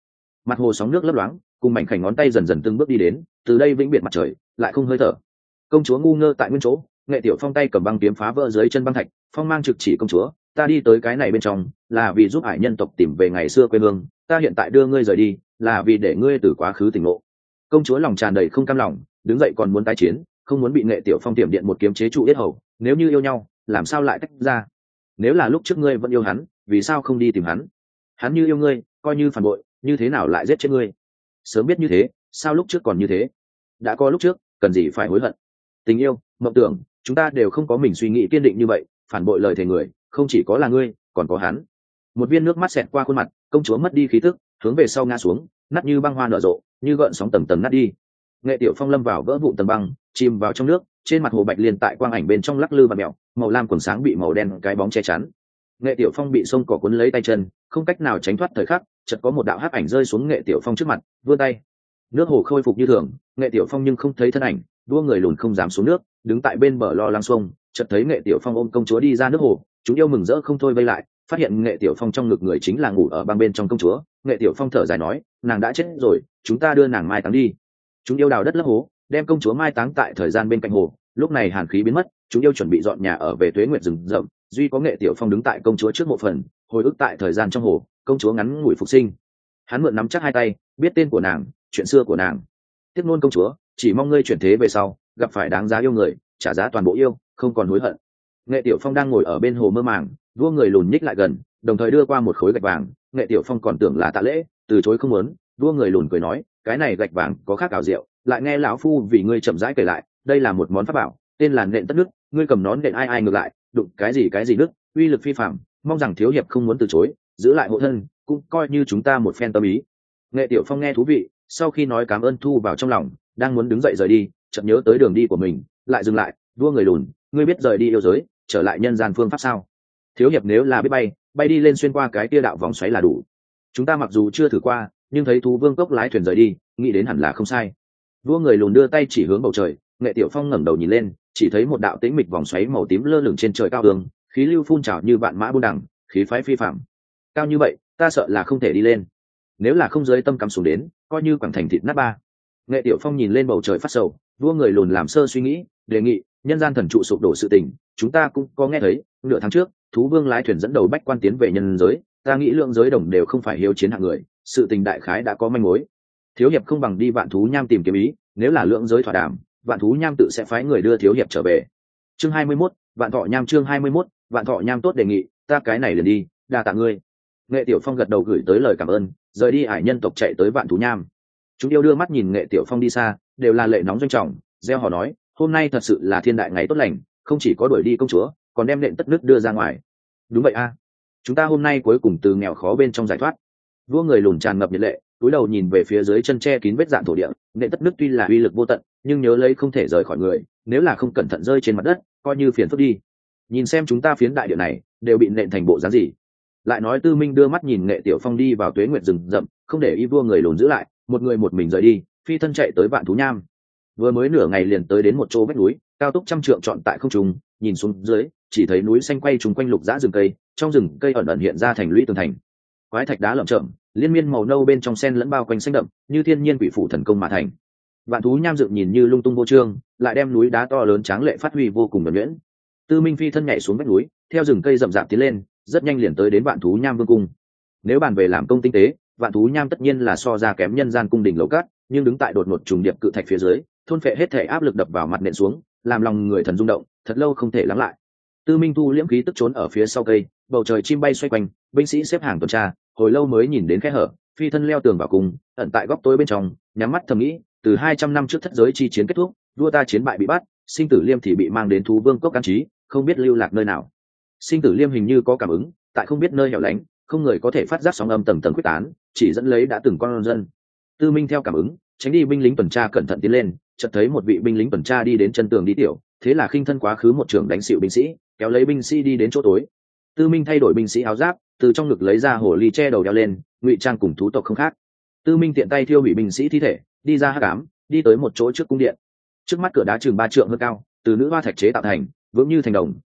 mặt hồ sóng nước lấp loáng, cùng mảnh khảnh ngón tay dần dần từng bước đi đến, từ đây vĩnh biệt mặt trời lại không hơi thở. Công chúa ngu ngơ tại nguyên chỗ, Nghệ Tiểu Phong tay cầm băng kiếm phá vỡ dưới chân băng thạch, phong mang trực chỉ công chúa, ta đi tới cái này bên trong là vì giúp hải nhân tộc tìm về ngày xưa quê hương, ta hiện tại đưa ngươi rời đi là vì để ngươi từ quá khứ tỉnh ngộ. Công chúa lòng tràn đầy không cam lòng, đứng dậy còn muốn tái chiến, không muốn bị Nghệ Tiểu Phong tiềm điện một kiếm chế trụ yết hầu. Nếu như yêu nhau làm sao lại tách ra? Nếu là lúc trước ngươi vẫn yêu hắn, vì sao không đi tìm hắn? Hắn như yêu ngươi, coi như phản bội, như thế nào lại giết chết ngươi? Sớm biết như thế, sao lúc trước còn như thế? Đã có lúc trước, cần gì phải hối hận? Tình yêu, mộng tưởng, chúng ta đều không có mình suy nghĩ kiên định như vậy. Phản bội lời thề người, không chỉ có là ngươi, còn có hắn. Một viên nước mắt xẹt qua khuôn mặt, công chúa mất đi khí tức, hướng về sau ngã xuống, nát như băng hoa nở rộ, như gợn sóng tầng tầng nát đi. Nghệ Tiểu Phong lâm vào vỡ vụn tầng băng, chìm vào trong nước, trên mặt hồ bạch liên tại quang ảnh bên trong lắc lư và mèo, màu lam quần sáng bị màu đen cái bóng che chắn. Nghệ Tiểu Phong bị sông cỏ cuốn lấy tay chân, không cách nào tránh thoát thời khắc, chợt có một đạo hắc ảnh rơi xuống Nghệ Tiểu Phong trước mặt, vươn tay. Nước hồ khôi phục như thường, Nghệ Tiểu Phong nhưng không thấy thân ảnh, đua người lùn không dám xuống nước, đứng tại bên bờ lo lắng xuông, chợt thấy Nghệ Tiểu Phong ôm công chúa đi ra nước hồ, chúng yêu mừng rỡ không thôi vây lại, phát hiện Nghệ Tiểu Phong trong ngực người chính là ngủ ở băng bên trong công chúa. Nghệ Tiểu Phong thở dài nói, nàng đã chết rồi, chúng ta đưa nàng mai táng đi. Chúng yêu đào đất lấp hố, đem công chúa mai táng tại thời gian bên cạnh hồ. Lúc này hàn khí biến mất, chúng yêu chuẩn bị dọn nhà ở về Tuế Nguyệt rừng rậm, duy có Nghệ Tiểu Phong đứng tại công chúa trước một phần, hồi ức tại thời gian trong hồ, công chúa ngắn ngủi phục sinh. Hắn mượn nắm chắc hai tay, biết tên của nàng, chuyện xưa của nàng. Tiếc nuôn công chúa, chỉ mong ngươi chuyển thế về sau, gặp phải đáng giá yêu người, trả giá toàn bộ yêu, không còn hối hận. Nghệ Tiểu Phong đang ngồi ở bên hồ mơ màng, vua người lùn nhích lại gần, đồng thời đưa qua một khối gạch vàng. Nghệ Tiểu Phong còn tưởng là tạ lễ, từ chối không muốn. Vua người lùn cười nói, cái này gạch vàng có khác ảo diệu, lại nghe lão phu vì ngươi chậm rãi kể lại, đây là một món pháp bảo, tên là nện tất nước, ngươi cầm nón nện ai ai ngược lại, đụng cái gì nước, uy lực phi phàm, mong rằng thiếu hiệp không muốn từ chối, giữ lại hộ thân, cũng coi như chúng ta một phen tâm ý. Nghệ Tiểu Phong nghe thú vị, sau khi nói cảm ơn thu vào trong lòng, đang muốn đứng dậy rời đi, chợt nhớ tới đường đi của mình, lại dừng lại. Vua người lùn, ngươi biết rời đi yêu giới, trở lại nhân gian phương pháp sao? Thiếu hiệp nếu là biết bay đi lên xuyên qua cái tia đạo vòng xoáy là đủ. Chúng ta mặc dù chưa thử qua, nhưng thấy thú vương cốc lái thuyền rời đi, nghĩ đến hẳn là không sai. Vua người lùn đưa tay chỉ hướng bầu trời. Nghệ Tiểu Phong ngẩng đầu nhìn lên, chỉ thấy một đạo tĩnh mịch vòng xoáy màu tím lơ lửng trên trời cao đường, khí lưu phun trào như vạn mã buôn đằng, khí phái phi phạm. Cao như vậy, ta sợ là không thể đi lên. Nếu là không giới tâm cắm xuống đến, coi như quảng thành thịt nát ba. Nghệ Tiểu Phong nhìn lên bầu trời phát sầu. Vua người lùn làm sơ suy nghĩ, đề nghị, nhân gian thần trụ sụp đổ sự tình, chúng ta cũng có nghe thấy. Nửa tháng trước, thú vương lái thuyền dẫn đầu bách quan tiến về nhân giới, ta nghĩ lượng giới đồng đều không phải hiếu chiến hạng người, sự tình đại khái đã có manh mối. Thiếu hiệp không bằng đi Vạn Thú Nham tìm kiếm ý, nếu là lượng giới thỏa đàm, Vạn Thú Nham tự sẽ phái người đưa thiếu hiệp trở về. Chương 21, Vạn Thọ Nham. Chương 21, Vạn Thọ Nham. Tốt đề nghị, ta cái này liền đi, đa tạ ngươi. Nghệ Tiểu Phong gật đầu gửi tới lời cảm ơn, rời đi hải nhân tộc chạy tới Vạn Thú Nham. Chúng yêu đưa mắt nhìn Nghệ Tiểu Phong đi xa, đều là lệ nóng doanh trọng, gieo hò nói, hôm nay thật sự là thiên đại ngày tốt lành, không chỉ có đuổi đi công chúa, còn đem nện tất nước đưa ra ngoài. Đúng vậy a, chúng ta hôm nay cuối cùng từ nghèo khó bên trong giải thoát. Vua người lùn tràn ngập nhiệt lệ, cúi đầu nhìn về phía dưới chân tre kín vết dạn thổ địa. Nện tất nước tuy là uy lực vô tận, nhưng nhớ lấy không thể rời khỏi người, nếu là không cẩn thận rơi trên mặt đất, coi như phiền phức đi. Nhìn xem chúng ta phiến đại địa này đều bị nện thành bộ dáng gì. Lại nói Tư Minh đưa mắt nhìn Nghệ Tiểu Phong đi vào Tuế Nguyệt rừng rậm, không để ý vua người lùn giữ lại, một người một mình rời đi, phi thân chạy tới Vạn Thú Nham. Vừa mới nửa ngày liền tới đến một chỗ vách núi cao tốc trăm trượng trọn tại không trung, nhìn xuống dưới chỉ thấy núi xanh quay trùng quanh lục dã rừng cây, trong rừng cây ẩn ẩn hiện ra thành lũy tường thành, quái thạch đá lởm chởm liên miên màu nâu bên trong sen lẫn bao quanh xanh đậm, như thiên nhiên quỷ phủ thần công mà thành. Vạn Thú Nham dựng nhìn như lung tung vô trương, lại đem núi đá to lớn tráng lệ phát huy vô cùng nhuần nhuyễn. Tư Minh phi thân nhảy xuống vách núi, theo rừng cây rậm rạp tiến lên, rất nhanh liền tới đến Vạn Thú Nham vương cung. Nếu bàn về làm công tinh tế, Vạn Thú Nham tất nhiên là so ra kém nhân gian cung đình lầu cát, nhưng đứng tại đột ngột trùng điệp cự thạch phía dưới, thôn phệ hết thể áp lực đập vào mặt nện xuống, làm lòng người thần rung động, thật lâu không thể lắng lại. Tư Minh thu liễm khí tức trốn ở phía sau cây, bầu trời chim bay xoay quanh, binh sĩ xếp hàng tuần tra, hồi lâu mới nhìn đến khe hở, phi thân leo tường vào cung, ẩn tại góc tối bên trong, nhắm mắt thầm nghĩ, từ 200 năm trước thất giới chi chiến kết thúc, vua ta chiến bại bị bắt, Sinh Tử Liêm thì bị mang đến thú vương cốc an trí, không biết lưu lạc nơi nào. Sinh Tử Liêm hình như có cảm ứng, tại không biết nơi hẻo lánh, không người có thể phát giác sóng âm tầng tầng quyết tán, chỉ dẫn lấy đã từng con dân. Tư Minh theo cảm ứng, tránh đi binh lính tuần tra cẩn thận tiến lên, chợt thấy một vị binh lính tuần tra đi đến chân tường đi tiểu, thế là khinh thân quá khứ một trường đánh xịu binh sĩ, kéo lấy binh sĩ đi đến chỗ tối. Tư Minh thay đổi binh sĩ áo giáp, từ trong ngực lấy ra hồ ly che đầu đeo lên, ngụy trang cùng thú tộc không khác. Tư Minh tiện tay thiêu hủy binh sĩ thi thể, đi ra hắc ám, đi tới một chỗ trước cung điện. Trước mắt cửa đá chừng 3 trượng hơn cao, từ nữ hoa thạch chế tạo thành, vững như thành đồng,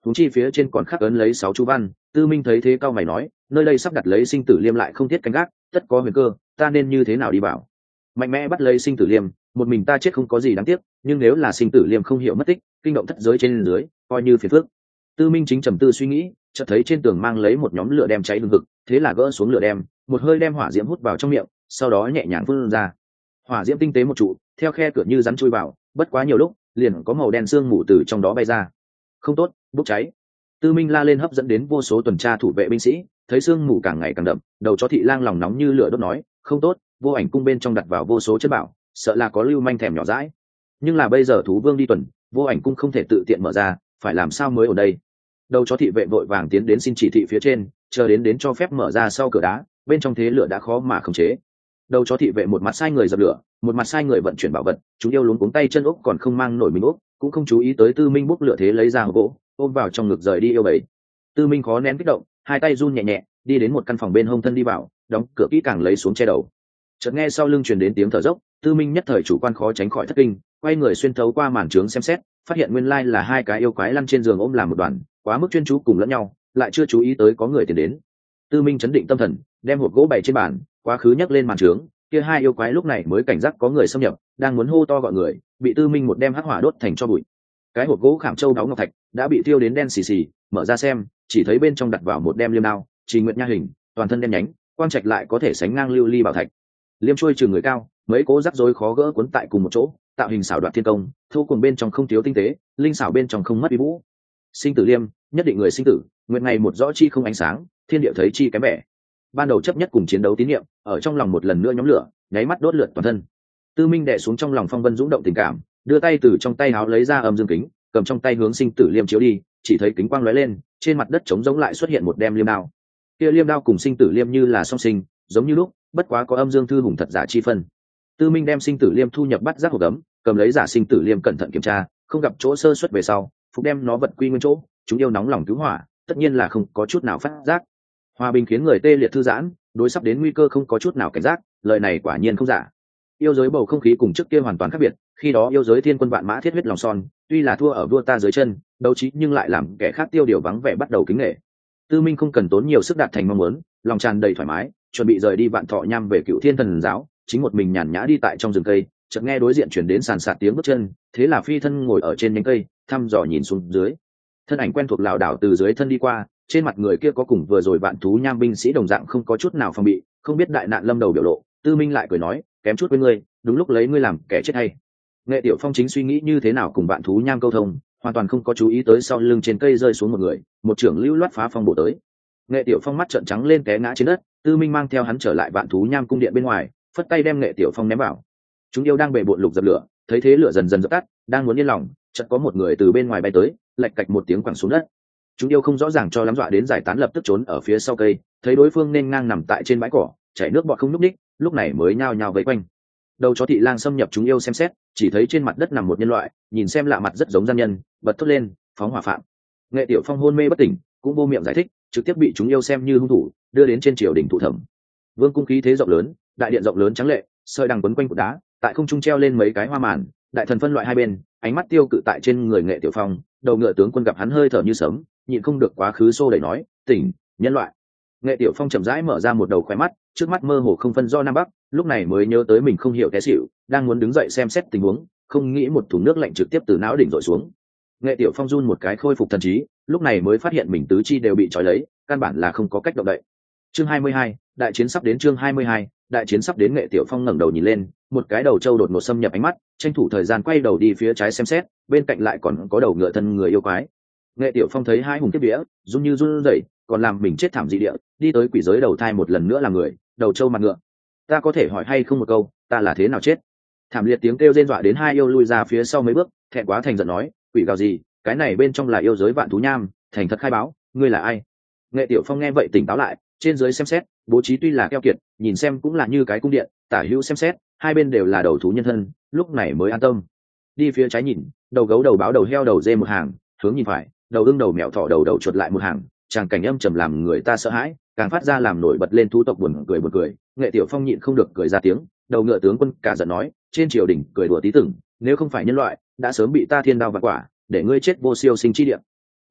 huống chi phía trên còn khắc ấn lấy 6 chú văn. Tư Minh thấy thế cao mày nói, nơi đây sắp đặt lấy sinh tử liêm lại không thiết canh gác, tất có huyền cơ, ta nên như thế nào đi vào? Mạnh mẽ bắt lấy sinh tử liêm, một mình ta chết không có gì đáng tiếc, nhưng nếu là sinh tử liêm không hiểu mất tích, kinh động thất giới trên dưới, coi như phiền phức. Tư Minh chính trầm tư suy nghĩ, chợt thấy trên tường mang lấy một nhóm lửa đem cháy hừng hực, thế là gỡ xuống lửa đem, một hơi đem hỏa diễm hút vào trong miệng, sau đó nhẹ nhàng phun ra. Hỏa diễm tinh tế một trụ, theo khe cửa như rắn chui vào, bất quá nhiều lúc, liền có màu đen sương mù từ trong đó bay ra. Không tốt, bốc cháy. Tư Minh la lên hấp dẫn đến vô số tuần tra thủ vệ binh sĩ, thấy sương mù càng ngày càng đậm, đầu chó thị lang lòng nóng như lửa đốt nói, không tốt, vô ảnh cung bên trong đặt vào vô số chất bảo, sợ là có lưu manh thèm nhỏ dãi. Nhưng là bây giờ thú vương đi tuần, vô ảnh cung không thể tự tiện mở ra, phải làm sao mới ở đây? Đầu chó thị vệ vội vàng tiến đến xin chỉ thị phía trên, chờ đến cho phép mở ra sau cửa đá, bên trong thế lửa đã khó mà khống chế. Đầu chó thị vệ một mặt sai người dập lửa, một mặt sai người vận chuyển bảo vật, chúng yêu luống cuống tay chân ốc còn không mang nổi mình ốc, cũng không chú ý tới Tư Minh bốc lửa thế lấy ra hộp gỗ, ôm vào trong ngực rời đi yêu bầy. Tư Minh khó nén kích động, hai tay run nhẹ nhẹ, đi đến một căn phòng bên hông thân đi vào, đóng cửa kỹ càng lấy xuống che đầu. Chợt nghe sau lưng truyền đến tiếng thở dốc, Tư Minh nhất thời chủ quan khó tránh khỏi thất kinh, quay người xuyên thấu qua màn trướng xem xét, phát hiện nguyên lai là hai cái yêu quái lăn trên giường ôm làm một đoàn, quá mức chuyên chú cùng lẫn nhau, lại chưa chú ý tới có người tiến đến. Tư Minh chấn định tâm thần, đem hộp gỗ bày trên bàn, quá khứ nhấc lên màn trướng, kia hai yêu quái lúc này mới cảnh giác có người xâm nhập, đang muốn hô to gọi người, bị Tư Minh một đem hắc hỏa đốt thành tro bụi. Cái hộp gỗ khảm châu đáo ngọc thạch đã bị thiêu đến đen xì xì, mở ra xem, chỉ thấy bên trong đặt vào một đem liêm đao, Trình Nguyệt Nha hình, toàn thân đen nhánh, quang trạch lại có thể sánh ngang lưu ly bảo thạch. Liêm chuôi chừng người cao, mấy cố rắc rối khó gỡ cuốn tại cùng một chỗ, tạo hình xảo đoạt thiên công, thu cùng bên trong không thiếu tinh tế, linh xảo bên trong không mất uy vũ. Sinh tử liêm, nhất định người sinh tử, nguyện ngày một rõ chi không ánh sáng, thiên địa thấy chi kém vẻ. Ban đầu chấp nhất cùng chiến đấu tín niệm, ở trong lòng một lần nữa nhóm lửa, nháy mắt đốt lượt toàn thân. Tư Minh đè xuống trong lòng phong vân dũng động tình cảm, đưa tay từ trong tay áo lấy ra âm dương kính, cầm trong tay hướng sinh tử liêm chiếu đi, chỉ thấy kính quang lóe lên, trên mặt đất trống rỗng lại xuất hiện một đem liêm đao. Kia liêm đao cùng sinh tử liêm như là song sinh, giống như lúc, bất quá có âm dương thư hùng thật giả chi phân. Tư Minh đem sinh tử liêm thu nhập bắt giác hộp gấm, cầm lấy giả sinh tử liêm cẩn thận kiểm tra, không gặp chỗ sơ suất về sau, phục đem nó vật quy nguyên chỗ, chúng yêu nóng lòng cứu hỏa, tất nhiên là không có chút nào phát giác. Hòa bình khiến người tê liệt thư giãn, đối sắp đến nguy cơ không có chút nào cảnh giác, lời này quả nhiên không giả. Yêu giới bầu không khí cùng trước kia hoàn toàn khác biệt, khi đó yêu giới thiên quân vạn mã thiết huyết lòng son, tuy là thua ở vua ta dưới chân, đấu trí nhưng lại làm kẻ khác tiêu điều vắng vẻ bắt đầu kính nể. Tư Minh không cần tốn nhiều sức đạt thành mong muốn, lòng tràn đầy thoải mái, chuẩn bị rời đi Vạn Thọ Nham về Cựu Thiên Thần giáo, chính một mình nhàn nhã đi tại trong rừng cây, chợt nghe đối diện chuyển đến sàn sạt tiếng bước chân, thế là phi thân ngồi ở trên nhánh cây, thăm dò nhìn xuống dưới. Thân ảnh quen thuộc lảo đảo từ dưới thân đi qua, trên mặt người kia có cùng vừa rồi Vạn Thú Nham binh sĩ đồng dạng không có chút nào phòng bị, không biết đại nạn lâm đầu biểu lộ. Tư Minh lại cười nói, kém chút với ngươi, đúng lúc lấy ngươi làm kẻ chết hay. Nghệ Tiểu Phong chính suy nghĩ như thế nào cùng Vạn Thú Nham câu thông, hoàn toàn không có chú ý tới sau lưng trên cây rơi xuống một người, một trưởng lưu loát phá phong bổ tới. Nghệ Tiểu Phong mắt trợn trắng lên té ngã trên đất, Tư Minh mang theo hắn trở lại Vạn Thú Nham cung điện bên ngoài, phất tay đem Nghệ Tiểu Phong ném vào. Chúng yêu đang bệ bội lục dập lửa, thấy thế lửa dần dần dập tắt, đang muốn yên lòng, chợt có một người từ bên ngoài bay tới, lạch cạch một tiếng quẳng xuống đất. Chúng yêu không rõ ràng cho lắm dọa đến giải tán lập tức trốn ở phía sau cây, thấy đối phương nên ngang nằm tại trên bãi cỏ, chảy nước bọt không nhúc nhích, lúc này mới nhao nhao vây quanh. Đầu chó thị lang xâm nhập chúng yêu xem xét, chỉ thấy trên mặt đất nằm một nhân loại, nhìn xem lạ mặt rất giống gian nhân, bật thốt lên, phóng hỏa phạm. Nghệ Tiểu Phong hôn mê bất tỉnh, cũng vô miệng giải thích, trực tiếp bị chúng yêu xem như hung thủ, đưa đến trên triều đình thụ thẩm. Vương cung khí thế rộng lớn, đại điện rộng lớn trắng lệ, sợi đằng quấn quanh cột đá, tại không trung treo lên mấy cái hoa màn, đại thần phân loại hai bên, ánh mắt tiêu cự tại trên người Nghệ Tiểu Phong, đầu ngựa tướng quân gặp hắn hơi thở như sớm, nhịn không được quá khứ xô đẩy nói, tỉnh, nhân loại. Nghệ Tiểu Phong chậm rãi mở ra một đầu khóe mắt, trước mắt mơ hồ không phân do nam bắc, lúc này mới nhớ tới mình không hiểu té xỉu, đang muốn đứng dậy xem xét tình huống, không nghĩ một thùng nước lạnh trực tiếp từ não đỉnh rội xuống. Nghệ Tiểu Phong run một cái khôi phục thần trí, lúc này mới phát hiện mình tứ chi đều bị trói lấy, căn bản là không có cách động đậy. Chương 22, đại chiến sắp đến. Chương 22, đại chiến sắp đến. Nghệ Tiểu Phong ngẩng đầu nhìn lên, một cái đầu trâu đột ngột xâm nhập ánh mắt, tranh thủ thời gian quay đầu đi phía trái xem xét, bên cạnh lại còn có đầu ngựa thân người yêu quái. Nghệ Tiểu Phong thấy hai hùng kiếp vía, run như run rẩy, còn làm mình chết thảm dị địa, đi tới quỷ giới đầu thai một lần nữa là người, đầu trâu mặt ngựa. Ta có thể hỏi hay không một câu, ta là thế nào chết? Thảm liệt tiếng kêu rên dọa đến hai yêu lui ra phía sau mấy bước, thẹn quá thành giận nói, quỷ gào gì, cái này bên trong là yêu giới Vạn Thú Nham, thành thật khai báo, ngươi là ai? Nghệ Tiểu Phong nghe vậy tỉnh táo lại, trên dưới xem xét, bố trí tuy là keo kiệt, nhìn xem cũng là như cái cung điện, tả hữu xem xét, hai bên đều là đầu thú nhân thân, lúc này mới an tâm. Đi phía trái nhìn, đầu gấu đầu báo đầu heo đầu dê một hàng, hướng nhìn phải, đầu ưng đầu mèo thỏ đầu đầu chuột lại một hàng, tràng cảnh âm trầm làm người ta sợ hãi, càng phát ra làm nổi bật lên thú tộc buồn cười. Nghệ Tiểu Phong nhịn không được cười ra tiếng, đầu ngựa tướng quân cả giận nói, trên triều đình cười đùa tí tưởng, nếu không phải nhân loại, đã sớm bị ta thiên đao vạn quả, để ngươi chết vô siêu sinh chi địa.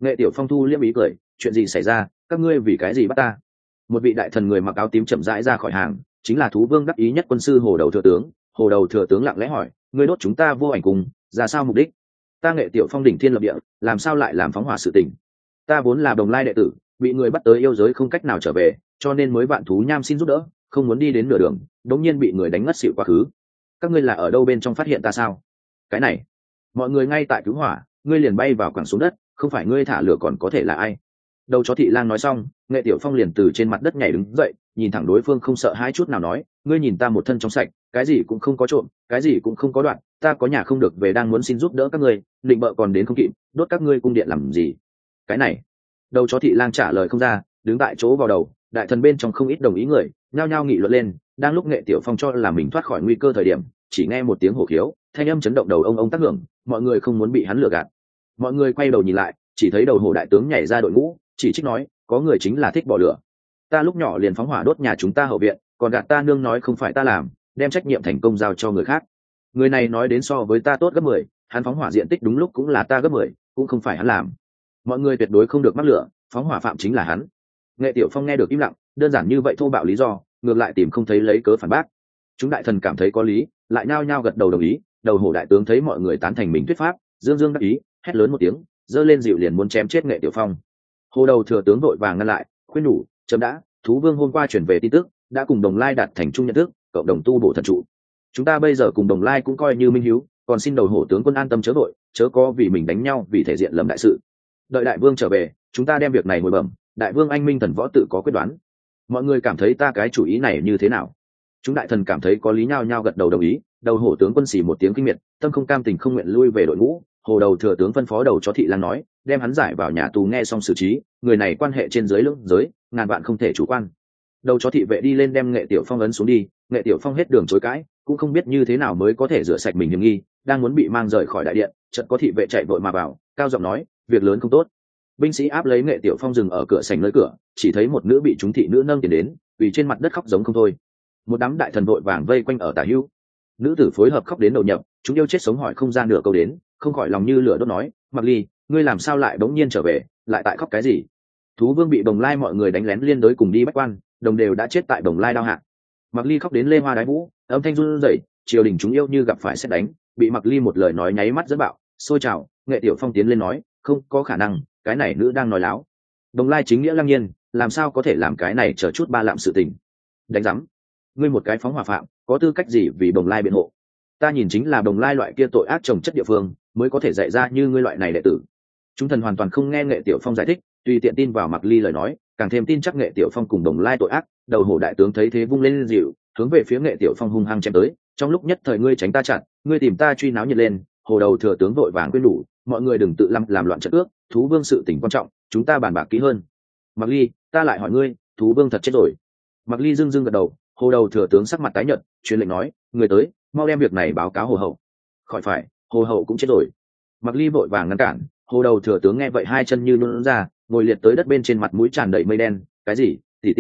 Nghệ Tiểu Phong thu liêm ý cười, chuyện gì xảy ra, các ngươi vì cái gì bắt ta? Một vị đại thần người mặc áo tím chậm rãi ra khỏi hàng, chính là thú vương đắc ý nhất quân sư Hồ Đầu thừa tướng. Hồ Đầu thừa tướng lặng lẽ hỏi, ngươi đốt chúng ta vô ảnh cùng, ra sao mục đích? Ta Nghệ Tiểu Phong đỉnh thiên lập địa, làm sao lại làm phóng hỏa sự tình? Ta vốn là Đồng Lai đệ tử, bị người bắt tới yêu giới không cách nào trở về, cho nên mới vạn thú nham xin giúp đỡ, không muốn đi đến nửa đường, đống nhiên bị người đánh ngất xỉu quá khứ. Các ngươi là ở đâu bên trong phát hiện ta sao? Cái này, mọi người ngay tại cứu hỏa, ngươi liền bay vào quẳng xuống đất, không phải ngươi thả lửa còn có thể là ai? Đầu chó thị lang nói xong, Nghệ Tiểu Phong liền từ trên mặt đất nhảy đứng dậy, nhìn thẳng đối phương không sợ hãi chút nào nói, ngươi nhìn ta một thân trong sạch, cái gì cũng không có trộm, cái gì cũng không có đoạn, ta có nhà không được về đang muốn xin giúp đỡ các ngươi, định bợ còn đến không kịp, đốt các ngươi cung điện làm gì? Cái này, đầu chó thị lang trả lời không ra, đứng tại chỗ vào đầu, đại thần bên trong không ít đồng ý người, nhao nhao nghị luận lên. Đang lúc Nghệ Tiểu Phong cho là mình thoát khỏi nguy cơ thời điểm, chỉ nghe một tiếng hổ khiếu, thanh âm chấn động đầu ông tác hưởng, mọi người không muốn bị hắn lừa gạt. Mọi người quay đầu nhìn lại, chỉ thấy đầu hổ đại tướng nhảy ra đội ngũ, chỉ trích nói, có người chính là thích bỏ lửa. Ta lúc nhỏ liền phóng hỏa đốt nhà chúng ta hậu viện, còn gạt ta nương nói không phải ta làm, đem trách nhiệm thành công giao cho người khác. Người này nói đến so với ta tốt gấp 10, hắn phóng hỏa diện tích đúng lúc cũng là ta gấp 10, cũng không phải hắn làm. Mọi người tuyệt đối không được mắc lửa, phóng hỏa phạm chính là hắn. Nghệ Tiểu Phong nghe được im lặng, đơn giản như vậy thô bạo lý do, ngược lại tìm không thấy lấy cớ phản bác. Chúng đại thần cảm thấy có lý, lại nhao nhao gật đầu đồng ý. Đầu hổ đại tướng thấy mọi người tán thành mình thuyết pháp, dương dương đắc ý, hét lớn một tiếng, giơ lên dịu liền muốn chém chết Nghệ Tiểu Phong. Hồ Đầu thừa tướng vội vàng ngăn lại, khuyên nhủ, chấm đã, thú vương hôm qua chuyển về tin tức, đã cùng Đồng Lai đạt thành chung nhận thức, cộng đồng tu bổ thần trụ. Chúng ta bây giờ cùng Đồng Lai cũng coi như minh hiếu, còn xin đầu hổ tướng quân an tâm chớ vội, chớ có vì mình đánh nhau vì thể diện lầm đại sự. Đợi đại vương trở về, chúng ta đem việc này ngồi bẩm, đại vương anh minh thần võ tự có quyết đoán. Mọi người cảm thấy ta cái chủ ý này như thế nào? Chúng đại thần cảm thấy có lý, nhao nhao gật đầu đồng ý. Đầu hổ tướng quân xì một tiếng kinh miệt, tâm không cam tình không nguyện lui về đội ngũ. Hồ Đầu thừa tướng phân phó đầu chó thị lang nói, đem hắn giải vào nhà tù nghe xong xử trí, người này quan hệ trên dưới lưỡng giới, ngàn vạn không thể chủ quan. Đầu chó thị vệ đi lên đem Nghệ Tiểu Phong ấn xuống đi. Nghệ Tiểu Phong hết đường chối cãi, cũng không biết như thế nào mới có thể rửa sạch mình hiểm nghi, đang muốn bị mang rời khỏi đại điện, chợt có thị vệ chạy vội mà vào, cao giọng nói, việc lớn không tốt. Binh sĩ áp lấy Nghệ Tiểu Phong dừng ở cửa sảnh nơi cửa, chỉ thấy một nữ bị chúng thị nữ nâng tiền đến, quỳ trên mặt đất khóc giống không thôi. Một đám đại thần vội vàng vây quanh ở tả hữu. Nữ tử phối hợp khóc đến đầu nhập, chúng yêu chết sống hỏi không ra nửa câu đến, không khỏi lòng như lửa đốt nói, Mặc Ly, ngươi làm sao lại bỗng nhiên trở về, lại tại khóc cái gì? Thú vương bị Đồng Lai mọi người đánh lén liên đối cùng đi bách quan, đồng đều đã chết tại Đồng Lai đao hạ. Mặc Ly khóc đến lê hoa đái vũ, âm thanh run rẩy, triều đình chúng yêu như gặp phải sét đánh, bị Mặc Ly một lời nói nháy mắt dẫn bạo, sôi trào. Nghệ Tiểu Phong tiến lên nói, không có khả năng, cái này nữ đang nói láo. Đồng Lai chính nghĩa lăng nhiên, làm sao có thể làm cái này chờ chút ba lạm sự tình? Đánh rắm, ngươi một cái phóng hỏa phạm, có tư cách gì vì Đồng Lai biện hộ? Ta nhìn chính là Đồng Lai loại kia tội ác trồng chất địa phương, mới có thể dạy ra như ngươi loại này đệ tử. Chúng thần hoàn toàn không nghe Nghệ Tiểu Phong giải thích, tùy tiện tin vào Mặc Ly lời nói, càng thêm tin chắc Nghệ Tiểu Phong cùng Đồng Lai tội ác. Đầu hổ đại tướng thấy thế vung lên dịu, hướng về phía Nghệ Tiểu Phong hung hăng chém tới. Trong lúc nhất thời ngươi tránh ta chặn, ngươi tìm ta truy náo nhiệt lên. Hồ Đầu thừa tướng vội vàng khuyên nhủ, mọi người đừng tự làm loạn trận ước, thú vương sự tình quan trọng, chúng ta bàn bạc kỹ hơn. Mặc Ly, ta lại hỏi ngươi, thú vương thật chết rồi? Mặc Ly dưng dưng gật đầu. Hồ Đầu thừa tướng sắc mặt tái nhợt, truyền lệnh nói, người tới, mau đem việc này báo cáo hồ hậu. Khỏi phải, hồ hậu cũng chết rồi. Mặc Ly vội vàng ngăn cản. Hồ Đầu thừa tướng nghe vậy hai chân như nhũn ra, ngồi liệt tới đất bên trên, mặt mũi tràn đầy mây đen. Cái gì?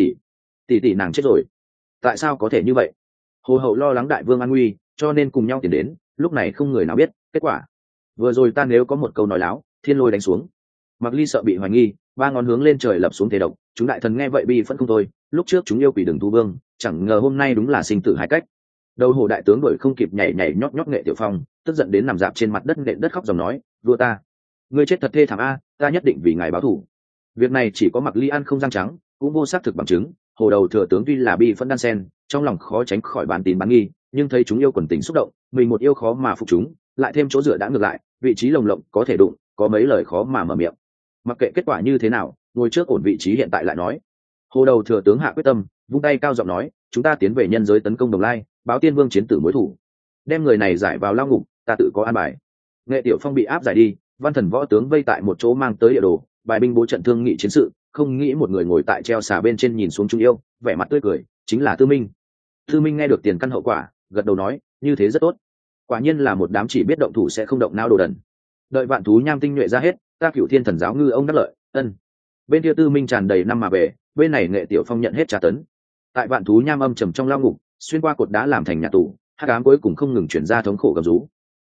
Tỷ nàng chết rồi? Tại sao có thể như vậy? Hồ hậu lo lắng đại vương an nguy, cho nên cùng nhau tiến đến, lúc này không người nào biết kết quả. Vừa rồi ta nếu có một câu nói láo, thiên lôi đánh xuống. Mặc Ly sợ bị hoài nghi, ba ngón hướng lên trời lập xuống thế độc. Chúng đại thần nghe vậy bi phẫn không thôi, lúc trước chúng yêu quỷ đừng thu vương, chẳng ngờ hôm nay đúng là sinh tử hai cách. Đầu hổ đại tướng đuổi không kịp, nhảy nhót nhót Nghệ Tiểu Phong, tức giận đến nằm dạp trên mặt đất nện đất khóc dòng nói, vua ta, ngươi chết thật thê thảm a, ta nhất định vì ngài báo thù. Việc này chỉ có Mặc Ly ăn không răng trắng, cũng vô xác thực bằng chứng. Hồ Đầu thừa tướng tuy là bi phẫn đan sen, trong lòng khó tránh khỏi bán tín bán nghi, nhưng thấy chúng yêu quần tình xúc động, mình một yêu khó mà phục chúng, lại thêm chỗ dựa đã ngược lại, vị trí lồng lộng có thể đụng, có mấy lời khó mà mở miệng. Mặc kệ kết quả như thế nào, ngồi trước ổn vị trí hiện tại lại nói. Hồ Đầu thừa tướng hạ quyết tâm, vung tay cao giọng nói, chúng ta tiến về nhân giới tấn công Đồng Lai, báo tiên vương chiến tử mối thủ, đem người này giải vào lao ngục, ta tự có an bài. Nghệ Tiểu Phong bị áp giải đi, văn thần võ tướng vây tại một chỗ mang tới địa đồ, bài binh bố trận thương nghị chiến sự. Không nghĩ một người ngồi tại treo xà bên trên nhìn xuống chúng yêu, vẻ mặt tươi cười, chính là Tư Minh. Tư Minh nghe được tiền căn hậu quả, gật đầu nói, như thế rất tốt. Quả nhiên là một đám chỉ biết động thủ sẽ không động não đồ đần. Đợi vạn thú nham tinh nhuệ ra hết, ta Cửu Thiên thần giáo ngư ông đắc lợi. Ân. Bên kia Tư Minh tràn đầy năm mà về, bên này Nghệ Tiểu Phong nhận hết tra tấn. Tại vạn thú nham âm trầm trong lao ngục, xuyên qua cột đá làm thành nhà tù, hắc ám cuối cùng không ngừng chuyển ra thống khổ gầm rú.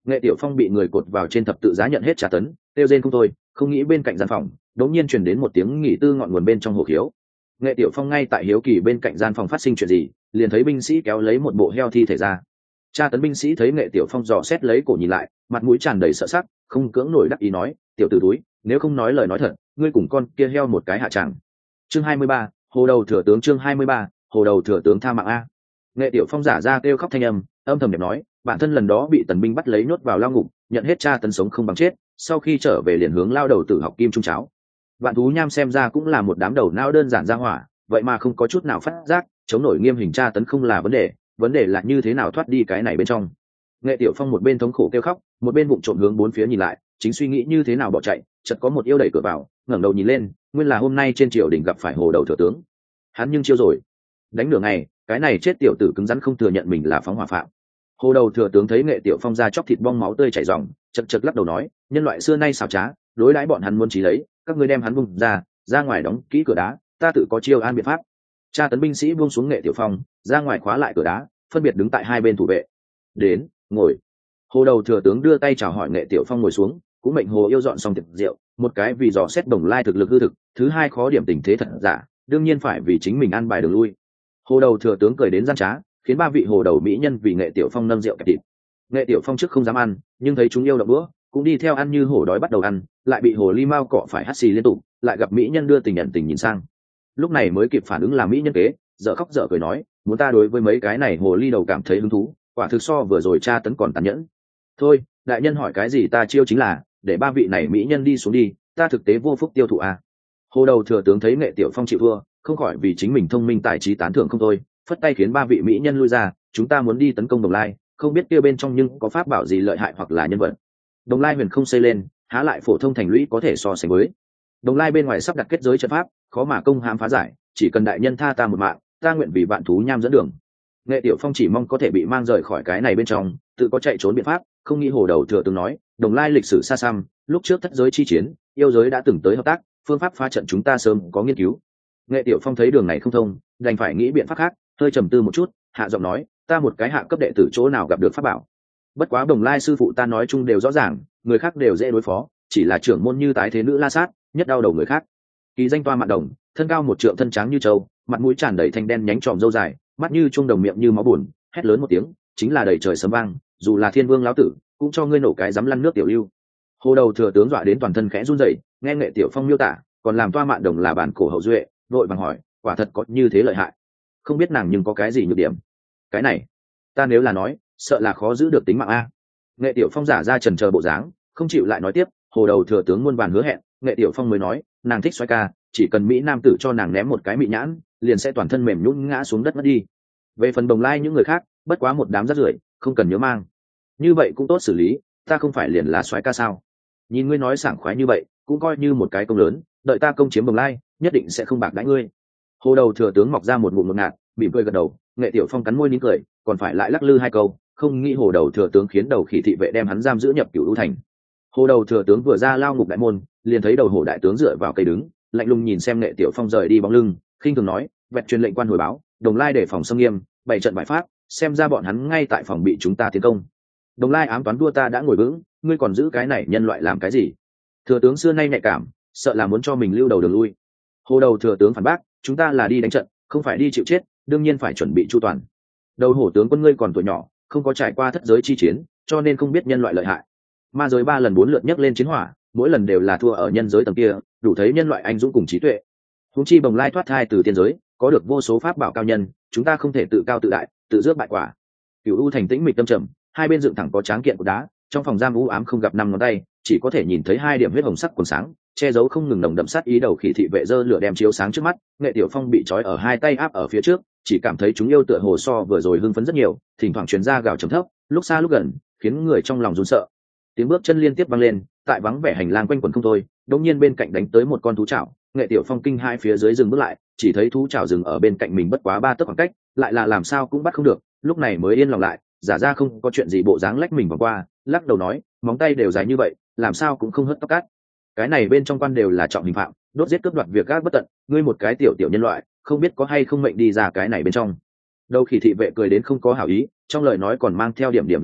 Nghệ Tiểu Phong bị người cột vào trên thập tự giá nhận hết trả tấn, tiêu rên không thôi, không nghĩ bên cạnh gian phòng đột nhiên truyền đến một tiếng nghỉ tư ngọn nguồn bên trong hồ khiếu. Nghệ Tiểu Phong ngay tại hiếu kỳ bên cạnh gian phòng phát sinh chuyện gì, liền thấy binh sĩ kéo lấy một bộ heo thi thể ra. Tra tấn binh sĩ thấy Nghệ Tiểu Phong dò xét lấy cổ nhìn lại, mặt mũi tràn đầy sợ sắc, không cưỡng nổi đắc ý nói, tiểu tử túi, nếu không nói lời nói thật, ngươi cùng con kia heo một cái hạ tràng. Chương 23, hồ đầu thừa tướng. Chương 23, hồ đầu thừa tướng tha mạng a. Nghệ Tiểu Phong giả ra kêu khóc thanh âm thầm đẹp nói, bản thân lần đó bị tần binh bắt lấy nhốt vào lao ngục, nhận hết tra tấn sống không bằng chết, sau khi trở về liền hướng lao đầu tử học kim trung cháo. Vạn thú nham xem ra cũng là một đám đầu não đơn giản ra hỏa, vậy mà không có chút nào phát giác, chống nổi nghiêm hình tra tấn không là vấn đề là như thế nào thoát đi cái này bên trong. Nghệ Tiểu Phong một bên thống khổ kêu khóc, một bên vụng trộm hướng bốn phía nhìn lại, chính suy nghĩ như thế nào bỏ chạy, chợt có một yêu đẩy cửa vào, ngẩng đầu nhìn lên, nguyên là hôm nay trên triều đình gặp phải hồ đầu thừa tướng. Hắn nhưng chiêu rồi, đánh nửa ngày, cái này chết tiểu tử cứng rắn không thừa nhận mình là phóng hỏa phạm. Hồ đầu thừa tướng thấy Nghệ Tiểu Phong ra chóc thịt bong máu tươi chảy ròng, chật lắc đầu nói, nhân loại xưa nay xảo trá, đối đãi bọn hắn muốn chí lấy, các ngươi đem hắn bung ra ngoài đóng kỹ cửa đá, ta tự có chiêu an biện pháp. Tra tấn binh sĩ buông xuống Nghệ Tiểu Phong, ra ngoài khóa lại cửa đá, phân biệt đứng tại hai bên thủ vệ. Đến, ngồi. Hồ đầu thừa tướng đưa tay chào hỏi Nghệ Tiểu Phong ngồi xuống, cũng mệnh hồ yêu dọn xong tiệc rượu, một cái vì dò xét Đồng Lai thực lực hư thực, thứ hai khó điểm tình thế thật giả, đương nhiên phải vì chính mình ăn bài đường lui. Hồ đầu thừa tướng cười đến gian trá, khiến ba vị hồ đầu mỹ nhân vì Nghệ Tiểu Phong nâng rượu kẹp thịt. Nghệ Tiểu Phong trước không dám ăn, nhưng thấy chúng yêu động bữa, cũng đi theo ăn như hổ đói bắt đầu ăn, lại bị hồ ly mao cọ phải hắt xì liên tục, lại gặp mỹ nhân đưa tình nhận tình nhìn sang. Lúc này mới kịp phản ứng là mỹ nhân kế, dở khóc dở cười nói, muốn ta đối với mấy cái này hồ ly đầu cảm thấy hứng thú, quả thực so vừa rồi tra tấn còn tàn nhẫn. Thôi, đại nhân hỏi cái gì ta chiêu chính là, để ba vị này mỹ nhân đi xuống đi, ta thực tế vô phúc tiêu thụ à. Hồ đầu thừa tướng thấy Nghệ Tiểu Phong chịu thua, không khỏi vì chính mình thông minh tài trí tán thưởng không thôi, phất tay khiến ba vị mỹ nhân lui ra, chúng ta muốn đi tấn công Đồng Lai, không biết kia bên trong nhưng có pháp bảo gì lợi hại hoặc là nhân vật. Đồng Lai huyền không xây lên, há lại phổ thông thành lũy có thể so sánh với. Đồng Lai bên ngoài sắp đặt kết giới trận pháp, khó mà công hãm phá giải, chỉ cần đại nhân tha ta một mạng, ta nguyện vì vạn thú nham dẫn đường. Nghệ Tiểu Phong chỉ mong có thể bị mang rời khỏi cái này bên trong, tự có chạy trốn biện pháp, không nghĩ hồ đầu thừa tướng nói, Đồng Lai lịch sử xa xăm, lúc trước thất giới chi chiến, yêu giới đã từng tới hợp tác, phương pháp phá trận chúng ta sớm có nghiên cứu. Nghệ Tiểu Phong thấy đường này không thông, đành phải nghĩ biện pháp khác, hơi trầm tư một chút, hạ giọng nói, ta một cái hạ cấp đệ tử chỗ nào gặp được pháp bảo. Bất quá Đồng Lai sư phụ ta nói chung đều rõ ràng, người khác đều dễ đối phó, chỉ là trưởng môn như tái thế nữ La Sát, nhất đau đầu người khác. Kỳ danh Toa Mạn Đồng, thân cao một trượng, thân trắng như trâu, mặt mũi tràn đầy thanh đen nhánh tròm râu dài, mắt như chuông đồng, miệng như máu buồn, hét lớn một tiếng, chính là đầy trời sấm vang, dù là Thiên Vương lão tử, cũng cho ngươi nổ cái dám lăn nước tiểu lưu. Hồ đầu thừa tướng dọa đến toàn thân khẽ run rẩy, nghe Nghệ Tiểu Phong miêu tả, còn làm Toa Mạn Đồng là bản cổ hậu duệ, vội vàng hỏi, quả thật có như thế lợi hại? Không biết nàng nhưng có cái gì nhược điểm? Cái này, ta nếu là nói, sợ là khó giữ được tính mạng a. Nghệ Tiểu Phong giả ra chần chờ bộ dáng, không chịu lại nói tiếp. Hồ đầu thừa tướng muôn vàn hứa hẹn, Nghệ Tiểu Phong mới nói, nàng thích xoay ca, chỉ cần mỹ nam tử cho nàng ném một cái mị nhãn, liền sẽ toàn thân mềm nhũn ngã xuống đất mất đi. Về phần Đồng Lai những người khác, bất quá một đám rác rưởi, không cần nhớ mang. Như vậy cũng tốt xử lý, ta không phải liền là xoáy ca sao? Nhìn ngươi nói sảng khoái như vậy, cũng coi như một cái công lớn, đợi ta công chiếm Đồng Lai, nhất định sẽ không bạc đãi ngươi. Hồ đầu thừa tướng mọc ra một ngụm ngột ngạt, mỉm cười gật đầu. Nghệ Tiểu Phong cắn môi nín cười, còn phải lại lắc lư hai câu, không nghĩ hồ đầu thừa tướng khiến đầu khỉ thị vệ đem hắn giam giữ nhập Cửu U thành. Hồ đầu thừa tướng vừa ra lao ngục đại môn, liền thấy đầu hổ đại tướng dựa vào cây đứng, lạnh lùng nhìn xem Nghệ Tiểu Phong rời đi bóng lưng, khinh thường nói, vẹt truyền lệnh quan hồi báo, Đồng Lai để phòng xâm nghiêm, bảy trận bại pháp, xem ra bọn hắn ngay tại phòng bị chúng ta tiến công. Đồng Lai ám toán đua ta đã ngồi vững, ngươi còn giữ cái này nhân loại làm cái gì? Thừa tướng xưa nay nhạy cảm, sợ là muốn cho mình lưu đầu đường lui. Hồ đầu thừa tướng phản bác, chúng ta là đi đánh trận, không phải đi chịu chết, đương nhiên phải chuẩn bị chu toàn. Đầu hổ tướng quân ngươi còn tuổi nhỏ, không có trải qua thất giới chi chiến, cho nên không biết nhân loại lợi hại. Ma giới 3 lần 4 lượt nhấc lên chiến hỏa, mỗi lần đều là thua ở nhân giới tầng kia, đủ thấy nhân loại anh dũng cùng trí tuệ. Huống chi Bồng Lai thoát thai từ tiên giới, có được vô số pháp bảo cao nhân, chúng ta không thể tự cao tự đại, tự rước bại quả. Cửu U thành tĩnh mịch tâm trầm, hai bên dựng thẳng có tráng kiện của đá, trong phòng giam u ám không gặp năm ngón tay, chỉ có thể nhìn thấy hai điểm huyết hồng sắc quần sáng, che giấu không ngừng nồng đậm sát ý. Đầu khỉ thị vệ dơ lửa đem chiếu sáng trước mắt, Nghệ Tiểu Phong bị trói ở hai tay áp ở phía trước, chỉ cảm thấy chúng yêu tựa hồ so vừa rồi hưng phấn rất nhiều, thỉnh thoảng truyền ra gào trầm thấp, lúc xa lúc gần, khiến người trong lòng run sợ. Tiếng bước chân liên tiếp vang lên, tại vắng vẻ hành lang quanh quẩn không thôi, đột nhiên bên cạnh đánh tới một con thú chảo. Nghệ Tiểu Phong kinh hai phía dưới dừng bước lại, chỉ thấy thú chảo dừng ở bên cạnh mình bất quá 3 tấc khoảng cách, lại là làm sao cũng bắt không được, lúc này mới yên lòng lại, giả ra không có chuyện gì bộ dáng lách mình vào qua, lắc đầu nói, móng tay đều dài như vậy, làm sao cũng không hớt tóc cát. Cái này bên trong quan đều là trọng hình phạm, đốt giết cướp đoạt việc gác bất tận, ngươi một cái tiểu tiểu nhân loại, không biết có hay không mệnh đi ra cái này bên trong. Đầu khỉ thị vệ cười đến không có hảo ý, trong lời nói còn mang theo điểm uy hiếp,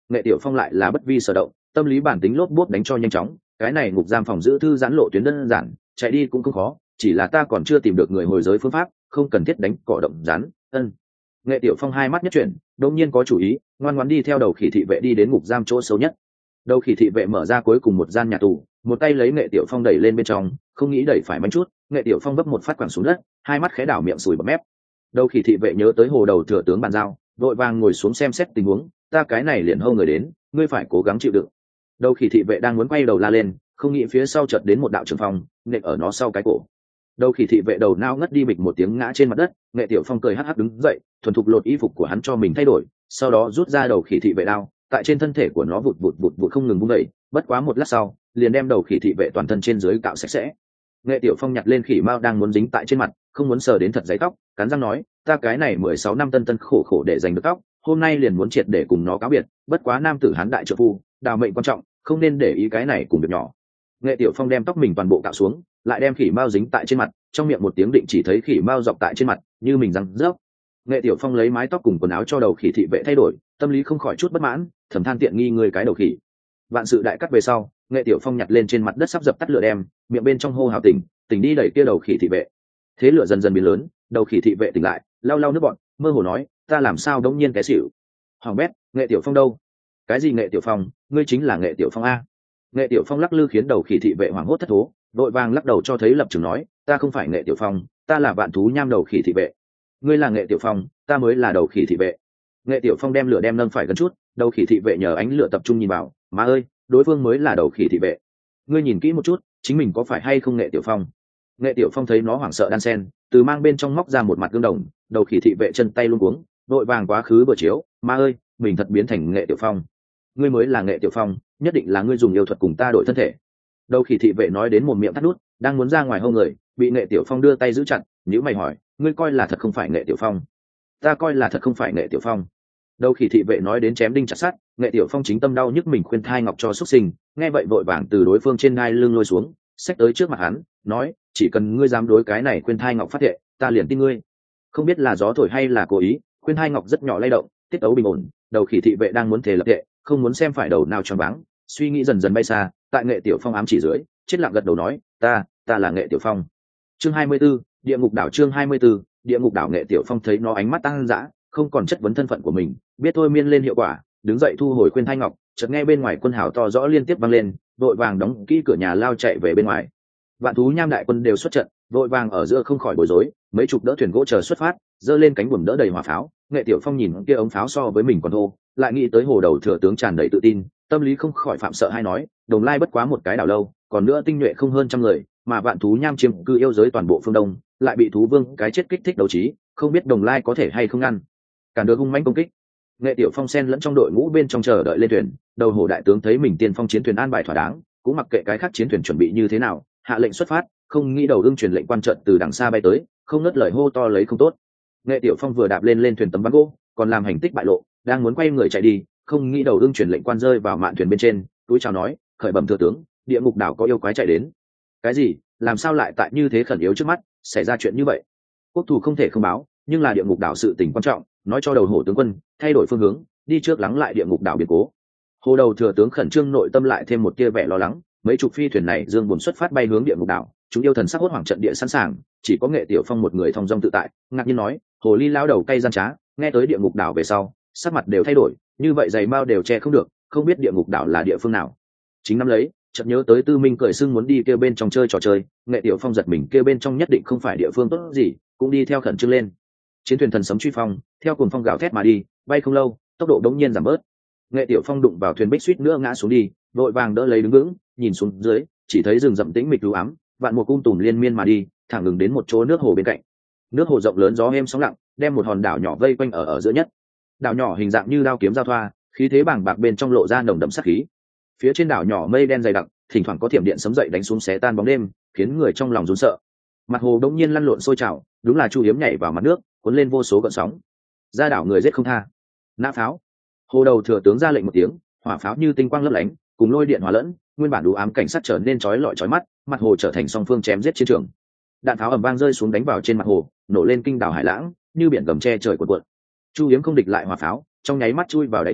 Nghệ Tiểu Phong lại là bất vi sở động, tâm lý bản tính lốp bốp đánh cho nhanh chóng. Cái này ngục giam phòng giữ thư giãn lộ tuyến đơn giản, chạy đi cũng không khó, chỉ là ta còn chưa tìm được người hồi giới phương pháp, không cần thiết đánh cỏ động rắn. Nghệ Tiểu Phong hai mắt nhất chuyển, đột nhiên có chủ ý, ngoan ngoãn đi theo đầu khỉ thị vệ đi đến ngục giam chỗ xấu nhất. Đầu khỉ thị vệ mở ra cuối cùng một gian nhà tù, một tay lấy Nghệ Tiểu Phong đẩy lên bên trong, không nghĩ đẩy phải bánh chút, Nghệ Tiểu Phong vấp một phát quẳng xuống đất, hai mắt khẽ đảo miệng sùi bọt mép. Đầu khỉ thị vệ nhớ tới hồ đầu thừa tướng bàn giao, vội vàng ngồi xuống xem xét tình huống, ta cái này liền hô người đến, ngươi phải cố gắng chịu đựng. Đầu khỉ thị vệ đang muốn quay đầu la lên, không nghĩ phía sau chợt đến một đạo trường phong, nện ở nó sau cái cổ. Đầu khỉ thị vệ đầu nao ngất đi bịch một tiếng ngã trên mặt đất, Nghệ Tiểu Phong cười hắc hắc đứng dậy, thuần thục lột y phục của hắn cho mình thay đổi, sau đó rút ra đầu khỉ thị vệ đao, tại trên thân thể của nó vụt vụt vụt vụt không ngừng vung đẩy, bất quá một lát sau, liền đem đầu khỉ thị vệ toàn thân trên dưới cạo sạch sẽ. Nghệ Tiểu Phong nhặt lên khỉ mao đang muốn dính tại trên mặt, không muốn sờ đến thật giấy tóc, cắn răng nói, ta cái này 16 năm tân tân khổ khổ để giành được tóc, hôm nay liền muốn triệt để cùng nó cáo biệt, bất quá nam tử hán đại trợ phu, đào mệnh quan trọng, không nên để ý cái này cùng việc nhỏ. Nghệ Tiểu Phong đem tóc mình toàn bộ cạo xuống, lại đem khỉ mao dính tại trên mặt, trong miệng một tiếng định chỉ thấy khỉ mao dọc tại trên mặt, như mình răng rớp. Nghệ Tiểu Phong lấy mái tóc cùng quần áo cho đầu khỉ thị vệ thay đổi, tâm lý không khỏi chút bất mãn, thầm than tiện nghi người cái đầu khỉ. Vạn sự đại cắt về sau, Nghệ Tiểu Phong nhặt lên trên mặt đất sắp dập tắt lửa đem, miệng bên trong hô hào tỉnh, tỉnh đi đẩy kia đầu khỉ thị vệ. Thế lửa dần dần biến lớn, đầu khỉ thị vệ tỉnh lại, lau lau nước bọt, mơ hồ nói, ta làm sao đống nhiên té xỉu. Hoàng bét, Nghệ Tiểu Phong đâu? Cái gì Nghệ Tiểu Phong, ngươi chính là Nghệ Tiểu Phong a? Nghệ Tiểu Phong lắc lư khiến đầu khỉ thị vệ hoảng hốt thất thố, vội vàng lắc đầu cho thấy lập trường nói, ta không phải Nghệ Tiểu Phong, ta là vạn thú nham đầu khỉ thị vệ. Ngươi là Nghệ Tiểu Phong, ta mới là đầu khỉ thị vệ. Nghệ Tiểu Phong đem lửa đem nâng phải gần chút, đầu khỉ thị vệ nhờ ánh lửa tập trung nhìn vào, má ơi, đối phương mới là đầu khỉ thị vệ. Ngươi nhìn kỹ một chút, chính mình có phải hay không Nghệ Tiểu Phong? Nghệ Tiểu Phong thấy nó hoảng sợ đan sen, từ mang bên trong móc ra một mặt gương đồng, đầu khỉ thị vệ chân tay luống cuống, vội vàng quá khứ bờ chiếu, má ơi, mình thật biến thành Nghệ Tiểu Phong. Ngươi mới là Nghệ Tiểu Phong, nhất định là ngươi dùng yêu thuật cùng ta đổi thân thể. Đầu khỉ thị vệ nói đến một miệng thắt nút, đang muốn ra ngoài hông người, bị Nghệ Tiểu Phong đưa tay giữ chặt, nhíu mày hỏi, ngươi coi là thật không phải Nghệ Tiểu Phong? Ta coi là thật không phải Nghệ Tiểu Phong. Đầu khỉ thị vệ nói đến chém đinh chặt sắt, Nghệ Tiểu Phong chính tâm đau nhức mình khuyên thai ngọc cho xuất sinh, nghe vậy vội vàng từ đối phương trên ngai lưng lôi xuống, xách tới trước mặt hắn, nói, chỉ cần ngươi dám đối cái này khuyên thai ngọc phát thệ, ta liền tin ngươi. Không biết là gió thổi hay là cố ý, khuyên thai ngọc rất nhỏ lay động, tiết tấu bình ổn, đầu khỉ thị vệ đang muốn thể lập thệ, không muốn xem phải đầu nào choáng váng, suy nghĩ dần dần bay xa, tại Nghệ Tiểu Phong ám chỉ dưới, chết lặng gật đầu nói, ta là Nghệ Tiểu Phong. Chương 24, địa ngục đảo. Chương 24, địa ngục đảo. Nghệ Tiểu Phong thấy nó ánh mắt tăng dã, không còn chất vấn thân phận của mình, biết thôi miên lên hiệu quả, đứng dậy thu hồi khuyên thai ngọc, chợt nghe bên ngoài quân hào to rõ liên tiếp vang lên, vội vàng đóng kỹ cửa nhà lao chạy về bên ngoài. Vạn thú nham đại quân đều xuất trận, vội vàng ở giữa không khỏi bối rối, mấy chục đỡ thuyền gỗ chờ xuất phát, giơ lên cánh buồm đỡ đầy hỏa pháo. Nghệ Tiểu Phong nhìn kia ống pháo so với mình còn thô, lại nghĩ tới hồ đầu thừa tướng tràn đầy tự tin, tâm lý không khỏi phạm sợ hay nói, Đồng Lai bất quá một cái đảo lâu, còn nữa tinh nhuệ không hơn trăm người, mà vạn thú nham chiếm cư yêu giới toàn bộ phương đông, lại bị thú vương cái chết kích thích đấu trí, không biết Đồng Lai có thể hay không ngăn cản được hung mãnh công kích. Nghệ Tiểu Phong xen lẫn trong đội ngũ bên trong chờ đợi lên thuyền, đầu hồ đại tướng thấy mình tiên phong chiến thuyền an bài thỏa đáng, cũng mặc kệ cái khác chiến thuyền chuẩn bị như thế nào, hạ lệnh xuất phát, không nghĩ đầu ưng truyền lệnh quan trận từ đằng xa bay tới, không ngớt lời hô to lấy không tốt. Nghệ Tiểu Phong vừa đạp lên thuyền tấm ván gỗ, còn làm hành tích bại lộ, đang muốn quay người chạy đi, không nghĩ đầu ưng truyền lệnh quan rơi vào mạn thuyền bên trên, túi chào nói, khởi bẩm thừa tướng, địa ngục đảo có yêu quái chạy đến. Cái gì? Làm sao lại tại như thế khẩn yếu trước mắt xảy ra chuyện như vậy? Quốc thủ không thể không báo, nhưng là địa ngục đảo sự tình quan trọng, nói cho đầu hổ tướng quân thay đổi phương hướng, đi trước lắng lại địa ngục đảo biến cố. Hồ đầu thừa tướng khẩn trương nội tâm lại thêm một tia vẻ lo lắng, mấy chục phi thuyền này dương buồn xuất phát bay hướng địa ngục đảo, chúng yêu thần sắc hốt hoảng trận địa sẵn sàng, chỉ có Nghệ Tiểu Phong một người thong dong tự tại, ngạc nhiên nói, hồ ly lao đầu cay gian trá, nghe tới địa ngục đảo về sau, sắc mặt đều thay đổi, như vậy giày mao đều che không được, không biết địa ngục đảo là địa phương nào. Chính năm lấy, chợt nhớ tới Tư Minh cười sưng muốn đi kêu bên trong chơi trò chơi, Nghệ Tiểu Phong giật mình kêu bên trong nhất định không phải địa phương tốt gì, cũng đi theo khẩn trương lên. Chiến thuyền thần sấm truy phong, theo cuồng phong gào thét mà đi, bay không lâu, tốc độ đống nhiên giảm bớt. Nghệ Tiểu Phong đụng vào thuyền bích suýt nữa ngã xuống đi, vội vàng đỡ lấy đứng vững, nhìn xuống dưới, chỉ thấy rừng rậm tĩnh mịch u ám, vạn mùa cung tùm liên miên mà đi, thẳng ngừng đến một chỗ nước hồ bên cạnh. Nước hồ rộng lớn gió êm sóng lặng, đem một hòn đảo nhỏ vây quanh ở giữa nhất. Đảo nhỏ hình dạng như đao kiếm giao thoa, khí thế bàng bạc bên trong lộ ra nồng đậm sát khí. Phía trên đảo nhỏ mây đen dày đặc, thỉnh thoảng có thiểm điện sấm dậy đánh xuống xé tan bóng đêm, khiến người trong lòng run sợ. Mặt hồ đống nhiên lăn lộn sôi trào, đúng là Chu Hiếm nhảy vào mặt nước, cuốn lên vô số gợn sóng. Ra đảo người giết không tha. Nã pháo. Hồ đầu thừa tướng ra lệnh một tiếng, hỏa pháo như tinh quang lấp lánh, cùng lôi điện hòa lẫn, nguyên bản đủ ám cảnh sát trở nên chói lọi chói mắt, mặt hồ trở thành song phương chém giết chiến trường. Đạn pháo ầm vang rơi xuống đánh vào trên mặt hồ, nổ lên kinh đảo hải lãng, như biển gầm che trời cuộn cuộn. Chu Hiếm không địch lại hỏa pháo, trong nháy mắt chui vào đáy hồ,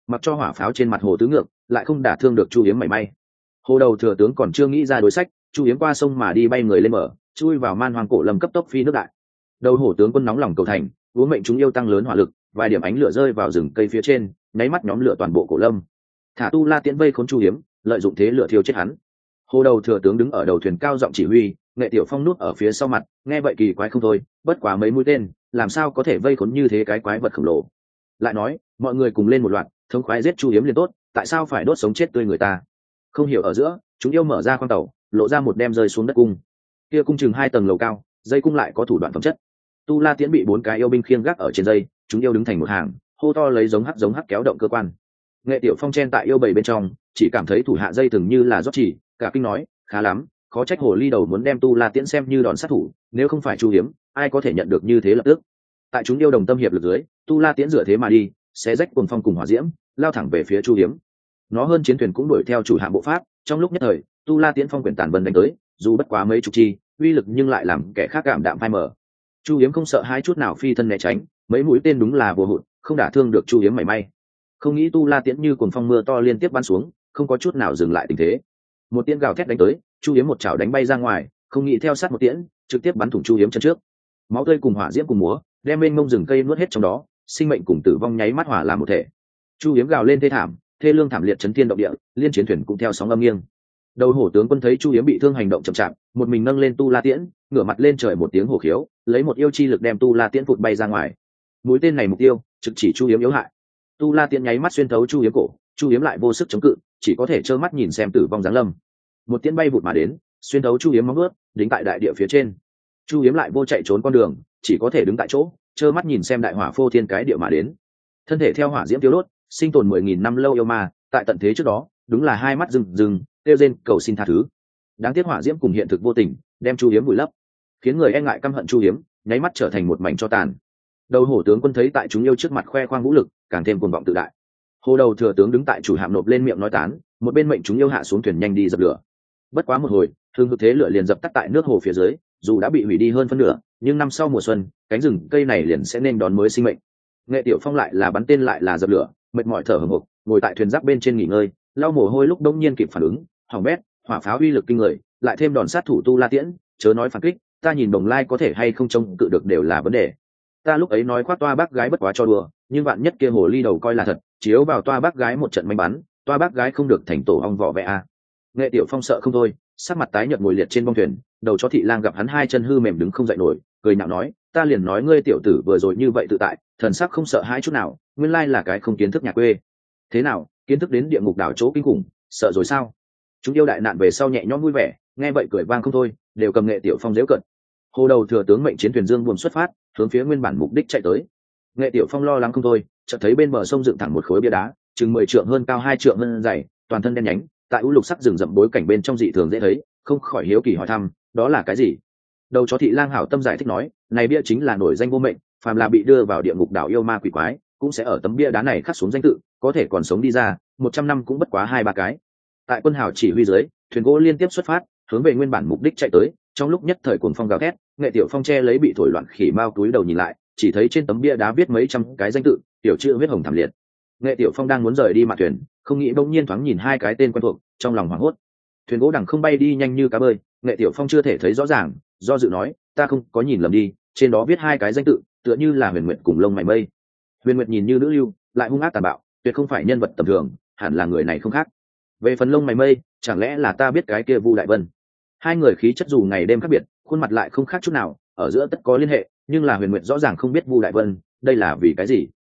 mặc cho hỏa pháo trên mặt hồ tứ ngược lại không đả thương được Chu Hiếm mảy may. Hồ đầu thừa tướng còn chưa nghĩ ra đối sách, Chu Hiếm qua sông mà đi bay người lên mở, chui vào man hoang cổ lâm cấp tốc phi nước đại. Đầu hổ tướng quân nóng lòng cầu thành, uống mệnh chúng yêu tăng lớn hỏa lực, vài điểm ánh lửa rơi vào rừng cây phía trên, nháy mắt nhóm lửa toàn bộ cổ lâm. Thả Tu La Tiễn vây khốn Chu Hiếm, lợi dụng thế lửa thiêu chết hắn. Hồ đầu thừa tướng đứng ở đầu thuyền cao giọng chỉ huy, Nghệ Tiểu Phong núp ở phía sau mặt, nghe vậy kỳ quái không thôi, bất quá mấy mũi tên, làm sao có thể vây khốn như thế cái quái vật khổng lồ. Lại nói, mọi người cùng lên một loạt, thống khoái giết Chu Hiếm liền tốt, tại sao phải đốt sống chết tươi người ta? Không hiểu ở giữa, chúng yêu mở ra khoang tàu, lộ ra một đem rơi xuống đất cung. Kia cung chừng 2 tầng lầu cao, dây cung lại có thủ đoạn phẩm chất. Tu La Tiễn bị 4 cái yêu binh khiêng gác ở trên dây, chúng yêu đứng thành một hàng, hô to lấy giống hắc kéo động cơ quan. Nghệ Tiểu Phong chen tại yêu bầy bên trong, chỉ cảm thấy thủ hạ dây từng như là rót chỉ, cả kinh nói, khá lắm, khó trách hồ ly đầu muốn đem Tu La Tiễn xem như đòn sát thủ, nếu không phải Chu Hiếm, ai có thể nhận được như thế lập tức. Tại chúng yêu đồng tâm hiệp lực dưới, Tu La Tiễn dựa thế mà đi, xé rách cuồng phong cùng hỏa diễm, lao thẳng về phía Chu Hiếm. Nó hơn chiến thuyền cũng đuổi theo chủ hạm bộ pháp, trong lúc nhất thời, Tu La Tiễn phong quyển tàn vân đánh tới, dù bất quá mấy chục chi, uy lực nhưng lại làm kẻ khác cảm đạm phai mờ. Chu Hiếm không sợ hai chút nào phi thân né tránh, mấy mũi tên đúng là vô hụt, không đả thương được Chu Hiếm mảy may. Không nghĩ Tu La Tiễn như cuồng phong mưa to liên tiếp bắn xuống, không có chút nào dừng lại tình thế. Một tiễn gào thét đánh tới, Chu Hiếm một chảo đánh bay ra ngoài, không nghĩ theo sát một tiễn, trực tiếp bắn thủng Chu Hiếm chân trước. Máu tươi cùng hỏa diễm cùng múa, đem bên mông rừng cây nuốt hết trong đó, sinh mệnh cùng tử vong nháy mắt hòa làm một thể. Chu Hiếm gào lên thê thảm, thê lương thảm liệt chấn thiên động địa, liên chiến thuyền cũng theo sóng âm nghiêng. Đầu hổ tướng quân thấy Chu Hiếm bị thương hành động chậm chạp, một mình nâng lên Tu La Tiễn, ngửa mặt lên trời một tiếng hổ khiếu, lấy một yêu chi lực đem Tu La Tiễn phụt bay ra ngoài. Mũi tên này mục tiêu trực chỉ Chu Hiếm yếu hại. Tu La Tiễn nháy mắt xuyên thấu Chu Hiếm cổ, Chu Hiếm lại vô sức chống cự, chỉ có thể trơ mắt nhìn xem tử vong giáng lâm. Một tiễn bay vụt mà đến, xuyên thấu Chu Hiếm móng vuốt, đính tại đại địa phía trên. Chu Hiếm lại vô chạy trốn con đường, chỉ có thể đứng tại chỗ, trơ mắt nhìn xem đại hỏa phô thiên cái địa mà đến. Thân thể theo hỏa diễm tiêu đốt, sinh tồn 10.000 năm lâu yêu ma, tại tận thế trước đó, đúng là hai mắt rừng kêu rên cầu xin tha thứ. Đáng tiếc hỏa diễm cùng hiện thực vô tình, đem Chu Hiếm vùi lấp, khiến người e ngại căm hận Chu Hiếm, nháy mắt trở thành một mảnh cho tàn. Đầu hổ tướng quân thấy tại chúng yêu trước mặt khoe khoang vũ lực, càng thêm cuồng vọng tự đại. Hồ đầu thừa tướng đứng tại chủ hạm nộp lên miệng nói tán, một bên mệnh chúng yêu hạ xuống thuyền nhanh đi dập lửa. Bất quá một hồi, hương hực thế lửa liền dập tắt tại nước hồ phía dưới, dù đã bị hủy đi hơn phân nửa, nhưng năm sau mùa xuân, cánh rừng cây này liền sẽ nên đón mới sinh mệnh. Nghệ Tiểu Phong lại là bắn tên lại là dập lửa, mệt mỏi thở hổn hộc, ngồi tại thuyền giáp bên trên nghỉ ngơi, lau mồ hôi lúc đông nhiên kịp phản ứng, hỏng bét, hỏa pháo uy lực kinh người, lại thêm đòn sát thủ Tu La Tiễn, chớ nói phản kích, ta nhìn Đồng Lai có thể hay không trông cự được đều là vấn đề. Ta lúc ấy nói khoác toa bác gái bất quá cho đùa, nhưng bạn nhất kia hồ ly đầu coi là thật, chiếu vào toa bác gái một trận may bắn, toa bác gái không được thành tổ ong vỏ vẽ à. Nghệ Tiểu Phong sợ không thôi, sắc mặt tái nhợt ngồi liệt trên bông thuyền, đầu chó thị lang gặp hắn hai chân hư mềm đứng không dậy nổi, cười nhạo nói, ta liền nói ngươi tiểu tử vừa rồi như vậy tự tại, thần sắc không sợ hãi chút nào, nguyên lai là cái không kiến thức nhà quê. Thế nào, kiến thức đến địa ngục đảo chỗ kinh khủng, sợ rồi sao? Chúng yêu đại nạn về sau nhẹ nhõm vui vẻ, nghe vậy cười vang không thôi, đều cầm Nghệ Tiểu Phong giễu cợt. Hồ đầu thừa tướng mệnh chiến thuyền dương buồn xuất phát, hướng phía nguyên bản mục đích chạy tới. Nghệ Tiểu Phong lo lắng không thôi, chợt thấy bên bờ sông dựng thẳng một khối bia đá, chừng 10 trượng hơn cao 2 trượng hơn dày, toàn thân đen nhánh, tại u lục sắc rừng rậm bối cảnh bên trong dị thường dễ thấy, không khỏi hiếu kỳ hỏi thăm, đó là cái gì? Đầu chó thị lang hảo tâm giải thích nói, này bia chính là nổi danh vô mệnh, phàm là bị đưa vào địa ngục đảo yêu ma quỷ quái, cũng sẽ ở tấm bia đá này khắc xuống danh tự, có thể còn sống đi ra, 100 năm cũng bất quá 2-3 cái. Tại quân hào chỉ huy dưới, thuyền gỗ liên tiếp xuất phát, hướng về nguyên bản mục đích chạy tới. Trong lúc nhất thời cuồng phong gào thét, Nghệ Tiểu Phong che lấy bị thổi loạn khỉ mao túi đầu nhìn lại, chỉ thấy trên tấm bia đá viết mấy trăm cái danh tự, tiểu chữ viết hồng thảm liệt. Nghệ Tiểu Phong đang muốn rời đi mạn thuyền, không nghĩ bỗng nhiên thoáng nhìn hai cái tên quen thuộc, trong lòng hoảng hốt. Thuyền gỗ đằng không bay đi nhanh như cá bơi, Nghệ Tiểu Phong chưa thể thấy rõ ràng, do dự nói, ta không có nhìn lầm đi, trên đó viết hai cái danh tự, tựa như là Huyền Nguyệt cùng Lông Mày Mây. Huyền Nguyệt nhìn như nữ lưu, lại hung ác tàn bạo, tuyệt không phải nhân vật tầm thường, hẳn là người này không khác. Về phần Lông Mày Mây, chẳng lẽ là ta biết cái kia Vu Đại Vân? Hai người khí chất dù ngày đêm khác biệt, khuôn mặt lại không khác chút nào, ở giữa tất có liên hệ, nhưng là Huyền Nguyệt rõ ràng không biết Vu Đại Vân, đây là vì cái gì?